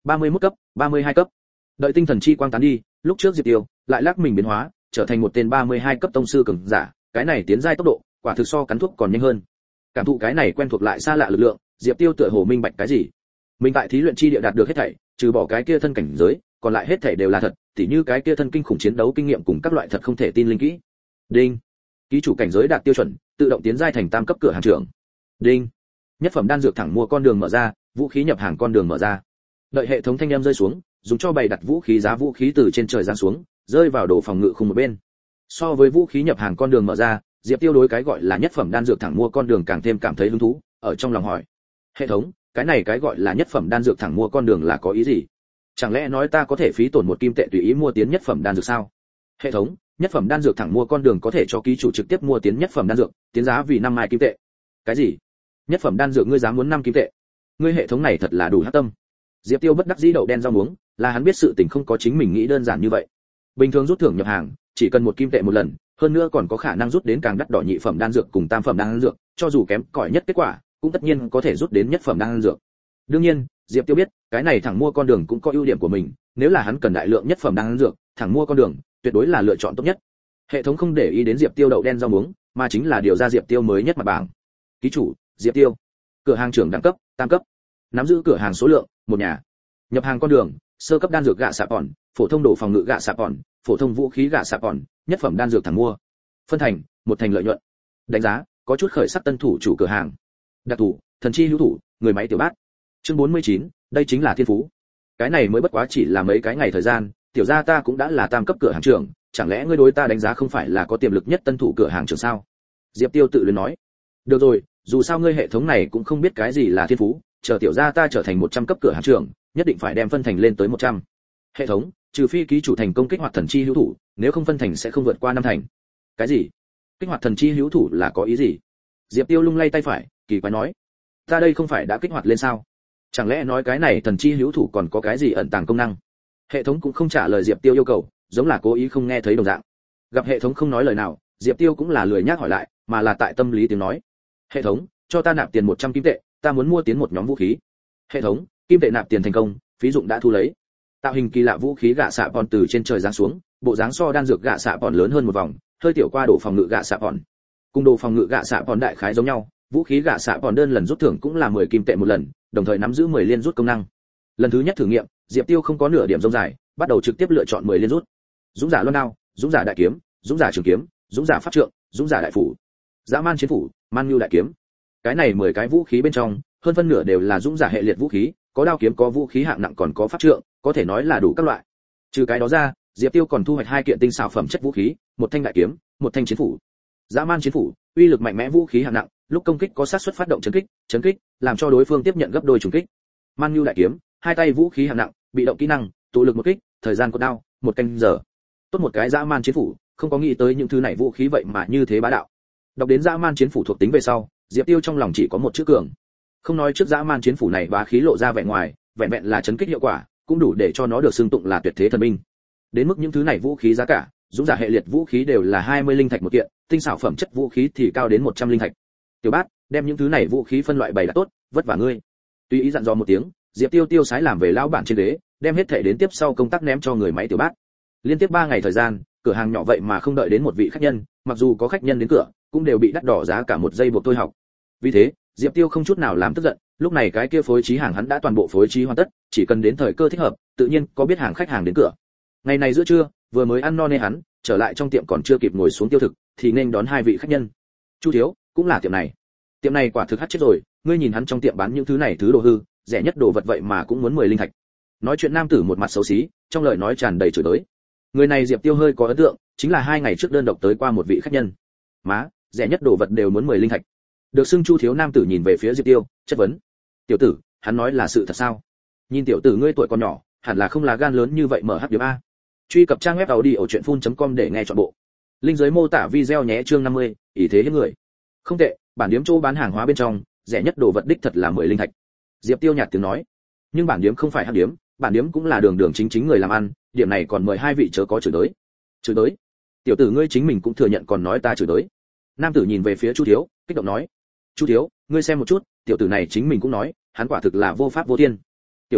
ba mươi mốt cấp, ba mươi hai cấp. Đợi tinh thần chi quang tán đi, lúc trước Diệp Tiêu lại lắc mình biến hóa, trở thành một tên ba mươi hai cấp tông sư cường giả, cái này tiến giai tốc độ, quả thực so cắn thuốc còn nhanh hơn. Cảm thụ cái này quen thuộc lại xa lạ lực lượng, Diệp Tiêu tựa hồ minh bạch cái gì. Mình tại thí luyện chi địa đạt được hết thảy, trừ bỏ cái kia thân cảnh giới, còn lại hết thảy đều là thật, tỉ như cái kia thân kinh khủng chiến đấu kinh nghiệm cùng các loại thật không thể tin linh kỹ. Đinh. Ký chủ cảnh giới đạt tiêu chuẩn, tự động tiến giai thành tam cấp cửa hàng trưởng. Đinh. Nhất phẩm đan dược thẳng mua con đường mở ra, vũ khí nhập hàng con đường mở ra. Đợi hệ thống thanh âm rơi xuống, dùng cho bày đặt vũ khí giá vũ khí từ trên trời giáng xuống, rơi vào đồ phòng ngự khung một bên. So với vũ khí nhập hàng con đường mở ra, Diệp Tiêu đối cái gọi là nhất phẩm đan dược thẳng mua con đường càng thêm cảm thấy hứng thú, ở trong lòng hỏi: hệ thống, cái này cái gọi là nhất phẩm đan dược thẳng mua con đường là có ý gì? Chẳng lẽ nói ta có thể phí tổn một kim tệ tùy ý mua tiến nhất phẩm đan dược sao? Hệ thống, nhất phẩm đan dược thẳng mua con đường có thể cho ký chủ trực tiếp mua tiến nhất phẩm đan dược, tiến giá vì năm mai kim tệ. Cái gì? Nhất phẩm đan dược ngươi dám muốn năm kim tệ? Ngươi hệ thống này thật là đủ hắc tâm. Diệp Tiêu bất đắc dĩ đậu đen rau muống, là hắn biết sự tình không có chính mình nghĩ đơn giản như vậy. Bình thường rút thưởng nhập hàng, chỉ cần một kim tệ một lần, hơn nữa còn có khả năng rút đến càng đắt đỏ nhị phẩm đan dược cùng tam phẩm đan dược, cho dù kém cỏi nhất kết quả, cũng tất nhiên có thể rút đến nhất phẩm đan dược. Đương nhiên, Diệp Tiêu biết, cái này thẳng mua con đường cũng có ưu điểm của mình, nếu là hắn cần đại lượng nhất phẩm đan dược, thẳng mua con đường, tuyệt đối là lựa chọn tốt nhất. Hệ thống không để ý đến Diệp Tiêu đậu đen rau muống, mà chính là điều ra Diệp Tiêu mới nhất mặt bảng. Ký chủ, Diệp Tiêu. Cửa hàng trưởng đẳng cấp, tam cấp. Nắm giữ cửa hàng số lượng, một nhà. Nhập hàng con đường, sơ cấp đan dược gạ xạ pòn, phổ thông đồ phòng ngự gạ xạ pòn, phổ thông vũ khí gạ xạ pòn, nhất phẩm đan dược thẳng mua. Phân thành, một thành lợi nhuận. Đánh giá, có chút khởi sắc tân thủ chủ cửa hàng. Đặc thủ, thần chi hữu thủ, người máy tiểu bát. Chương bốn mươi chín, đây chính là thiên phú. Cái này mới bất quá chỉ là mấy cái ngày thời gian, tiểu gia ta cũng đã là tam cấp cửa hàng trưởng, chẳng lẽ ngươi đối ta đánh giá không phải là có tiềm lực nhất tân thủ cửa hàng trưởng sao? Diệp Tiêu tự luyến nói. Được rồi, dù sao ngươi hệ thống này cũng không biết cái gì là thiên phú, chờ tiểu gia ta trở thành một trăm cấp cửa hàng trưởng, nhất định phải đem phân thành lên tới một trăm. Hệ thống, trừ phi ký chủ thành công kích hoạt thần chi hữu thủ, nếu không phân thành sẽ không vượt qua năm thành. Cái gì? Kích hoạt thần chi hữu thủ là có ý gì? Diệp Tiêu lung lay tay phải, kỳ quái nói. Ta đây không phải đã kích hoạt lên sao? Chẳng lẽ nói cái này thần chi hữu thủ còn có cái gì ẩn tàng công năng? Hệ thống cũng không trả lời Diệp Tiêu yêu cầu, giống là cố ý không nghe thấy đồng dạng. Gặp hệ thống không nói lời nào, Diệp Tiêu cũng là lười nhác hỏi lại, mà là tại tâm lý tiếng nói. Hệ thống, cho ta nạp tiền một trăm kim tệ, ta muốn mua tiến một nhóm vũ khí. Hệ thống, kim tệ nạp tiền thành công, phí dụng đã thu lấy. Tạo hình kỳ lạ vũ khí gạ xạ pòn từ trên trời giáng xuống, bộ dáng so đan dược gạ xạ pòn lớn hơn một vòng, hơi tiểu qua đồ phòng ngự gạ xạ pòn. Cùng đồ phòng ngự gạ xạ pòn đại khái giống nhau, vũ khí gạ xạ pòn đơn lần rút thưởng cũng là mười kim tệ một lần, đồng thời nắm giữ mười liên rút công năng. Lần thứ nhất thử nghiệm, Diệp Tiêu không có nửa điểm rông dài, bắt đầu trực tiếp lựa chọn mười liên rút. Dũng giả luân đao, dũng giả đại kiếm, dũng giả trường kiếm, dũng giả pháp trượng, dũng giả đại phủ, dã man chiến phủ, man nhu đại kiếm. Cái này mười cái vũ khí bên trong, hơn phân nửa đều là dũng giả hệ liệt vũ khí, có đao kiếm, có vũ khí hạng nặng, còn có pháp trượng, có thể nói là đủ các loại. Trừ cái đó ra, Diệp Tiêu còn thu hoạch hai kiện tinh xảo phẩm chất vũ khí, một thanh đại kiếm, một thanh chiến phủ. Dã man chiến phủ, uy lực mạnh mẽ vũ khí hạng nặng, lúc công kích có xác suất phát động chấn kích, chấn kích, làm cho đối phương tiếp nhận gấp đôi trùng kích. Man nhu đại kiếm, hai tay vũ khí hạng nặng, bị động kỹ năng, tụ lực một kích, thời gian cột đao, một canh giờ. Tốt một cái dã man chiến phủ, không có nghĩ tới những thứ này vũ khí vậy mà như thế bá đạo. Đọc đến dã man chiến phủ thuộc tính về sau, Diệp Tiêu trong lòng chỉ có một chữ cường. Không nói trước dã man chiến phủ này bá khí lộ ra vẻ ngoài, vẹn vẹn là chấn kích hiệu quả, cũng đủ để cho nó được xưng tụng là tuyệt thế thần binh. Đến mức những thứ này vũ khí giá cả, dũng giả hệ liệt vũ khí đều là hai mươi linh thạch một kiện, tinh xảo phẩm chất vũ khí thì cao đến một trăm linh thạch. Tiểu Bát, đem những thứ này vũ khí phân loại bày đặt tốt, vất vả ngươi. Tùy ý dặn dò một tiếng, Diệp Tiêu tiêu sái làm về lão bản trên ghế, đem hết thảy đến tiếp sau công tác ném cho người máy Tiểu Bát. Liên tiếp ba ngày thời gian, cửa hàng nhỏ vậy mà không đợi đến một vị khách nhân, mặc dù có khách nhân đến cửa, cũng đều bị đắt đỏ giá cả một giây buộc tôi học. Vì thế, Diệp Tiêu không chút nào làm tức giận, lúc này cái kia phối trí hàng hắn đã toàn bộ phối trí hoàn tất, chỉ cần đến thời cơ thích hợp, tự nhiên có biết hàng khách hàng đến cửa. Ngày này giữa trưa, vừa mới ăn no nê hắn, trở lại trong tiệm còn chưa kịp ngồi xuống tiêu thực, thì nên đón hai vị khách nhân. Chu thiếu, cũng là tiệm này. Tiệm này quả thực hắt chết rồi, ngươi nhìn hắn trong tiệm bán những thứ này thứ đồ hư, rẻ nhất đồ vật vậy mà cũng muốn mười linh thạch. Nói chuyện nam tử một mặt xấu xí, trong lời nói tràn đầy chửi đới. Người này Diệp Tiêu hơi có ấn tượng, chính là hai ngày trước đơn độc tới qua một vị khách nhân. Má, rẻ nhất đồ vật đều muốn mười linh thạch. Được xưng Chu thiếu nam tử nhìn về phía Diệp Tiêu, chất vấn. Tiểu tử, hắn nói là sự thật sao? Nhìn tiểu tử ngươi tuổi còn nhỏ, hẳn là không là gan lớn như vậy mở hắc điểm a. Truy cập trang web audiochuyenphun.com để nghe trọn bộ. Link dưới mô tả video nhé. Chương năm mươi, ý thế hiếp người. Không tệ, bản điếm chỗ bán hàng hóa bên trong, rẻ nhất đồ vật đích thật là mười linh thạch. Diệp Tiêu nhạt tiếng nói. Nhưng bản điếm không phải hắc điếm, bản điếm cũng là đường đường chính chính người làm ăn, điểm này còn mời hai vị chớ có chửi đới. Chửi đới? Tiểu tử ngươi chính mình cũng thừa nhận còn nói ta chửi đới. Nam tử nhìn về phía Chu thiếu, kích động nói. Chu thiếu, ngươi xem một chút, tiểu tử này chính mình cũng nói, hắn quả thực là vô pháp vô thiên. Tiểu tử,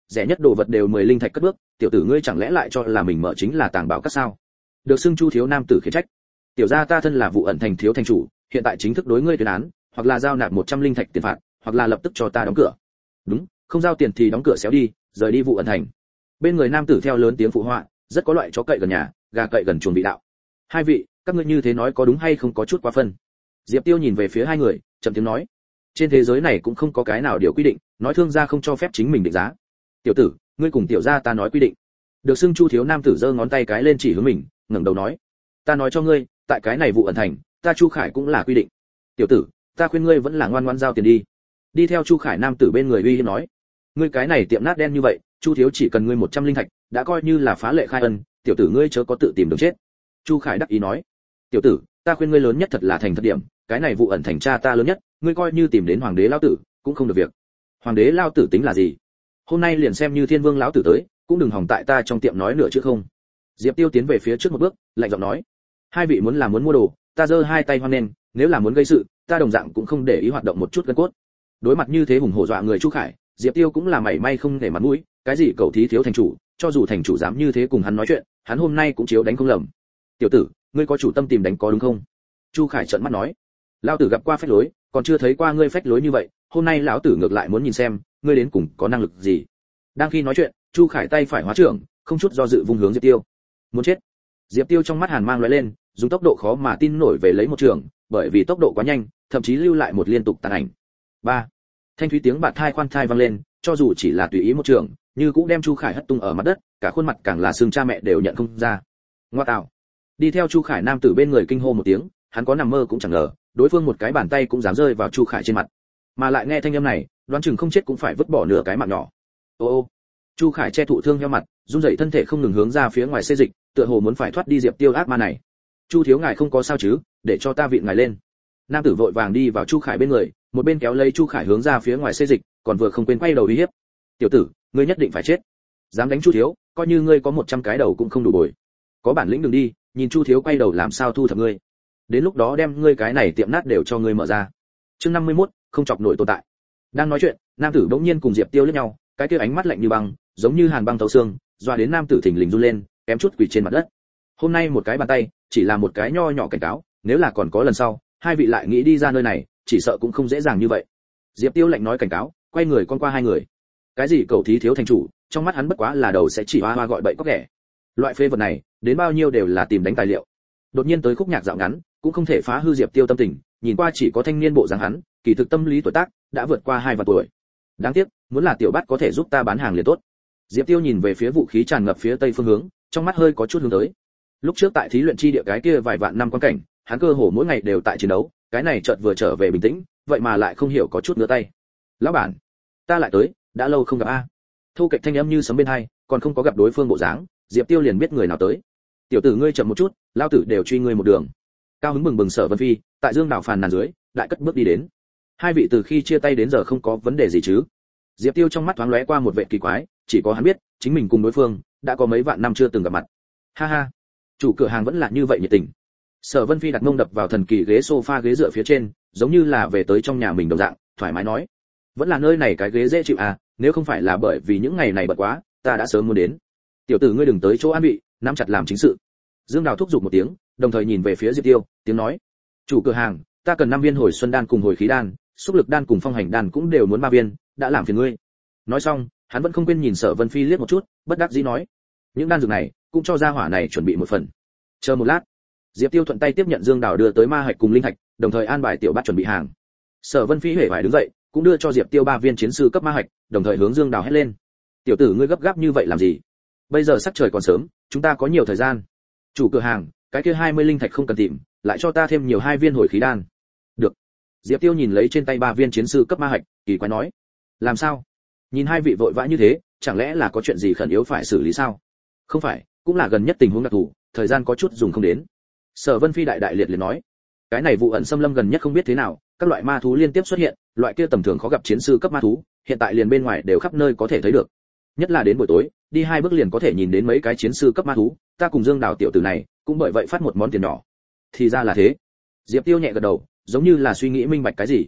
rẻ nhất đồ vật đều mười linh thạch cất bước, tiểu tử ngươi chẳng lẽ lại cho là mình mở chính là tàng bảo các sao? Được xưng Chu thiếu nam tử khiển trách. Tiểu gia ta thân là vụ ẩn thành thiếu thành chủ, hiện tại chính thức đối ngươi tuyên án, hoặc là giao nạp một trăm linh thạch tiền phạt, hoặc là lập tức cho ta đóng cửa. Đúng, không giao tiền thì đóng cửa xéo đi, rời đi vụ ẩn thành. Bên người nam tử theo lớn tiếng phụ họa, rất có loại chó cậy gần nhà, gà cậy gần chuồng vị đạo. Hai vị, các ngươi như thế nói có đúng hay không có chút quá phân. Diệp Tiêu nhìn về phía hai người, trầm tiếng nói, trên thế giới này cũng không có cái nào điều quy định, nói thương gia không cho phép chính mình định giá. Tiểu tử, ngươi cùng tiểu gia ta nói quy định. Được xưng Chu thiếu nam tử giơ ngón tay cái lên chỉ hướng mình, ngẩng đầu nói, ta nói cho ngươi, tại cái này vụ ẩn thành, ta Chu Khải cũng là quy định. Tiểu tử, ta khuyên ngươi vẫn là ngoan ngoãn giao tiền đi. Đi theo Chu Khải nam tử bên người uy hiếp nói, ngươi cái này tiệm nát đen như vậy, Chu thiếu chỉ cần ngươi một trăm linh thạch, đã coi như là phá lệ khai ân, tiểu tử ngươi chớ có tự tìm đường chết. Chu Khải đắc ý nói, tiểu tử, ta khuyên ngươi lớn nhất thật là thành thật điểm, cái này vụ ẩn thành cha ta lớn nhất, ngươi coi như tìm đến hoàng đế lão tử, cũng không được việc. Hoàng đế lão tử tính là gì? Hôm nay liền xem như thiên vương lão tử tới, cũng đừng hòng tại ta trong tiệm nói nửa chữ không. Diệp Tiêu tiến về phía trước một bước, lạnh giọng nói, hai vị muốn là muốn mua đồ, ta giơ hai tay hoan nghênh, nếu là muốn gây sự, ta đồng dạng cũng không để ý hoạt động một chút gân cốt. Đối mặt như thế hùng hổ dọa người Chu Khải, Diệp Tiêu cũng là mảy may không để mặt mũi, cái gì cậu thí thiếu thành chủ, cho dù thành chủ dám như thế cùng hắn nói chuyện, hắn hôm nay cũng chiếu đánh không lầm. Tiểu tử, ngươi có chủ tâm tìm đánh có đúng không? Chu Khải trợn mắt nói, lão tử gặp qua phách lối, còn chưa thấy qua ngươi phách lối như vậy, hôm nay lão tử ngược lại muốn nhìn xem, ngươi đến cùng có năng lực gì. Đang khi nói chuyện, Chu Khải tay phải hóa trưởng, không chút do dự vung hướng Diệp Tiêu. Muốn chết. Diệp Tiêu trong mắt hàn mang lóe lên, dùng tốc độ khó mà tin nổi về lấy một trường, bởi vì tốc độ quá nhanh, thậm chí lưu lại một liên tục tàn ảnh. Ba. Thanh thúy tiếng bạt thai khoan thai vang lên, cho dù chỉ là tùy ý một trường, như cũng đem Chu Khải hất tung ở mặt đất, cả khuôn mặt càng là xương cha mẹ đều nhận không ra. Ngoa tạo. Đi theo Chu Khải nam tử bên người kinh hô một tiếng, hắn có nằm mơ cũng chẳng ngờ, đối phương một cái bàn tay cũng dám rơi vào Chu Khải trên mặt. Mà lại nghe thanh âm này, đoán chừng không chết cũng phải vứt bỏ nửa cái mạng nhỏ. Ô ô. Chu Khải che thụ thương heo mặt, run rẩy thân thể không ngừng hướng ra phía ngoài xê dịch, tựa hồ muốn phải thoát đi Diệp Tiêu ác ma này. Chu thiếu ngài không có sao chứ, để cho ta viện ngài lên. Nam tử vội vàng đi vào Chu Khải bên người, một bên kéo lấy Chu Khải hướng ra phía ngoài xê dịch, còn vừa không quên quay đầu uy hiếp. Tiểu tử, ngươi nhất định phải chết. Dám đánh Chu thiếu, coi như ngươi có một trăm cái đầu cũng không đủ bồi. Có bản lĩnh đừng đi, nhìn Chu thiếu quay đầu làm sao thu thập ngươi. Đến lúc đó đem ngươi cái này tiệm nát đều cho ngươi mở ra. Chương năm mươi mốt, không chọc nổi tồn tại. Đang nói chuyện, nam tử bỗng nhiên cùng Diệp Tiêu liếc nhau, cái kia ánh mắt lạnh như băng, giống như hàn băng thấu xương, doa đến nam tử thình lình run lên, kém chút quỳ trên mặt đất. Hôm nay một cái bàn tay, chỉ là một cái nho nhỏ cảnh cáo, nếu là còn có lần sau, hai vị lại nghĩ đi ra nơi này, chỉ sợ cũng không dễ dàng như vậy. Diệp Tiêu lạnh nói cảnh cáo, quay người con qua hai người. Cái gì cầu thí thiếu thành chủ, trong mắt hắn bất quá là đầu sẽ chỉ hoa hoa gọi bậy có kẻ. Loại phê vật này, đến bao nhiêu đều là tìm đánh tài liệu. Đột nhiên tới khúc nhạc dạo ngắn, cũng không thể phá hư Diệp Tiêu tâm tình, nhìn qua chỉ có thanh niên bộ dáng hắn, kỳ thực tâm lý tuổi tác đã vượt qua hai vạn tuổi. Đáng tiếc, muốn là tiểu bát có thể giúp ta bán hàng liền tốt. Diệp Tiêu nhìn về phía vũ khí tràn ngập phía tây phương hướng, trong mắt hơi có chút hướng tới. Lúc trước tại thí luyện chi địa cái kia vài vạn năm quan cảnh, hắn cơ hồ mỗi ngày đều tại chiến đấu, cái này chợt vừa trở về bình tĩnh, vậy mà lại không hiểu có chút ngứa tay. Lão bản, ta lại tới, đã lâu không gặp a. Thu kịch thanh âm như sấm bên hai, còn không có gặp đối phương bộ dáng, Diệp Tiêu liền biết người nào tới. Tiểu tử ngươi chậm một chút, lao tử đều truy ngươi một đường. Cao hứng mừng mừng Sở Vân Phi, tại Dương Đảo phàn nàn dưới, đại cất bước đi đến. Hai vị từ khi chia tay đến giờ không có vấn đề gì chứ? Diệp Tiêu trong mắt thoáng lóe qua một vẻ kỳ quái, chỉ có hắn biết, chính mình cùng đối phương đã có mấy vạn năm chưa từng gặp mặt. Ha ha, chủ cửa hàng vẫn là như vậy nhiệt tình. Sở Vân Phi đặt mông đập vào thần kỳ ghế sofa ghế dựa phía trên, giống như là về tới trong nhà mình đồng dạng, thoải mái nói: "Vẫn là nơi này cái ghế dễ chịu à, nếu không phải là bởi vì những ngày này bận quá, ta đã sớm muốn đến. Tiểu tử ngươi đừng tới chỗ an vị, nắm chặt làm chính sự." Dương Đào thúc giục một tiếng, đồng thời nhìn về phía Diệp Tiêu, tiếng nói: "Chủ cửa hàng, ta cần năm viên hồi xuân đan cùng hồi khí đan, xúc lực đan cùng phong hành đan cũng đều muốn ba viên, đã làm phiền ngươi." Nói xong, hắn vẫn không quên nhìn Sở Vân Phi liếc một chút, bất đắc dĩ nói: "Những đan dược này, cũng cho gia hỏa này chuẩn bị một phần." Chờ một lát, Diệp Tiêu thuận tay tiếp nhận Dương Đào đưa tới ma hạch cùng linh thạch, đồng thời an bài tiểu bát chuẩn bị hàng. Sở Vân Phi hề phải đứng dậy, cũng đưa cho Diệp Tiêu ba viên chiến sư cấp ma hạch, đồng thời hướng Dương Đào hét lên: "Tiểu tử ngươi gấp gáp như vậy làm gì? Bây giờ sắc trời còn sớm, chúng ta có nhiều thời gian. Chủ cửa hàng, cái kia hai mươi linh thạch không cần tìm, lại cho ta thêm nhiều hai viên hồi khí đan." "Được." Diệp Tiêu nhìn lấy trên tay ba viên chiến sư cấp ma hạch, kỳ quái nói: "Làm sao? Nhìn hai vị vội vã như thế, chẳng lẽ là có chuyện gì khẩn yếu phải xử lý sao?" "Không phải, cũng là gần nhất tình huống đặc thù, thời gian có chút dùng không đến." Sở Vân Phi đại đại liệt liệt nói: "Cái này vụ ẩn xâm lâm gần nhất không biết thế nào, các loại ma thú liên tiếp xuất hiện, loại kia tầm thường khó gặp chiến sư cấp ma thú, hiện tại liền bên ngoài đều khắp nơi có thể thấy được. Nhất là đến buổi tối, đi hai bước liền có thể nhìn đến mấy cái chiến sư cấp ma thú, ta cùng Dương Đào tiểu tử này, cũng bởi vậy phát một món tiền nhỏ." "Thì ra là thế." Diệp Tiêu nhẹ gật đầu, giống như là suy nghĩ minh bạch cái gì.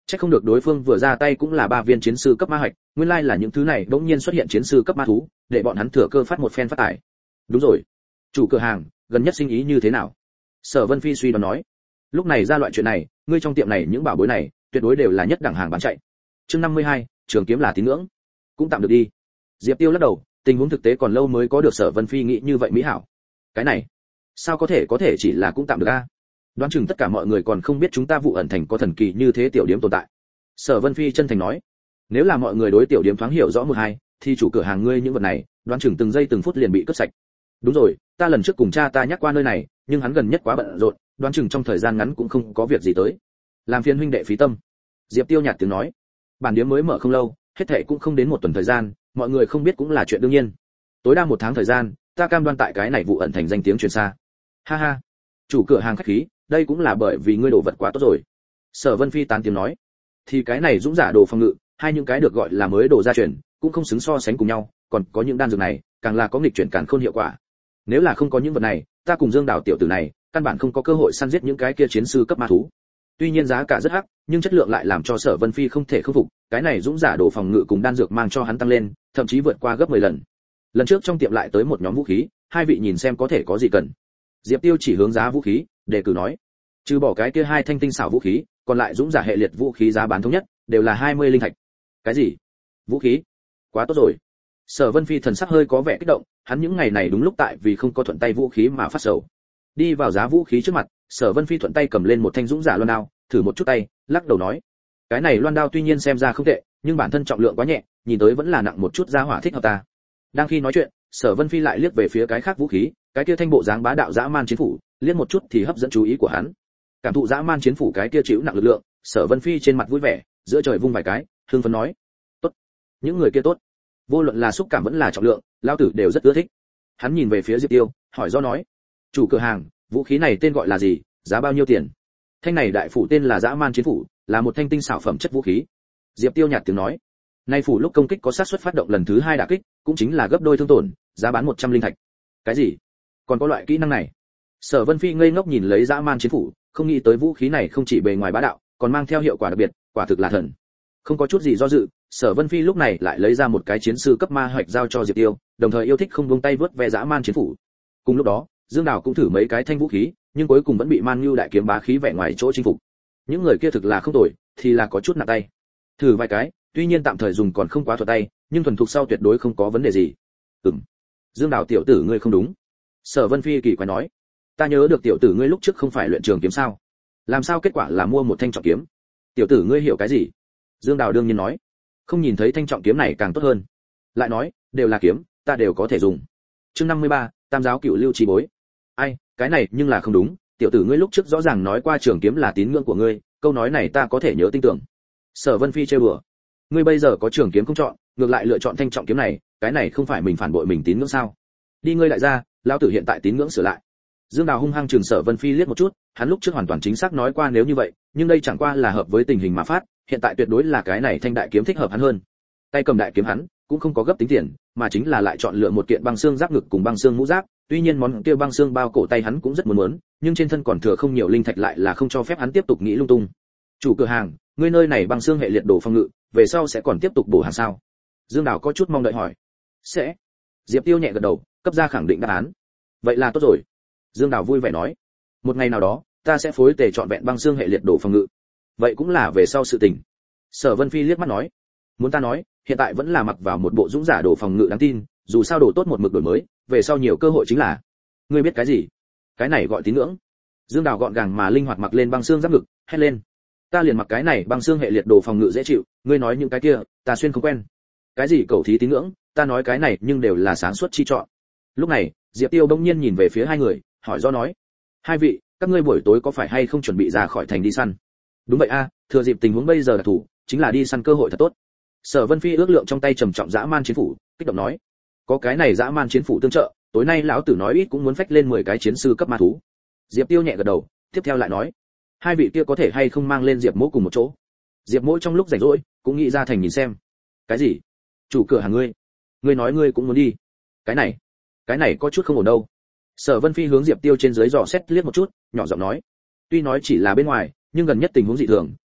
Chắc không được đối phương vừa ra tay cũng là ba viên chiến sư cấp ma hạch, nguyên lai là những thứ này bỗng nhiên xuất hiện chiến sư cấp ma thú, để bọn hắn thừa cơ phát một phen phát tài. Đúng rồi, chủ cửa hàng, gần nhất sinh ý như thế nào? Sở Vân Phi suy đoán nói. Lúc này ra loại chuyện này, ngươi trong tiệm này những bảo bối này, tuyệt đối đều là nhất đẳng hàng bán chạy. Chương năm mươi hai, trường kiếm là tín ngưỡng. Cũng tạm được đi. Diệp Tiêu lắc đầu, tình huống thực tế còn lâu mới có được Sở Vân Phi nghĩ như vậy mỹ hảo. Cái này, sao có thể có thể chỉ là cũng tạm được a? Đoán chừng tất cả mọi người còn không biết chúng ta Vụ Ẩn Thành có thần kỳ như thế tiểu điểm tồn tại. Sở Vân Phi chân thành nói, nếu là mọi người đối tiểu điểm thoáng hiểu rõ một hai, thì chủ cửa hàng ngươi những vật này, đoán chừng từng giây từng phút liền bị cướp sạch. Đúng rồi, ta lần trước cùng cha ta nhắc qua nơi này, nhưng hắn gần nhất quá bận rộn, đoán chừng trong thời gian ngắn cũng không có việc gì tới. Làm phiền huynh đệ phí tâm. Diệp Tiêu nhạt tiếng nói, bản điểm mới mở không lâu, hết thảy cũng không đến một tuần thời gian, mọi người không biết cũng là chuyện đương nhiên. Tối đa một tháng thời gian, ta cam đoan tại cái này Vụ Ẩn Thành danh tiếng truyền xa. Ha ha, chủ cửa hàng khách khí, đây cũng là bởi vì ngươi đồ vật quá tốt rồi. Sở Vân Phi tán tiếng nói, thì cái này dũng giả đồ phòng ngự, hai những cái được gọi là mới đồ gia truyền, cũng không xứng so sánh cùng nhau, còn có những đan dược này, càng là có nghịch chuyển càn khôn hiệu quả. Nếu là không có những vật này, ta cùng Dương Đào tiểu tử này, căn bản không có cơ hội săn giết những cái kia chiến sư cấp ma thú. Tuy nhiên giá cả rất hắc, nhưng chất lượng lại làm cho Sở Vân Phi không thể khắc phục, cái này dũng giả đồ phòng ngự cùng đan dược mang cho hắn tăng lên, thậm chí vượt qua gấp mười lần. Lần trước trong tiệm lại tới một nhóm vũ khí, hai vị nhìn xem có thể có gì cần. Diệp Tiêu chỉ hướng giá vũ khí, đề cử nói, trừ bỏ cái kia hai thanh tinh xảo vũ khí, còn lại dũng giả hệ liệt vũ khí giá bán thống nhất, đều là hai mươi linh thạch. Cái gì? Vũ khí? Quá tốt rồi. Sở Vân Phi thần sắc hơi có vẻ kích động, hắn những ngày này đúng lúc tại vì không có thuận tay vũ khí mà phát sầu. Đi vào giá vũ khí trước mặt, Sở Vân Phi thuận tay cầm lên một thanh dũng giả loan đao, thử một chút tay, lắc đầu nói, cái này loan đao tuy nhiên xem ra không tệ, nhưng bản thân trọng lượng quá nhẹ, nhìn tới vẫn là nặng một chút, giá hỏa thích hợp ta. Đang khi nói chuyện, Sở Vân Phi lại liếc về phía cái khác vũ khí, cái kia thanh bộ dáng bá đạo dã man chiến phủ, liếc một chút thì hấp dẫn chú ý của hắn. Cảm thụ dã man chiến phủ cái kia chịu nặng lực lượng, Sở Vân Phi trên mặt vui vẻ, giữa trời vung vài cái, hưng phấn nói, tốt, những người kia tốt, vô luận là xúc cảm vẫn là trọng lượng, lão tử đều rất ưa thích. Hắn nhìn về phía Diệp Tiêu, hỏi do nói, chủ cửa hàng, vũ khí này tên gọi là gì, giá bao nhiêu tiền? Thanh này đại phủ tên là dã man chiến phủ, là một thanh tinh xảo phẩm chất vũ khí. Diệp Tiêu nhạt tiếng nói, nay phủ lúc công kích có xác suất phát động lần thứ hai đả kích, cũng chính là gấp đôi thương tổn, giá bán một trăm linh thạch. Cái gì? Còn có loại kỹ năng này? Sở Vân Phi ngây ngốc nhìn lấy dã man chiến phủ, không nghĩ tới vũ khí này không chỉ bề ngoài bá đạo, còn mang theo hiệu quả đặc biệt, quả thực là thần. Không có chút gì do dự, Sở Vân Phi lúc này lại lấy ra một cái chiến sư cấp ma hạch giao cho Diệp Tiêu, đồng thời yêu thích không buông tay vớt ve dã man chiến phủ. Cùng lúc đó, Dương Đào cũng thử mấy cái thanh vũ khí, nhưng cuối cùng vẫn bị Man Nhu đại kiếm bá khí vẻ ngoài chỗ chinh phục. Những người kia thực là không tồi, thì là có chút nặng tay. Thử vài cái, tuy nhiên tạm thời dùng còn không quá thuận tay, nhưng thuần thục sau tuyệt đối không có vấn đề gì. Ừm. Dương Đào tiểu tử ngươi không đúng. Sở Vân Phi kỳ quái nói, ta nhớ được tiểu tử ngươi lúc trước không phải luyện trường kiếm sao? Làm sao kết quả là mua một thanh trọng kiếm? Tiểu tử ngươi hiểu cái gì? Dương Đào đương nhiên nói, không nhìn thấy thanh trọng kiếm này càng tốt hơn. Lại nói, đều là kiếm, ta đều có thể dùng. Chương năm mươi ba, Tam giáo cửu lưu chi bối. Ai, cái này nhưng là không đúng, tiểu tử ngươi lúc trước rõ ràng nói qua trường kiếm là tín ngưỡng của ngươi, câu nói này ta có thể nhớ tinh tưởng. Sở Vân Phi trêu đùa, ngươi bây giờ có trường kiếm không chọn, ngược lại lựa chọn thanh trọng kiếm này, cái này không phải mình phản bội mình tín ngưỡng sao? Đi ngươi lại ra, lão tử hiện tại tín ngưỡng sửa lại. Dương Đào hung hăng trừng Sở Vân Phi liếc một chút, hắn lúc trước hoàn toàn chính xác nói qua nếu như vậy, nhưng đây chẳng qua là hợp với tình hình mà phát, hiện tại tuyệt đối là cái này thanh đại kiếm thích hợp hắn hơn. Tay cầm đại kiếm hắn cũng không có gấp tính tiền, mà chính là lại chọn lựa một kiện băng xương giáp ngực cùng băng xương mũ giáp, tuy nhiên món kia băng xương bao cổ tay hắn cũng rất muốn muốn, nhưng trên thân còn thừa không nhiều linh thạch lại là không cho phép hắn tiếp tục nghĩ lung tung. Chủ cửa hàng, ngươi nơi này băng xương hệ liệt đồ phòng ngự, về sau sẽ còn tiếp tục bổ hàng sao? Dương Đào có chút mong đợi hỏi. Sẽ. Diệp Tiêu nhẹ gật đầu, cấp ra khẳng định đáp án. Vậy là tốt rồi. Dương Đào vui vẻ nói, một ngày nào đó, ta sẽ phối tề chọn vẹn băng xương hệ liệt đồ phòng ngự. Vậy cũng là về sau sự tình. Sở Vân Phi liếc mắt nói, muốn ta nói, hiện tại vẫn là mặc vào một bộ dũng giả đồ phòng ngự đáng tin, dù sao đồ tốt một mực đổi mới, về sau nhiều cơ hội chính là. Ngươi biết cái gì? Cái này gọi tín ngưỡng. Dương Đào gọn gàng mà linh hoạt mặc lên băng xương giáp ngực, hét lên, ta liền mặc cái này băng xương hệ liệt đồ phòng ngự dễ chịu, ngươi nói những cái kia, ta xuyên không quen. Cái gì cầu thí tín ngưỡng, ta nói cái này nhưng đều là sáng suốt chi chọn. Lúc này, Diệp Tiêu bỗng nhiên nhìn về phía hai người, hỏi do nói, hai vị, các ngươi buổi tối có phải hay không chuẩn bị ra khỏi thành đi săn? Đúng vậy a, thừa dịp tình huống bây giờ đặc thủ, chính là đi săn cơ hội thật tốt. Sở Vân Phi ước lượng trong tay trầm trọng dã man chiến phủ, kích động nói, có cái này dã man chiến phủ tương trợ, tối nay lão tử nói ít cũng muốn phách lên mười cái chiến sư cấp ma thú. Diệp Tiêu nhẹ gật đầu, tiếp theo lại nói, hai vị kia có thể hay không mang lên Diệp Mỗ cùng một chỗ? Diệp Mỗ trong lúc rảnh rỗi, cũng nghĩ ra thành nhìn xem. Cái gì? Chủ cửa hàng ngươi, ngươi nói ngươi cũng muốn đi? Cái này, cái này có chút không ổn đâu. Sở Vân Phi hướng Diệp Tiêu trên dưới dò xét liếc một chút, nhỏ giọng nói, tuy nói chỉ là bên ngoài, nhưng gần nhất tình huống dị thường,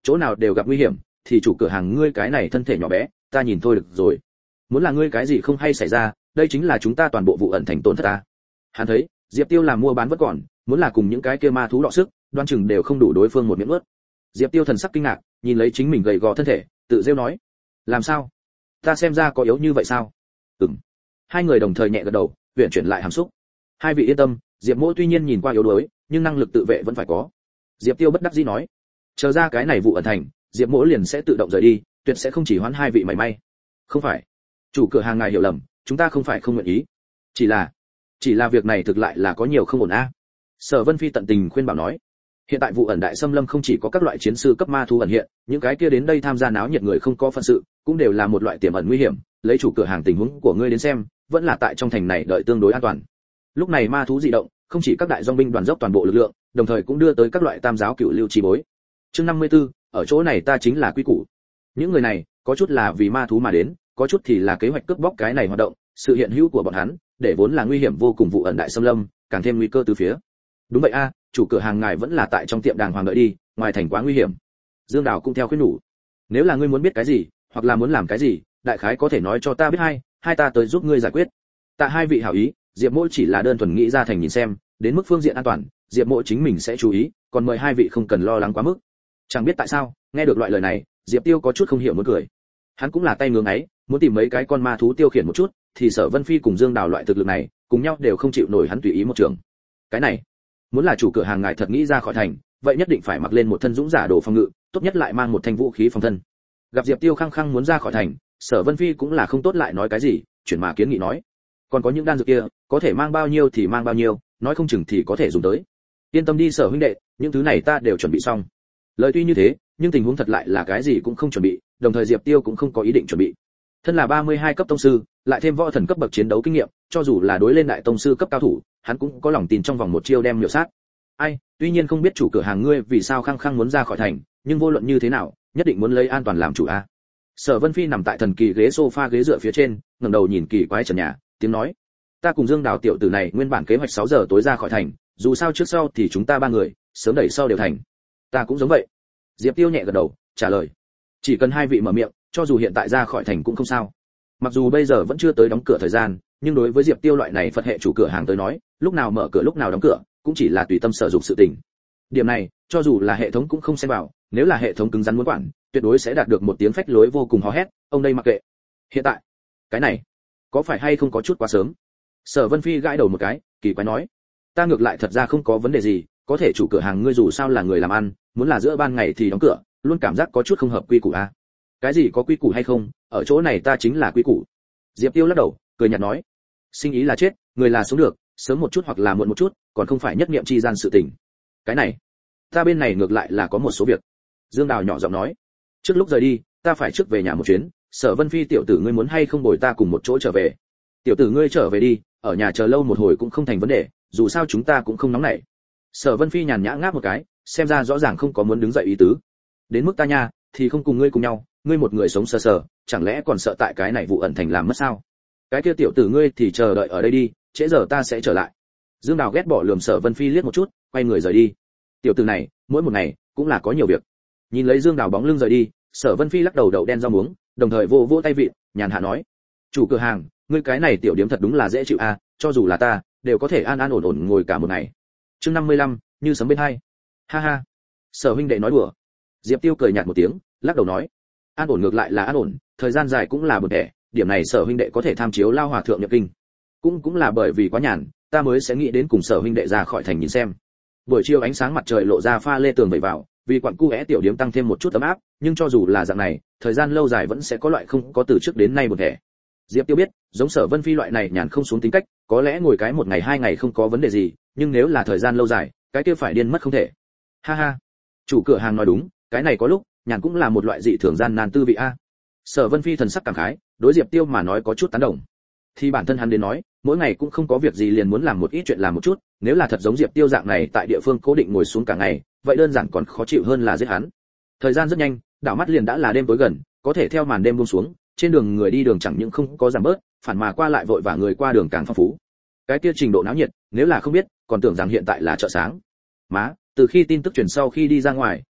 chỗ nào đều gặp nguy hiểm, thì chủ cửa hàng ngươi cái này thân thể nhỏ bé, ta nhìn thôi được rồi. Muốn là ngươi cái gì không hay xảy ra, đây chính là chúng ta toàn bộ vụ ẩn thành tổn thất ta. Hắn thấy, Diệp Tiêu làm mua bán vẫn còn, muốn là cùng những cái kia ma thú đọ sức, đoan chừng đều không đủ đối phương một miệng nuốt. Diệp Tiêu thần sắc kinh ngạc, nhìn lấy chính mình gầy gò thân thể, tự rêu nói: "Làm sao? Ta xem ra có yếu như vậy sao?" Ừm. Hai người đồng thời nhẹ gật đầu, huyền chuyển lại hàm xúc. Hai vị yên tâm, Diệp Mỗ tuy nhiên nhìn qua yếu đuối, nhưng năng lực tự vệ vẫn phải có. Diệp Tiêu bất đắc dĩ nói: "Chờ ra cái này vụ ẩn thành, Diệp Mỗ liền sẽ tự động rời đi, tuyệt sẽ không chỉ hoãn hai vị mảy may." "Không phải, chủ cửa hàng ngài hiểu lầm, chúng ta không phải không nguyện ý, chỉ là chỉ là việc này thực lại là có nhiều không ổn a." Sở Vân Phi tận tình khuyên bảo nói: "Hiện tại vụ ẩn đại xâm lâm không chỉ có các loại chiến sư cấp ma thú ẩn hiện, những cái kia đến đây tham gia náo nhiệt người không có phận sự, cũng đều là một loại tiềm ẩn nguy hiểm, lấy chủ cửa hàng tình huống của ngươi đến xem, vẫn là tại trong thành này đợi tương đối an toàn." Lúc này ma thú dị động, không chỉ các đại dòng binh đoàn dốc toàn bộ lực lượng, đồng thời cũng đưa tới các loại tam giáo cựu lưu chi bối. Chương năm mươi tư, ở chỗ này ta chính là quy củ. Những người này, có chút là vì ma thú mà đến, có chút thì là kế hoạch cướp bóc cái này hoạt động, sự hiện hữu của bọn hắn, để vốn là nguy hiểm vô cùng vụ ẩn đại xâm lâm, càng thêm nguy cơ từ phía. Đúng vậy a, chủ cửa hàng ngài vẫn là tại trong tiệm đàng hoàng đợi đi, ngoài thành quá nguy hiểm. Dương Đào cũng theo khuyên nhủ. Nếu là ngươi muốn biết cái gì, hoặc là muốn làm cái gì, đại khái có thể nói cho ta biết hay, hai ta tới giúp ngươi giải quyết. Tạ hai vị hảo ý, Diệp Mỗ chỉ là đơn thuần nghĩ ra thành nhìn xem, đến mức phương diện an toàn, Diệp Mỗ chính mình sẽ chú ý, còn mời hai vị không cần lo lắng quá mức. Chẳng biết tại sao, nghe được loại lời này, Diệp Tiêu có chút không hiểu muốn cười. Hắn cũng là tay ngưỡng ấy, muốn tìm mấy cái con ma thú tiêu khiển một chút, thì Sở Vân Phi cùng Dương Đào loại thực lực này, cùng nhau đều không chịu nổi hắn tùy ý một trường. Cái này, muốn là chủ cửa hàng ngài thật nghĩ ra khỏi thành, vậy nhất định phải mặc lên một thân dũng giả đồ phòng ngự, tốt nhất lại mang một thanh vũ khí phòng thân. Gặp Diệp Tiêu khăng khăng muốn ra khỏi thành, Sở Vân Phi cũng là không tốt lại nói cái gì, chuyển mà kiến nghị nói: "Còn có những đan dược kia, có thể mang bao nhiêu thì mang bao nhiêu, nói không chừng thì có thể dùng tới. Yên tâm đi Sở huynh đệ, những thứ này ta đều chuẩn bị xong." Lời tuy như thế, nhưng tình huống thật lại là cái gì cũng không chuẩn bị, đồng thời Diệp Tiêu cũng không có ý định chuẩn bị. Thân là ba mươi hai cấp tông sư, lại thêm võ thần cấp bậc chiến đấu kinh nghiệm, cho dù là đối lên đại tông sư cấp cao thủ, hắn cũng có lòng tin trong vòng một chiêu đem miểu sát. Ai, tuy nhiên không biết chủ cửa hàng ngươi vì sao khăng khăng muốn ra khỏi thành, nhưng vô luận như thế nào, nhất định muốn lấy an toàn làm chủ a. Sở Vân Phi nằm tại thần kỳ ghế sofa ghế dựa phía trên, ngẩng đầu nhìn kỳ quái trần nhà, tiếng nói: "Ta cùng Dương Đào tiểu tử này nguyên bản kế hoạch sáu giờ tối ra khỏi thành, dù sao trước sau thì chúng ta ba người, sớm đẩy sau đều thành." "Ta cũng giống vậy." Diệp Tiêu nhẹ gật đầu, trả lời: "Chỉ cần hai vị mở miệng, cho dù hiện tại ra khỏi thành cũng không sao." Mặc dù bây giờ vẫn chưa tới đóng cửa thời gian, nhưng đối với Diệp Tiêu loại này Phật hệ chủ cửa hàng tới nói, lúc nào mở cửa lúc nào đóng cửa, cũng chỉ là tùy tâm sở dụng sự tình. Điểm này, cho dù là hệ thống cũng không xen vào, nếu là hệ thống cứng rắn muốn quản, tuyệt đối sẽ đạt được một tiếng phách lối vô cùng hò hét, ông đây mặc kệ. Hiện tại, cái này, có phải hay không có chút quá sớm? Sở Vân Phi gãi đầu một cái, kỳ quái nói: "Ta ngược lại thật ra không có vấn đề gì, có thể chủ cửa hàng ngươi dù sao là người làm ăn, muốn là giữa ban ngày thì đóng cửa, luôn cảm giác có chút không hợp quy củ a." "Cái gì có quy củ hay không, ở chỗ này ta chính là quy củ." Diệp Tiêu lắc đầu, cười nhạt nói: "Sinh ý là chết, người là sống được, sớm một chút hoặc là muộn một chút, còn không phải nhất niệm chi gian sự tình. Cái này, ta bên này ngược lại là có một số việc." Dương Đào nhỏ giọng nói: "Trước lúc rời đi, ta phải trước về nhà một chuyến, Sở Vân Phi tiểu tử ngươi muốn hay không bồi ta cùng một chỗ trở về?" "Tiểu tử ngươi trở về đi, ở nhà chờ lâu một hồi cũng không thành vấn đề, dù sao chúng ta cũng không nóng nảy." Sở Vân Phi nhàn nhã ngáp một cái, xem ra rõ ràng không có muốn đứng dậy ý tứ. "Đến mức ta nha, thì không cùng ngươi cùng nhau, ngươi một người sống sờ sờ, chẳng lẽ còn sợ tại cái này vụ ẩn thành làm mất sao? Cái kia tiểu tử ngươi thì chờ đợi ở đây đi, trễ giờ ta sẽ trở lại." Dương Đào ghét bỏ lườm Sở Vân Phi liếc một chút, quay người rời đi. Tiểu tử này, mỗi một ngày cũng là có nhiều việc. Nhìn lấy Dương Đào bóng lưng rời đi, Sở Vân Phi lắc đầu đậu đen rau muống, đồng thời vỗ vỗ tay vịn, nhàn hạ nói: "Chủ cửa hàng, ngươi cái này tiểu điểm thật đúng là dễ chịu a, cho dù là ta, đều có thể an an ổn ổn ngồi cả một ngày." Chương năm mươi lăm, như sấm bên hai. Ha ha. Sở huynh đệ nói đùa. Diệp Tiêu cười nhạt một tiếng, lắc đầu nói: "An ổn ngược lại là an ổn, thời gian dài cũng là bực bội, điểm này Sở huynh đệ có thể tham chiếu lao hòa thượng nhập kinh. Cũng cũng là bởi vì quá nhàn, ta mới sẽ nghĩ đến cùng Sở huynh đệ ra khỏi thành nhìn xem." Buổi chiều ánh sáng mặt trời lộ ra pha lê tường vẩy vào, vì quặng cu é tiểu điếm tăng thêm một chút ấm áp, nhưng cho dù là dạng này, thời gian lâu dài vẫn sẽ có loại không có từ trước đến nay buồn thẻ. Diệp Tiêu biết, giống Sở Vân Phi loại này nhàn không xuống tính cách, có lẽ ngồi cái một ngày hai ngày không có vấn đề gì, nhưng nếu là thời gian lâu dài, cái kia phải điên mất không thể. Ha ha, chủ cửa hàng nói đúng, cái này có lúc, nhàn cũng là một loại dị thường gian nan tư vị a. Sở Vân Phi thần sắc cảm khái, đối Diệp Tiêu mà nói có chút tán đồng. Thì bản thân hắn đến nói, mỗi ngày cũng không có việc gì liền muốn làm một ít chuyện làm một chút, nếu là thật giống Diệp Tiêu dạng này tại địa phương cố định ngồi xuống cả ngày, vậy đơn giản còn khó chịu hơn là giết hắn. Thời gian rất nhanh, đảo mắt liền đã là đêm tối gần, có thể theo màn đêm buông xuống, trên đường người đi đường chẳng những không có giảm bớt, phản mà qua lại vội vã người qua đường càng phong phú. Cái kia trình độ náo nhiệt, nếu là không biết, còn tưởng rằng hiện tại là chợ sáng. Má, từ khi tin tức truyền sau khi đi ra ngoài,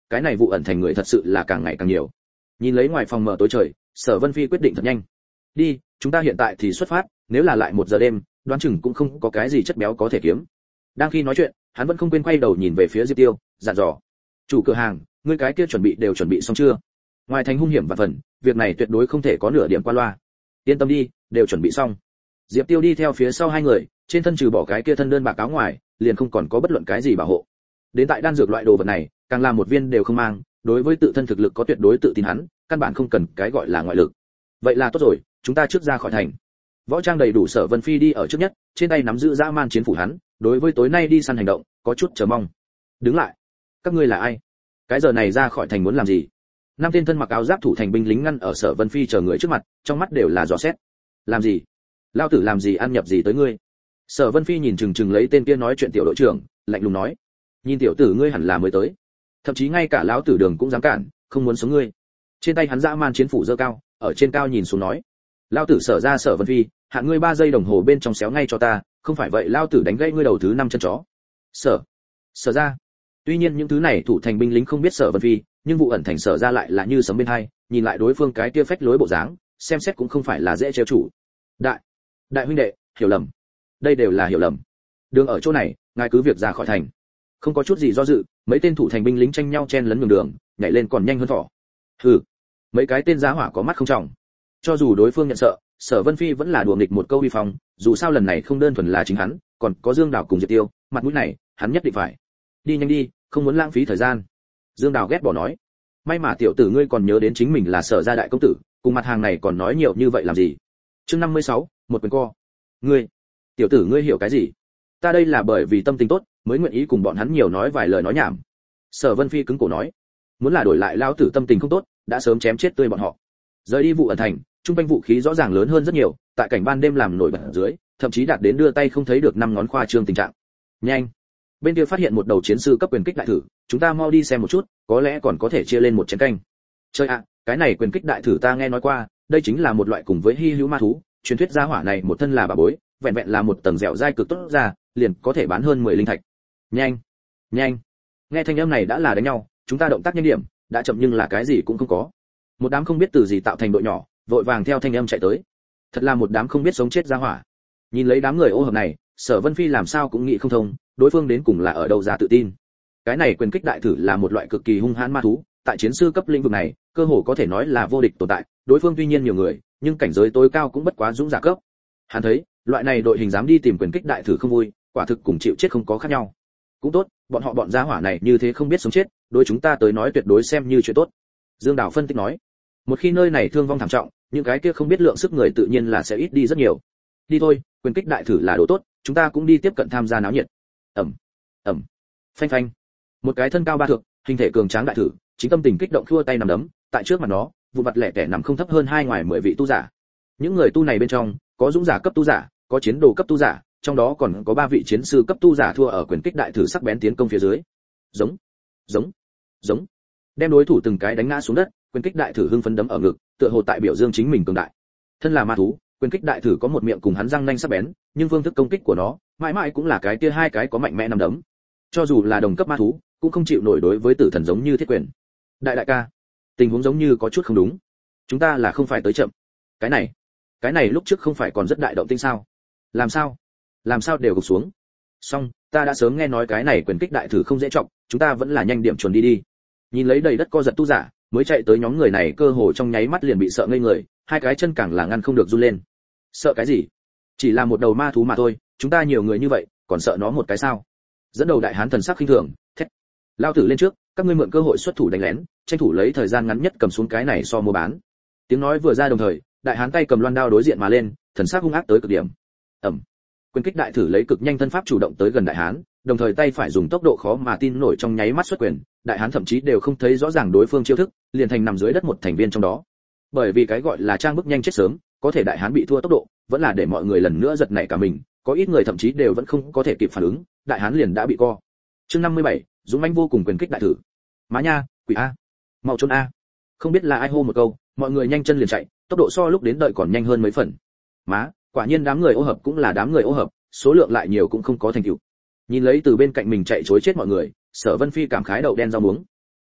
cái này vụ ẩn thành người thật sự là càng ngày càng nhiều. Nhìn lấy ngoài phòng mở tối trời, Sở Vân Phi quyết định thật nhanh. Đi, chúng ta hiện tại thì xuất phát, nếu là lại một giờ đêm, đoán chừng cũng không có cái gì chất béo có thể kiếm. Đang khi nói chuyện, hắn vẫn không quên quay đầu nhìn về phía Diệp Tiêu, dặn dò: chủ cửa hàng, ngươi cái kia chuẩn bị đều chuẩn bị xong chưa? Ngoài thành hung hiểm và phần, việc này tuyệt đối không thể có nửa điểm qua loa. Yên tâm đi, đều chuẩn bị xong. Diệp Tiêu đi theo phía sau hai người, trên thân trừ bỏ cái kia thân đơn bạc áo ngoài, liền không còn có bất luận cái gì bảo hộ. Đến tại đan dược loại đồ vật này, càng là một viên đều không mang, đối với tự thân thực lực có tuyệt đối tự tin hắn, căn bản không cần cái gọi là ngoại lực. Vậy là tốt rồi, chúng ta trước ra khỏi thành. Võ trang đầy đủ Sở Vân Phi đi ở trước nhất, trên tay nắm giữ dã man chiến phủ hắn, đối với tối nay đi săn hành động, có chút chờ mong. Đứng lại, các ngươi là ai? Cái giờ này ra khỏi thành muốn làm gì? Năm tên thân mặc áo giáp thủ thành binh lính ngăn ở Sở Vân Phi chờ người trước mặt, trong mắt đều là dò xét. Làm gì? Lao tử làm gì ăn nhập gì tới ngươi? Sở Vân Phi nhìn chừng chừng lấy tên kia nói chuyện tiểu đội trưởng, lạnh lùng nói: nhìn tiểu tử ngươi hẳn là mới tới, thậm chí ngay cả lão tử Đường cũng dám cản, không muốn sống ngươi. Trên tay hắn dã man chiến phủ giơ cao, ở trên cao nhìn xuống nói: lao tử Sở ra Sở Vân Phi, hạn ngươi ba giây đồng hồ bên trong xéo ngay cho ta, không phải vậy lao tử đánh gãy ngươi đầu thứ năm chân chó. Sở, Sở ra. Tuy nhiên những thứ này thủ thành binh lính không biết Sở Vân Phi, nhưng vụ ẩn thành Sở ra lại là như sấm bên hai, nhìn lại đối phương cái kia phách lối bộ dáng, xem xét cũng không phải là dễ trêu chủ. Đại, đại huynh đệ, hiểu lầm. Đây đều là hiểu lầm. Đường ở chỗ này, ngài cứ việc ra khỏi thành. Không có chút gì do dự, mấy tên thủ thành binh lính tranh nhau chen lấn đường đường, nhảy lên còn nhanh hơn thỏ. Hừ, mấy cái tên giá hỏa có mắt không trọng. Cho dù đối phương nhận sợ, Sở Vân Phi vẫn là đùa nghịch một câu uy phong, dù sao lần này không đơn thuần là chính hắn, còn có Dương Đào cùng Diệp Tiêu, mặt mũi này, hắn nhất định phải. Đi nhanh đi, không muốn lãng phí thời gian. Dương Đào ghét bỏ nói. May mà tiểu tử ngươi còn nhớ đến chính mình là Sở gia đại công tử, cùng mặt hàng này còn nói nhiều như vậy làm gì? Chương năm mươi sáu, một quyền co. Ngươi, tiểu tử ngươi hiểu cái gì? Ta đây là bởi vì tâm tình tốt, mới nguyện ý cùng bọn hắn nhiều nói vài lời nói nhảm. Sở Vân Phi cứng cổ nói, muốn là đổi lại lão tử tâm tình không tốt, đã sớm chém chết tươi bọn họ. Rời đi vụ ẩn thành, trung quanh vũ khí rõ ràng lớn hơn rất nhiều, tại cảnh ban đêm làm nổi bật ở dưới, thậm chí đạt đến đưa tay không thấy được năm ngón khoa trương tình trạng. Nhanh, bên kia phát hiện một đầu chiến sư cấp quyền kích đại thử, chúng ta mau đi xem một chút, có lẽ còn có thể chia lên một chén canh. Chơi ạ, cái này quyền kích đại thử ta nghe nói qua, đây chính là một loại cùng với hy hữu ma thú, truyền thuyết gia hỏa này một thân là bà bối, vẹn vẹn là một tầng dẻo dai cực tốt ra, liền có thể bán hơn mười linh thạch. Nhanh, nhanh. Nghe thanh âm này đã là đánh nhau, chúng ta động tác nhanh điểm, đã chậm nhưng là cái gì cũng không có. Một đám không biết từ gì tạo thành đội nhỏ, vội vàng theo thanh âm chạy tới. Thật là một đám không biết sống chết ra hỏa. Nhìn lấy đám người ô hợp này, Sở Vân Phi làm sao cũng nghĩ không thông, đối phương đến cùng là ở đâu ra tự tin. Cái này quyền kích đại thử là một loại cực kỳ hung hãn ma thú, tại chiến sư cấp lĩnh vực này, cơ hồ có thể nói là vô địch tồn tại, đối phương tuy nhiên nhiều người, nhưng cảnh giới tối cao cũng bất quá dũng giả cấp. Hắn thấy, loại này đội hình dám đi tìm quyền kích đại thử không vui, quả thực cùng chịu chết không có khác nhau. Cũng tốt, bọn họ bọn gia hỏa này như thế không biết sống chết, đối chúng ta tới nói tuyệt đối xem như chuyện tốt. Dương Đào phân tích nói, một khi nơi này thương vong thảm trọng, những cái kia không biết lượng sức người tự nhiên là sẽ ít đi rất nhiều. Đi thôi, quyền kích đại thử là đồ tốt, chúng ta cũng đi tiếp cận tham gia náo nhiệt. Ẩm, ẩm, phanh phanh. Một cái thân cao ba thước, hình thể cường tráng đại thử, chính tâm tình kích động khua tay nằm đấm, tại trước mặt nó, vụ mặt lẻ tẻ nằm không thấp hơn hai ngoài mười vị tu giả. Những người tu này bên trong, có dũng giả cấp tu giả, có chiến đồ cấp tu giả, trong đó còn có ba vị chiến sư cấp tu giả thua ở quyền kích đại thử sắc bén tiến công phía dưới. Giống, giống, giống. Đem đối thủ từng cái đánh ngã xuống đất, quyền kích đại thử hưng phấn đấm ở ngực, tựa hồ tại biểu dương chính mình cường đại. Thân là ma thú, quyền kích đại thử có một miệng cùng hắn răng nanh sắc bén, nhưng phương thức công kích của nó, mãi mãi cũng là cái kia hai cái có mạnh mẽ nằm đấm. Cho dù là đồng cấp ma thú, cũng không chịu nổi đối với tử thần giống như thiết quyền. Đại đại ca, tình huống giống như có chút không đúng. Chúng ta là không phải tới chậm. Cái này, cái này lúc trước không phải còn rất đại động tinh sao? Làm sao? Làm sao đều gục xuống? Xong, ta đã sớm nghe nói cái này quyền kích đại thử không dễ trọng, chúng ta vẫn là nhanh điểm chuẩn đi đi. Nhìn lấy đầy đất co giật tu giả, mới chạy tới nhóm người này cơ hồ trong nháy mắt liền bị sợ ngây người, hai cái chân càng là ngăn không được run lên. Sợ cái gì? Chỉ là một đầu ma thú mà thôi, chúng ta nhiều người như vậy, còn sợ nó một cái sao? Dẫn đầu đại hán thần sắc khinh thường, thét: lao tử lên trước, các ngươi mượn cơ hội xuất thủ đánh lén, tranh thủ lấy thời gian ngắn nhất cầm xuống cái này so mua bán. Tiếng nói vừa ra đồng thời, đại hán tay cầm loan đao đối diện mà lên, thần sắc hung ác tới cực điểm. Ầm. Quyền kích đại thử lấy cực nhanh thân pháp chủ động tới gần đại hán, đồng thời tay phải dùng tốc độ khó mà tin nổi trong nháy mắt xuất quyền, đại hán thậm chí đều không thấy rõ ràng đối phương chiêu thức, liền thành nằm dưới đất một thành viên trong đó. Bởi vì cái gọi là trang bức nhanh chết sớm, có thể đại hán bị thua tốc độ, vẫn là để mọi người lần nữa giật nảy cả mình, có ít người thậm chí đều vẫn không có thể kịp phản ứng, đại hán liền đã bị co. Chương năm mươi bảy, dũng mãnh vô cùng quyền kích đại thử. Má nha, quỷ a, mau trốn a. Không biết là ai hô một câu, mọi người nhanh chân liền chạy, tốc độ so lúc đến đợi còn nhanh hơn mấy phần. Má, quả nhiên đám người ô hợp cũng là đám người ô hợp, số lượng lại nhiều cũng không có thành tựu. Nhìn lấy từ bên cạnh mình chạy trối chết mọi người, Sở Vân Phi cảm khái đậu đen rau muống.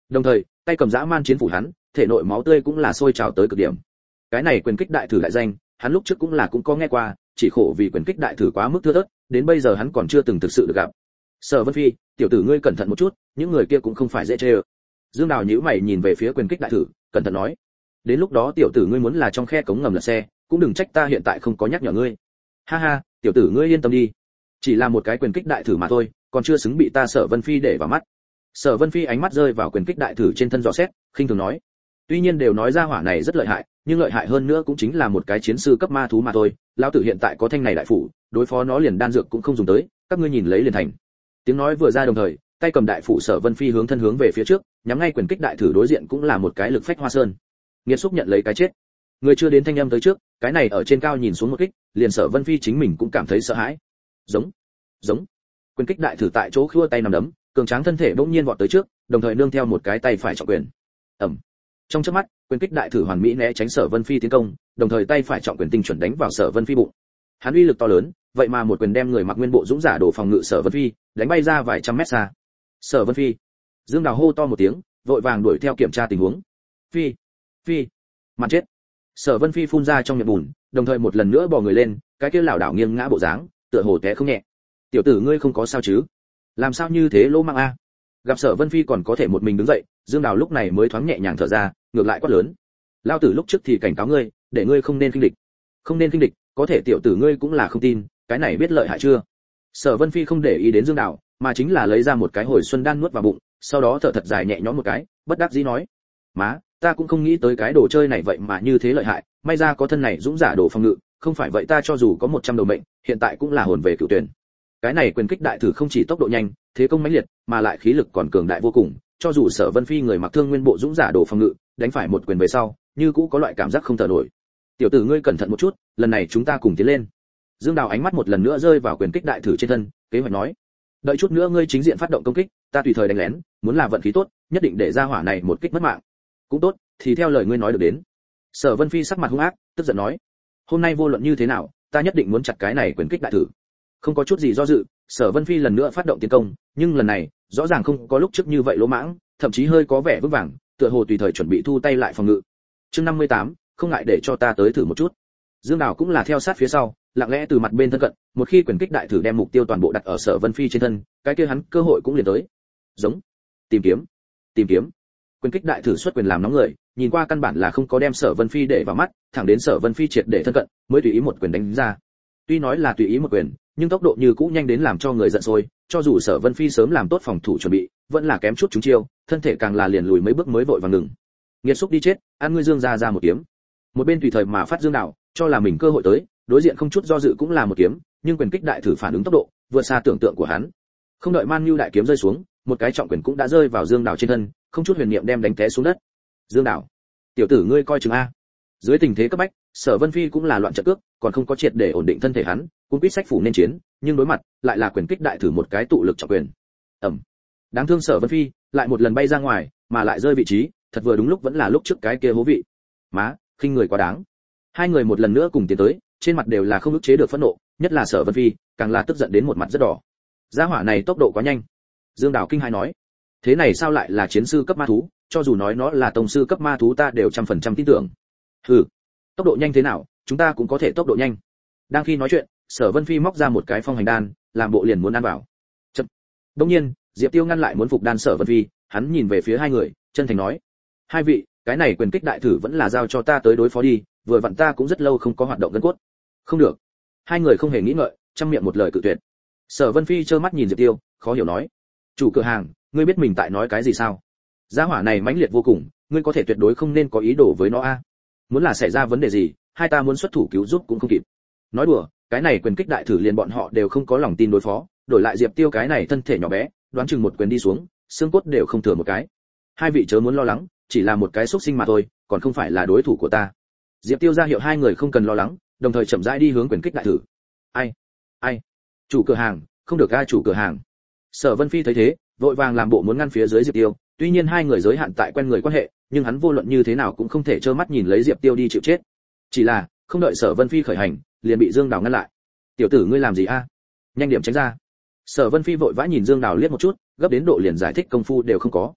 Đồng thời, tay cầm dã man chiến phủ hắn, thể nội máu tươi cũng là sôi trào tới cực điểm. Cái này quyền kích đại thử đại danh, hắn lúc trước cũng là cũng có nghe qua, chỉ khổ vì quyền kích đại thử quá mức thưa thớt, đến bây giờ hắn còn chưa từng thực sự được gặp. Sở Vân Phi, tiểu tử ngươi cẩn thận một chút, những người kia cũng không phải dễ chơi. Dương Đào nhíu mày nhìn về phía quyền kích đại thử, cẩn thận nói: đến lúc đó tiểu tử ngươi muốn là trong khe cống ngầm lật xe, cũng đừng trách ta hiện tại không có nhắc nhở ngươi. Ha ha, tiểu tử ngươi yên tâm đi, chỉ là một cái quyền kích đại thử mà thôi, còn chưa xứng bị ta Sở Vân Phi để vào mắt. Sở Vân Phi ánh mắt rơi vào quyền kích đại thử trên thân dò xét, khinh thường nói: tuy nhiên đều nói ra hỏa này rất lợi hại, nhưng lợi hại hơn nữa cũng chính là một cái chiến sư cấp ma thú mà thôi, lão tử hiện tại có thanh này đại phủ, đối phó nó liền đan dược cũng không dùng tới, các ngươi nhìn lấy liền thành. Tiếng nói vừa ra đồng thời, tay cầm đại phủ Sở Vân Phi hướng thân hướng về phía trước, nhắm ngay quyền kích đại thử đối diện cũng là một cái lực phách hoa sơn. Nghiệt xúc nhận lấy cái chết. Người chưa đến thanh âm tới trước, cái này ở trên cao nhìn xuống một kích, liền Sở Vân Phi chính mình cũng cảm thấy sợ hãi. Giống, giống. Quyền kích đại thử tại chỗ khua tay nằm đấm, cường tráng thân thể bỗng nhiên vọt tới trước, đồng thời nương theo một cái tay phải trọng quyền. Ầm. Trong chớp mắt, quyền kích đại thử hoàn mỹ né tránh Sở Vân Phi tiến công, đồng thời tay phải trọng quyền tinh chuẩn đánh vào Sở Vân Phi bụng. Hắn uy lực to lớn, vậy mà một quyền đem người mặc nguyên bộ dũng giả đổ phòng ngự Sở Vân Phi đánh bay ra vài trăm mét xa. Sở Vân Phi. Dương Đào hô to một tiếng, vội vàng đuổi theo kiểm tra tình huống. Phi, phi, mặt chết. Sở Vân Phi phun ra trong miệng bùn, đồng thời một lần nữa bò người lên, cái kia lảo đảo nghiêng ngã bộ dáng, tựa hồ té không nhẹ. Tiểu tử ngươi không có sao chứ? Làm sao như thế lỗ mang a? Gặp Sở Vân Phi còn có thể một mình đứng dậy, Dương Đào lúc này mới thoáng nhẹ nhàng thở ra, ngược lại quát lớn: lao tử lúc trước thì cảnh cáo ngươi, để ngươi không nên khinh địch. Không nên khinh địch, có thể tiểu tử ngươi cũng là không tin, cái này biết lợi hại chưa? Sở Vân Phi không để ý đến Dương Đào, mà chính là lấy ra một cái hồi xuân đan nuốt vào bụng, sau đó thở thật dài nhẹ nhõm một cái, bất đắc dĩ nói: má, ta cũng không nghĩ tới cái đồ chơi này vậy mà như thế lợi hại, may ra có thân này dũng giả đồ phòng ngự, không phải vậy ta cho dù có một trăm đầu mệnh, hiện tại cũng là hồn về cửu tuyển. Cái này quyền kích đại thử không chỉ tốc độ nhanh, thế công mãnh liệt, mà lại khí lực còn cường đại vô cùng, cho dù Sở Vân Phi người mặc thương nguyên bộ dũng giả đồ phòng ngự, đánh phải một quyền về sau, như cũ có loại cảm giác không thở nổi. Tiểu tử ngươi cẩn thận một chút, lần này chúng ta cùng tiến lên. Dương Đào ánh mắt một lần nữa rơi vào quyền kích đại thử trên thân, kế hoạch nói: đợi chút nữa ngươi chính diện phát động công kích, ta tùy thời đánh lén, muốn là vận khí tốt, nhất định để ra hỏa này một kích mất mạng. Cũng tốt, thì theo lời ngươi nói được đến. Sở Vân Phi sắc mặt hung ác, tức giận nói: hôm nay vô luận như thế nào, ta nhất định muốn chặt cái này quyền kích đại thử. Không có chút gì do dự, Sở Vân Phi lần nữa phát động tiến công, nhưng lần này, rõ ràng không có lúc trước như vậy lỗ mãng, thậm chí hơi có vẻ vững vàng, tựa hồ tùy thời chuẩn bị thu tay lại phòng ngự. Chương năm mươi tám, không ngại để cho ta tới thử một chút. Dương Đào cũng là theo sát phía sau, lặng lẽ từ mặt bên thân cận, một khi quyền kích đại thử đem mục tiêu toàn bộ đặt ở Sở Vân Phi trên thân, cái kia hắn cơ hội cũng liền tới. Giống, tìm kiếm, tìm kiếm. Quyền kích đại thử xuất quyền làm nóng người, nhìn qua căn bản là không có đem Sở Vân Phi để vào mắt, thẳng đến Sở Vân Phi triệt để thân cận, mới tùy ý một quyền đánh ra. Tuy nói là tùy ý một quyền, nhưng tốc độ như cũ nhanh đến làm cho người giận sôi, cho dù Sở Vân Phi sớm làm tốt phòng thủ chuẩn bị, vẫn là kém chút trúng chiêu, thân thể càng là liền lùi mấy bước mới vội vàng ngừng. Nghiệt xúc đi chết, ăn ngươi Dương ra ra một kiếm. Một bên tùy thời mà phát Dương Đào, cho là mình cơ hội tới, đối diện không chút do dự cũng là một kiếm, nhưng quyền kích đại thử phản ứng tốc độ vượt xa tưởng tượng của hắn. Không đợi Man Nhu đại kiếm rơi xuống, một cái trọng quyền cũng đã rơi vào Dương Đào trên thân, không chút huyền niệm đem đánh té xuống đất. Dương Đào, tiểu tử ngươi coi chừng a. Dưới tình thế cấp bách, Sở Vân Phi cũng là loạn trận cước, còn không có triệt để ổn định thân thể hắn, cũng biết sách phủ nên chiến, nhưng đối mặt lại là quyền kích đại thử một cái tụ lực trọng quyền. Ầm. Đáng thương Sở Vân Phi, lại một lần bay ra ngoài, mà lại rơi vị trí, thật vừa đúng lúc vẫn là lúc trước cái kia hố vị. Má, khinh người quá đáng. Hai người một lần nữa cùng tiến tới, trên mặt đều là không ức chế được phẫn nộ, nhất là Sở Vân Phi, càng là tức giận đến một mặt rất đỏ. Gia hỏa này tốc độ quá nhanh. Dương Đào kinh hãi nói, thế này sao lại là chiến sư cấp ma thú, cho dù nói nó là tông sư cấp ma thú ta đều trăm phần trăm tin tưởng. Hừ, tốc độ nhanh thế nào, chúng ta cũng có thể tốc độ nhanh. Đang khi nói chuyện, Sở Vân Phi móc ra một cái phong hành đan, làm bộ liền muốn ăn vào. Chậm. Đương nhiên, Diệp Tiêu ngăn lại muốn phục đan Sở Vân Phi, hắn nhìn về phía hai người, chân thành nói: hai vị, cái này quyền kích đại thử vẫn là giao cho ta tới đối phó đi, vừa vặn ta cũng rất lâu không có hoạt động gân cốt. Không được. Hai người không hề nghĩ ngợi, trong miệng một lời cự tuyệt. Sở Vân Phi trơ mắt nhìn Diệp Tiêu, khó hiểu nói: chủ cửa hàng, ngươi biết mình tại nói cái gì sao? Gia hỏa này mãnh liệt vô cùng, ngươi có thể tuyệt đối không nên có ý đồ với nó a. Muốn là xảy ra vấn đề gì, hai ta muốn xuất thủ cứu giúp cũng không kịp. Nói đùa, cái này quyền kích đại thử liền bọn họ đều không có lòng tin đối phó, đổi lại Diệp Tiêu cái này thân thể nhỏ bé, đoán chừng một quyền đi xuống, xương cốt đều không thừa một cái. Hai vị chớ muốn lo lắng, chỉ là một cái xúc sinh mà thôi, còn không phải là đối thủ của ta. Diệp Tiêu ra hiệu hai người không cần lo lắng, đồng thời chậm rãi đi hướng quyền kích đại thử. Ai? Ai? Chủ cửa hàng, không được a chủ cửa hàng. Sở Vân Phi thấy thế, vội vàng làm bộ muốn ngăn phía dưới Diệp Tiêu, tuy nhiên hai người giới hạn tại quen người quan hệ, nhưng hắn vô luận như thế nào cũng không thể trơ mắt nhìn lấy Diệp Tiêu đi chịu chết. Chỉ là, không đợi Sở Vân Phi khởi hành, liền bị Dương Đào ngăn lại. "Tiểu tử ngươi làm gì a? Nhanh điểm tránh ra." Sở Vân Phi vội vã nhìn Dương Đào liếc một chút, gấp đến độ liền giải thích công phu đều không có.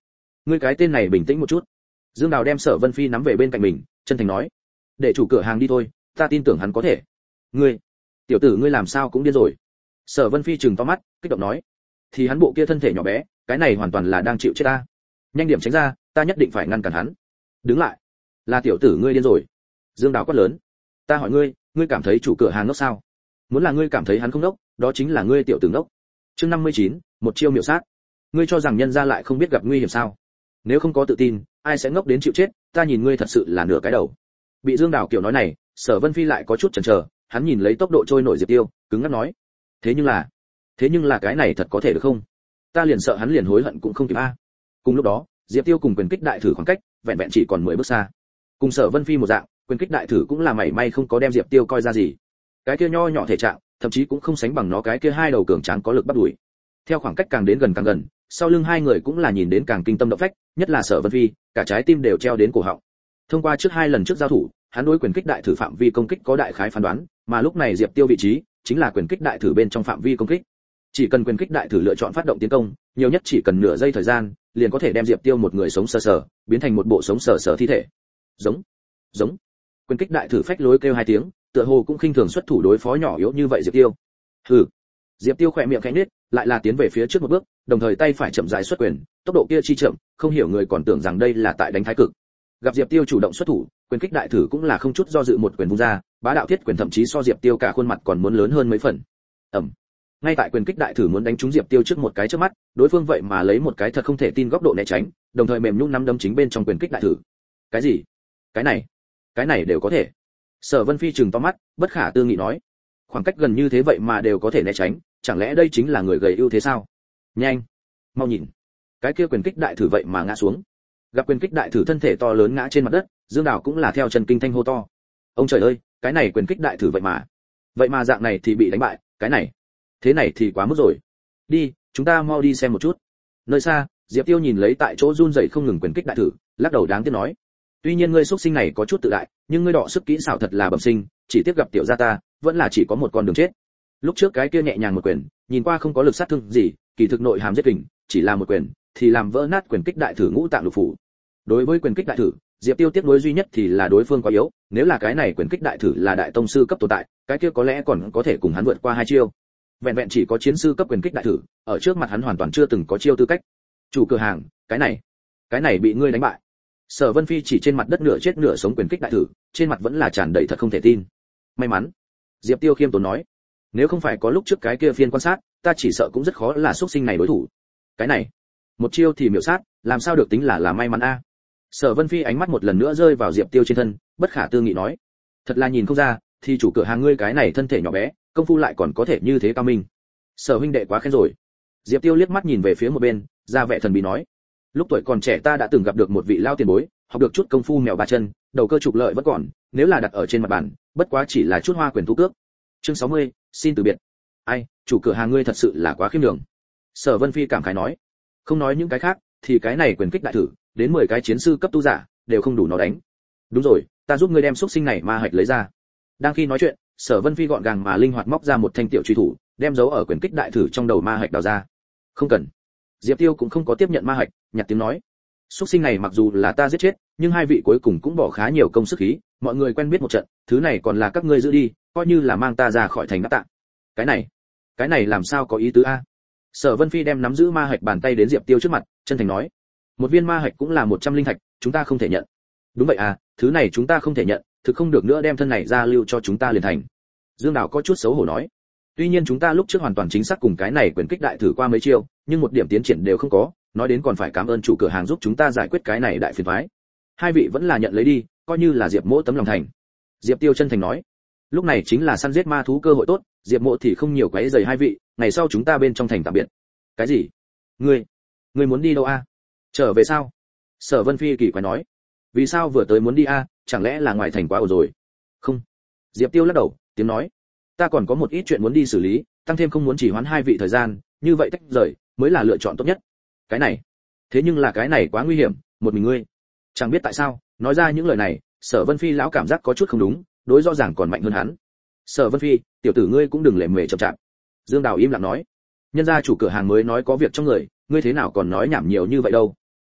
ngươi cái tên này bình tĩnh một chút. Dương Đào đem Sở Vân Phi nắm về bên cạnh mình, chân thành nói, để chủ cửa hàng đi thôi, ta tin tưởng hắn có thể. Ngươi, tiểu tử ngươi làm sao cũng điên rồi. Sở Vân Phi trừng to mắt, kích động nói, thì hắn bộ kia thân thể nhỏ bé, cái này hoàn toàn là đang chịu chết ta. Nhanh điểm tránh ra, ta nhất định phải ngăn cản hắn. Đứng lại, là tiểu tử ngươi điên rồi. Dương Đào quát lớn, ta hỏi ngươi, ngươi cảm thấy chủ cửa hàng ngốc sao? Muốn là ngươi cảm thấy hắn không ngốc, đó chính là ngươi tiểu tử ngốc. Chương năm mươi chín, một chiêu miểu sát. Ngươi cho rằng nhân gia lại không biết gặp nguy hiểm sao? Nếu không có tự tin, ai sẽ ngốc đến chịu chết, ta nhìn ngươi thật sự là nửa cái đầu. Bị Dương Đào kiểu nói này, Sở Vân Phi lại có chút chần chờ, hắn nhìn lấy tốc độ trôi nổi Diệp Tiêu, cứng ngắc nói, thế nhưng là, thế nhưng là cái này thật có thể được không? Ta liền sợ hắn liền hối hận cũng không kịp a. Cùng lúc đó, Diệp Tiêu cùng quyền kích đại thử khoảng cách, vẹn vẹn chỉ còn mười bước xa. Cùng Sở Vân Phi một dạng, quyền kích đại thử cũng là mảy may không có đem Diệp Tiêu coi ra gì. Cái kia nho nhỏ thể trạng, thậm chí cũng không sánh bằng nó cái kia hai đầu cường tráng có lực bắt đuổi. Theo khoảng cách càng đến gần càng gần, sau lưng hai người cũng là nhìn đến càng kinh tâm động phách, nhất là Sở Vân Phi, cả trái tim đều treo đến cổ họng. Thông qua trước hai lần trước giao thủ, hắn đối quyền kích đại thử phạm vi công kích có đại khái phán đoán, mà lúc này Diệp Tiêu vị trí chính là quyền kích đại thử bên trong phạm vi công kích. Chỉ cần quyền kích đại thử lựa chọn phát động tiến công, nhiều nhất chỉ cần nửa giây thời gian, liền có thể đem Diệp Tiêu một người sống sờ sờ biến thành một bộ sống sờ sờ thi thể. Giống, giống. Quyền kích đại thử phách lối kêu hai tiếng, tựa hồ cũng khinh thường xuất thủ đối phó nhỏ yếu như vậy Diệp Tiêu. Hừ. Diệp Tiêu khẽ miệng khẽ nhếch, lại là tiến về phía trước một bước, đồng thời tay phải chậm rãi xuất quyền, tốc độ kia chi chậm, không hiểu người còn tưởng rằng đây là tại đánh thái cực. Gặp Diệp Tiêu chủ động xuất thủ, quyền kích đại thử cũng là không chút do dự một quyền vung ra, bá đạo thiết quyền thậm chí so Diệp Tiêu cả khuôn mặt còn muốn lớn hơn mấy phần. Ầm. Ngay tại quyền kích đại thử muốn đánh trúng Diệp Tiêu trước một cái trước mắt, đối phương vậy mà lấy một cái thật không thể tin góc độ né tránh, đồng thời mềm nhũn nắm đấm chính bên trong quyền kích đại thử. Cái gì? Cái này, cái này đều có thể? Sở Vân Phi trừng to mắt, bất khả tư nghị nói, khoảng cách gần như thế vậy mà đều có thể né tránh, chẳng lẽ đây chính là người gầy ưu thế sao? Nhanh, mau nhìn, cái kia quyền kích đại thử vậy mà ngã xuống. Gặp quyền kích đại thử thân thể to lớn ngã trên mặt đất, Dương Đào cũng là theo chân kinh thanh hô to, ông trời ơi, cái này quyền kích đại thử vậy mà, vậy mà dạng này thì bị đánh bại, cái này, thế này thì quá mức rồi. Đi, chúng ta mau đi xem một chút. Nơi xa, Diệp Tiêu nhìn lấy tại chỗ run rẩy không ngừng quyền kích đại thử, lắc đầu đáng tiếc nói, tuy nhiên ngươi xuất sinh này có chút tự đại, nhưng ngươi đọ sức kỹ xảo thật là bẩm sinh, chỉ tiếc gặp tiểu gia ta, vẫn là chỉ có một con đường chết. Lúc trước cái kia nhẹ nhàng một quyền, nhìn qua không có lực sát thương gì, kỳ thực nội hàm giết kình, chỉ là một quyền thì làm vỡ nát quyền kích đại thử ngũ tạng lục phủ. Đối với quyền kích đại thử, Diệp Tiêu tiếc nuối duy nhất thì là đối phương quá yếu, nếu là cái này quyền kích đại thử là đại tông sư cấp tồn tại, cái kia có lẽ còn có thể cùng hắn vượt qua hai chiêu. Vẹn vẹn chỉ có chiến sư cấp quyền kích đại thử, ở trước mặt hắn hoàn toàn chưa từng có chiêu tư cách. Chủ cửa hàng, cái này, cái này bị ngươi đánh bại. Sở Vân Phi chỉ trên mặt đất nửa chết nửa sống quyền kích đại thử, trên mặt vẫn là tràn đầy thật không thể tin. May mắn, Diệp Tiêu khiêm tốn nói, nếu không phải có lúc trước cái kia phiên quan sát, ta chỉ sợ cũng rất khó là xuất sinh này đối thủ. Cái này, một chiêu thì miểu sát, làm sao được tính là là may mắn a? Sở Vân Phi ánh mắt một lần nữa rơi vào Diệp Tiêu trên thân, bất khả tư nghị nói, thật là nhìn không ra, thì chủ cửa hàng ngươi cái này thân thể nhỏ bé, công phu lại còn có thể như thế cao minh. Sở huynh đệ quá khen rồi. Diệp Tiêu liếc mắt nhìn về phía một bên, ra vẻ thần bí nói, lúc tuổi còn trẻ ta đã từng gặp được một vị lao tiền bối, học được chút công phu mèo ba chân, đầu cơ trục lợi vẫn còn, nếu là đặt ở trên mặt bàn, bất quá chỉ là chút hoa quyền thu cước. Chương sáu mươi, xin từ biệt. Ai, chủ cửa hàng ngươi thật sự là quá khiêm nhường. Sở Vân Phi cảm khái nói, không nói những cái khác, thì cái này quyền kích đại thử, đến mười cái chiến sư cấp tu giả, đều không đủ nó đánh. Đúng rồi, ta giúp ngươi đem xúc sinh này ma hạch lấy ra. Đang khi nói chuyện, Sở Vân Phi gọn gàng mà linh hoạt móc ra một thanh tiểu truy thủ, đem giấu ở quyền kích đại thử trong đầu ma hạch đào ra. Không cần. Diệp Tiêu cũng không có tiếp nhận ma hạch, nhặt tiếng nói, xúc sinh này mặc dù là ta giết chết, nhưng hai vị cuối cùng cũng bỏ khá nhiều công sức khí, mọi người quen biết một trận, thứ này còn là các ngươi giữ đi, coi như là mang ta ra khỏi thành đáp tạng. Cái này, cái này làm sao có ý tứ a? Sở Vân Phi đem nắm giữ ma hạch bàn tay đến Diệp Tiêu trước mặt, chân thành nói, một viên ma hạch cũng là một trăm linh thạch, chúng ta không thể nhận. Đúng vậy à, thứ này chúng ta không thể nhận, thực không được nữa đem thân này ra lưu cho chúng ta liền thành. Dương Đào có chút xấu hổ nói, tuy nhiên chúng ta lúc trước hoàn toàn chính xác cùng cái này quyền kích đại thử qua mấy chiêu, nhưng một điểm tiến triển đều không có, nói đến còn phải cảm ơn chủ cửa hàng giúp chúng ta giải quyết cái này đại phiền toái. Hai vị vẫn là nhận lấy đi, coi như là Diệp Mỗ tấm lòng thành. Diệp Tiêu chân thành nói, lúc này chính là săn giết ma thú cơ hội tốt, Diệp Mỗ thì không nhiều quấy rầy hai vị, ngày sau chúng ta bên trong thành tạm biệt. Cái gì? Ngươi, ngươi muốn đi đâu a? Trở về sao? Sở Vân Phi kỳ quái nói, vì sao vừa tới muốn đi a, chẳng lẽ là ngoài thành quá ồn rồi? Không. Diệp Tiêu lắc đầu, tiếng nói, ta còn có một ít chuyện muốn đi xử lý, tăng thêm không muốn chỉ hoãn hai vị thời gian, như vậy tách rời mới là lựa chọn tốt nhất. Cái này, thế nhưng là cái này quá nguy hiểm, một mình ngươi. Chẳng biết tại sao, nói ra những lời này, Sở Vân Phi lão cảm giác có chút không đúng, đối rõ ràng còn mạnh hơn hắn. Sở Vân Phi, tiểu tử ngươi cũng đừng lề mề chậm chạp. Dương Đào im lặng nói, nhân gia chủ cửa hàng mới nói có việc trong người, ngươi thế nào còn nói nhảm nhiều như vậy đâu?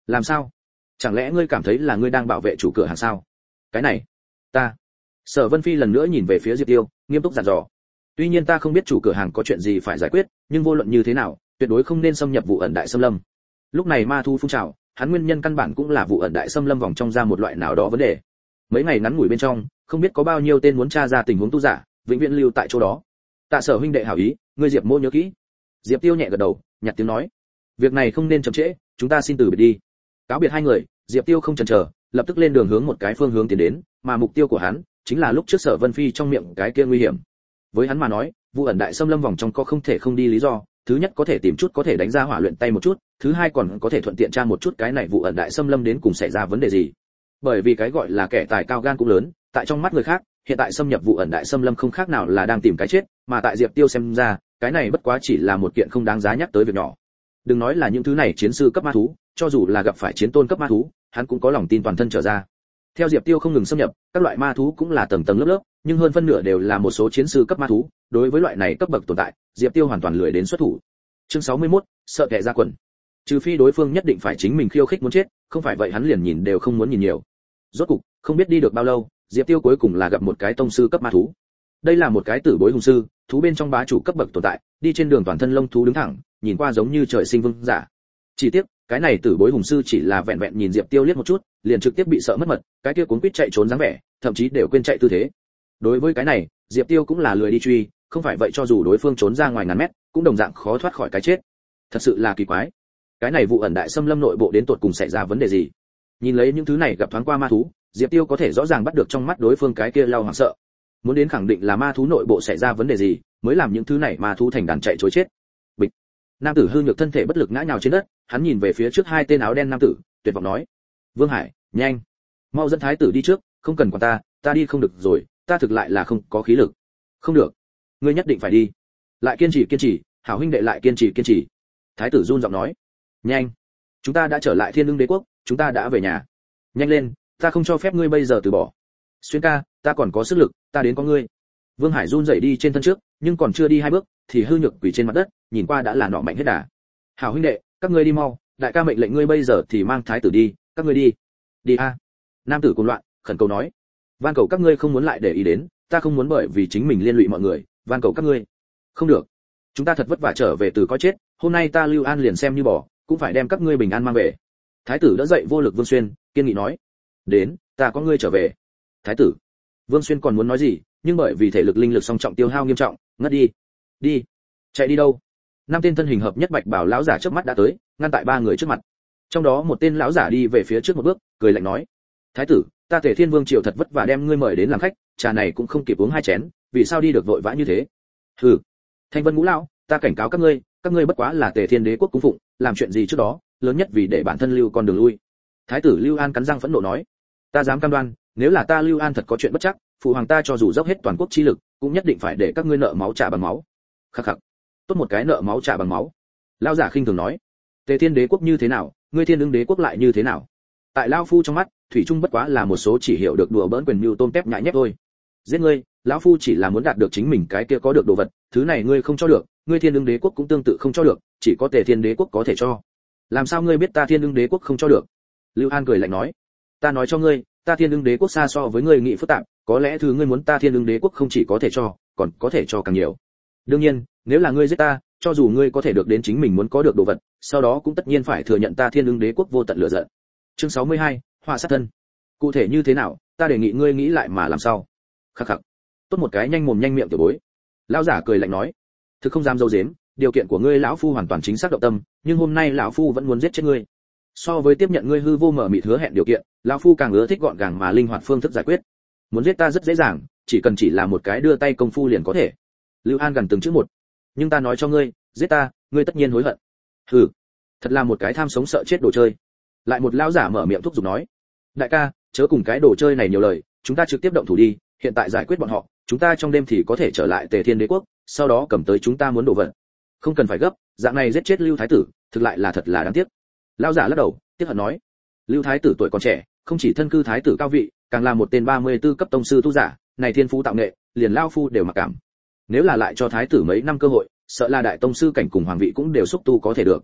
Làm sao? Chẳng lẽ ngươi cảm thấy là ngươi đang bảo vệ chủ cửa hàng sao? Cái này, ta. Sở Vân Phi lần nữa nhìn về phía Diệp Tiêu, nghiêm túc dặn dò. Tuy nhiên ta không biết chủ cửa hàng có chuyện gì phải giải quyết, nhưng vô luận như thế nào, tuyệt đối không nên xâm nhập vụ ẩn đại xâm lâm. Lúc này ma thu phun trào, hắn nguyên nhân căn bản cũng là vụ ẩn đại xâm lâm vòng trong ra một loại nào đó vấn đề. Mấy ngày ngắn ngủi bên trong, không biết có bao nhiêu tên muốn tra ra tình huống tu giả, vĩnh viễn lưu tại chỗ đó. Tạ Sở huynh đệ hảo ý, ngươi Diệp Mô nhớ kỹ. Diệp Tiêu nhẹ gật đầu, nhặt tiếng nói, việc này không nên chậm trễ, chúng ta xin từ biệt đi. Cáo biệt hai người, Diệp Tiêu không chần chờ, lập tức lên đường hướng một cái phương hướng tiến đến, mà mục tiêu của hắn chính là lúc trước Sở Vân Phi trong miệng cái kia nguy hiểm. Với hắn mà nói, vụ ẩn đại xâm lâm vòng trong có không thể không đi lý do, thứ nhất có thể tìm chút có thể đánh ra hỏa luyện tay một chút, thứ hai còn có thể thuận tiện tra một chút cái này vụ ẩn đại xâm lâm đến cùng xảy ra vấn đề gì. Bởi vì cái gọi là kẻ tài cao gan cũng lớn, tại trong mắt người khác, hiện tại xâm nhập vụ ẩn đại xâm lâm không khác nào là đang tìm cái chết, mà tại Diệp Tiêu xem ra, cái này bất quá chỉ là một kiện không đáng giá nhắc tới việc nhỏ. Đừng nói là những thứ này chiến sư cấp ma thú, cho dù là gặp phải chiến tôn cấp ma thú, hắn cũng có lòng tin toàn thân trở ra. Theo Diệp Tiêu không ngừng xâm nhập, các loại ma thú cũng là tầng tầng lớp lớp, nhưng hơn phân nửa đều là một số chiến sư cấp ma thú, đối với loại này cấp bậc tồn tại, Diệp Tiêu hoàn toàn lười đến xuất thủ. Chương sáu mươi mốt, sợ kẻ ra quần. Trừ phi đối phương nhất định phải chính mình khiêu khích muốn chết, không phải vậy hắn liền nhìn đều không muốn nhìn nhiều. Rốt cục, không biết đi được bao lâu, Diệp Tiêu cuối cùng là gặp một cái tông sư cấp ma thú. Đây là một cái tử bối hùng sư, thú bên trong bá chủ cấp bậc tồn tại, đi trên đường toàn thân lông thú đứng thẳng, nhìn qua giống như trời sinh vương giả. Chỉ tiếc, cái này tử bối hùng sư chỉ là vẹn vẹn nhìn Diệp Tiêu liếc một chút, liền trực tiếp bị sợ mất mật, cái kia cuốn quýt chạy trốn dáng vẻ, thậm chí đều quên chạy tư thế. Đối với cái này, Diệp Tiêu cũng là lười đi truy, không phải vậy cho dù đối phương trốn ra ngoài ngàn mét, cũng đồng dạng khó thoát khỏi cái chết. Thật sự là kỳ quái. Cái này vụ ẩn đại xâm lâm nội bộ đến tột cùng xảy ra vấn đề gì? Nhìn lấy những thứ này gặp thoáng qua ma thú, Diệp Tiêu có thể rõ ràng bắt được trong mắt đối phương cái kia lao hoảng sợ. Muốn đến khẳng định là ma thú nội bộ xảy ra vấn đề gì, mới làm những thứ này ma thú thành đàn chạy trối chết. Bịch. Nam tử hư nhược thân thể bất lực ngã nhào trên đất, hắn nhìn về phía trước hai tên áo đen nam tử, tuyệt vọng nói: "Vương Hải, nhanh, mau dẫn thái tử đi trước, không cần quản ta, ta đi không được rồi, ta thực lại là không có khí lực." "Không được, ngươi nhất định phải đi." "Lại kiên trì kiên trì, hảo huynh đệ lại kiên trì kiên trì." Thái tử run giọng nói: "Nhanh, chúng ta đã trở lại Thiên Ưng Đế quốc, chúng ta đã về nhà. Nhanh lên, ta không cho phép ngươi bây giờ từ bỏ." "Xuyên ca, ta còn có sức lực, ta đến có ngươi." Vương Hải run rẩy đi trên thân trước, nhưng còn chưa đi hai bước, thì hư nhược quỳ trên mặt đất, nhìn qua đã là nọ mạnh hết đà. "Hảo huynh đệ, các ngươi đi mau, đại ca mệnh lệnh ngươi bây giờ thì mang thái tử đi, các ngươi đi." "Đi a." Nam tử cuồng loạn, khẩn cầu nói: "Van cầu các ngươi không muốn lại để ý đến, ta không muốn bởi vì chính mình liên lụy mọi người, van cầu các ngươi." "Không được, chúng ta thật vất vả trở về từ coi chết, hôm nay ta Lưu An liền xem như bỏ, cũng phải đem các ngươi bình an mang về." Thái tử đỡ dậy vô lực Vương Xuyên, kiên nghị nói: "Đến, ta có ngươi trở về." "Thái tử." Vương Xuyên còn muốn nói gì, nhưng bởi vì thể lực linh lực song trọng tiêu hao nghiêm trọng, ngất đi. "Đi." "Chạy đi đâu?" Năm tên thân hình hợp nhất bạch bảo lão giả trước mắt đã tới, ngăn tại ba người trước mặt. Trong đó một tên lão giả đi về phía trước một bước, cười lạnh nói: "Thái tử, ta Tề Thiên Vương triều thật vất vả đem ngươi mời đến làm khách, trà này cũng không kịp uống hai chén, vì sao đi được vội vã như thế?" "Hừ, Thanh Vân Ngũ lão, ta cảnh cáo các ngươi, các ngươi bất quá là Tề Thiên Đế quốc cung phụng, làm chuyện gì trước đó, lớn nhất vì để bản thân lưu con đường lui." Thái tử Lưu An cắn răng phẫn nộ nói: "Ta dám cam đoan, nếu là ta Lưu An thật có chuyện bất chắc, phụ hoàng ta cho dù dốc hết toàn quốc chi lực, cũng nhất định phải để các ngươi nợ máu trả bằng máu." Khắc khắc, tốt một cái nợ máu trả bằng máu. Lão giả khinh thường nói: "Tề Thiên Đế quốc như thế nào, ngươi Thiên Ưng Đế quốc lại như thế nào?" Tại lão phu trong mắt, thủy chung bất quá là một số chỉ hiểu được đùa bỡn quyền mưu tôm tép nhãi nhép thôi. Giết ngươi, lão phu chỉ là muốn đạt được chính mình cái kia có được đồ vật, thứ này ngươi không cho được, ngươi Thiên Ưng Đế quốc cũng tương tự không cho được, chỉ có Tề Thiên Đế quốc có thể cho. Làm sao ngươi biết ta Thiên Ưng Đế quốc không cho được?" Lưu An cười lạnh nói: "Ta nói cho ngươi, ta Thiên Ưng Đế quốc xa so với ngươi nghĩ phức tạp, có lẽ thứ ngươi muốn ta Thiên Ưng Đế quốc không chỉ có thể cho, còn có thể cho càng nhiều. Đương nhiên, nếu là ngươi giết ta, cho dù ngươi có thể được đến chính mình muốn có được đồ vật, sau đó cũng tất nhiên phải thừa nhận ta Thiên Ưng Đế quốc vô tận lửa giận." Chương sáu mươi hai, họa sát thân. Cụ thể như thế nào, ta đề nghị ngươi nghĩ lại mà làm sao. Khắc khắc. Tốt một cái nhanh mồm nhanh miệng tiểu bối. Lão giả cười lạnh nói: "Thực không dám dâu dếm, điều kiện của ngươi lão phu hoàn toàn chính xác động tâm, nhưng hôm nay lão phu vẫn muốn giết chết ngươi. So với tiếp nhận ngươi hư vô mở mịt hứa hẹn điều kiện, lão phu càng ưa thích gọn gàng mà linh hoạt phương thức giải quyết. Muốn giết ta rất dễ dàng, chỉ cần chỉ là một cái đưa tay công phu liền có thể." Lưu An gần từng chữ một: "Nhưng ta nói cho ngươi, giết ta, ngươi tất nhiên hối hận." "Hừ, thật là một cái tham sống sợ chết đồ chơi." Lại một lão giả mở miệng thúc giục nói: "Đại ca, chớ cùng cái đồ chơi này nhiều lời, chúng ta trực tiếp động thủ đi, hiện tại giải quyết bọn họ, chúng ta trong đêm thì có thể trở lại Tề Thiên Đế quốc, sau đó cầm tới chúng ta muốn đồ vật." "Không cần phải gấp, dạng này giết chết Lưu thái tử, thực lại là thật là đáng tiếc." Lão giả lắc đầu, tiếc hận nói: "Lưu thái tử tuổi còn trẻ, không chỉ thân cư thái tử cao vị, càng là một tên ba mươi tư cấp tông sư tu giả, này thiên phú tạo nghệ, liền lão phu đều mặc cảm. Nếu là lại cho thái tử mấy năm cơ hội, sợ là đại tông sư cảnh cùng hoàng vị cũng đều xúc tu có thể được."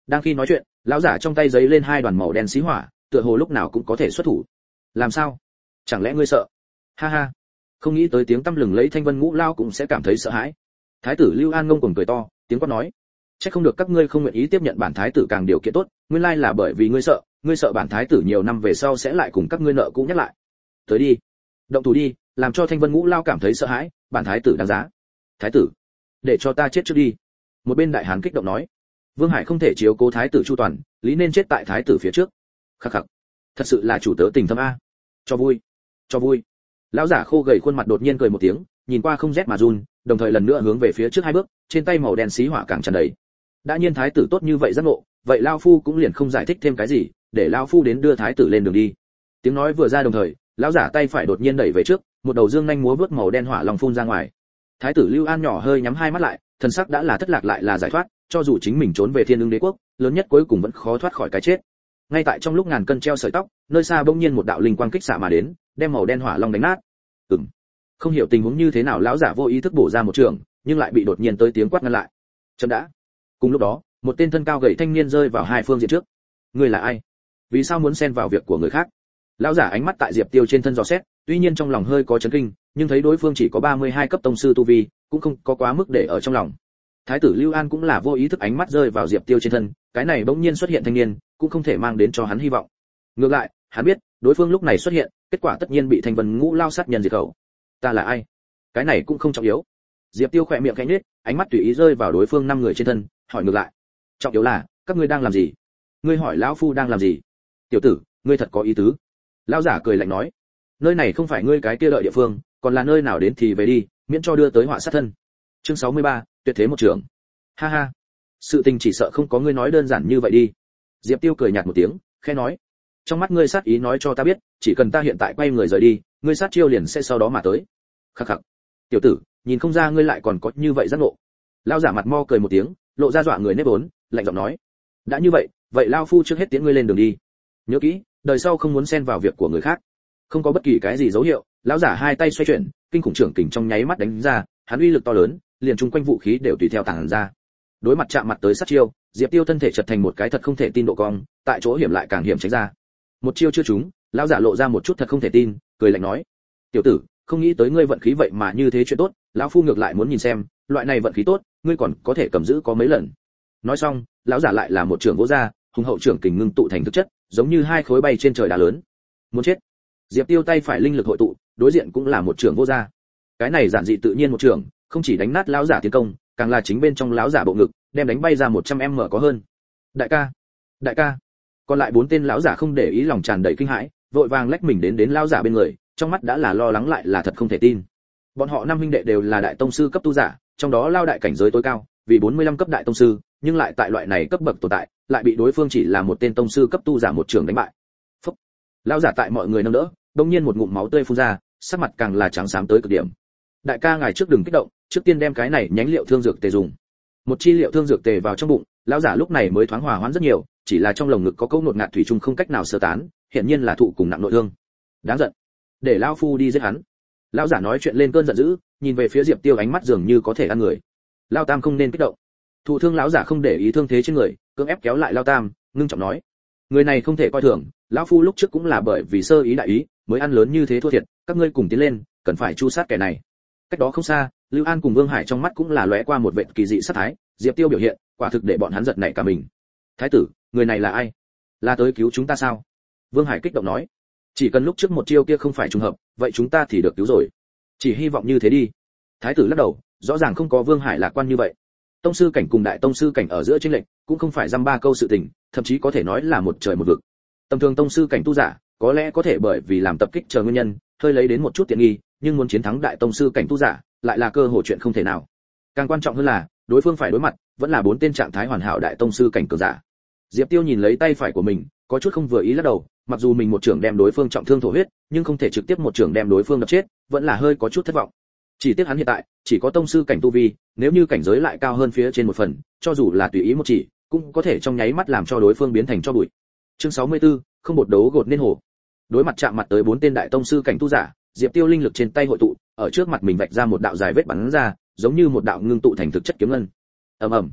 Đang khi nói chuyện, lão giả trong tay giấy lên hai đoàn màu đen xí hỏa, tựa hồ lúc nào cũng có thể xuất thủ. Làm sao? Chẳng lẽ ngươi sợ? Ha ha. Không nghĩ tới tiếng tăm lừng lấy Thanh Vân Ngũ Lao cũng sẽ cảm thấy sợ hãi. Thái tử Lưu An ngông cuồng cười to, tiếng quát nói: chắc không được các ngươi không nguyện ý tiếp nhận bản thái tử càng điều kiện tốt, nguyên lai là bởi vì ngươi sợ, ngươi sợ bản thái tử nhiều năm về sau sẽ lại cùng các ngươi nợ cũ nhắc lại. Tới đi, động thủ đi, làm cho Thanh Vân Ngũ Lao cảm thấy sợ hãi, bản thái tử đáng giá. Thái tử, để cho ta chết trước đi. Một bên đại hán kích động nói: Vương Hải không thể chiếu cố thái tử chu toàn, lý nên chết tại thái tử phía trước. Khắc khắc, thật sự là chủ tớ tình thâm a. Cho vui, cho vui. Lão giả khô gầy khuôn mặt đột nhiên cười một tiếng, nhìn qua không rét mà run, đồng thời lần nữa hướng về phía trước hai bước, trên tay màu đen xí hỏa càng tràn đầy. Đã nhiên thái tử tốt như vậy giác ngộ, vậy lão phu cũng liền không giải thích thêm cái gì, để lão phu đến đưa thái tử lên đường đi. Tiếng nói vừa ra đồng thời, lão giả tay phải đột nhiên đẩy về trước, một đầu dương nhanh múa vớt màu đen hỏa long phun ra ngoài. Thái tử Lưu An nhỏ hơi nhắm hai mắt lại, thần sắc đã là thất lạc lại là giải thoát, cho dù chính mình trốn về Thiên Ưng Đế quốc, lớn nhất cuối cùng vẫn khó thoát khỏi cái chết. Ngay tại trong lúc ngàn cân treo sợi tóc, nơi xa bỗng nhiên một đạo linh quang kích xạ mà đến, đem màu đen hỏa long đánh nát. Ừm. Không hiểu tình huống như thế nào, lão giả vô ý thức bổ ra một trường, nhưng lại bị đột nhiên tới tiếng quát ngăn lại. Chấm đã. Cùng lúc đó, một tên thân cao gầy thanh niên rơi vào hai phương diện trước. Ngươi là ai? Vì sao muốn xen vào việc của người khác? Lão giả ánh mắt tại Diệp Tiêu trên thân dò xét, tuy nhiên trong lòng hơi có chấn kinh, nhưng thấy đối phương chỉ có ba mươi hai cấp tông sư tu vi, cũng không có quá mức để ở trong lòng. Thái tử Lưu An cũng là vô ý thức ánh mắt rơi vào Diệp Tiêu trên thân, cái này bỗng nhiên xuất hiện thanh niên, cũng không thể mang đến cho hắn hy vọng. Ngược lại, hắn biết, đối phương lúc này xuất hiện, kết quả tất nhiên bị Thanh Vân Ngũ Lao sát nhân diệt khẩu. Ta là ai? Cái này cũng không trọng yếu. Diệp Tiêu khẽ miệng khẽ nhếch, ánh mắt tùy ý rơi vào đối phương năm người trên thân, hỏi ngược lại. Trọng yếu là, các ngươi đang làm gì? Ngươi hỏi lão phu đang làm gì? Tiểu tử, ngươi thật có ý tứ. Lão giả cười lạnh nói, nơi này không phải ngươi cái kia đợi địa phương, còn là nơi nào đến thì về đi, miễn cho đưa tới họa sát thân. Chương sáu mươi ba, tuyệt thế một trưởng. Ha ha, sự tình chỉ sợ không có ngươi nói đơn giản như vậy đi. Diệp Tiêu cười nhạt một tiếng, khẽ nói, trong mắt ngươi sát ý nói cho ta biết, chỉ cần ta hiện tại quay người rời đi, ngươi sát chiêu liền sẽ sau đó mà tới. Khắc khắc, tiểu tử, nhìn không ra ngươi lại còn có như vậy giác ngộ. Lão giả mặt mo cười một tiếng, lộ ra dọa người nếp vốn, lạnh giọng nói, đã như vậy, vậy lão phu trước hết tiễn ngươi lên đường đi. Nhớ kỹ, đời sau không muốn xen vào việc của người khác. Không có bất kỳ cái gì dấu hiệu, lão giả hai tay xoay chuyển, kinh khủng trưởng kình trong nháy mắt đánh ra, hắn uy lực to lớn, liền chung quanh vũ khí đều tùy theo tản ra. Đối mặt chạm mặt tới sát chiêu, Diệp Tiêu thân thể chật thành một cái thật không thể tin độ cong, tại chỗ hiểm lại càng hiểm tránh ra. Một chiêu chưa trúng, lão giả lộ ra một chút thật không thể tin, cười lạnh nói, tiểu tử, không nghĩ tới ngươi vận khí vậy mà như thế chuyện tốt, lão phu ngược lại muốn nhìn xem, loại này vận khí tốt, ngươi còn có thể cầm giữ có mấy lần. Nói xong, lão giả lại là một trường vỗ ra, hùng hậu trưởng kình ngưng tụ thành thực chất, giống như hai khối bay trên trời đá lớn. Muốn chết. Diệp Tiêu tay phải linh lực hội tụ, đối diện cũng là một trường vô ra. Cái này giản dị tự nhiên một trường, không chỉ đánh nát lão giả tiến công, càng là chính bên trong lão giả bộ ngực, đem đánh bay ra một trăm mét có hơn. Đại ca, đại ca. Còn lại bốn tên lão giả không để ý, lòng tràn đầy kinh hãi, vội vàng lách mình đến đến lão giả bên người, trong mắt đã là lo lắng lại là thật không thể tin. Bọn họ năm huynh đệ đều là đại tông sư cấp tu giả, trong đó lao đại cảnh giới tối cao, vì bốn mươi lăm cấp đại tông sư, nhưng lại tại loại này cấp bậc tồn tại, lại bị đối phương chỉ là một tên tông sư cấp tu giả một trường đánh bại. Phúc. Lão giả tại mọi người nâng đỡ, đột nhiên một ngụm máu tươi phun ra, sắc mặt càng là trắng xám tới cực điểm. Đại ca ngài trước đừng kích động, trước tiên đem cái này nhánh liệu thương dược tề dùng. Một chi liệu thương dược tề vào trong bụng, lão giả lúc này mới thoáng hòa hoãn rất nhiều, chỉ là trong lồng ngực có câu nột ngạt thủy chung không cách nào sơ tán, hiện nhiên là thụ cùng nặng nội thương. Đáng giận, để lão phu đi giết hắn. Lão giả nói chuyện lên cơn giận dữ, nhìn về phía Diệp Tiêu ánh mắt dường như có thể ăn người. Lão Tam không nên kích động. Thụ thương lão giả không để ý thương thế trên người, cưỡng ép kéo lại Lão Tam, ngưng trọng nói, người này không thể coi thường, lão phu lúc trước cũng là bởi vì sơ ý đại ý, mới ăn lớn như thế thua thiệt, các ngươi cùng tiến lên, cần phải chu sát kẻ này. Cách đó không xa, Lưu An cùng Vương Hải trong mắt cũng là lóe qua một vệt kỳ dị sát thái, Diệp Tiêu biểu hiện, quả thực để bọn hắn giật nảy cả mình. Thái tử, người này là ai? Là tới cứu chúng ta sao? Vương Hải kích động nói, chỉ cần lúc trước một chiêu kia không phải trùng hợp, vậy chúng ta thì được cứu rồi. Chỉ hy vọng như thế đi. Thái tử lắc đầu, rõ ràng không có Vương Hải lạc quan như vậy. Tông sư cảnh cùng đại tông sư cảnh ở giữa chênh lệch, cũng không phải dăm ba câu sự tình, thậm chí có thể nói là một trời một vực. Tầm thường tông sư cảnh tu giả, có lẽ có thể bởi vì làm tập kích chờ nguyên nhân, hơi lấy đến một chút tiện nghi, nhưng muốn chiến thắng đại tông sư cảnh tu giả, lại là cơ hội chuyện không thể nào. Càng quan trọng hơn là, đối phương phải đối mặt, vẫn là bốn tên trạng thái hoàn hảo đại tông sư cảnh cường giả. Diệp Tiêu nhìn lấy tay phải của mình, có chút không vừa ý lắc đầu, mặc dù mình một trưởng đem đối phương trọng thương thổ huyết, nhưng không thể trực tiếp một trưởng đem đối phương đập chết, vẫn là hơi có chút thất vọng. Chỉ tiếc hắn hiện tại chỉ có tông sư cảnh tu vi, nếu như cảnh giới lại cao hơn phía trên một phần, cho dù là tùy ý một chỉ, cũng có thể trong nháy mắt làm cho đối phương biến thành tro bụi. Chương sáu mươi tư, không bột đấu gột nên hổ. Đối mặt chạm mặt tới bốn tên đại tông sư cảnh tu giả, Diệp Tiêu linh lực trên tay hội tụ, ở trước mặt mình vạch ra một đạo dài vết bắn ra, giống như một đạo ngưng tụ thành thực chất kiếm ngân. Ầm ầm.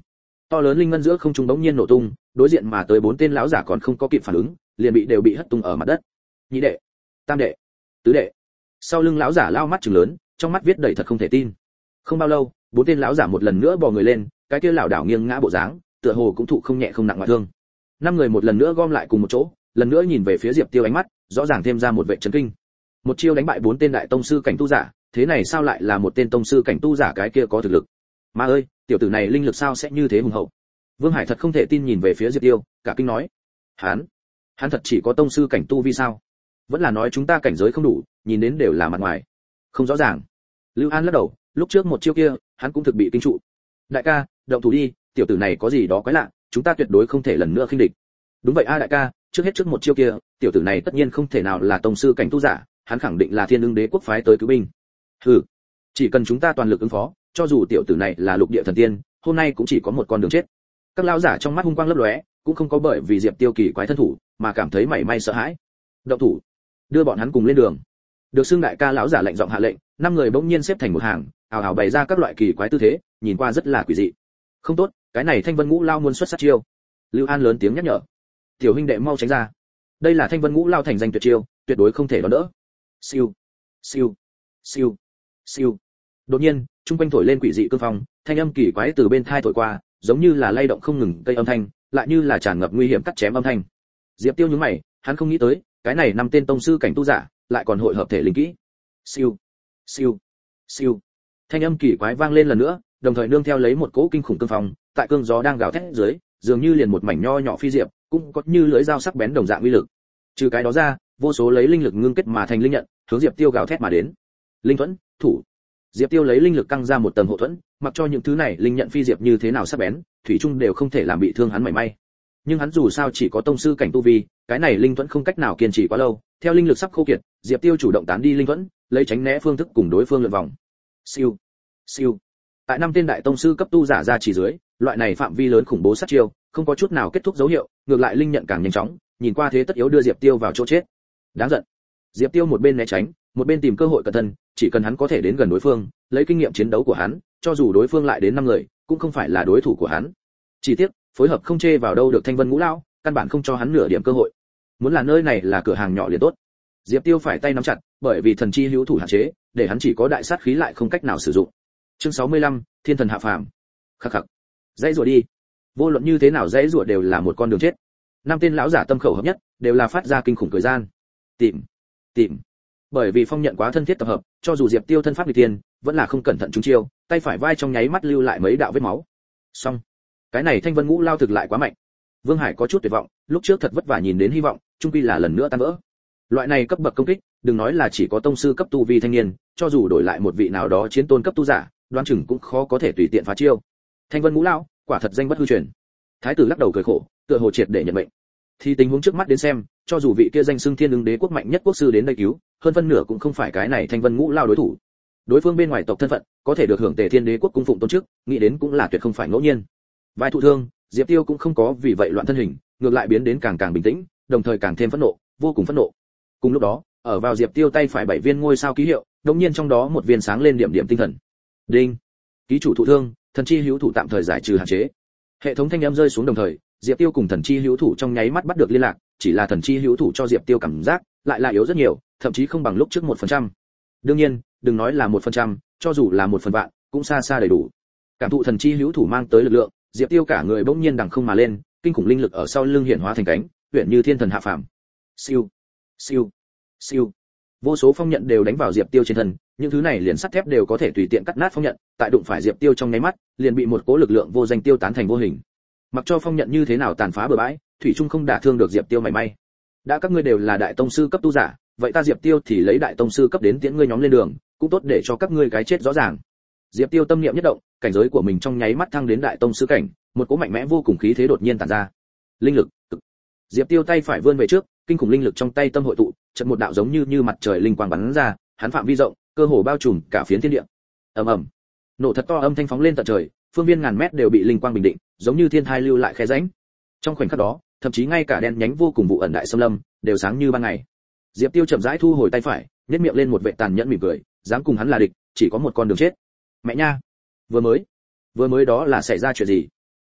To lớn linh ngân giữa không trung bỗng nhiên nổ tung, đối diện mà tới bốn tên lão giả còn không có kịp phản ứng, liền bị đều bị hất tung ở mặt đất. Nhị đệ, tam đệ, tứ đệ. Sau lưng lão giả lao mắt trừng lớn, trong mắt viết đầy thật không thể tin. Không bao lâu, bốn tên lão giả một lần nữa bò người lên, cái kia lão đảo nghiêng ngã bộ dáng, tựa hồ cũng thụ không nhẹ không nặng ngoại thương. Năm người một lần nữa gom lại cùng một chỗ, lần nữa nhìn về phía Diệp Tiêu ánh mắt, rõ ràng thêm ra một vẻ chấn kinh. Một chiêu đánh bại bốn tên đại tông sư cảnh tu giả, thế này sao lại là một tên tông sư cảnh tu giả cái kia có thực lực? Mà ơi, tiểu tử này linh lực sao sẽ như thế hùng hậu? Vương Hải thật không thể tin nhìn về phía Diệp Tiêu, cả kinh nói: "Hắn, hắn thật chỉ có tông sư cảnh tu vi sao? Vẫn là nói chúng ta cảnh giới không đủ, nhìn đến đều là mặt ngoài." Không rõ ràng. Lưu An lắc đầu, lúc trước một chiêu kia, hắn cũng thực bị kinh trụ. "Đại ca, động thủ đi, tiểu tử này có gì đó quái lạ, chúng ta tuyệt đối không thể lần nữa khinh địch." "Đúng vậy a đại ca, trước hết trước một chiêu kia, tiểu tử này tất nhiên không thể nào là tông sư cảnh tu giả, hắn khẳng định là Thiên Ưng Đế quốc phái tới cứu binh." "Hừ, chỉ cần chúng ta toàn lực ứng phó, cho dù tiểu tử này là lục địa thần tiên, hôm nay cũng chỉ có một con đường chết." Các lão giả trong mắt hung quang lấp lóe, cũng không có bởi vì Diệp Tiêu kỳ quái thân thủ mà cảm thấy mảy may sợ hãi. "Động thủ, đưa bọn hắn cùng lên đường." Được xưng đại ca lão giả lệnh giọng hạ lệnh, năm người bỗng nhiên xếp thành một hàng, ào ào bày ra các loại kỳ quái tư thế, nhìn qua rất là quỷ dị. "Không tốt, cái này Thanh Vân Ngũ Lao muốn xuất sát chiêu." Lưu An lớn tiếng nhắc nhở. "Tiểu huynh đệ mau tránh ra. Đây là Thanh Vân Ngũ Lao thành danh tuyệt chiêu, tuyệt đối không thể đón đỡ." Siêu, siêu, siêu, siêu. Đột nhiên, trung quanh thổi lên quỷ dị cương phong, thanh âm kỳ quái từ bên tai thổi qua, giống như là lay động không ngừng cây âm thanh, lại như là tràn ngập nguy hiểm cắt chém âm thanh. Diệp Tiêu nhướng mày, hắn không nghĩ tới, cái này năm tên tông sư cảnh tu giả, lại còn hội hợp thể linh kỹ. Siêu, siêu, siêu. Thanh âm kỳ quái vang lên lần nữa, đồng thời nương theo lấy một cỗ kinh khủng cương phong, tại cương gió đang gào thét dưới, dường như liền một mảnh nho nhỏ phi diệp, cũng có như lưỡi dao sắc bén đồng dạng uy lực. Trừ cái đó ra, vô số lấy linh lực ngưng kết mà thành linh nhận, hướng Diệp Tiêu gào thét mà đến. Linh thuẫn, thủ. Diệp Tiêu lấy linh lực căng ra một tầng hộ thuẫn, mặc cho những thứ này linh nhận phi diệp như thế nào sắc bén, thủy chung đều không thể làm bị thương hắn mảy may. Nhưng hắn dù sao chỉ có tông sư cảnh tu vi, cái này linh thuẫn không cách nào kiên trì quá lâu, theo linh lực sắp khô kiệt, Diệp Tiêu chủ động tán đi linh thuẫn, lấy tránh né phương thức cùng đối phương lượn vòng. Siêu, siêu. Tại năm tên đại tông sư cấp tu giả ra chỉ dưới, loại này phạm vi lớn khủng bố sát chiêu, không có chút nào kết thúc dấu hiệu, ngược lại linh nhận càng nhanh chóng, nhìn qua thế tất yếu đưa Diệp Tiêu vào chỗ chết. Đáng giận. Diệp Tiêu một bên né tránh, một bên tìm cơ hội cẩn thân, chỉ cần hắn có thể đến gần đối phương, lấy kinh nghiệm chiến đấu của hắn, cho dù đối phương lại đến năm người, cũng không phải là đối thủ của hắn. Chỉ tiếc, phối hợp không chê vào đâu được Thanh Vân Ngũ Lão, căn bản không cho hắn nửa điểm cơ hội. Muốn là nơi này là cửa hàng nhỏ liền tốt. Diệp Tiêu phải tay nắm chặt, bởi vì thần chi hữu thủ hạn chế, để hắn chỉ có đại sát khí lại không cách nào sử dụng. Chương sáu mươi lăm, Thiên thần hạ phàm. Khắc khắc. Dãy rủa đi. Vô luận như thế nào dãy rủa đều là một con đường chết. Năm tên lão giả tâm khẩu hợp nhất, đều là phát ra kinh khủng cười gian. Tìm, tìm. Bởi vì phong nhận quá thân thiết tập hợp, cho dù Diệp Tiêu thân pháp nghịch tiên, vẫn là không cẩn thận trúng chiêu, tay phải vai trong nháy mắt lưu lại mấy đạo vết máu. Xong, cái này Thanh Vân Ngũ Lao thực lại quá mạnh. Vương Hải có chút tuyệt vọng, lúc trước thật vất vả nhìn đến hy vọng, chung quy là lần nữa tan vỡ. Loại này cấp bậc công kích, đừng nói là chỉ có tông sư cấp tu vi thanh niên, cho dù đổi lại một vị nào đó chiến tôn cấp tu giả, đoán chừng cũng khó có thể tùy tiện phá chiêu. Thanh Vân Ngũ Lao, quả thật danh bất hư truyền. Thái tử lắc đầu cười khổ, tựa hồ triệt để nhận mệnh. Thì tình huống trước mắt đến xem, cho dù vị kia danh xưng Thiên Ưng Đế quốc mạnh nhất quốc sư đến đây cứu, hơn phân nửa cũng không phải cái này Thanh Vân Ngũ Lao đối thủ. Đối phương bên ngoài tộc thân phận, có thể được hưởng Tề Thiên Đế quốc cung phụng tôn chức, nghĩ đến cũng là tuyệt không phải ngẫu nhiên. Vai thụ thương, Diệp Tiêu cũng không có vì vậy loạn thân hình, ngược lại biến đến càng càng bình tĩnh, đồng thời càng thêm phẫn nộ, vô cùng phẫn nộ. Cùng lúc đó, ở vào Diệp Tiêu tay phải bảy viên ngôi sao ký hiệu, đột nhiên trong đó một viên sáng lên điểm điểm tinh thần. Đinh. Ký chủ thụ thương, thần chi hữu thủ tạm thời giải trừ hạn chế. Hệ thống thanh âm rơi xuống đồng thời, Diệp Tiêu cùng thần chi hữu thủ trong nháy mắt bắt được liên lạc, chỉ là thần chi hữu thủ cho Diệp Tiêu cảm giác lại là yếu rất nhiều, thậm chí không bằng lúc trước một phần trăm. Đương nhiên, đừng nói là một phần trăm, cho dù là một phần vạn, cũng xa xa đầy đủ. Cảm thụ thần chi hữu thủ mang tới lực lượng, Diệp Tiêu cả người bỗng nhiên đằng không mà lên, kinh khủng linh lực ở sau lưng hiện hóa thành cánh, huyền như thiên thần hạ phàm. Siêu, siêu, siêu. Vô số phong nhận đều đánh vào Diệp Tiêu trên thân, những thứ này liền sắt thép đều có thể tùy tiện cắt nát phong nhận, tại đụng phải Diệp Tiêu trong nháy mắt, liền bị một cỗ lực lượng vô danh tiêu tán thành vô hình. Mặc cho phong nhận như thế nào tàn phá bừa bãi, thủy trung không đả thương được Diệp Tiêu mảy may. Đã các ngươi đều là đại tông sư cấp tu giả, vậy ta Diệp Tiêu thì lấy đại tông sư cấp đến tiễn ngươi nhóm lên đường, cũng tốt để cho các ngươi cái chết rõ ràng. Diệp Tiêu tâm niệm nhất động, cảnh giới của mình trong nháy mắt thăng đến đại tông sư cảnh, một cỗ mạnh mẽ vô cùng khí thế đột nhiên tản ra. Linh lực, cực. Diệp Tiêu tay phải vươn về trước, kinh khủng linh lực trong tay tâm hội tụ, chợt một đạo giống như như mặt trời linh quang bắn ra, hắn phạm vi rộng, cơ hồ bao trùm cả phiến thiên địa. Ầm ầm. Nổ thật to âm thanh phóng lên tận trời, phương viên ngàn mét đều bị linh quang bình định, giống như thiên thai lưu lại khe rãnh. Trong khoảnh khắc đó, thậm chí ngay cả đen nhánh vô cùng vụ ẩn đại xâm lâm đều sáng như ban ngày. Diệp Tiêu chậm rãi thu hồi tay phải, nhếch miệng lên một vẻ tàn nhẫn mỉm cười, dám cùng hắn là địch, chỉ có một con đường chết. Mẹ nha, vừa mới, vừa mới đó là xảy ra chuyện gì?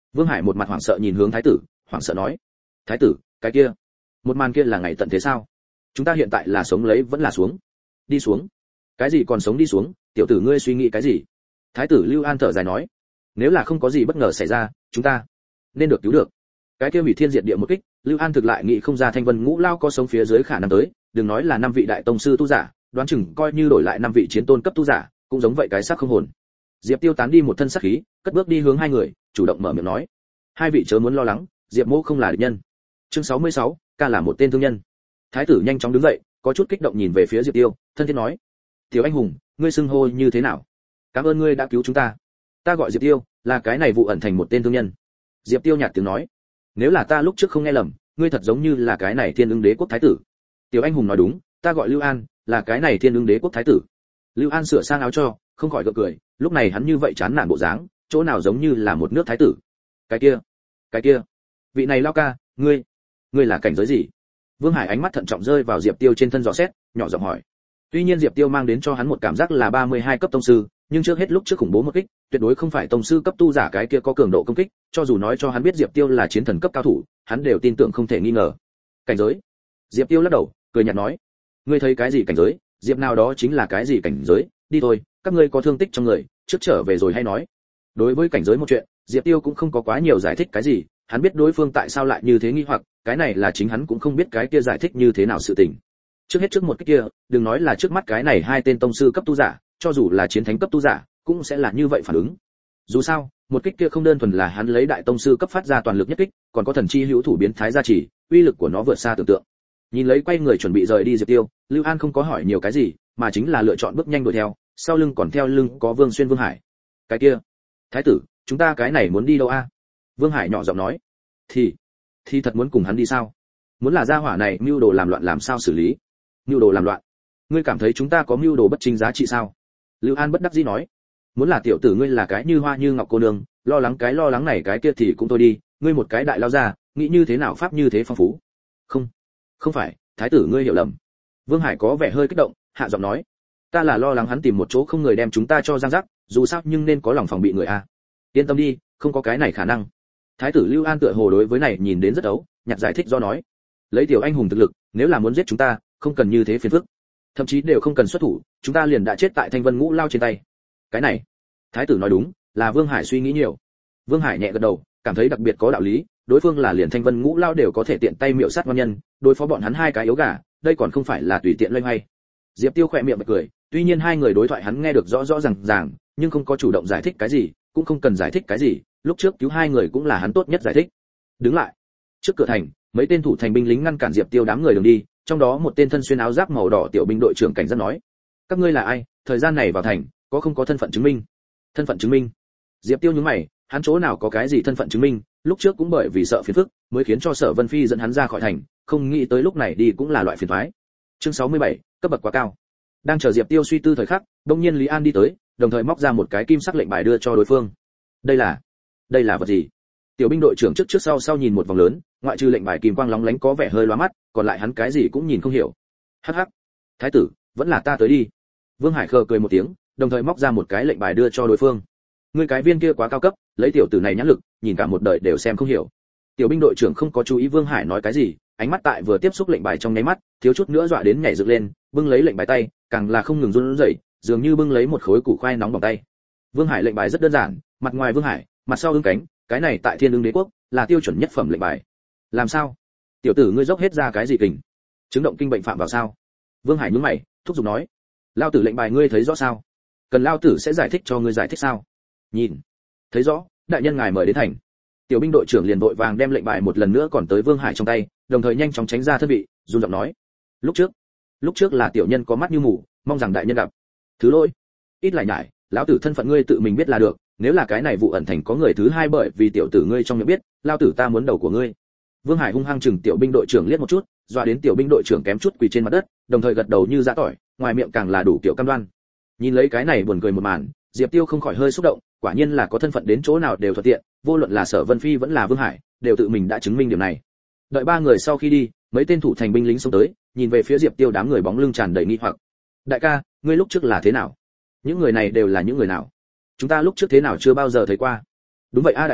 Vương Hải một mặt hoảng sợ nhìn hướng thái tử, hoảng sợ nói: "Thái tử, cái kia, một màn kia là ngày tận thế sao? Chúng ta hiện tại là sống lấy vẫn là xuống? Đi xuống? Cái gì còn sống đi xuống, tiểu tử ngươi suy nghĩ cái gì?" Thái tử Lưu An thở dài nói: "Nếu là không có gì bất ngờ xảy ra, chúng ta nên được cứu được." Cái kia hủy thiên diệt địa một kích, Lưu An thực lại nghĩ không ra Thanh Vân Ngũ Lao có sống phía dưới khả năng tới, đừng nói là năm vị đại tông sư tu giả, đoán chừng coi như đổi lại năm vị chiến tôn cấp tu giả, cũng giống vậy cái xác không hồn. Diệp Tiêu tán đi một thân sát khí, cất bước đi hướng hai người, chủ động mở miệng nói: "Hai vị chớ muốn lo lắng, Diệp Mỗ không là địch nhân." Chương sáu mươi sáu, ca là một tên thương nhân. Thái tử nhanh chóng đứng dậy, có chút kích động nhìn về phía Diệp Tiêu, thân thiết nói: "Tiểu anh hùng, ngươi xưng hô như thế nào? Cảm ơn ngươi đã cứu chúng ta." "Ta gọi Diệp Tiêu, là cái này vụ ẩn thành một tên thương nhân." Diệp Tiêu nhạt tiếng nói: "Nếu là ta lúc trước không nghe lầm, ngươi thật giống như là cái này Thiên Ưng Đế quốc thái tử." Tiểu anh hùng nói đúng, ta gọi Lưu An, là cái này Thiên Ưng Đế quốc thái tử. Lưu An sửa sang áo cho, không khỏi gượng cười, lúc này hắn như vậy chán nản bộ dáng, chỗ nào giống như là một nước thái tử. Cái kia, cái kia, vị này lao ca, ngươi, ngươi là cảnh giới gì? Vương Hải ánh mắt thận trọng rơi vào Diệp Tiêu trên thân dò xét, nhỏ giọng hỏi. Tuy nhiên Diệp Tiêu mang đến cho hắn một cảm giác là ba mươi hai cấp tông sư, nhưng trước hết lúc trước khủng bố một kích, tuyệt đối không phải tông sư cấp tu giả cái kia có cường độ công kích, cho dù nói cho hắn biết Diệp Tiêu là chiến thần cấp cao thủ, hắn đều tin tưởng không thể nghi ngờ. Cảnh giới? Diệp Tiêu lắc đầu, cười nhạt nói, ngươi thấy cái gì cảnh giới, Diệp nào đó chính là cái gì cảnh giới, đi thôi, các ngươi có thương tích trong người, trước trở về rồi hay nói. Đối với cảnh giới một chuyện, Diệp Tiêu cũng không có quá nhiều giải thích cái gì, hắn biết đối phương tại sao lại như thế nghi hoặc, cái này là chính hắn cũng không biết cái kia giải thích như thế nào sự tình. Trước hết trước một cái kia, đừng nói là trước mắt cái này hai tên tông sư cấp tu giả, cho dù là chiến thánh cấp tu giả, cũng sẽ là như vậy phản ứng. Dù sao, một kích kia không đơn thuần là hắn lấy đại tông sư cấp phát ra toàn lực nhất kích, còn có thần chi hữu thủ biến thái gia trì, uy lực của nó vượt xa tưởng tượng. Nhìn lấy quay người chuẩn bị rời đi Diệp Tiêu, Lưu An không có hỏi nhiều cái gì, mà chính là lựa chọn bước nhanh đuổi theo, sau lưng còn theo lưng có Vương Xuyên Vương Hải. Cái kia, thái tử, chúng ta cái này muốn đi đâu a? Vương Hải nhỏ giọng nói. Thì, thì thật muốn cùng hắn đi sao? Muốn là gia hỏa này mưu đồ làm loạn làm sao xử lý? Mưu đồ làm loạn? Ngươi cảm thấy chúng ta có mưu đồ bất chính giá trị sao? Lưu An bất đắc dĩ nói. Muốn là tiểu tử ngươi là cái như hoa như ngọc cô nương, lo lắng cái lo lắng này cái kia thì cũng thôi đi, ngươi một cái đại lao ra, nghĩ như thế nào pháp như thế phong phú? Không, không phải, thái tử ngươi hiểu lầm. Vương Hải có vẻ hơi kích động, hạ giọng nói, ta là lo lắng hắn tìm một chỗ không người đem chúng ta cho giang rắc, dù sao nhưng nên có lòng phòng bị người a. Yên tâm đi, không có cái này khả năng. Thái tử Lưu An tựa hồ đối với này nhìn đến rất ấu, nhặt giải thích do nói, lấy tiểu anh hùng thực lực, nếu là muốn giết chúng ta, không cần như thế phiền phức, thậm chí đều không cần xuất thủ, chúng ta liền đã chết tại Thanh Vân Ngũ Lao trên tay. Cái này, thái tử nói đúng, là Vương Hải suy nghĩ nhiều. Vương Hải nhẹ gật đầu, cảm thấy đặc biệt có đạo lý, đối phương là liền Thanh Vân Ngũ Lao đều có thể tiện tay miệu sát ngon nhân, đối phó bọn hắn hai cái yếu gà, đây còn không phải là tùy tiện loay hoay. Diệp Tiêu khỏe miệng bật cười, tuy nhiên hai người đối thoại hắn nghe được rõ rõ ràng ràng, nhưng không có chủ động giải thích cái gì, cũng không cần giải thích cái gì, lúc trước cứu hai người cũng là hắn tốt nhất giải thích. Đứng lại. Trước cửa thành, mấy tên thủ thành binh lính ngăn cản Diệp Tiêu đám người đường đi, trong đó một tên thân xuyên áo giáp màu đỏ tiểu binh đội trưởng cảnh giác nói, các ngươi là ai, thời gian này vào thành, có không có thân phận chứng minh? Thân phận chứng minh? Diệp Tiêu nhướng mày, hắn chỗ nào có cái gì thân phận chứng minh, lúc trước cũng bởi vì sợ phiền phức, mới khiến cho Sở Vân Phi dẫn hắn ra khỏi thành, không nghĩ tới lúc này đi cũng là loại phiền toái. Chương sáu mươi bảy, cấp bậc quá cao. Đang chờ Diệp Tiêu suy tư thời khắc, đột nhiên Lý An đi tới, đồng thời móc ra một cái kim sắc lệnh bài đưa cho đối phương. Đây là, đây là vật gì? Tiểu binh đội trưởng trước trước sau sau nhìn một vòng lớn, ngoại trừ lệnh bài kim quang lóng lánh có vẻ hơi lóa mắt, còn lại hắn cái gì cũng nhìn không hiểu. Hắc hắc, thái tử, vẫn là ta tới đi. Vương Hải khờ cười một tiếng, đồng thời móc ra một cái lệnh bài đưa cho đối phương. Ngươi cái viên kia quá cao cấp, lấy tiểu tử này nhãn lực, nhìn cả một đời đều xem không hiểu. Tiểu binh đội trưởng không có chú ý Vương Hải nói cái gì, ánh mắt tại vừa tiếp xúc lệnh bài trong nháy mắt, thiếu chút nữa dọa đến nhảy dựng lên, bưng lấy lệnh bài tay, càng là không ngừng run rẩy, dường như bưng lấy một khối củ khoai nóng bỏng tay. Vương Hải lệnh bài rất đơn giản, mặt ngoài Vương Hải, mặt sau ưng cánh, cái này tại Thiên Ưng Đế quốc là tiêu chuẩn nhất phẩm lệnh bài. Làm sao? Tiểu tử ngươi dốc hết ra cái gì kình? Chứng động kinh bệnh phạm vào sao? Vương Hải nhướng mày, thúc giục nói, lao tử lệnh bài ngươi thấy rõ sao? Cần lao tử sẽ giải thích cho ngươi giải thích sao? Nhìn, thấy rõ, đại nhân ngài mời đến thành. Tiểu binh đội trưởng liền vội vàng đem lệnh bài một lần nữa còn tới Vương Hải trong tay, đồng thời nhanh chóng tránh ra thân vị, run giọng nói, lúc trước, lúc trước là tiểu nhân có mắt như mù, mong rằng đại nhân gặp. Thứ lỗi, ít lại nhải, lão tử thân phận ngươi tự mình biết là được, nếu là cái này vụ ẩn thành có người thứ hai bởi vì tiểu tử ngươi trong miệng biết, lao tử ta muốn đầu của ngươi. Vương Hải hung hăng chừng tiểu binh đội trưởng liếc một chút, dọa đến tiểu binh đội trưởng kém chút quỳ trên mặt đất, đồng thời gật đầu như giã tỏi, ngoài miệng càng là đủ kiểu cam đoan. Nhìn lấy cái này buồn cười một màn, Diệp Tiêu không khỏi hơi xúc động, quả nhiên là có thân phận đến chỗ nào đều thuận tiện, vô luận là Sở Vân Phi vẫn là Vương Hải, đều tự mình đã chứng minh điều này. Đợi ba người sau khi đi, mấy tên thủ thành binh lính xông tới, nhìn về phía Diệp Tiêu đám người bóng lưng tràn đầy nghi hoặc. Đại ca, ngươi lúc trước là thế nào? Những người này đều là những người nào? Chúng ta lúc trước thế nào chưa bao giờ thấy qua. Đúng vậy a đại ca,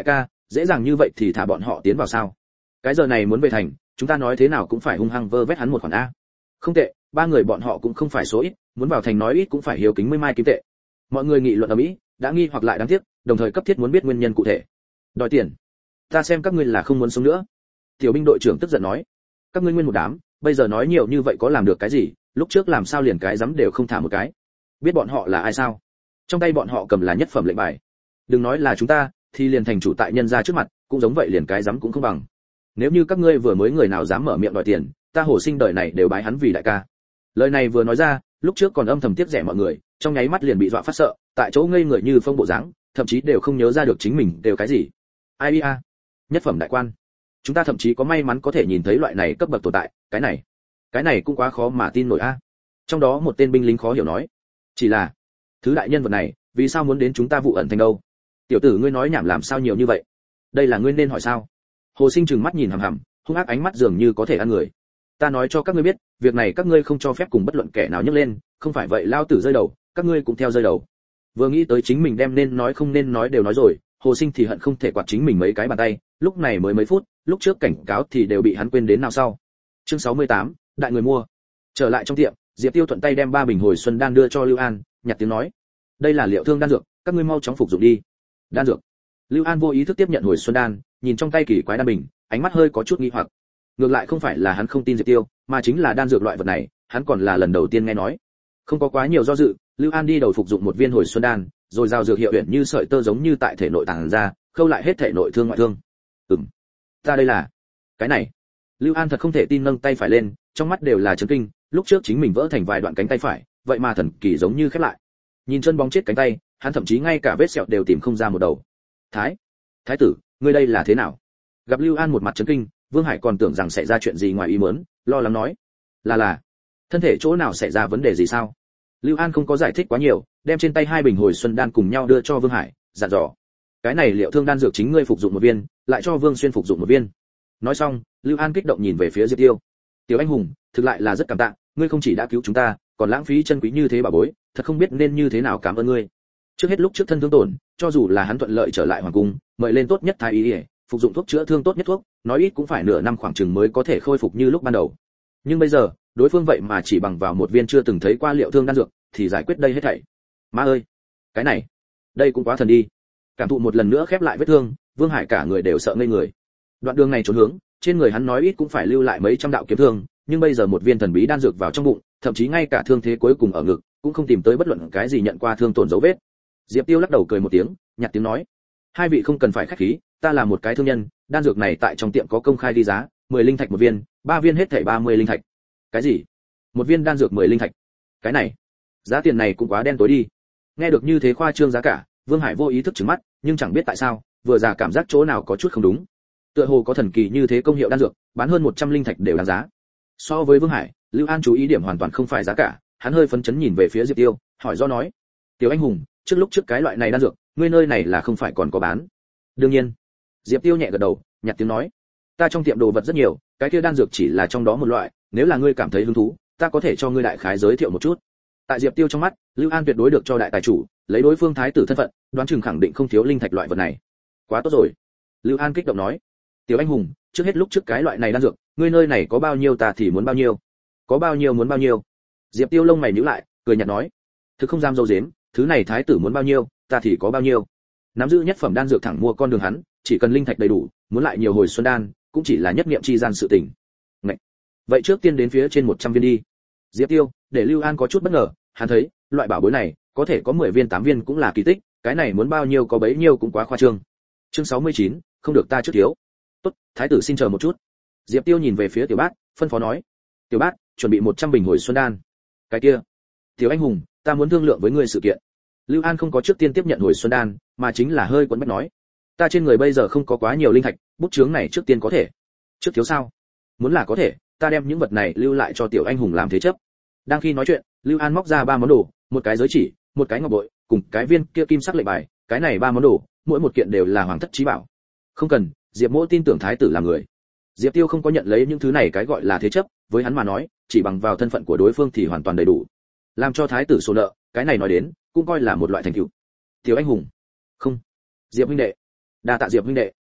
dễ dàng như vậy thì thả bọn họ tiến vào sao? Cái giờ này muốn về thành, chúng ta nói thế nào cũng phải hung hăng vơ vét hắn một khoản a. Không tệ, ba người bọn họ cũng không phải số ít, muốn vào thành nói ít cũng phải hiếu kính mươi mai kim tệ. Mọi người nghị luận ở mỹ, đã nghi hoặc lại đáng tiếc, đồng thời cấp thiết muốn biết nguyên nhân cụ thể. Đòi tiền. Ta xem các ngươi là không muốn sống nữa. Tiểu binh đội trưởng tức giận nói. Các ngươi nguyên một đám, bây giờ nói nhiều như vậy có làm được cái gì, lúc trước làm sao liền cái dám đều không thả một cái. Biết bọn họ là ai sao? Trong tay bọn họ cầm là nhất phẩm lệnh bài. Đừng nói là chúng ta, thì liền thành chủ tại nhân gia trước mặt, cũng giống vậy liền cái dám cũng không bằng. Nếu như các ngươi vừa mới người nào dám mở miệng đòi tiền, ta Hồ Sinh đời này đều bái hắn vì đại ca. Lời này vừa nói ra, lúc trước còn âm thầm tiếc rẻ mọi người, trong nháy mắt liền bị dọa phát sợ, tại chỗ ngây người như phong bộ dáng, thậm chí đều không nhớ ra được chính mình đều cái gì. Ai a, nhất phẩm đại quan. Chúng ta thậm chí có may mắn có thể nhìn thấy loại này cấp bậc tồn tại, cái này, cái này cũng quá khó mà tin nổi a. Trong đó một tên binh lính khó hiểu nói, chỉ là thứ đại nhân vật này, vì sao muốn đến chúng ta Vụ Ẩn Thành đâu? Tiểu tử ngươi nói nhảm làm sao nhiều như vậy? Đây là ngươi nên hỏi sao? Hồ Sinh trừng mắt nhìn hằm hằm, hung ác ánh mắt dường như có thể ăn người. Ta nói cho các ngươi biết, việc này các ngươi không cho phép cùng bất luận kẻ nào nhấc lên, không phải vậy lao tử rơi đầu, các ngươi cũng theo rơi đầu. Vừa nghĩ tới chính mình đem nên nói không nên nói đều nói rồi, Hồ Sinh thì hận không thể quạt chính mình mấy cái bàn tay, lúc này mới mấy phút, lúc trước cảnh cáo thì đều bị hắn quên đến nào sau. Chương sáu mươi tám, đại người mua. Trở lại trong tiệm, Diệp Tiêu thuận tay đem ba bình hồi xuân đan đưa cho Lưu An, nhặt tiếng nói: "Đây là liệu thương đan dược, các ngươi mau chóng phục dụng đi." Đan dược. Lưu An vô ý thức tiếp nhận hồi xuân đan, nhìn trong tay kỳ quái đan bình, ánh mắt hơi có chút nghi hoặc. Ngược lại không phải là hắn không tin Diệp Tiêu, mà chính là đan dược loại vật này, hắn còn là lần đầu tiên nghe nói. Không có quá nhiều do dự, Lưu An đi đầu phục dụng một viên hồi xuân đan, rồi giao dược hiệu uyển như sợi tơ giống như tại thể nội tàng ra, khâu lại hết thể nội thương ngoại thương. Ừm, ta đây là cái này. Lưu An thật không thể tin nâng tay phải lên, trong mắt đều là chấn kinh, lúc trước chính mình vỡ thành vài đoạn cánh tay phải, vậy mà thần kỳ giống như khép lại. Nhìn chân bóng chết cánh tay, hắn thậm chí ngay cả vết sẹo đều tìm không ra một đầu. Thái, thái tử, ngươi đây là thế nào? Gặp Lưu An một mặt chấn kinh, Vương Hải còn tưởng rằng xảy ra chuyện gì ngoài ý muốn, lo lắng nói: là là, thân thể chỗ nào xảy ra vấn đề gì sao? Lưu An không có giải thích quá nhiều, đem trên tay hai bình hồi xuân đan cùng nhau đưa cho Vương Hải, dặn dò: cái này liệu thương đan dược chính ngươi phục dụng một viên, lại cho Vương Xuyên phục dụng một viên. Nói xong, Lưu An kích động nhìn về phía Diệp Tiêu: tiểu anh hùng, thực lại là rất cảm tạ, ngươi không chỉ đã cứu chúng ta, còn lãng phí chân quý như thế bảo bối, thật không biết nên như thế nào cảm ơn ngươi. Trước hết lúc trước thân thương tổn, cho dù là hắn thuận lợi trở lại hoàng cung, mời lên tốt nhất thái y, phục dụng thuốc chữa thương tốt nhất thuốc, nói ít cũng phải nửa năm khoảng chừng mới có thể khôi phục như lúc ban đầu. Nhưng bây giờ, đối phương vậy mà chỉ bằng vào một viên chưa từng thấy qua liệu thương đan dược, thì giải quyết đây hết thảy. Má ơi, cái này, đây cũng quá thần đi. Cảm thụ một lần nữa khép lại vết thương, Vương Hải cả người đều sợ ngây người. Đoạn đường này trốn hướng, trên người hắn nói ít cũng phải lưu lại mấy trăm đạo kiếm thương, nhưng bây giờ một viên thần bí đan dược vào trong bụng, thậm chí ngay cả thương thế cuối cùng ở ngực, cũng không tìm tới bất luận cái gì nhận qua thương tổn dấu vết. Diệp Tiêu lắc đầu cười một tiếng, nhạt tiếng nói: hai vị không cần phải khách khí, ta là một cái thương nhân, đan dược này tại trong tiệm có công khai đi giá, mười linh thạch một viên, ba viên hết thảy ba mươi linh thạch. Cái gì? Một viên đan dược mười linh thạch? Cái này, giá tiền này cũng quá đen tối đi. Nghe được như thế khoa trương giá cả, Vương Hải vô ý thức trừng mắt, nhưng chẳng biết tại sao, vừa già cảm giác chỗ nào có chút không đúng. Tựa hồ có thần kỳ như thế công hiệu đan dược, bán hơn một trăm linh thạch đều đáng giá. So với Vương Hải, Lưu An chú ý điểm hoàn toàn không phải giá cả, hắn hơi phấn chấn nhìn về phía Diệp Tiêu, hỏi do nói: tiểu anh hùng, trước lúc trước cái loại này đan dược, ngươi nơi này là không phải còn có bán? Đương nhiên. Diệp Tiêu nhẹ gật đầu, nhạt tiếng nói: ta trong tiệm đồ vật rất nhiều, cái kia đan dược chỉ là trong đó một loại, nếu là ngươi cảm thấy hứng thú, ta có thể cho ngươi đại khái giới thiệu một chút. Tại Diệp Tiêu trong mắt, Lưu An tuyệt đối được cho đại tài chủ, lấy đối phương thái tử thân phận, đoán chừng khẳng định không thiếu linh thạch loại vật này. Quá tốt rồi. Lưu An kích động nói: tiểu anh hùng, trước hết lúc trước cái loại này đan dược, ngươi nơi này có bao nhiêu ta thì muốn bao nhiêu. Có bao nhiêu muốn bao nhiêu. Diệp Tiêu lông mày nhíu lại, cười nhạt nói: thực không dám dâu dếm, thứ này thái tử muốn bao nhiêu, ta thì có bao nhiêu. Nắm giữ nhất phẩm đan dược thẳng mua con đường hắn, chỉ cần linh thạch đầy đủ, muốn lại nhiều hồi xuân đan, cũng chỉ là nhất niệm chi gian sự tình. Ngậy. Vậy trước tiên đến phía trên một trăm viên đi. Diệp Tiêu, để Lưu An có chút bất ngờ, hắn thấy, loại bảo bối này, có thể có mười viên tám viên cũng là kỳ tích, cái này muốn bao nhiêu có bấy nhiêu cũng quá khoa trương. Chương sáu mươi chín, không được ta trước thiếu. Tốt, thái tử xin chờ một chút. Diệp Tiêu nhìn về phía Tiểu Bát, phân phó nói: Tiểu Bát, chuẩn bị một trăm bình hồi xuân đan. Cái kia, Tiểu anh hùng, ta muốn thương lượng với ngươi sự kiện. Lưu An không có trước tiên tiếp nhận hồi xuân đan, mà chính là hơi quấn bách nói: ta trên người bây giờ không có quá nhiều linh thạch, bút chướng này trước tiên có thể. Trước thiếu sao? Muốn là có thể, ta đem những vật này lưu lại cho tiểu anh hùng làm thế chấp. Đang khi nói chuyện, Lưu An móc ra ba món đồ, một cái giới chỉ, một cái ngọc bội, cùng cái viên kia kim sắc lệnh bài, cái này ba món đồ, mỗi một kiện đều là hoàng thất chí bảo. Không cần, Diệp Mỗ tin tưởng thái tử là người. Diệp Tiêu không có nhận lấy những thứ này cái gọi là thế chấp, với hắn mà nói, chỉ bằng vào thân phận của đối phương thì hoàn toàn đầy đủ. Làm cho thái tử sổ nợ, cái này nói đến, cũng coi là một loại thành tựu. Tiểu anh hùng. Không. Diệp huynh đệ. Đa tạ Diệp huynh đệ.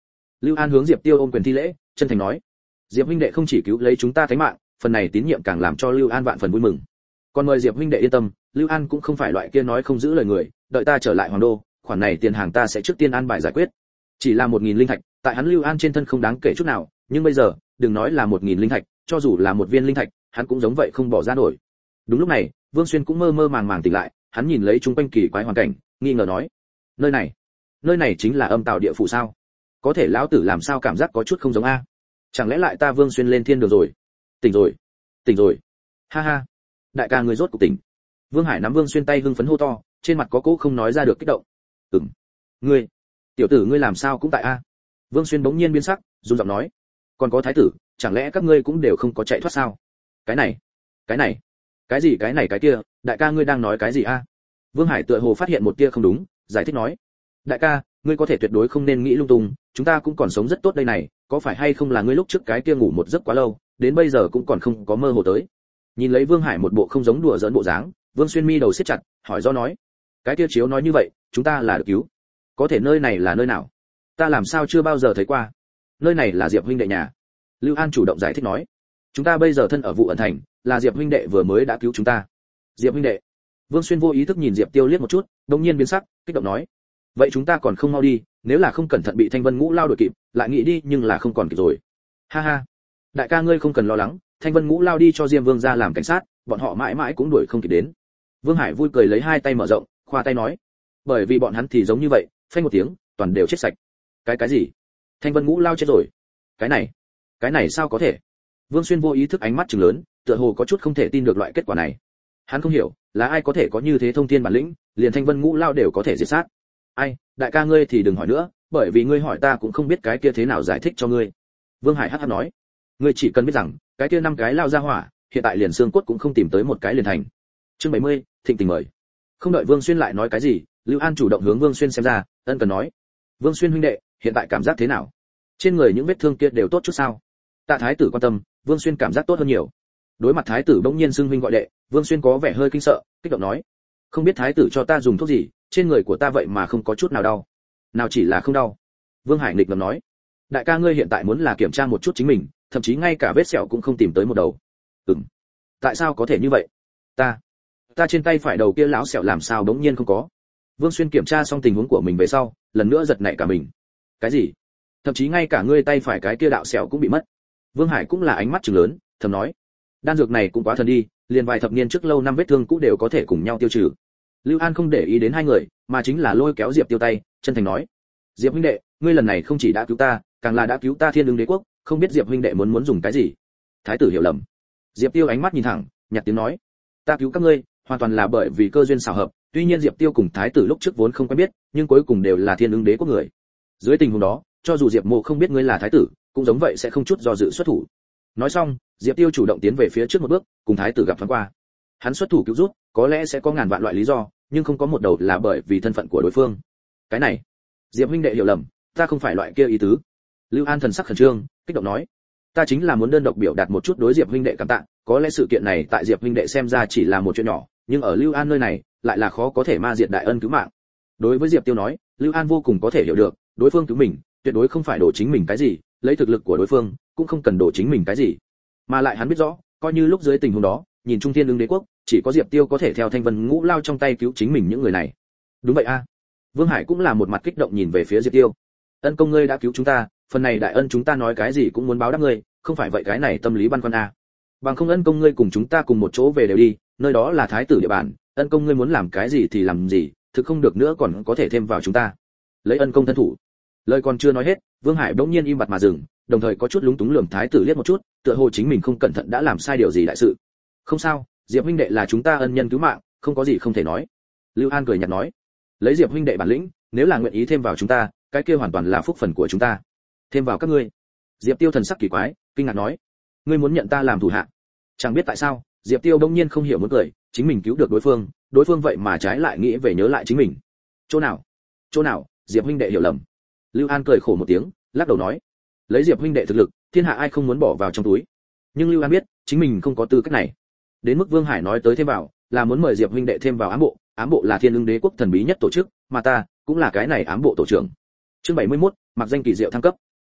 Lưu An hướng Diệp Tiêu ôm quyền thi lễ, chân thành nói: Diệp huynh đệ không chỉ cứu lấy chúng ta tính mạng, phần này tín nhiệm càng làm cho Lưu An vạn phần vui mừng. Còn mời Diệp huynh đệ yên tâm, Lưu An cũng không phải loại kia nói không giữ lời người, đợi ta trở lại Hoàng đô, khoản này tiền hàng ta sẽ trước tiên an bài giải quyết. Chỉ là một nghìn linh thạch, tại hắn Lưu An trên thân không đáng kể chút nào, nhưng bây giờ, đừng nói là một nghìn linh thạch, cho dù là một viên linh thạch, hắn cũng giống vậy không bỏ ra nổi. Đúng lúc này, Vương Xuyên cũng mơ mơ màng màng tỉnh lại, hắn nhìn lấy chúng quanh kỳ quái hoàn cảnh, nghi ngờ nói: nơi này, nơi này chính là âm tào địa phủ sao? Có thể lão tử làm sao cảm giác có chút không giống a? Chẳng lẽ lại ta Vương Xuyên lên thiên đường rồi? Tỉnh rồi, tỉnh rồi. Ha ha, đại ca người rốt cuộc tỉnh. Vương Hải nắm Vương Xuyên tay hưng phấn hô to, trên mặt có cố không nói ra được kích động. Ừm, ngươi, tiểu tử ngươi làm sao cũng tại a? Vương Xuyên bỗng nhiên biến sắc, run giọng nói: còn có thái tử, chẳng lẽ các ngươi cũng đều không có chạy thoát sao? Cái này, cái này, cái gì cái này cái kia, đại ca ngươi đang nói cái gì a? Vương Hải tựa hồ phát hiện một tia không đúng, giải thích nói: đại ca, ngươi có thể tuyệt đối không nên nghĩ lung tung, chúng ta cũng còn sống rất tốt đây này, có phải hay không là ngươi lúc trước cái kia ngủ một giấc quá lâu, đến bây giờ cũng còn không có mơ hồ tới. Nhìn lấy Vương Hải một bộ không giống đùa giỡn bộ dáng, Vương Xuyên mi đầu siết chặt, hỏi do nói: cái kia chiếu nói như vậy, chúng ta là được cứu. Có thể nơi này là nơi nào? Ta làm sao chưa bao giờ thấy qua? Nơi này là Diệp huynh đệ nhà. Lưu An chủ động giải thích nói: chúng ta bây giờ thân ở Vụ Ẩn thành, là Diệp huynh đệ vừa mới đã cứu chúng ta. Diệp huynh đệ. Vương Xuyên vô ý thức nhìn Diệp Tiêu liếc một chút, đột nhiên biến sắc, kích động nói: vậy chúng ta còn không mau đi, nếu là không cẩn thận bị Thanh Vân Ngũ Lao đuổi kịp, lại nghĩ đi nhưng là không còn kịp rồi. Ha ha, đại ca ngươi không cần lo lắng, Thanh Vân Ngũ Lao đi cho Diêm Vương gia làm cảnh sát, bọn họ mãi mãi cũng đuổi không kịp đến. Vương Hải vui cười lấy hai tay mở rộng, khoa tay nói: bởi vì bọn hắn thì giống như vậy, phanh một tiếng, toàn đều chết sạch. Cái cái gì? Thanh Vân Ngũ Lao chết rồi? Cái này, cái này sao có thể? Vương Xuyên vô ý thức ánh mắt trừng lớn, tựa hồ có chút không thể tin được loại kết quả này. Hắn không hiểu, là ai có thể có như thế thông thiên bản lĩnh, liền Thanh Vân Ngũ Lao đều có thể diệt sát. Ai, đại ca ngươi thì đừng hỏi nữa, bởi vì ngươi hỏi ta cũng không biết cái kia thế nào giải thích cho ngươi. Vương Hải hắc hắc nói: ngươi chỉ cần biết rằng, cái kia năm cái lao ra hỏa, hiện tại liền xương cốt cũng không tìm tới một cái liền thành. Chương bảy mươi, thịnh tình mời. Không đợi Vương Xuyên lại nói cái gì, Lưu An chủ động hướng Vương Xuyên xem ra, ân cần nói: Vương Xuyên huynh đệ, hiện tại cảm giác thế nào? Trên người những vết thương kia đều tốt chút sao? Tạ thái tử quan tâm, Vương Xuyên cảm giác tốt hơn nhiều. Đối mặt thái tử bỗng nhiên xưng huynh gọi đệ, Vương Xuyên có vẻ hơi kinh sợ, kích động nói: không biết thái tử cho ta dùng thuốc gì, trên người của ta vậy mà không có chút nào đau. Nào chỉ là không đau. Vương Hải nghịch ngợm nói: đại ca ngươi hiện tại muốn là kiểm tra một chút chính mình, thậm chí ngay cả vết sẹo cũng không tìm tới một đầu. Ừm. Tại sao có thể như vậy? Ta, ta trên tay phải đầu kia lão sẹo làm sao bỗng nhiên không có? Vương Xuyên kiểm tra xong tình huống của mình về sau, lần nữa giật nảy cả mình. Cái gì? Thậm chí ngay cả ngươi tay phải cái kia đạo sẹo cũng bị mất. Vương Hải cũng là ánh mắt trừng lớn, thầm nói: đan dược này cũng quá thần đi, liền vài thập niên trước lâu năm vết thương cũ đều có thể cùng nhau tiêu trừ. Lưu An không để ý đến hai người, mà chính là lôi kéo Diệp Tiêu tay, chân thành nói: Diệp huynh đệ, ngươi lần này không chỉ đã cứu ta, càng là đã cứu ta Thiên Ưng Đế quốc, không biết Diệp huynh đệ muốn muốn dùng cái gì? Thái tử hiểu lầm. Diệp Tiêu ánh mắt nhìn thẳng, nhạt tiếng nói: ta cứu các ngươi, hoàn toàn là bởi vì cơ duyên xảo hợp, tuy nhiên Diệp Tiêu cùng Thái tử lúc trước vốn không quen biết, nhưng cuối cùng đều là Thiên Ưng Đế quốc người. Dưới tình huống đó, cho dù Diệp Mộ không biết ngươi là Thái tử, cũng giống vậy sẽ không chút do dự xuất thủ. Nói xong, Diệp Tiêu chủ động tiến về phía trước một bước, cùng Thái tử gặp thoáng qua. Hắn xuất thủ cứu giúp, có lẽ sẽ có ngàn vạn loại lý do, nhưng không có một đầu là bởi vì thân phận của đối phương. Cái này, Diệp huynh đệ hiểu lầm, ta không phải loại kia ý tứ. Lưu An thần sắc khẩn trương, kích động nói: ta chính là muốn đơn độc biểu đạt một chút đối Diệp huynh đệ cảm tạ, có lẽ sự kiện này tại Diệp huynh đệ xem ra chỉ là một chuyện nhỏ, nhưng ở Lưu An nơi này, lại là khó có thể ma diệt đại ân cứu mạng. Đối với Diệp Tiêu nói, Lưu An vô cùng có thể hiểu được, đối phương cứu mình, tuyệt đối không phải đổ chính mình cái gì, lấy thực lực của đối phương, cũng không cần đổ chính mình cái gì. Mà lại hắn biết rõ, coi như lúc dưới tình huống đó, nhìn Trung Thiên Ưng Đế quốc, chỉ có Diệp Tiêu có thể theo Thanh Vân Ngũ Lao trong tay cứu chính mình những người này. Đúng vậy a. À. Vương Hải cũng là một mặt kích động nhìn về phía Diệp Tiêu. Ân công ngươi đã cứu chúng ta, phần này đại ân chúng ta nói cái gì cũng muốn báo đáp ngươi, không phải vậy cái này tâm lý băn khoăn a. À. Bằng không ân công ngươi cùng chúng ta cùng một chỗ về đều đi, nơi đó là thái tử địa bàn, ân công ngươi muốn làm cái gì thì làm gì, thực không được nữa còn có thể thêm vào chúng ta. Lấy ân công thân thủ. Lời còn chưa nói hết, Vương Hải bỗng nhiên im bặt mà dừng, đồng thời có chút lúng túng lườm thái tử liếc một chút, tựa hồ chính mình không cẩn thận đã làm sai điều gì đại sự. Không sao, Diệp huynh đệ là chúng ta ân nhân cứu mạng, không có gì không thể nói. Lưu An cười nhạt nói: lấy Diệp huynh đệ bản lĩnh, nếu là nguyện ý thêm vào chúng ta, cái kia hoàn toàn là phúc phần của chúng ta. Thêm vào các ngươi. Diệp Tiêu thần sắc kỳ quái, kinh ngạc nói: ngươi muốn nhận ta làm thủ hạ? Chẳng biết tại sao, Diệp Tiêu đông nhiên không hiểu muốn cười, chính mình cứu được đối phương, đối phương vậy mà trái lại nghĩ về nhớ lại chính mình. Chỗ nào? Chỗ nào? Diệp huynh đệ hiểu lầm. Lưu An cười khổ một tiếng, lắc đầu nói: lấy Diệp huynh đệ thực lực, thiên hạ ai không muốn bỏ vào trong túi. Nhưng Lưu An biết, chính mình không có tư cách này. Đến mức Vương Hải nói tới thêm vào, là muốn mời Diệp huynh đệ thêm vào ám bộ, ám bộ là Thiên Ưng Đế quốc thần bí nhất tổ chức, mà ta cũng là cái này ám bộ tổ trưởng. Chương bảy mươi mốt, mặc danh kỳ diệu thăng cấp.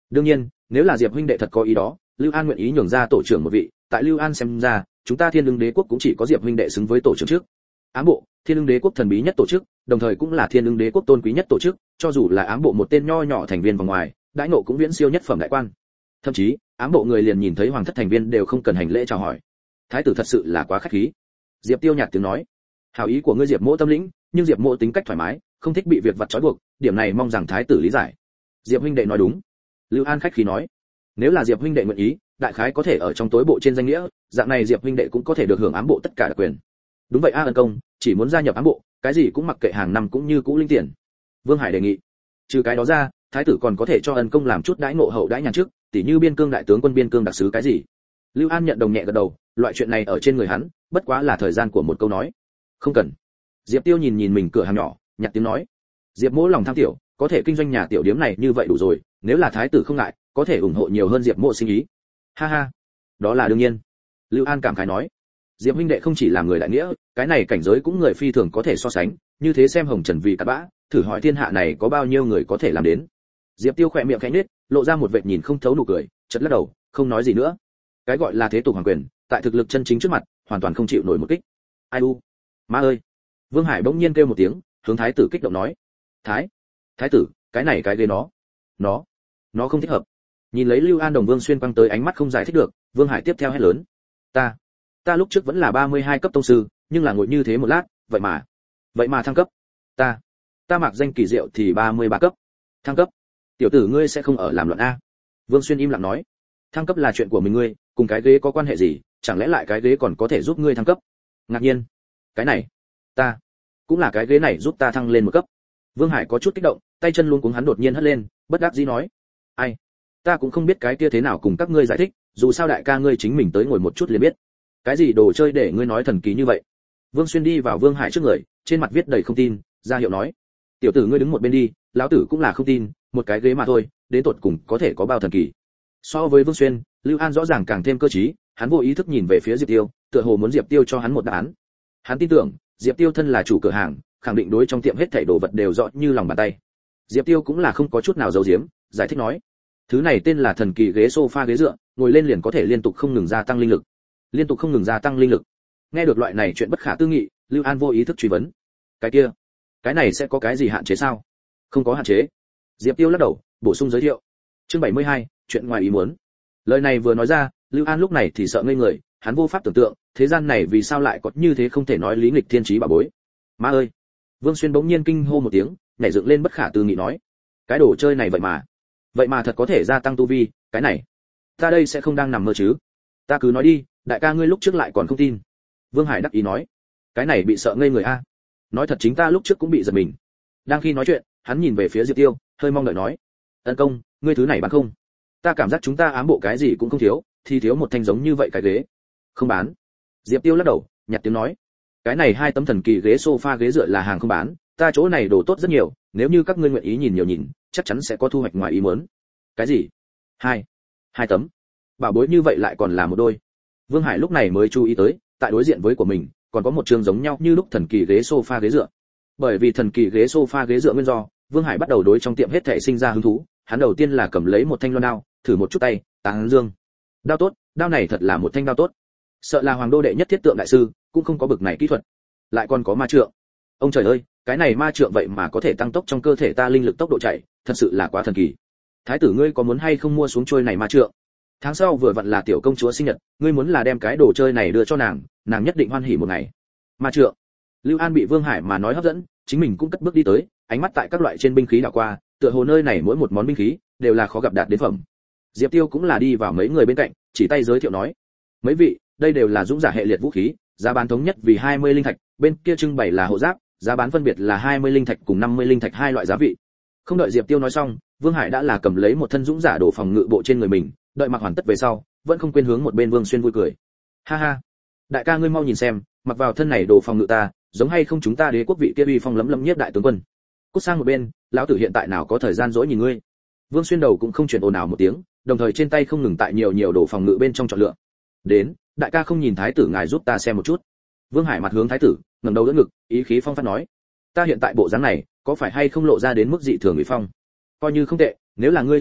Đương nhiên, nếu là Diệp huynh đệ thật có ý đó, Lưu An nguyện ý nhường ra tổ trưởng một vị, tại Lưu An xem ra, chúng ta Thiên Ưng Đế quốc cũng chỉ có Diệp huynh đệ xứng với tổ trưởng trước. Ám bộ, Thiên Ưng Đế quốc thần bí nhất tổ chức, đồng thời cũng là Thiên Ưng Đế quốc tôn quý nhất tổ chức, cho dù là ám bộ một tên nho nhỏ thành viên vòng ngoài, đãi ngộ cũng viễn siêu nhất phẩm đại quan. Thậm chí, ám bộ người liền nhìn thấy hoàng thất thành viên đều không cần hành lễ chào hỏi. Thái tử thật sự là quá khách khí. Diệp Tiêu nhạt tiếng nói, hảo ý của ngươi Diệp Mỗ tâm lĩnh, nhưng Diệp Mỗ tính cách thoải mái, không thích bị việc vặt trói buộc, điểm này mong rằng thái tử lý giải. Diệp huynh đệ nói đúng. Lưu An khách khí nói, nếu là Diệp huynh đệ nguyện ý, đại khái có thể ở trong tối bộ trên danh nghĩa, dạng này Diệp huynh đệ cũng có thể được hưởng ám bộ tất cả đặc quyền. Đúng vậy a Ân công, chỉ muốn gia nhập ám bộ, cái gì cũng mặc kệ hàng năm cũng như cũ linh tiền. Vương Hải đề nghị. Trừ cái đó ra, thái tử còn có thể cho Ân công làm chút đãi ngộ hậu đãi nhàn trước, tỉ như biên cương đại tướng quân biên cương đặc sứ cái gì. Lưu An nhận đồng nhẹ gật đầu, loại chuyện này ở trên người hắn, bất quá là thời gian của một câu nói. Không cần. Diệp Tiêu nhìn nhìn mình cửa hàng nhỏ, nhặt tiếng nói. Diệp Mỗ lòng tham tiểu, có thể kinh doanh nhà tiểu điếm này như vậy đủ rồi, nếu là thái tử không ngại, có thể ủng hộ nhiều hơn Diệp Mỗ sinh ý. Ha ha, đó là đương nhiên. Lưu An cảm khái nói. Diệp huynh đệ không chỉ là người đại nghĩa, cái này cảnh giới cũng người phi thường có thể so sánh, như thế xem Hồng Trần vì cặn bã, thử hỏi thiên hạ này có bao nhiêu người có thể làm đến. Diệp Tiêu khẽ miệng khẽ nhếch, lộ ra một vệt nhìn không thấu nụ cười, chợt lắc đầu, không nói gì nữa. Cái gọi là thế tục hoàng quyền, tại thực lực chân chính trước mặt, hoàn toàn không chịu nổi một kích. Ai u, ma ơi! Vương Hải bỗng nhiên kêu một tiếng, hướng thái tử kích động nói: "Thái, thái tử, cái này cái ghế nó, nó, nó không thích hợp." Nhìn lấy Lưu An Đồng Vương xuyên quăng tới ánh mắt không giải thích được, Vương Hải tiếp theo hét lớn: "Ta, ta lúc trước vẫn là ba mươi hai cấp tông sư, nhưng là ngồi như thế một lát, vậy mà, vậy mà thăng cấp. Ta, ta mặc danh kỳ diệu thì ba mươi ba cấp. Thăng cấp? Tiểu tử ngươi sẽ không ở làm loạn a?" Vương Xuyên im lặng nói: "Thăng cấp là chuyện của mình ngươi, cùng cái ghế có quan hệ gì, chẳng lẽ lại cái ghế còn có thể giúp ngươi thăng cấp?" Ngạc nhiên, cái này, ta, cũng là cái ghế này giúp ta thăng lên một cấp. Vương Hải có chút kích động, tay chân luôn cuống hắn đột nhiên hất lên, bất đắc dĩ nói: "Ai, ta cũng không biết cái kia thế nào cùng các ngươi giải thích, dù sao đại ca ngươi chính mình tới ngồi một chút liền biết. Cái gì đồ chơi để ngươi nói thần kỳ như vậy?" Vương Xuyên đi vào Vương Hải trước người, trên mặt viết đầy không tin, ra hiệu nói: "Tiểu tử ngươi đứng một bên đi, lão tử cũng là không tin, một cái ghế mà thôi, đến tột cùng có thể có bao thần kỳ." So với Vương Xuyên, Lưu An rõ ràng càng thêm cơ trí, hắn vô ý thức nhìn về phía Diệp Tiêu, tựa hồ muốn Diệp Tiêu cho hắn một đáp án. Hắn tin tưởng, Diệp Tiêu thân là chủ cửa hàng, khẳng định đối trong tiệm hết thảy đồ vật đều rõ như lòng bàn tay. Diệp Tiêu cũng là không có chút nào giấu giếm, giải thích nói: "Thứ này tên là thần kỳ ghế sofa ghế dựa, ngồi lên liền có thể liên tục không ngừng gia tăng linh lực." Liên tục không ngừng gia tăng linh lực. Nghe được loại này chuyện bất khả tư nghị, Lưu An vô ý thức truy vấn: "Cái kia, cái này sẽ có cái gì hạn chế sao?" "Không có hạn chế." Diệp Tiêu lắc đầu, bổ sung giới thiệu. Chương bảy mươi hai, chuyện ngoài ý muốn. Lời này vừa nói ra, Lưu An lúc này thì sợ ngây người, hắn vô pháp tưởng tượng, thế gian này vì sao lại có như thế không thể nói lý nghịch thiên trí bà bối. "Ma ơi!" Vương Xuyên bỗng nhiên kinh hô một tiếng, nhảy dựng lên bất khả tư nghị nói: "Cái đồ chơi này vậy mà, vậy mà thật có thể gia tăng tu vi, cái này, ta đây sẽ không đang nằm mơ chứ?" "Ta cứ nói đi, đại ca ngươi lúc trước lại còn không tin." Vương Hải đắc ý nói: "Cái này bị sợ ngây người a. Nói thật chính ta lúc trước cũng bị giật mình." Đang khi nói chuyện, hắn nhìn về phía Diệp Tiêu, hơi mong đợi nói: "Ân công, ngươi thứ này bán không? Ta cảm giác chúng ta ám bộ cái gì cũng không thiếu, thì thiếu một thanh giống như vậy cái ghế." "Không bán." Diệp Tiêu lắc đầu, nhạt tiếng nói: "Cái này hai tấm thần kỳ ghế sofa ghế dựa là hàng không bán, ta chỗ này đồ tốt rất nhiều, nếu như các ngươi nguyện ý nhìn nhiều nhìn, chắc chắn sẽ có thu hoạch ngoài ý muốn." "Cái gì? Hai, hai tấm? Bảo bối như vậy lại còn là một đôi?" Vương Hải lúc này mới chú ý tới, tại đối diện với của mình, còn có một trường giống nhau như lúc thần kỳ ghế sofa ghế dựa. Bởi vì thần kỳ ghế sofa ghế dựa nguyên do, Vương Hải bắt đầu đối trong tiệm hết thảy sinh ra hứng thú, hắn đầu tiên là cầm lấy một thanh loan đao, thử một chút tay, tán dương: "Đao tốt, đao này thật là một thanh đao tốt. Sợ là hoàng đô đệ nhất thiết tượng đại sư, cũng không có bực này kỹ thuật. Lại còn có ma trượng. Ông trời ơi, cái này ma trượng vậy mà có thể tăng tốc trong cơ thể ta linh lực tốc độ chạy, thật sự là quá thần kỳ. Thái tử ngươi có muốn hay không mua xuống trôi này ma trượng? Tháng sau vừa vặn là tiểu công chúa sinh nhật, ngươi muốn là đem cái đồ chơi này đưa cho nàng, nàng nhất định hoan hỉ một ngày." Ma trượng. Lưu An bị Vương Hải mà nói hấp dẫn, chính mình cũng cất bước đi tới, ánh mắt tại các loại trên binh khí đảo qua, tựa hồ nơi này mỗi một món binh khí đều là khó gặp đạt đến phẩm. Diệp Tiêu cũng là đi vào mấy người bên cạnh, chỉ tay giới thiệu nói: "Mấy vị, đây đều là dũng giả hệ liệt vũ khí, giá bán thống nhất vì hai mươi linh thạch, bên kia trưng bày là hộ giáp, giá bán phân biệt là hai mươi linh thạch cùng năm mươi linh thạch hai loại giá vị." Không đợi Diệp Tiêu nói xong, Vương Hải đã là cầm lấy một thân dũng giả đồ phòng ngự bộ trên người mình, đợi mặc hoàn tất về sau, vẫn không quên hướng một bên Vương Xuyên vui cười: "Ha ha, đại ca ngươi mau nhìn xem, mặc vào thân này đồ phòng ngự ta, giống hay không chúng ta đế quốc vị kia uy phong lấm lấm nhất đại tướng quân. Cút sang một bên, lão tử hiện tại nào có thời gian dỗi nhìn ngươi." Vương Xuyên đầu cũng không chuyển ồn ào một tiếng, đồng thời trên tay không ngừng tại nhiều nhiều đồ phòng ngự bên trong chọn lựa. "Đến, đại ca không nhìn thái tử ngài giúp ta xem một chút." Vương Hải mặt hướng thái tử, ngẩng đầu đỡ ngực, ý khí phong phát nói: "Ta hiện tại bộ dáng này, có phải hay không lộ ra đến mức dị thường uy phong? Coi như không tệ, nếu là ngươi ưa thích,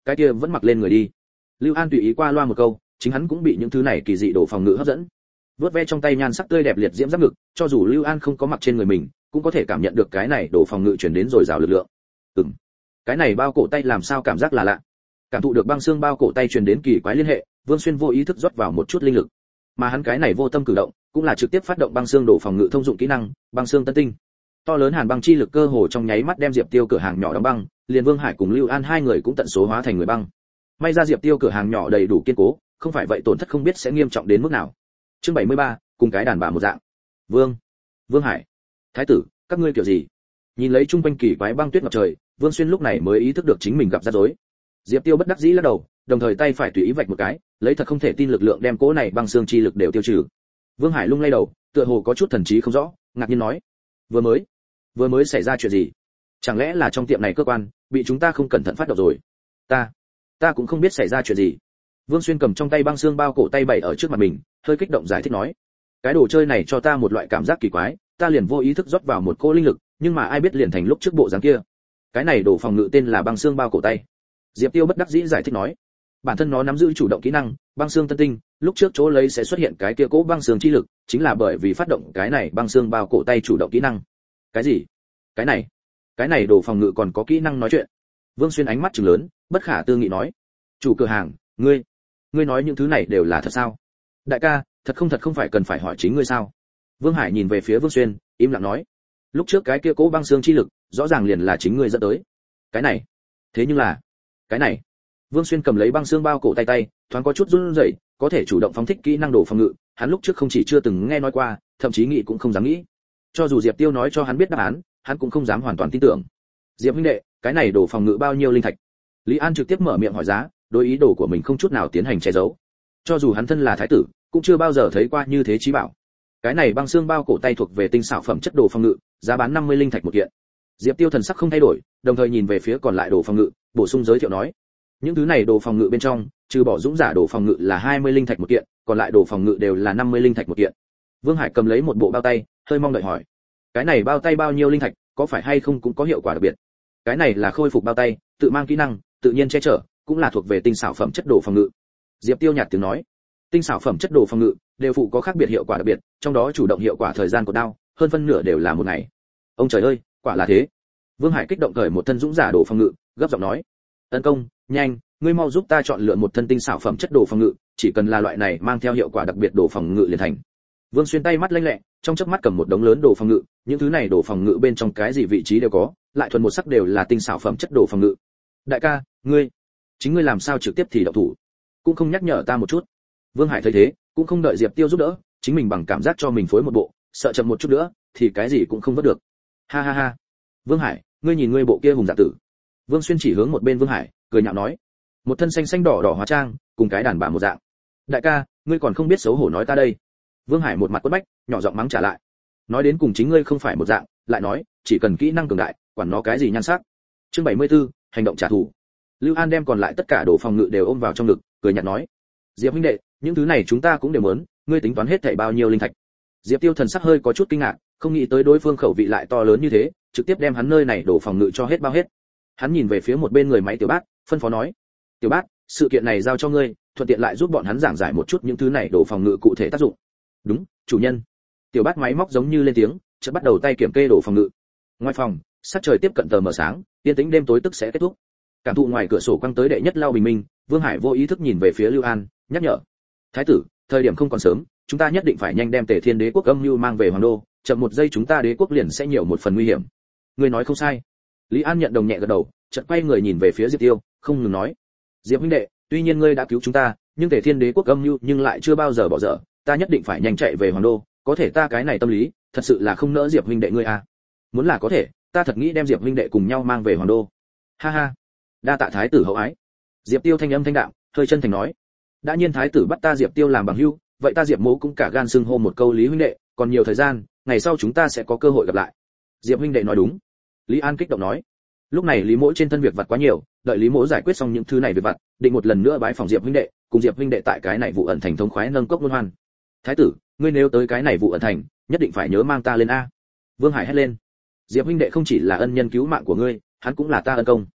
cái kia vẫn mặc lên người đi. Lưu An tùy ý qua loa một câu, chính hắn cũng bị những thứ này kỳ dị đồ phòng ngự hấp dẫn. Vớt ve trong tay nhan sắc tươi đẹp liệt diễm giáp ngực, cho dù Lưu An không có mặc trên người mình, cũng có thể cảm nhận được cái này đồ phòng ngự truyền đến rồi rào lực lượng. Ừm, cái này bao cổ tay làm sao cảm giác là lạ. Cảm thụ được băng xương bao cổ tay truyền đến kỳ quái liên hệ, Vương Xuyên vô ý thức rót vào một chút linh lực. Mà hắn cái này vô tâm cử động, cũng là trực tiếp phát động băng xương đồ phòng ngự thông dụng kỹ năng, băng xương tân tinh. To lớn hàn băng chi lực cơ hồ trong nháy mắt đem Diệp Tiêu cửa hàng nhỏ đóng băng, liền Vương Hải cùng Lưu An hai người cũng tận số hóa thành người băng. May ra Diệp Tiêu cửa hàng nhỏ đầy đủ kiên cố, không phải vậy tổn thất không biết sẽ nghiêm trọng đến mức nào. Chương bảy mươi ba, cùng cái đàn bà một dạng. Vương, Vương Hải, Thái tử, các ngươi kiểu gì? Nhìn lấy trung quanh kỳ quái băng tuyết ngập trời, Vương Xuyên lúc này mới ý thức được chính mình gặp rắc rối. Diệp Tiêu bất đắc dĩ lắc đầu, đồng thời tay phải tùy ý vạch một cái, lấy thật không thể tin lực lượng đem cỗ này băng xương chi lực đều tiêu trừ. Vương Hải lung lay đầu, tựa hồ có chút thần trí không rõ, ngạc nhiên nói: "Vừa mới, vừa mới xảy ra chuyện gì? Chẳng lẽ là trong tiệm này cơ quan bị chúng ta không cẩn thận phát động rồi?" "Ta, ta cũng không biết xảy ra chuyện gì." Vương Xuyên cầm trong tay băng xương bao cổ tay bày ở trước mặt mình, hơi kích động giải thích nói: "Cái đồ chơi này cho ta một loại cảm giác kỳ quái, ta liền vô ý thức rót vào một cỗ linh lực, nhưng mà ai biết liền thành lúc trước bộ dáng kia. Cái này đồ phòng ngự tên là băng xương bao cổ tay." Diệp Tiêu bất đắc dĩ giải thích nói: "Bản thân nó nắm giữ chủ động kỹ năng, băng xương tân tinh, lúc trước chỗ lấy sẽ xuất hiện cái kia cỗ băng xương chi lực, chính là bởi vì phát động cái này băng xương bao cổ tay chủ động kỹ năng." "Cái gì? Cái này? Cái này đồ phòng ngự còn có kỹ năng nói chuyện?" Vương Xuyên ánh mắt trừng lớn, bất khả tư nghị nói: "Chủ cửa hàng, ngươi, ngươi nói những thứ này đều là thật sao?" "Đại ca, thật không thật không phải cần phải hỏi chính ngươi sao?" Vương Hải nhìn về phía Vương Xuyên, im lặng nói: "Lúc trước cái kia cỗ băng xương chi lực, rõ ràng liền là chính ngươi dẫn tới." "Cái này, thế nhưng là, cái này." Vương Xuyên cầm lấy băng xương bao cổ tay tay, thoáng có chút run rẩy, có thể chủ động phóng thích kỹ năng đồ phòng ngự, hắn lúc trước không chỉ chưa từng nghe nói qua, thậm chí nghĩ cũng không dám nghĩ. Cho dù Diệp Tiêu nói cho hắn biết đáp án, hắn cũng không dám hoàn toàn tin tưởng. "Diệp huynh đệ, cái này đồ phòng ngự bao nhiêu linh thạch?" Lý An trực tiếp mở miệng hỏi giá, đối ý đồ của mình không chút nào tiến hành che giấu. Cho dù hắn thân là thái tử, cũng chưa bao giờ thấy qua như thế chí bảo. Cái này băng xương bao cổ tay thuộc về tinh xảo phẩm chất đồ phòng ngự, giá bán năm mươi linh thạch một kiện. Diệp Tiêu thần sắc không thay đổi, đồng thời nhìn về phía còn lại đồ phòng ngự, bổ sung giới thiệu nói: "Những thứ này đồ phòng ngự bên trong, trừ bỏ dũng giả đồ phòng ngự là hai mươi linh thạch một kiện, còn lại đồ phòng ngự đều là năm mươi linh thạch một kiện." Vương Hải cầm lấy một bộ bao tay, hơi mong đợi hỏi: "Cái này bao tay bao nhiêu linh thạch, có phải hay không cũng có hiệu quả đặc biệt?" "Cái này là khôi phục bao tay, tự mang kỹ năng, tự nhiên che chở, cũng là thuộc về tinh xảo phẩm chất đồ phòng ngự." Diệp Tiêu nhạt tiếng nói: "Tinh xảo phẩm chất đồ phòng ngự đều phụ có khác biệt hiệu quả đặc biệt, trong đó chủ động hiệu quả thời gian của đao, hơn phân nửa đều là một ngày." "Ông trời ơi, quả là thế." Vương Hải kích động cởi một thân dũng giả đồ phòng ngự, gấp giọng nói: "Tấn công, nhanh, ngươi mau giúp ta chọn lựa một thân tinh xảo phẩm chất đồ phòng ngự, chỉ cần là loại này mang theo hiệu quả đặc biệt đồ phòng ngự liền thành." Vương Xuyên tay mắt lanh lẹ, trong chớp mắt cầm một đống lớn đồ phòng ngự, những thứ này đồ phòng ngự bên trong cái gì vị trí đều có, lại thuần một sắc đều là tinh xảo phẩm chất đồ phòng ngự. "Đại ca, ngươi, chính ngươi làm sao trực tiếp thì động thủ, cũng không nhắc nhở ta một chút?" Vương Hải thấy thế, cũng không đợi Diệp Tiêu giúp đỡ, chính mình bằng cảm giác cho mình phối một bộ, sợ chậm một chút nữa thì cái gì cũng không vớt được. "Ha ha ha, Vương Hải, ngươi nhìn ngươi bộ kia hùng dạ tử." Vương Xuyên chỉ hướng một bên Vương Hải, cười nhạo nói: "Một thân xanh xanh đỏ đỏ hóa trang, cùng cái đàn bà một dạng. Đại ca, ngươi còn không biết xấu hổ nói ta đây." Vương Hải một mặt quất bách, nhỏ giọng mắng trả lại: "Nói đến cùng chính ngươi không phải một dạng, lại nói, chỉ cần kỹ năng cường đại, quản nó cái gì nhan sắc." Chương bảy mươi tư, hành động trả thù. Lưu An đem còn lại tất cả đồ phòng ngự đều ôm vào trong ngực, cười nhạt nói: "Diệp huynh đệ, những thứ này chúng ta cũng đều muốn, ngươi tính toán hết thảy bao nhiêu linh thạch?" Diệp Tiêu thần sắc hơi có chút kinh ngạc, không nghĩ tới đối phương khẩu vị lại to lớn như thế, trực tiếp đem hắn nơi này đồ phòng ngự cho hết bao hết. Hắn nhìn về phía một bên người máy Tiểu Bát, phân phó nói: "Tiểu Bát, sự kiện này giao cho ngươi, thuận tiện lại giúp bọn hắn giảng giải một chút những thứ này đồ phòng ngự cụ thể tác dụng." "Đúng, chủ nhân." Tiểu Bát máy móc giống như lên tiếng, chợt bắt đầu tay kiểm kê đồ phòng ngự. Ngoài phòng, sắc trời tiếp cận tờ mờ sáng, yên tĩnh đêm tối tức sẽ kết thúc. Cảm thụ ngoài cửa sổ quăng tới đệ nhất lao bình minh, Vương Hải vô ý thức nhìn về phía Lưu An, nhắc nhở: "Thái tử, thời điểm không còn sớm, chúng ta nhất định phải nhanh đem Tề Thiên Đế quốc âm mưu mang về hoàng đô, chậm một giây chúng ta đế quốc liền sẽ nhiều một phần nguy hiểm." "Ngươi nói không sai." Lý An nhận đồng nhẹ gật đầu, chợt quay người nhìn về phía Diệp Tiêu, không ngừng nói: "Diệp huynh đệ, tuy nhiên ngươi đã cứu chúng ta, nhưng Tề Thiên Đế quốc âm mưu nhưng lại chưa bao giờ bỏ dở, ta nhất định phải nhanh chạy về hoàng đô, có thể ta cái này tâm lý, thật sự là không nỡ Diệp huynh đệ ngươi à. Muốn là có thể, ta thật nghĩ đem Diệp huynh đệ cùng nhau mang về hoàng đô." "Ha ha, đa tạ thái tử hậu ái." Diệp Tiêu thanh âm thanh đạm, hơi chân thành nói: "Đã nhiên thái tử bắt ta Diệp Tiêu làm bằng hữu, vậy ta Diệp Mỗ cũng cả gan xưng hô một câu Lý huynh đệ, còn nhiều thời gian, ngày sau chúng ta sẽ có cơ hội gặp lại." "Diệp huynh đệ nói đúng." Lý An kích động nói. Lúc này Lý Mỗ trên thân việc vặt quá nhiều, đợi Lý Mỗ giải quyết xong những thứ này việc vặt, định một lần nữa bái phòng Diệp huynh đệ, cùng Diệp huynh đệ tại cái này vụ ẩn thành thống khoái nâng cốc luân hoan. "Thái tử, ngươi nếu tới cái này vụ ẩn thành, nhất định phải nhớ mang ta lên a." Vương Hải hét lên. "Diệp huynh đệ không chỉ là ân nhân cứu mạng của ngươi, hắn cũng là ta ân công."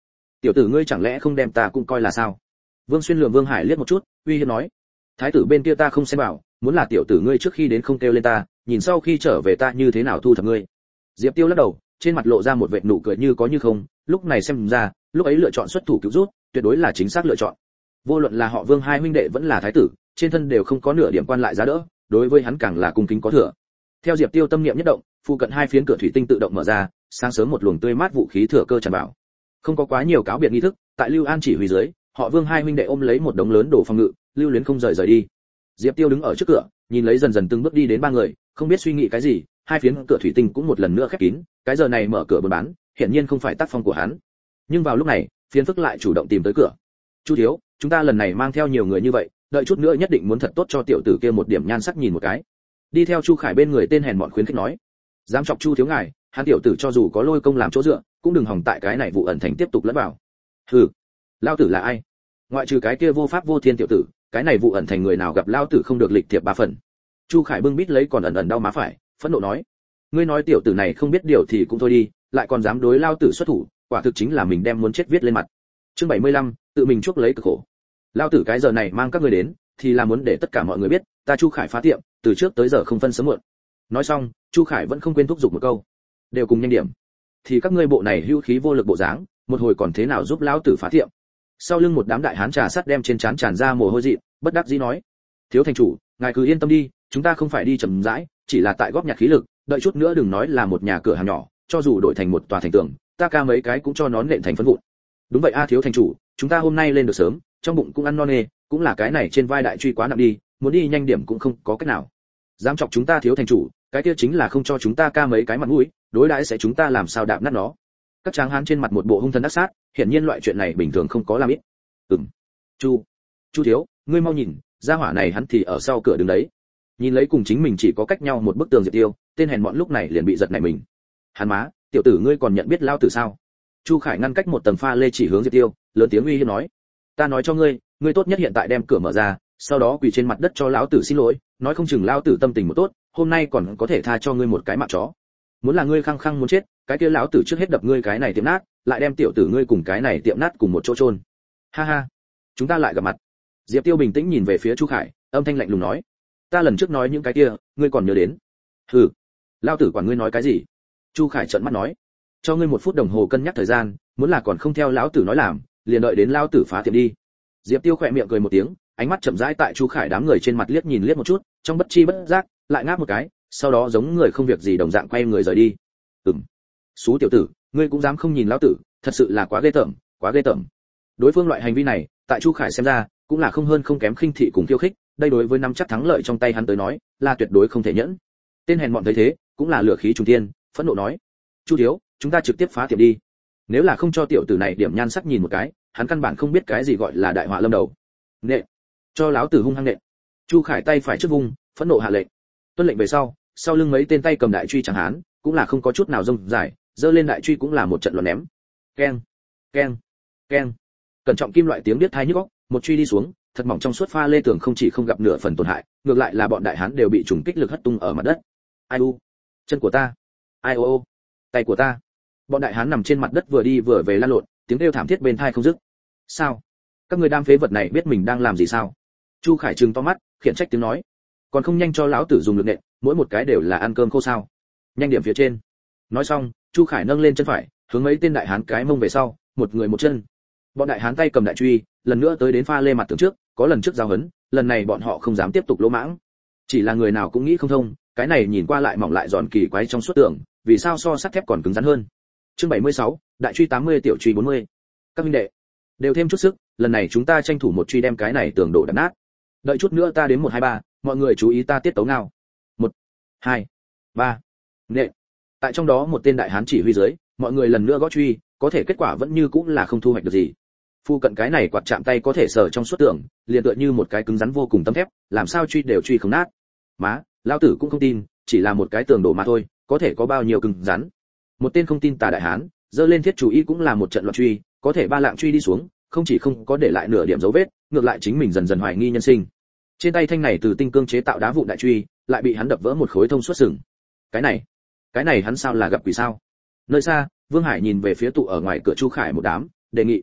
tiểu tử ngươi chẳng lẽ không đem ta cũng coi là sao? Vương Xuyên lườm Vương Hải liếc một chút, uy hiếp nói, thái tử bên kia ta không xem vào, muốn là tiểu tử ngươi trước khi đến không kêu lên ta, nhìn sau khi trở về ta như thế nào thu thập ngươi. Diệp Tiêu lắc đầu, trên mặt lộ ra một vệt nụ cười như có như không, lúc này xem ra, lúc ấy lựa chọn xuất thủ cứu rút, tuyệt đối là chính xác lựa chọn. Vô luận là họ Vương hai huynh đệ vẫn là thái tử, trên thân đều không có nửa điểm quan lại giá đỡ, đối với hắn càng là cung kính có thừa. Theo Diệp Tiêu tâm niệm nhất động, phụ cận hai phiến cửa thủy tinh tự động mở ra, sáng sớm một luồng tươi mát vũ khí thừa cơ tràn vào. Không có quá nhiều cáo biệt nghi thức, tại Lưu An chỉ huy dưới, họ Vương hai huynh đệ ôm lấy một đống lớn đồ phòng ngự, lưu luyến không rời rời đi. Diệp Tiêu đứng ở trước cửa, nhìn lấy dần dần từng bước đi đến ba người, không biết suy nghĩ cái gì, hai phiến cửa thủy tinh cũng một lần nữa khép kín, cái giờ này mở cửa buôn bán, hiển nhiên không phải tác phong của hắn. Nhưng vào lúc này, phiến phức lại chủ động tìm tới cửa. Chu thiếu, chúng ta lần này mang theo nhiều người như vậy, đợi chút nữa nhất định muốn thật tốt cho tiểu tử kia một điểm nhan sắc nhìn một cái. Đi theo Chu Khải bên người tên hèn mọn khuyến khích nói, dám chọc Chu thiếu ngài, hắn tiểu tử cho dù có lôi công làm chỗ dựa, cũng đừng hòng tại cái này vụ ẩn thành tiếp tục lẫn vào. Hừ, lao tử là ai? Ngoại trừ cái kia vô pháp vô thiên tiểu tử, cái này vụ ẩn thành người nào gặp lao tử không được lịch thiệp ba phần. Chu Khải bưng bít lấy còn ẩn ẩn đau má phải, phẫn nộ nói, ngươi nói tiểu tử này không biết điều thì cũng thôi đi, lại còn dám đối lao tử xuất thủ, quả thực chính là mình đem muốn chết viết lên mặt. Chương bảy mươi lăm, tự mình chuốc lấy cực khổ. Lao tử cái giờ này mang các ngươi đến, thì là muốn để tất cả mọi người biết, ta Chu Khải phá tiệm, từ trước tới giờ không phân sớm muộn. Nói xong, Chu Khải vẫn không quên thúc giục một câu, đều cùng nhanh điểm. Thì các ngươi bộ này hữu khí vô lực bộ dáng, một hồi còn thế nào giúp lão tử phá tiệm? Sau lưng một đám đại hán trà sắt đem trên trán tràn ra mồ hôi dị, bất đắc dĩ nói, thiếu thành chủ, ngài cứ yên tâm đi, chúng ta không phải đi chậm rãi, chỉ là tại góp nhặt khí lực, đợi chút nữa đừng nói là một nhà cửa hàng nhỏ, cho dù đổi thành một tòa thành tường, ta ca mấy cái cũng cho nó nện thành phấn vụn. Đúng vậy a thiếu thành chủ, chúng ta hôm nay lên được sớm, trong bụng cũng ăn no nê, cũng là cái này trên vai đại truy quá nặng đi, muốn đi nhanh điểm cũng không có cách nào. Dám chọc chúng ta thiếu thành chủ, cái kia chính là không cho chúng ta ca mấy cái mặt mũi, đối đãi sẽ chúng ta làm sao đạp nát nó. Các tráng hán trên mặt một bộ hung thần ác sát, hiển nhiên loại chuyện này bình thường không có làm ít. Ừm. Chu, Chu thiếu, ngươi mau nhìn, gia hỏa này hắn thì ở sau cửa đứng đấy. Nhìn lấy cùng chính mình chỉ có cách nhau một bức tường Diệp Tiêu, tên hèn mọn lúc này liền bị giật nảy mình. Hắn má, tiểu tử ngươi còn nhận biết lao tử sao? Chu Khải ngăn cách một tầng pha lê chỉ hướng Diệp Tiêu, lớn tiếng uy hiếp nói, ta nói cho ngươi, ngươi tốt nhất hiện tại đem cửa mở ra, sau đó quỳ trên mặt đất cho lão tử xin lỗi, nói không chừng lão tử tâm tình một tốt, hôm nay còn có thể tha cho ngươi một cái mạng chó. Muốn là ngươi khăng khăng muốn chết, cái kia lão tử trước hết đập ngươi cái này tiệm nát, lại đem tiểu tử ngươi cùng cái này tiệm nát cùng một chỗ chôn. Ha ha, chúng ta lại gặp mặt. Diệp Tiêu bình tĩnh nhìn về phía Chu Khải, âm thanh lạnh lùng nói, ta lần trước nói những cái kia, ngươi còn nhớ đến? Hừ, lão tử quản ngươi nói cái gì? Chu Khải trợn mắt nói, cho ngươi một phút đồng hồ cân nhắc thời gian, muốn là còn không theo lão tử nói làm, liền đợi đến lão tử phá tiệm đi. Diệp Tiêu khẽ miệng cười một tiếng, ánh mắt chậm rãi tại Chu Khải đám người trên mặt liếc nhìn liếc một chút, trong bất chi bất giác, lại ngáp một cái, sau đó giống người không việc gì đồng dạng quay người rời đi. Ừm. Xú tiểu tử, ngươi cũng dám không nhìn lão tử, thật sự là quá ghê tởm, quá ghê tởm. Đối phương loại hành vi này, tại Chu Khải xem ra, cũng là không hơn không kém khinh thị cùng khiêu khích, đây đối với nắm chắc thắng lợi trong tay hắn tới nói, là tuyệt đối không thể nhẫn. Tên hèn mọn thấy thế, cũng là lửa khí trùng thiên, phẫn nộ nói, Chu thiếu, chúng ta trực tiếp phá tiệm đi. Nếu là không cho tiểu tử này điểm nhan sắc nhìn một cái, hắn căn bản không biết cái gì gọi là đại họa lâm đầu. Nệ, cho lão tử hung hăng nệ. Chu Khải tay phải trước vung, phẫn nộ hạ lệnh. Tuân lệnh về sau, sau lưng mấy tên tay cầm đại truy chẳng hán, cũng là không có chút nào rông dài, giơ lên đại truy cũng là một trận loạn ném. Keng, keng, keng. Cẩn trọng kim loại tiếng điếc tai nhức óc, một truy đi xuống, thật mỏng trong suốt pha lê tường không chỉ không gặp nửa phần tổn hại, ngược lại là bọn đại hán đều bị trùng kích lực hất tung ở mặt đất. Ai u, chân của ta. Ai ô ô, tay của ta. Bọn đại hán nằm trên mặt đất vừa đi vừa về lăn lộn, tiếng kêu thảm thiết bên tai không dứt. Sao? Các người đam phế vật này biết mình đang làm gì sao? Chu Khải trừng to mắt, khiển trách tiếng nói, còn không nhanh cho lão tử dùng lực nện, mỗi một cái đều là ăn cơm khô sao? Nhanh điểm phía trên. Nói xong, Chu Khải nâng lên chân phải, hướng mấy tên đại hán cái mông về sau, một người một chân. Bọn đại hán tay cầm đại truy, lần nữa tới đến pha lê mặt tường trước, có lần trước giao hấn, lần này bọn họ không dám tiếp tục lỗ mãng. Chỉ là người nào cũng nghĩ không thông, cái này nhìn qua lại mỏng lại giòn kỳ quái trong suốt tường, vì sao so sắt thép còn cứng rắn hơn? Chương bảy mươi sáu, đại truy tám mươi tiểu truy bốn mươi. Các huynh đệ, đều thêm chút sức, lần này chúng ta tranh thủ một truy đem cái này tường đổ đập nát. Đợi chút nữa ta đến một hai ba, mọi người chú ý ta tiết tấu nào. Một, hai, ba. Nệ. Tại trong đó một tên đại hán chỉ huy dưới, mọi người lần nữa gõ truy, có thể kết quả vẫn như cũng là không thu hoạch được gì. Phu cận cái này quạt chạm tay có thể sờ trong suốt tường, liền tựa như một cái cứng rắn vô cùng tấm thép, làm sao truy đều truy không nát. Má, lão tử cũng không tin, chỉ là một cái tường đổ mà thôi, có thể có bao nhiêu cứng rắn. Một tên không tin tà đại hán, giơ lên thiết chủ ý cũng là một trận loạn truy, có thể ba lạng truy đi xuống, không chỉ không có để lại nửa điểm dấu vết, ngược lại chính mình dần dần hoài nghi nhân sinh. Trên tay thanh này từ tinh cương chế tạo đá vụn đại truy, lại bị hắn đập vỡ một khối thông suốt sừng. Cái này, cái này hắn sao là gặp quỷ sao? Nơi xa, Vương Hải nhìn về phía tụ ở ngoài cửa Chu Khải một đám, đề nghị,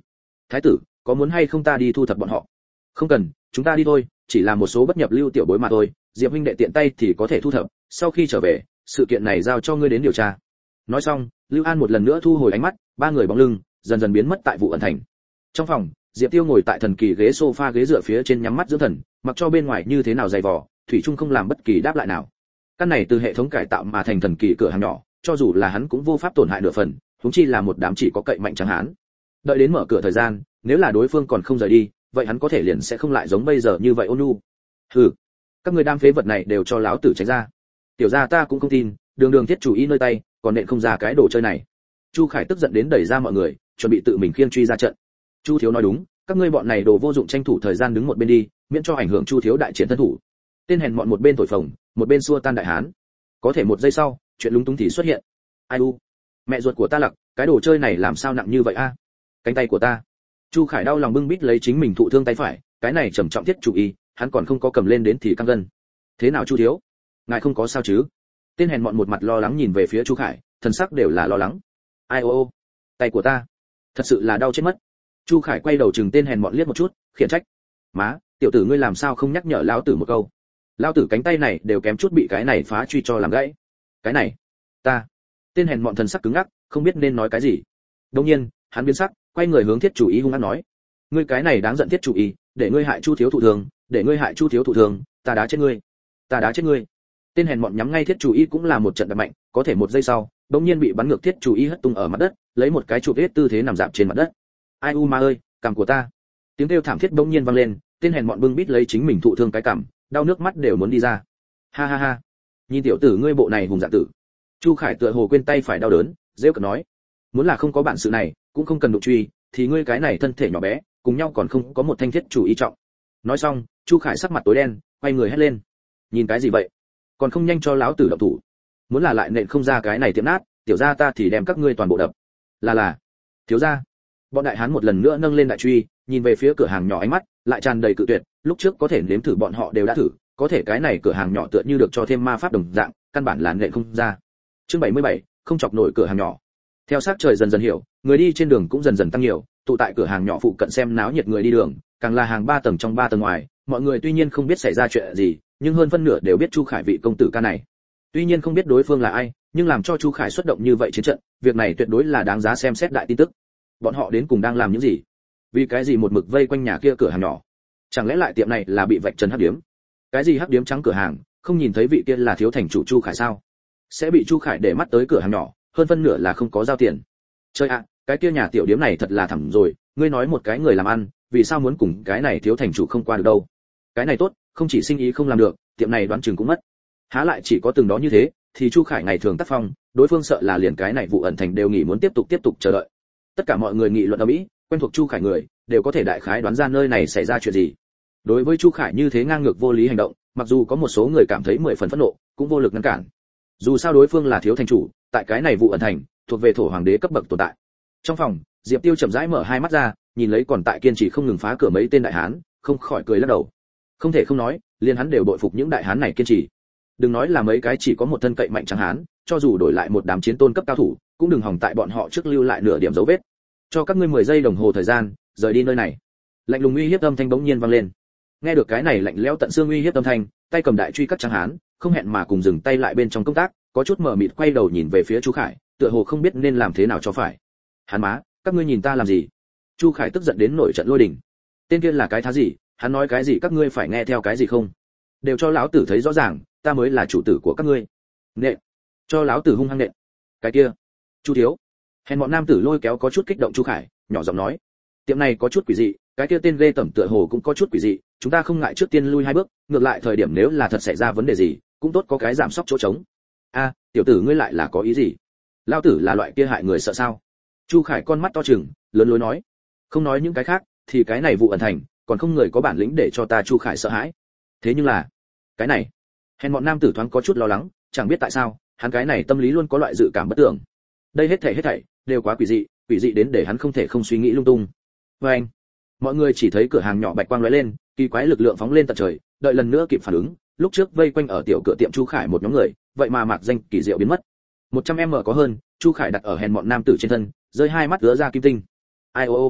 Thái tử, có muốn hay không ta đi thu thập bọn họ? Không cần, chúng ta đi thôi, chỉ là một số bất nhập lưu tiểu bối mà thôi, Diệp huynh đệ tiện tay thì có thể thu thập, sau khi trở về, sự kiện này giao cho ngươi đến điều tra. Nói xong, Lưu An một lần nữa thu hồi ánh mắt, ba người bóng lưng dần dần biến mất tại vụ ẩn thành. Trong phòng, Diệp Tiêu ngồi tại thần kỳ ghế sofa ghế dựa phía trên nhắm mắt dưỡng thần, mặc cho bên ngoài như thế nào dày vò, thủy chung không làm bất kỳ đáp lại nào. Căn này từ hệ thống cải tạo mà thành thần kỳ cửa hàng nhỏ, cho dù là hắn cũng vô pháp tổn hại nửa phần, huống chi là một đám chỉ có cậy mạnh trắng hán. Đợi đến mở cửa thời gian, nếu là đối phương còn không rời đi, vậy hắn có thể liền sẽ không lại giống bây giờ như vậy ôn nhu. Hừ, các người đam phế vật này đều cho lão tử tránh ra. Tiểu gia ta cũng không tin, đường đường thiết chủ ý nơi tay, còn nện không ra cái đồ chơi này. Chu Khải tức giận đến đẩy ra mọi người, chuẩn bị tự mình khiêng truy ra trận. Chu thiếu nói đúng, các ngươi bọn này đồ vô dụng tranh thủ thời gian đứng một bên đi, miễn cho ảnh hưởng Chu thiếu đại chiến thân thủ. Tên hèn mọn một bên thổi phồng, một bên xua tan đại hán. Có thể một giây sau, chuyện lúng túng thì xuất hiện. Ai u, mẹ ruột của ta lặc, cái đồ chơi này làm sao nặng như vậy a? Cánh tay của ta. Chu Khải đau lòng bưng bít lấy chính mình thụ thương tay phải, cái này trầm trọng thiết chủ ý, hắn còn không có cầm lên đến thì căng gân. Thế nào Chu thiếu? Ngài không có sao chứ? Tên hèn mọn một mặt lo lắng nhìn về phía Chu Khải, thần sắc đều là lo lắng. Ai ô ô, tay của ta, thật sự là đau chết mất. Chu Khải quay đầu chừng tên hèn mọn liếc một chút, khiển trách. Má, tiểu tử ngươi làm sao không nhắc nhở lão tử một câu? Lão tử cánh tay này đều kém chút bị cái này phá truy cho làm gãy. Cái này, ta. Tên hèn mọn thần sắc cứng ngắc, không biết nên nói cái gì. Đương nhiên, hắn biến sắc, quay người hướng thiết chủ ý hung hăng nói. Ngươi cái này đáng giận thiết chủ ý, để ngươi hại Chu thiếu thụ thường, để ngươi hại Chu thiếu thụ thường, ta đá chết ngươi. Ta đá chết ngươi. Tên hèn mọn nhắm ngay thiết chủ ý cũng là một trận đập mạnh, có thể một giây sau, đột nhiên bị bắn ngược thiết chủ ý hất tung ở mặt đất, lấy một cái chụp hết tư thế nằm dạp trên mặt đất. Ai u ma ơi, cằm của ta. Tiếng kêu thảm thiết bỗng nhiên vang lên, tên hèn mọn bưng bít lấy chính mình thụ thương cái cằm, đau nước mắt đều muốn đi ra. Ha ha ha. Nhìn tiểu tử ngươi bộ này hùng dạng tử. Chu Khải tựa hồ quên tay phải đau đớn, rêu cợt nói, muốn là không có bản sự này, cũng không cần đụng truy, thì ngươi cái này thân thể nhỏ bé, cùng nhau còn không có một thanh thiết chủ ý trọng. Nói xong, Chu Khải sắc mặt tối đen, quay người hét lên. Nhìn cái gì vậy? Còn không nhanh cho lão tử động thủ. Muốn là lại nện không ra cái này tiệm nát, tiểu gia ta thì đem các ngươi toàn bộ đập. Là là. Thiếu gia. Bọn đại hán một lần nữa nâng lên đại truy, nhìn về phía cửa hàng nhỏ ánh mắt lại tràn đầy cự tuyệt, lúc trước có thể nếm thử bọn họ đều đã thử, có thể cái này cửa hàng nhỏ tựa như được cho thêm ma pháp đồng dạng, căn bản là nện không ra. Chương bảy mươi bảy, không chọc nổi cửa hàng nhỏ. Theo sát trời dần dần hiểu, người đi trên đường cũng dần dần tăng nhiều, tụ tại cửa hàng nhỏ phụ cận xem náo nhiệt người đi đường, càng là hàng ba tầng trong ba tầng ngoài, mọi người tuy nhiên không biết xảy ra chuyện gì, nhưng hơn phân nửa đều biết Chu Khải vị công tử ca này. Tuy nhiên không biết đối phương là ai, nhưng làm cho Chu Khải xuất động như vậy chiến trận, việc này tuyệt đối là đáng giá xem xét đại tin tức. Bọn họ đến cùng đang làm những gì? Vì cái gì một mực vây quanh nhà kia cửa hàng nhỏ? Chẳng lẽ lại tiệm này là bị vạch trần hắc điếm? Cái gì hắc điếm trắng cửa hàng, không nhìn thấy vị kia là thiếu thành chủ Chu Khải sao? Sẽ bị Chu Khải để mắt tới cửa hàng nhỏ, hơn phân nửa là không có giao tiền. Chơi ạ, cái kia nhà tiểu điếm này thật là thẳm rồi, ngươi nói một cái người làm ăn, vì sao muốn cùng cái này thiếu thành chủ không qua được đâu? Cái này tốt, không chỉ sinh ý không làm được, tiệm này đoán chừng cũng mất. Há lại chỉ có từng đó như thế, thì Chu Khải ngày thường tác phong, đối phương sợ là liền cái này vụ ẩn thành đều nghỉ muốn tiếp tục tiếp tục chờ đợi. Tất cả mọi người nghị luận ở mỹ, quen thuộc Chu Khải người, đều có thể đại khái đoán ra nơi này xảy ra chuyện gì. Đối với Chu Khải như thế ngang ngược vô lý hành động, mặc dù có một số người cảm thấy mười phần phẫn nộ, cũng vô lực ngăn cản. Dù sao đối phương là thiếu thành chủ, tại cái này vụ ẩn thành, thuộc về thổ hoàng đế cấp bậc tồn tại. Trong phòng, Diệp Tiêu chậm rãi mở hai mắt ra, nhìn lấy còn tại kiên trì không ngừng phá cửa mấy tên đại hán, không khỏi cười lắc đầu. Không thể không nói, liền hắn đều bội phục những đại hán này kiên trì. Đừng nói là mấy cái chỉ có một thân cậy mạnh trắng hán, cho dù đổi lại một đám chiến tôn cấp cao thủ, cũng đừng hòng tại bọn họ trước lưu lại nửa điểm dấu vết. Cho các ngươi mười giây đồng hồ thời gian, rời đi nơi này. Lạnh lùng uy hiếp âm thanh bỗng nhiên vang lên. Nghe được cái này lạnh lẽo tận xương uy hiếp âm thanh, tay cầm đại truy cắt trắng hán, không hẹn mà cùng dừng tay lại bên trong công tác, có chút mờ mịt quay đầu nhìn về phía Chu Khải, tựa hồ không biết nên làm thế nào cho phải. Hắn má, các ngươi nhìn ta làm gì? Chu Khải tức giận đến nổi trận lôi đình. Tên kia là cái thá gì, hắn nói cái gì các ngươi phải nghe theo cái gì không? Đều cho lão tử thấy rõ ràng, ta mới là chủ tử của các ngươi. Nện, cho lão tử hung hăng nện. Cái kia, Chu thiếu. Hèn bọn nam tử lôi kéo có chút kích động Chu Khải, nhỏ giọng nói, tiệm này có chút quỷ dị, cái kia tên ghê tẩm tựa hồ cũng có chút quỷ dị, chúng ta không ngại trước tiên lui hai bước, ngược lại thời điểm nếu là thật xảy ra vấn đề gì, cũng tốt có cái giảm sóc chỗ trống. A, tiểu tử ngươi lại là có ý gì? Lão tử là loại kia hại người sợ sao? Chu Khải con mắt to trừng, lớn lối nói, không nói những cái khác, thì cái này vụ ẩn thành, còn không người có bản lĩnh để cho ta Chu Khải sợ hãi. Thế nhưng là, cái này, hèn bọn nam tử thoáng có chút lo lắng, chẳng biết tại sao, hắn cái này tâm lý luôn có loại dự cảm bất tưởng. Đây hết thảy hết thảy đều quá quỷ dị, quỷ dị đến để hắn không thể không suy nghĩ lung tung. Và anh, mọi người chỉ thấy cửa hàng nhỏ bạch quang lóe lên, kỳ quái lực lượng phóng lên tận trời, đợi lần nữa kịp phản ứng, lúc trước vây quanh ở tiểu cửa tiệm Chu Khải một nhóm người, vậy mà mạc danh kỳ diệu biến mất. một trăm mét có hơn, Chu Khải đặt ở hèn bọn nam tử trên thân, rơi hai mắt ứa ra kim tinh. Ai ô ô.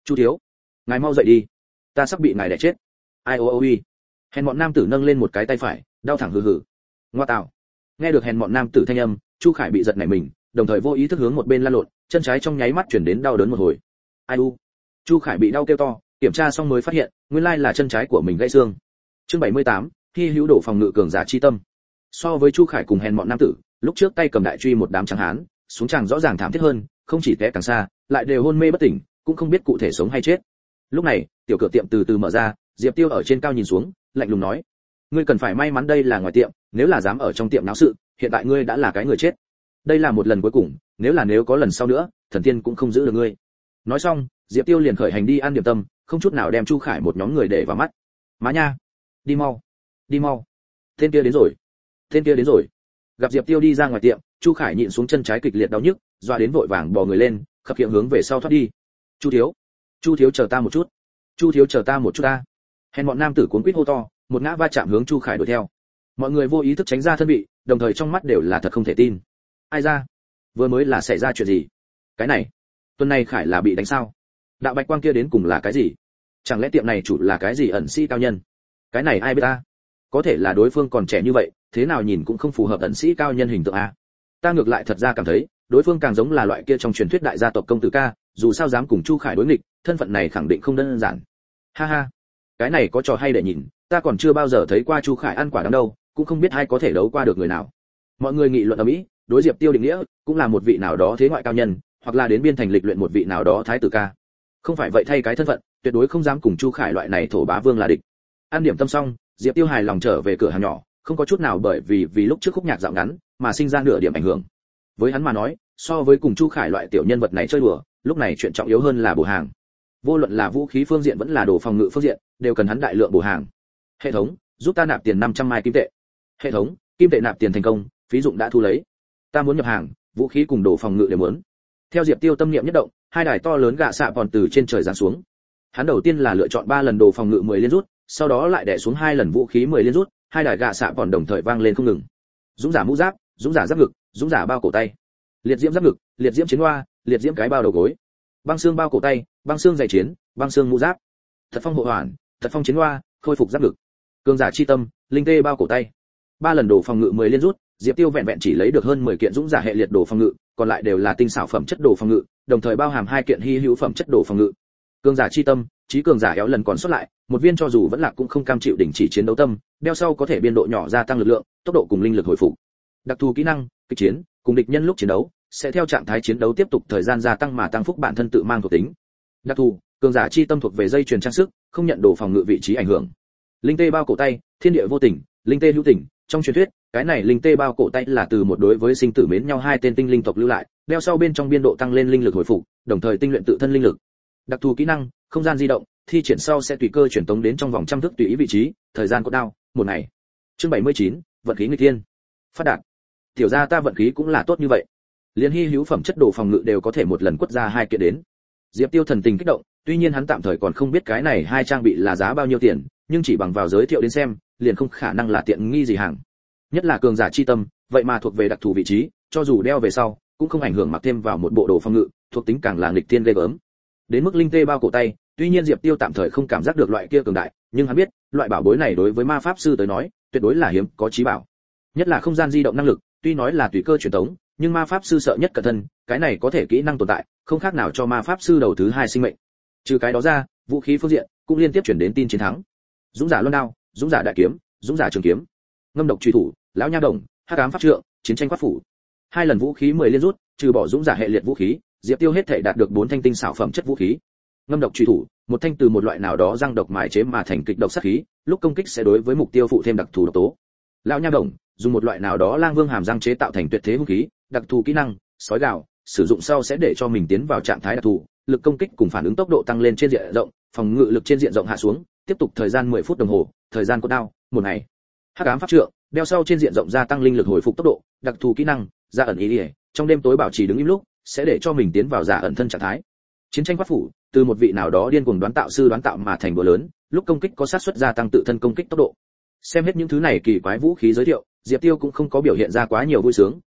Chu thiếu, ngài mau dậy đi, ta sắp bị ngài đè chết. Ai ô ô uy. Hèn mọn nam tử nâng lên một cái tay phải, đau thẳng hừ hừ. Ngoa tạo. Nghe được hèn mọn nam tử thanh âm, Chu Khải bị giật nảy mình, đồng thời vô ý thức hướng một bên lăn lộn, chân trái trong nháy mắt chuyển đến đau đớn một hồi. Ai u. Chu Khải bị đau kêu to, kiểm tra xong mới phát hiện, nguyên lai là chân trái của mình gãy xương. Chương bảy mươi tám, Hy hữu đổ phòng ngự cường giả chi tâm. So với Chu Khải cùng hèn mọn nam tử, lúc trước tay cầm đại truy một đám trắng hán, xuống chàng rõ ràng thảm thiết hơn, không chỉ té càng xa, lại đều hôn mê bất tỉnh, cũng không biết cụ thể sống hay chết. Lúc này, tiểu cửa tiệm từ từ mở ra, Diệp Tiêu ở trên cao nhìn xuống, lạnh lùng nói: "Ngươi cần phải may mắn đây là ngoài tiệm, nếu là dám ở trong tiệm náo sự, hiện tại ngươi đã là cái người chết. Đây là một lần cuối cùng, nếu là nếu có lần sau nữa, thần tiên cũng không giữ được ngươi." Nói xong, Diệp Tiêu liền khởi hành đi ăn điểm tâm, không chút nào đem Chu Khải một nhóm người để vào mắt. "Má nha, đi mau, đi mau. Tên kia đến rồi, tên kia đến rồi." Gặp Diệp Tiêu đi ra ngoài tiệm, Chu Khải nhịn xuống chân trái kịch liệt đau nhức, doa đến vội vàng bò người lên, khập khiễng hướng về sau thoát đi. "Chu thiếu, Chu thiếu chờ ta một chút. Chu thiếu chờ ta một chút ta." Hèn bọn nam tử cuống quýt hô to, một ngã va chạm hướng Chu Khải đuổi theo. Mọi người vô ý thức tránh ra thân vị, đồng thời trong mắt đều là thật không thể tin. Ai ra? Vừa mới là xảy ra chuyện gì? Cái này, tuần này Khải là bị đánh sao? Đạo bạch quang kia đến cùng là cái gì? Chẳng lẽ tiệm này chủ là cái gì ẩn sĩ cao nhân? Cái này ai biết ta? Có thể là đối phương còn trẻ như vậy, thế nào nhìn cũng không phù hợp ẩn sĩ cao nhân hình tượng a. Ta ngược lại thật ra cảm thấy, đối phương càng giống là loại kia trong truyền thuyết đại gia tộc công tử ca, dù sao dám cùng Chu Khải đối nghịch, thân phận này khẳng định không đơn giản. Ha ha, cái này có trò hay để nhìn, ta còn chưa bao giờ thấy qua Chu Khải ăn quả đắng đâu, cũng không biết ai có thể đấu qua được người nào. Mọi người nghị luận ầm ĩ, đối Diệp Tiêu định nghĩa, cũng là một vị nào đó thế ngoại cao nhân, hoặc là đến biên thành lịch luyện một vị nào đó thái tử ca. Không phải vậy thay cái thân phận, tuyệt đối không dám cùng Chu Khải loại này thổ bá vương là địch. Ăn điểm tâm xong, Diệp Tiêu hài lòng trở về cửa hàng nhỏ, không có chút nào bởi vì vì lúc trước khúc nhạc dạo ngắn mà sinh ra nửa điểm ảnh hưởng. Với hắn mà nói, so với cùng Chu Khải loại tiểu nhân vật này chơi đùa, lúc này chuyện trọng yếu hơn là bổ hàng. Vô luận là vũ khí phương diện vẫn là đồ phòng ngự phương diện, đều cần hắn đại lượng bổ hàng. Hệ thống, giúp ta nạp tiền năm trăm mai kim tệ. Hệ thống, kim tệ nạp tiền thành công, phí dụng đã thu lấy. Ta muốn nhập hàng, vũ khí cùng đồ phòng ngự đều muốn. Theo Diệp Tiêu tâm niệm nhất động, hai đài to lớn gạ xạ còn từ trên trời giáng xuống. Hắn đầu tiên là lựa chọn ba lần đồ phòng ngự mười liên rút, sau đó lại đè xuống hai lần vũ khí mười liên rút, hai đài gạ xạ còn đồng thời vang lên không ngừng. Dũng giả mũ giáp, dũng giả giáp ngực, dũng giả bao cổ tay. Liệt diễm giáp ngực, liệt diễm chiến hoa, liệt diễm cái bao đầu gối. Băng xương bao cổ tay, băng xương giày chiến, băng xương mũ giáp. Thật phong hộ hoàn, thật phong chiến hoa, khôi phục giáp ngực. Cường giả chi tâm, linh tê bao cổ tay. Ba lần đồ phòng ngự mười liên rút, Diệp Tiêu vẹn vẹn chỉ lấy được hơn mười kiện dũng giả hệ liệt đồ phòng ngự, còn lại đều là tinh xảo phẩm chất đồ phòng ngự, đồng thời bao hàm hai kiện hy hữu phẩm chất đồ phòng ngự. Cường giả chi tâm, trí cường giả éo lần còn sót lại, một viên cho dù vẫn lạc cũng không cam chịu đình chỉ chiến đấu tâm, đeo sau có thể biên độ nhỏ gia tăng lực lượng, tốc độ cùng linh lực hồi phục. Đặc thù kỹ năng, kịch chiến, cùng địch nhân lúc chiến đấu, sẽ theo trạng thái chiến đấu tiếp tục thời gian gia tăng mà tăng phúc bản thân tự mang thuộc tính. Đặc thù, cường giả chi tâm thuộc về dây chuyền trang sức, không nhận đồ phòng ngự vị trí ảnh hưởng. Linh tê bao cổ tay, thiên địa vô tình, linh tê hữu tình, trong truyền thuyết, cái này linh tê bao cổ tay là từ một đối với sinh tử mến nhau hai tên tinh linh tộc lưu lại, đeo sau bên trong biên độ tăng lên linh lực hồi phục, đồng thời tinh luyện tự thân linh lực. Đặc thù kỹ năng, không gian di động, thi triển sau sẽ tùy cơ chuyển tống đến trong vòng trăm thước tùy ý vị trí, thời gian cốt đao, một ngày. Chương bảy mươi chín, vận khí nghịch thiên. Phát đạt. Tiểu gia ta vận khí cũng là tốt như vậy. Liên hy hữu phẩm chất đồ phòng ngự đều có thể một lần quất ra hai kiện đến. Diệp Tiêu thần tình kích động, tuy nhiên hắn tạm thời còn không biết cái này hai trang bị là giá bao nhiêu tiền, nhưng chỉ bằng vào giới thiệu đến xem, liền không khả năng là tiện nghi gì hàng. Nhất là cường giả chi tâm, vậy mà thuộc về đặc thù vị trí, cho dù đeo về sau, cũng không ảnh hưởng mặc thêm vào một bộ đồ phòng ngự, thuộc tính càng là nghịch thiên ghê gớm. Đến mức linh tê bao cổ tay, tuy nhiên Diệp Tiêu tạm thời không cảm giác được loại kia cường đại, nhưng hắn biết, loại bảo bối này đối với ma pháp sư tới nói, tuyệt đối là hiếm có chí bảo. Nhất là không gian di động năng lực, tuy nói là tùy cơ truyền tống, nhưng ma pháp sư sợ nhất cẩn thân, cái này có thể kỹ năng tồn tại, không khác nào cho ma pháp sư đầu thứ hai sinh mệnh. Trừ cái đó ra, vũ khí phương diện cũng liên tiếp chuyển đến tin chiến thắng. Dũng giả luân đao, dũng giả đại kiếm, dũng giả trường kiếm, ngâm độc truy thủ, lão nha đồng, hắc ám pháp trượng, chiến tranh quát phủ. Hai lần vũ khí mười liên rút, trừ bỏ dũng giả hệ liệt vũ khí, Diệp Tiêu hết thể đạt được bốn thanh tinh xảo phẩm chất vũ khí. Ngâm độc truy thủ, một thanh từ một loại nào đó răng độc mài chế mà thành kịch độc sát khí, lúc công kích sẽ đối với mục tiêu phụ thêm đặc thù độc tố. Lão nha đồng, dùng một loại nào đó lang vương hàm răng chế tạo thành tuyệt thế hung khí, đặc thù kỹ năng, sói gào, sử dụng sau sẽ để cho mình tiến vào trạng thái đặc thù, lực công kích cùng phản ứng tốc độ tăng lên trên diện rộng, phòng ngự lực trên diện rộng hạ xuống, tiếp tục thời gian mười phút đồng hồ, thời gian cốt đao, một ngày. Hắc ám pháp trượng, đeo sau trên diện rộng gia tăng linh lực hồi phục tốc độ, đặc thù kỹ năng, giả ẩn ý ỉa, trong đêm tối bảo trì đứng im lúc, sẽ để cho mình tiến vào giả ẩn thân trạng thái. Chiến tranh quát phủ, từ một vị nào đó điên cuồng đoán tạo sư đoán tạo mà thành búa lớn, lúc công kích có xác suất gia tăng tự thân công kích tốc độ. Xem hết những thứ này kỳ quái vũ khí giới thiệu, Diệp Tiêu cũng không có biểu hiện ra quá nhiều vui sướng,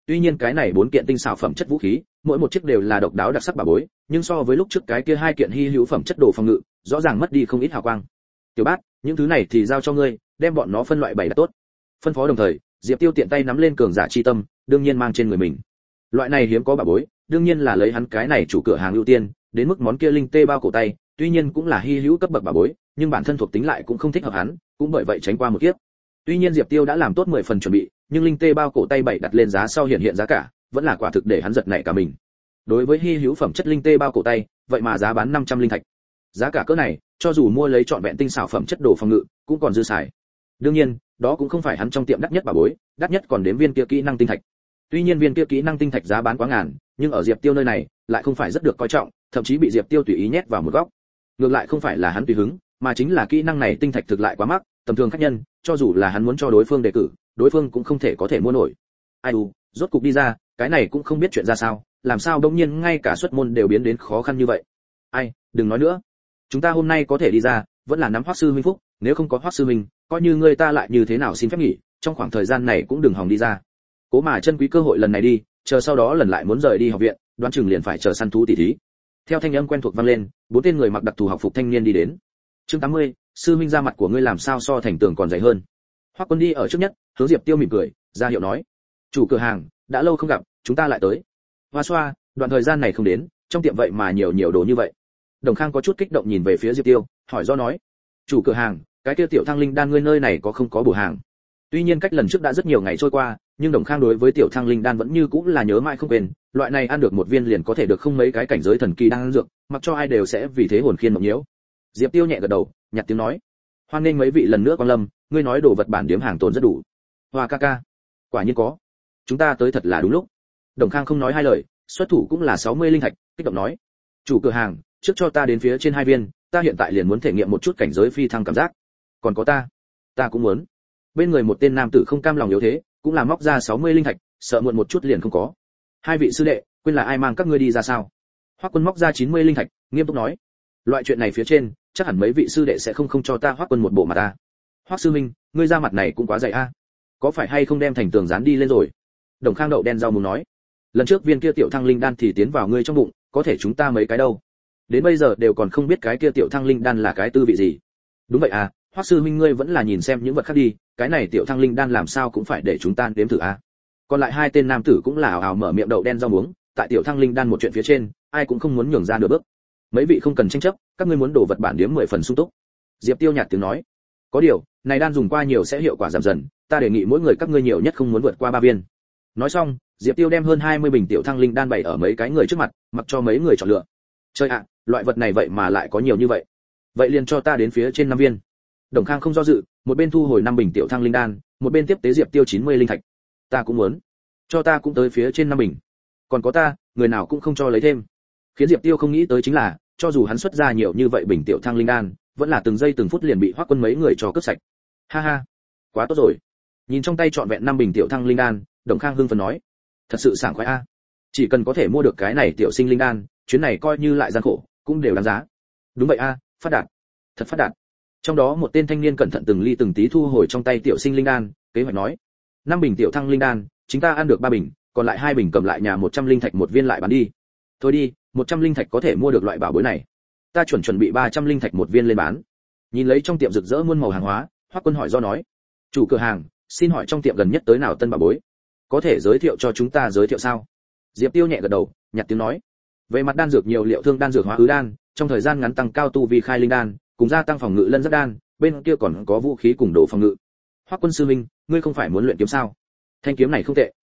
Tuy nhiên cái này bốn kiện tinh xảo phẩm chất vũ khí, mỗi một chiếc đều là độc đáo đặc sắc bảo bối, nhưng so với lúc trước cái kia hai kiện hy hữu phẩm chất đồ phòng ngự, rõ ràng mất đi không ít hào quang. Tiểu Bát, những thứ này thì giao cho ngươi, đem bọn nó phân loại bày đặt tốt. Phân phó đồng thời, Diệp Tiêu tiện tay nắm lên cường giả chi tâm, đương nhiên mang trên người mình. Loại này hiếm có bảo bối, đương nhiên là lấy hắn cái này chủ cửa hàng ưu tiên, đến mức món kia linh tê bao cổ tay, tuy nhiên cũng là hy hữu cấp bậc bảo bối, nhưng bản thân thuộc tính lại cũng không thích hợp hắn, cũng bởi vậy tránh qua một kiếp. Tuy nhiên Diệp Tiêu đã làm tốt mười phần chuẩn bị, nhưng linh tê bao cổ tay bảy đặt lên giá sau hiện hiện giá cả, vẫn là quả thực để hắn giật nảy cả mình. Đối với hy hữu phẩm chất linh tê bao cổ tay, vậy mà giá bán năm trăm linh thạch. Giá cả cỡ này, cho dù mua lấy trọn vẹn tinh xảo phẩm chất đồ phòng ngự, cũng còn dư xài. Đương nhiên, đó cũng không phải hắn trong tiệm đắt nhất bảo bối, đắt nhất còn đến viên kia kỹ năng tinh thạch. Tuy nhiên viên kia kỹ năng tinh thạch giá bán quá ngàn, nhưng ở Diệp Tiêu nơi này, lại không phải rất được coi trọng, thậm chí bị Diệp Tiêu tùy ý nhét vào một góc. Ngược lại không phải là hắn tùy hứng, mà chính là kỹ năng này tinh thạch thực lại quá mắc, tầm thường khách nhân, cho dù là hắn muốn cho đối phương đề cử, đối phương cũng không thể có thể mua nổi. Ai u, rốt cục đi ra, cái này cũng không biết chuyện ra sao, làm sao đống nhiên ngay cả xuất môn đều biến đến khó khăn như vậy. Ai, đừng nói nữa. Chúng ta hôm nay có thể đi ra, vẫn là nắm Hoắc sư huynh phúc, nếu không có Hoắc sư huynh, coi như người ta lại như thế nào xin phép nghỉ, trong khoảng thời gian này cũng đừng hòng đi ra. Cố mà chân quý cơ hội lần này đi, chờ sau đó lần lại muốn rời đi học viện, đoán chừng liền phải chờ săn thú tỉ thí. Theo thanh âm quen thuộc vang lên, bốn tên người mặc đặc thù học phục thanh niên đi đến. Chương tám mươi, sư huynh ra mặt của ngươi làm sao so thành tường còn dày hơn. Hoắc Quân đi ở trước nhất, hướng Diệp Tiêu mỉm cười, ra hiệu nói: "Chủ cửa hàng, đã lâu không gặp, chúng ta lại tới." Hoa xoa, đoạn thời gian này không đến, trong tiệm vậy mà nhiều nhiều đồ như vậy. Đồng Khang có chút kích động nhìn về phía Diệp Tiêu, hỏi do nói: "Chủ cửa hàng, cái kia tiểu thăng linh đan ngươi nơi này có không có bổ hàng?" Tuy nhiên cách lần trước đã rất nhiều ngày trôi qua, nhưng Đồng Khang đối với tiểu thăng linh đan vẫn như cũng là nhớ mãi không quên, loại này ăn được một viên liền có thể được không mấy cái cảnh giới thần kỳ đang dược, mặc cho ai đều sẽ vì thế hồn khiên mộng nhiễu. Diệp Tiêu nhẹ gật đầu, nhặt tiếng nói: "Hoan nghênh mấy vị lần nữa quan lâm, ngươi nói đồ vật bản điểm hàng tồn rất đủ." Hoa ca ca, quả nhiên có. Chúng ta tới thật là đúng lúc. Đồng Khang không nói hai lời, xuất thủ cũng là sáu mươi linh thạch, kích động nói: "Chủ cửa hàng, trước cho ta đến phía trên hai viên, ta hiện tại liền muốn thể nghiệm một chút cảnh giới phi thăng cảm giác." "Còn có ta, ta cũng muốn." Bên người một tên nam tử không cam lòng yếu thế, cũng là móc ra sáu mươi linh thạch, sợ muộn một chút liền không có. "Hai vị sư đệ, quên là ai mang các ngươi đi ra sao?" Hoắc Quân móc ra chín mươi linh thạch, nghiêm túc nói: "Loại chuyện này phía trên, chắc hẳn mấy vị sư đệ sẽ không không cho ta Hoắc Quân một bộ mặt ta." "Hoắc sư minh, ngươi ra mặt này cũng quá dày a. Có phải hay không đem thành tường dán đi lên rồi?" Đồng Khang đậu đen rau muống nói: "Lần trước viên kia tiểu thăng linh đan thì tiến vào ngươi trong bụng, có thể chúng ta mấy cái đâu. Đến bây giờ đều còn không biết cái kia tiểu thăng linh đan là cái tư vị gì." "Đúng vậy à, Hoắc sư minh ngươi vẫn là nhìn xem những vật khác đi, cái này tiểu thăng linh đan làm sao cũng phải để chúng ta nếm thử à." Còn lại hai tên nam tử cũng là ào ào mở miệng đậu đen rau muống, tại tiểu thăng linh đan một chuyện phía trên, ai cũng không muốn nhường ra nửa bước. "Mấy vị không cần tranh chấp, các ngươi muốn đồ vật bản điếm mười phần sung túc." Diệp Tiêu nhạt tiếng nói: "Có điều, này đan dùng qua nhiều sẽ hiệu quả giảm dần, ta đề nghị mỗi người các ngươi nhiều nhất không muốn vượt qua ba viên." Nói xong, Diệp Tiêu đem hơn hai mươi bình tiểu thăng linh đan bày ở mấy cái người trước mặt, mặc cho mấy người chọn lựa. "Trời ạ, loại vật này vậy mà lại có nhiều như vậy. Vậy liền cho ta đến phía trên năm viên." Đồng Khang không do dự, một bên thu hồi năm bình tiểu thăng linh đan, một bên tiếp tế Diệp Tiêu chín mươi linh thạch. "Ta cũng muốn, cho ta cũng tới phía trên năm bình. Còn có ta, người nào cũng không cho lấy thêm." Khiến Diệp Tiêu không nghĩ tới chính là, cho dù hắn xuất ra nhiều như vậy bình tiểu thăng linh đan, vẫn là từng giây từng phút liền bị Hoắc Quân mấy người cho cướp sạch. "Ha ha, quá tốt rồi." Nhìn trong tay trọn vẹn năm bình tiểu thăng linh đan, Đồng Khang hưng phấn nói: "Thật sự sảng khoái a. Chỉ cần có thể mua được cái này tiểu sinh linh đan, chuyến này coi như lại gian khổ, cũng đều đáng giá." "Đúng vậy a, phát đạt. Thật phát đạt." Trong đó một tên thanh niên cẩn thận từng ly từng tí thu hồi trong tay tiểu sinh linh đan, kế hoạch nói: "Năm bình tiểu thăng linh đan, chúng ta ăn được ba bình, còn lại hai bình cầm lại nhà một trăm linh thạch một viên lại bán đi." "Thôi đi, một trăm linh thạch có thể mua được loại bảo bối này. Ta chuẩn chuẩn bị ba trăm linh thạch một viên lên bán." Nhìn lấy trong tiệm rực rỡ muôn màu hàng hóa, Hoắc Quân hỏi do nói: "Chủ cửa hàng, xin hỏi trong tiệm gần nhất tới nào tân bảo bối? Có thể giới thiệu cho chúng ta giới thiệu sao?" Diệp Tiêu nhẹ gật đầu, nhặt tiếng nói: "Về mặt đan dược nhiều liệu thương đan dược hóa ứ đan, trong thời gian ngắn tăng cao tu vi khai linh đan, cùng gia tăng phòng ngự lân giáp đan, bên kia còn có vũ khí cùng đồ phòng ngự." "Hoắc Quân sư huynh, ngươi không phải muốn luyện kiếm sao? Thanh kiếm này không tệ."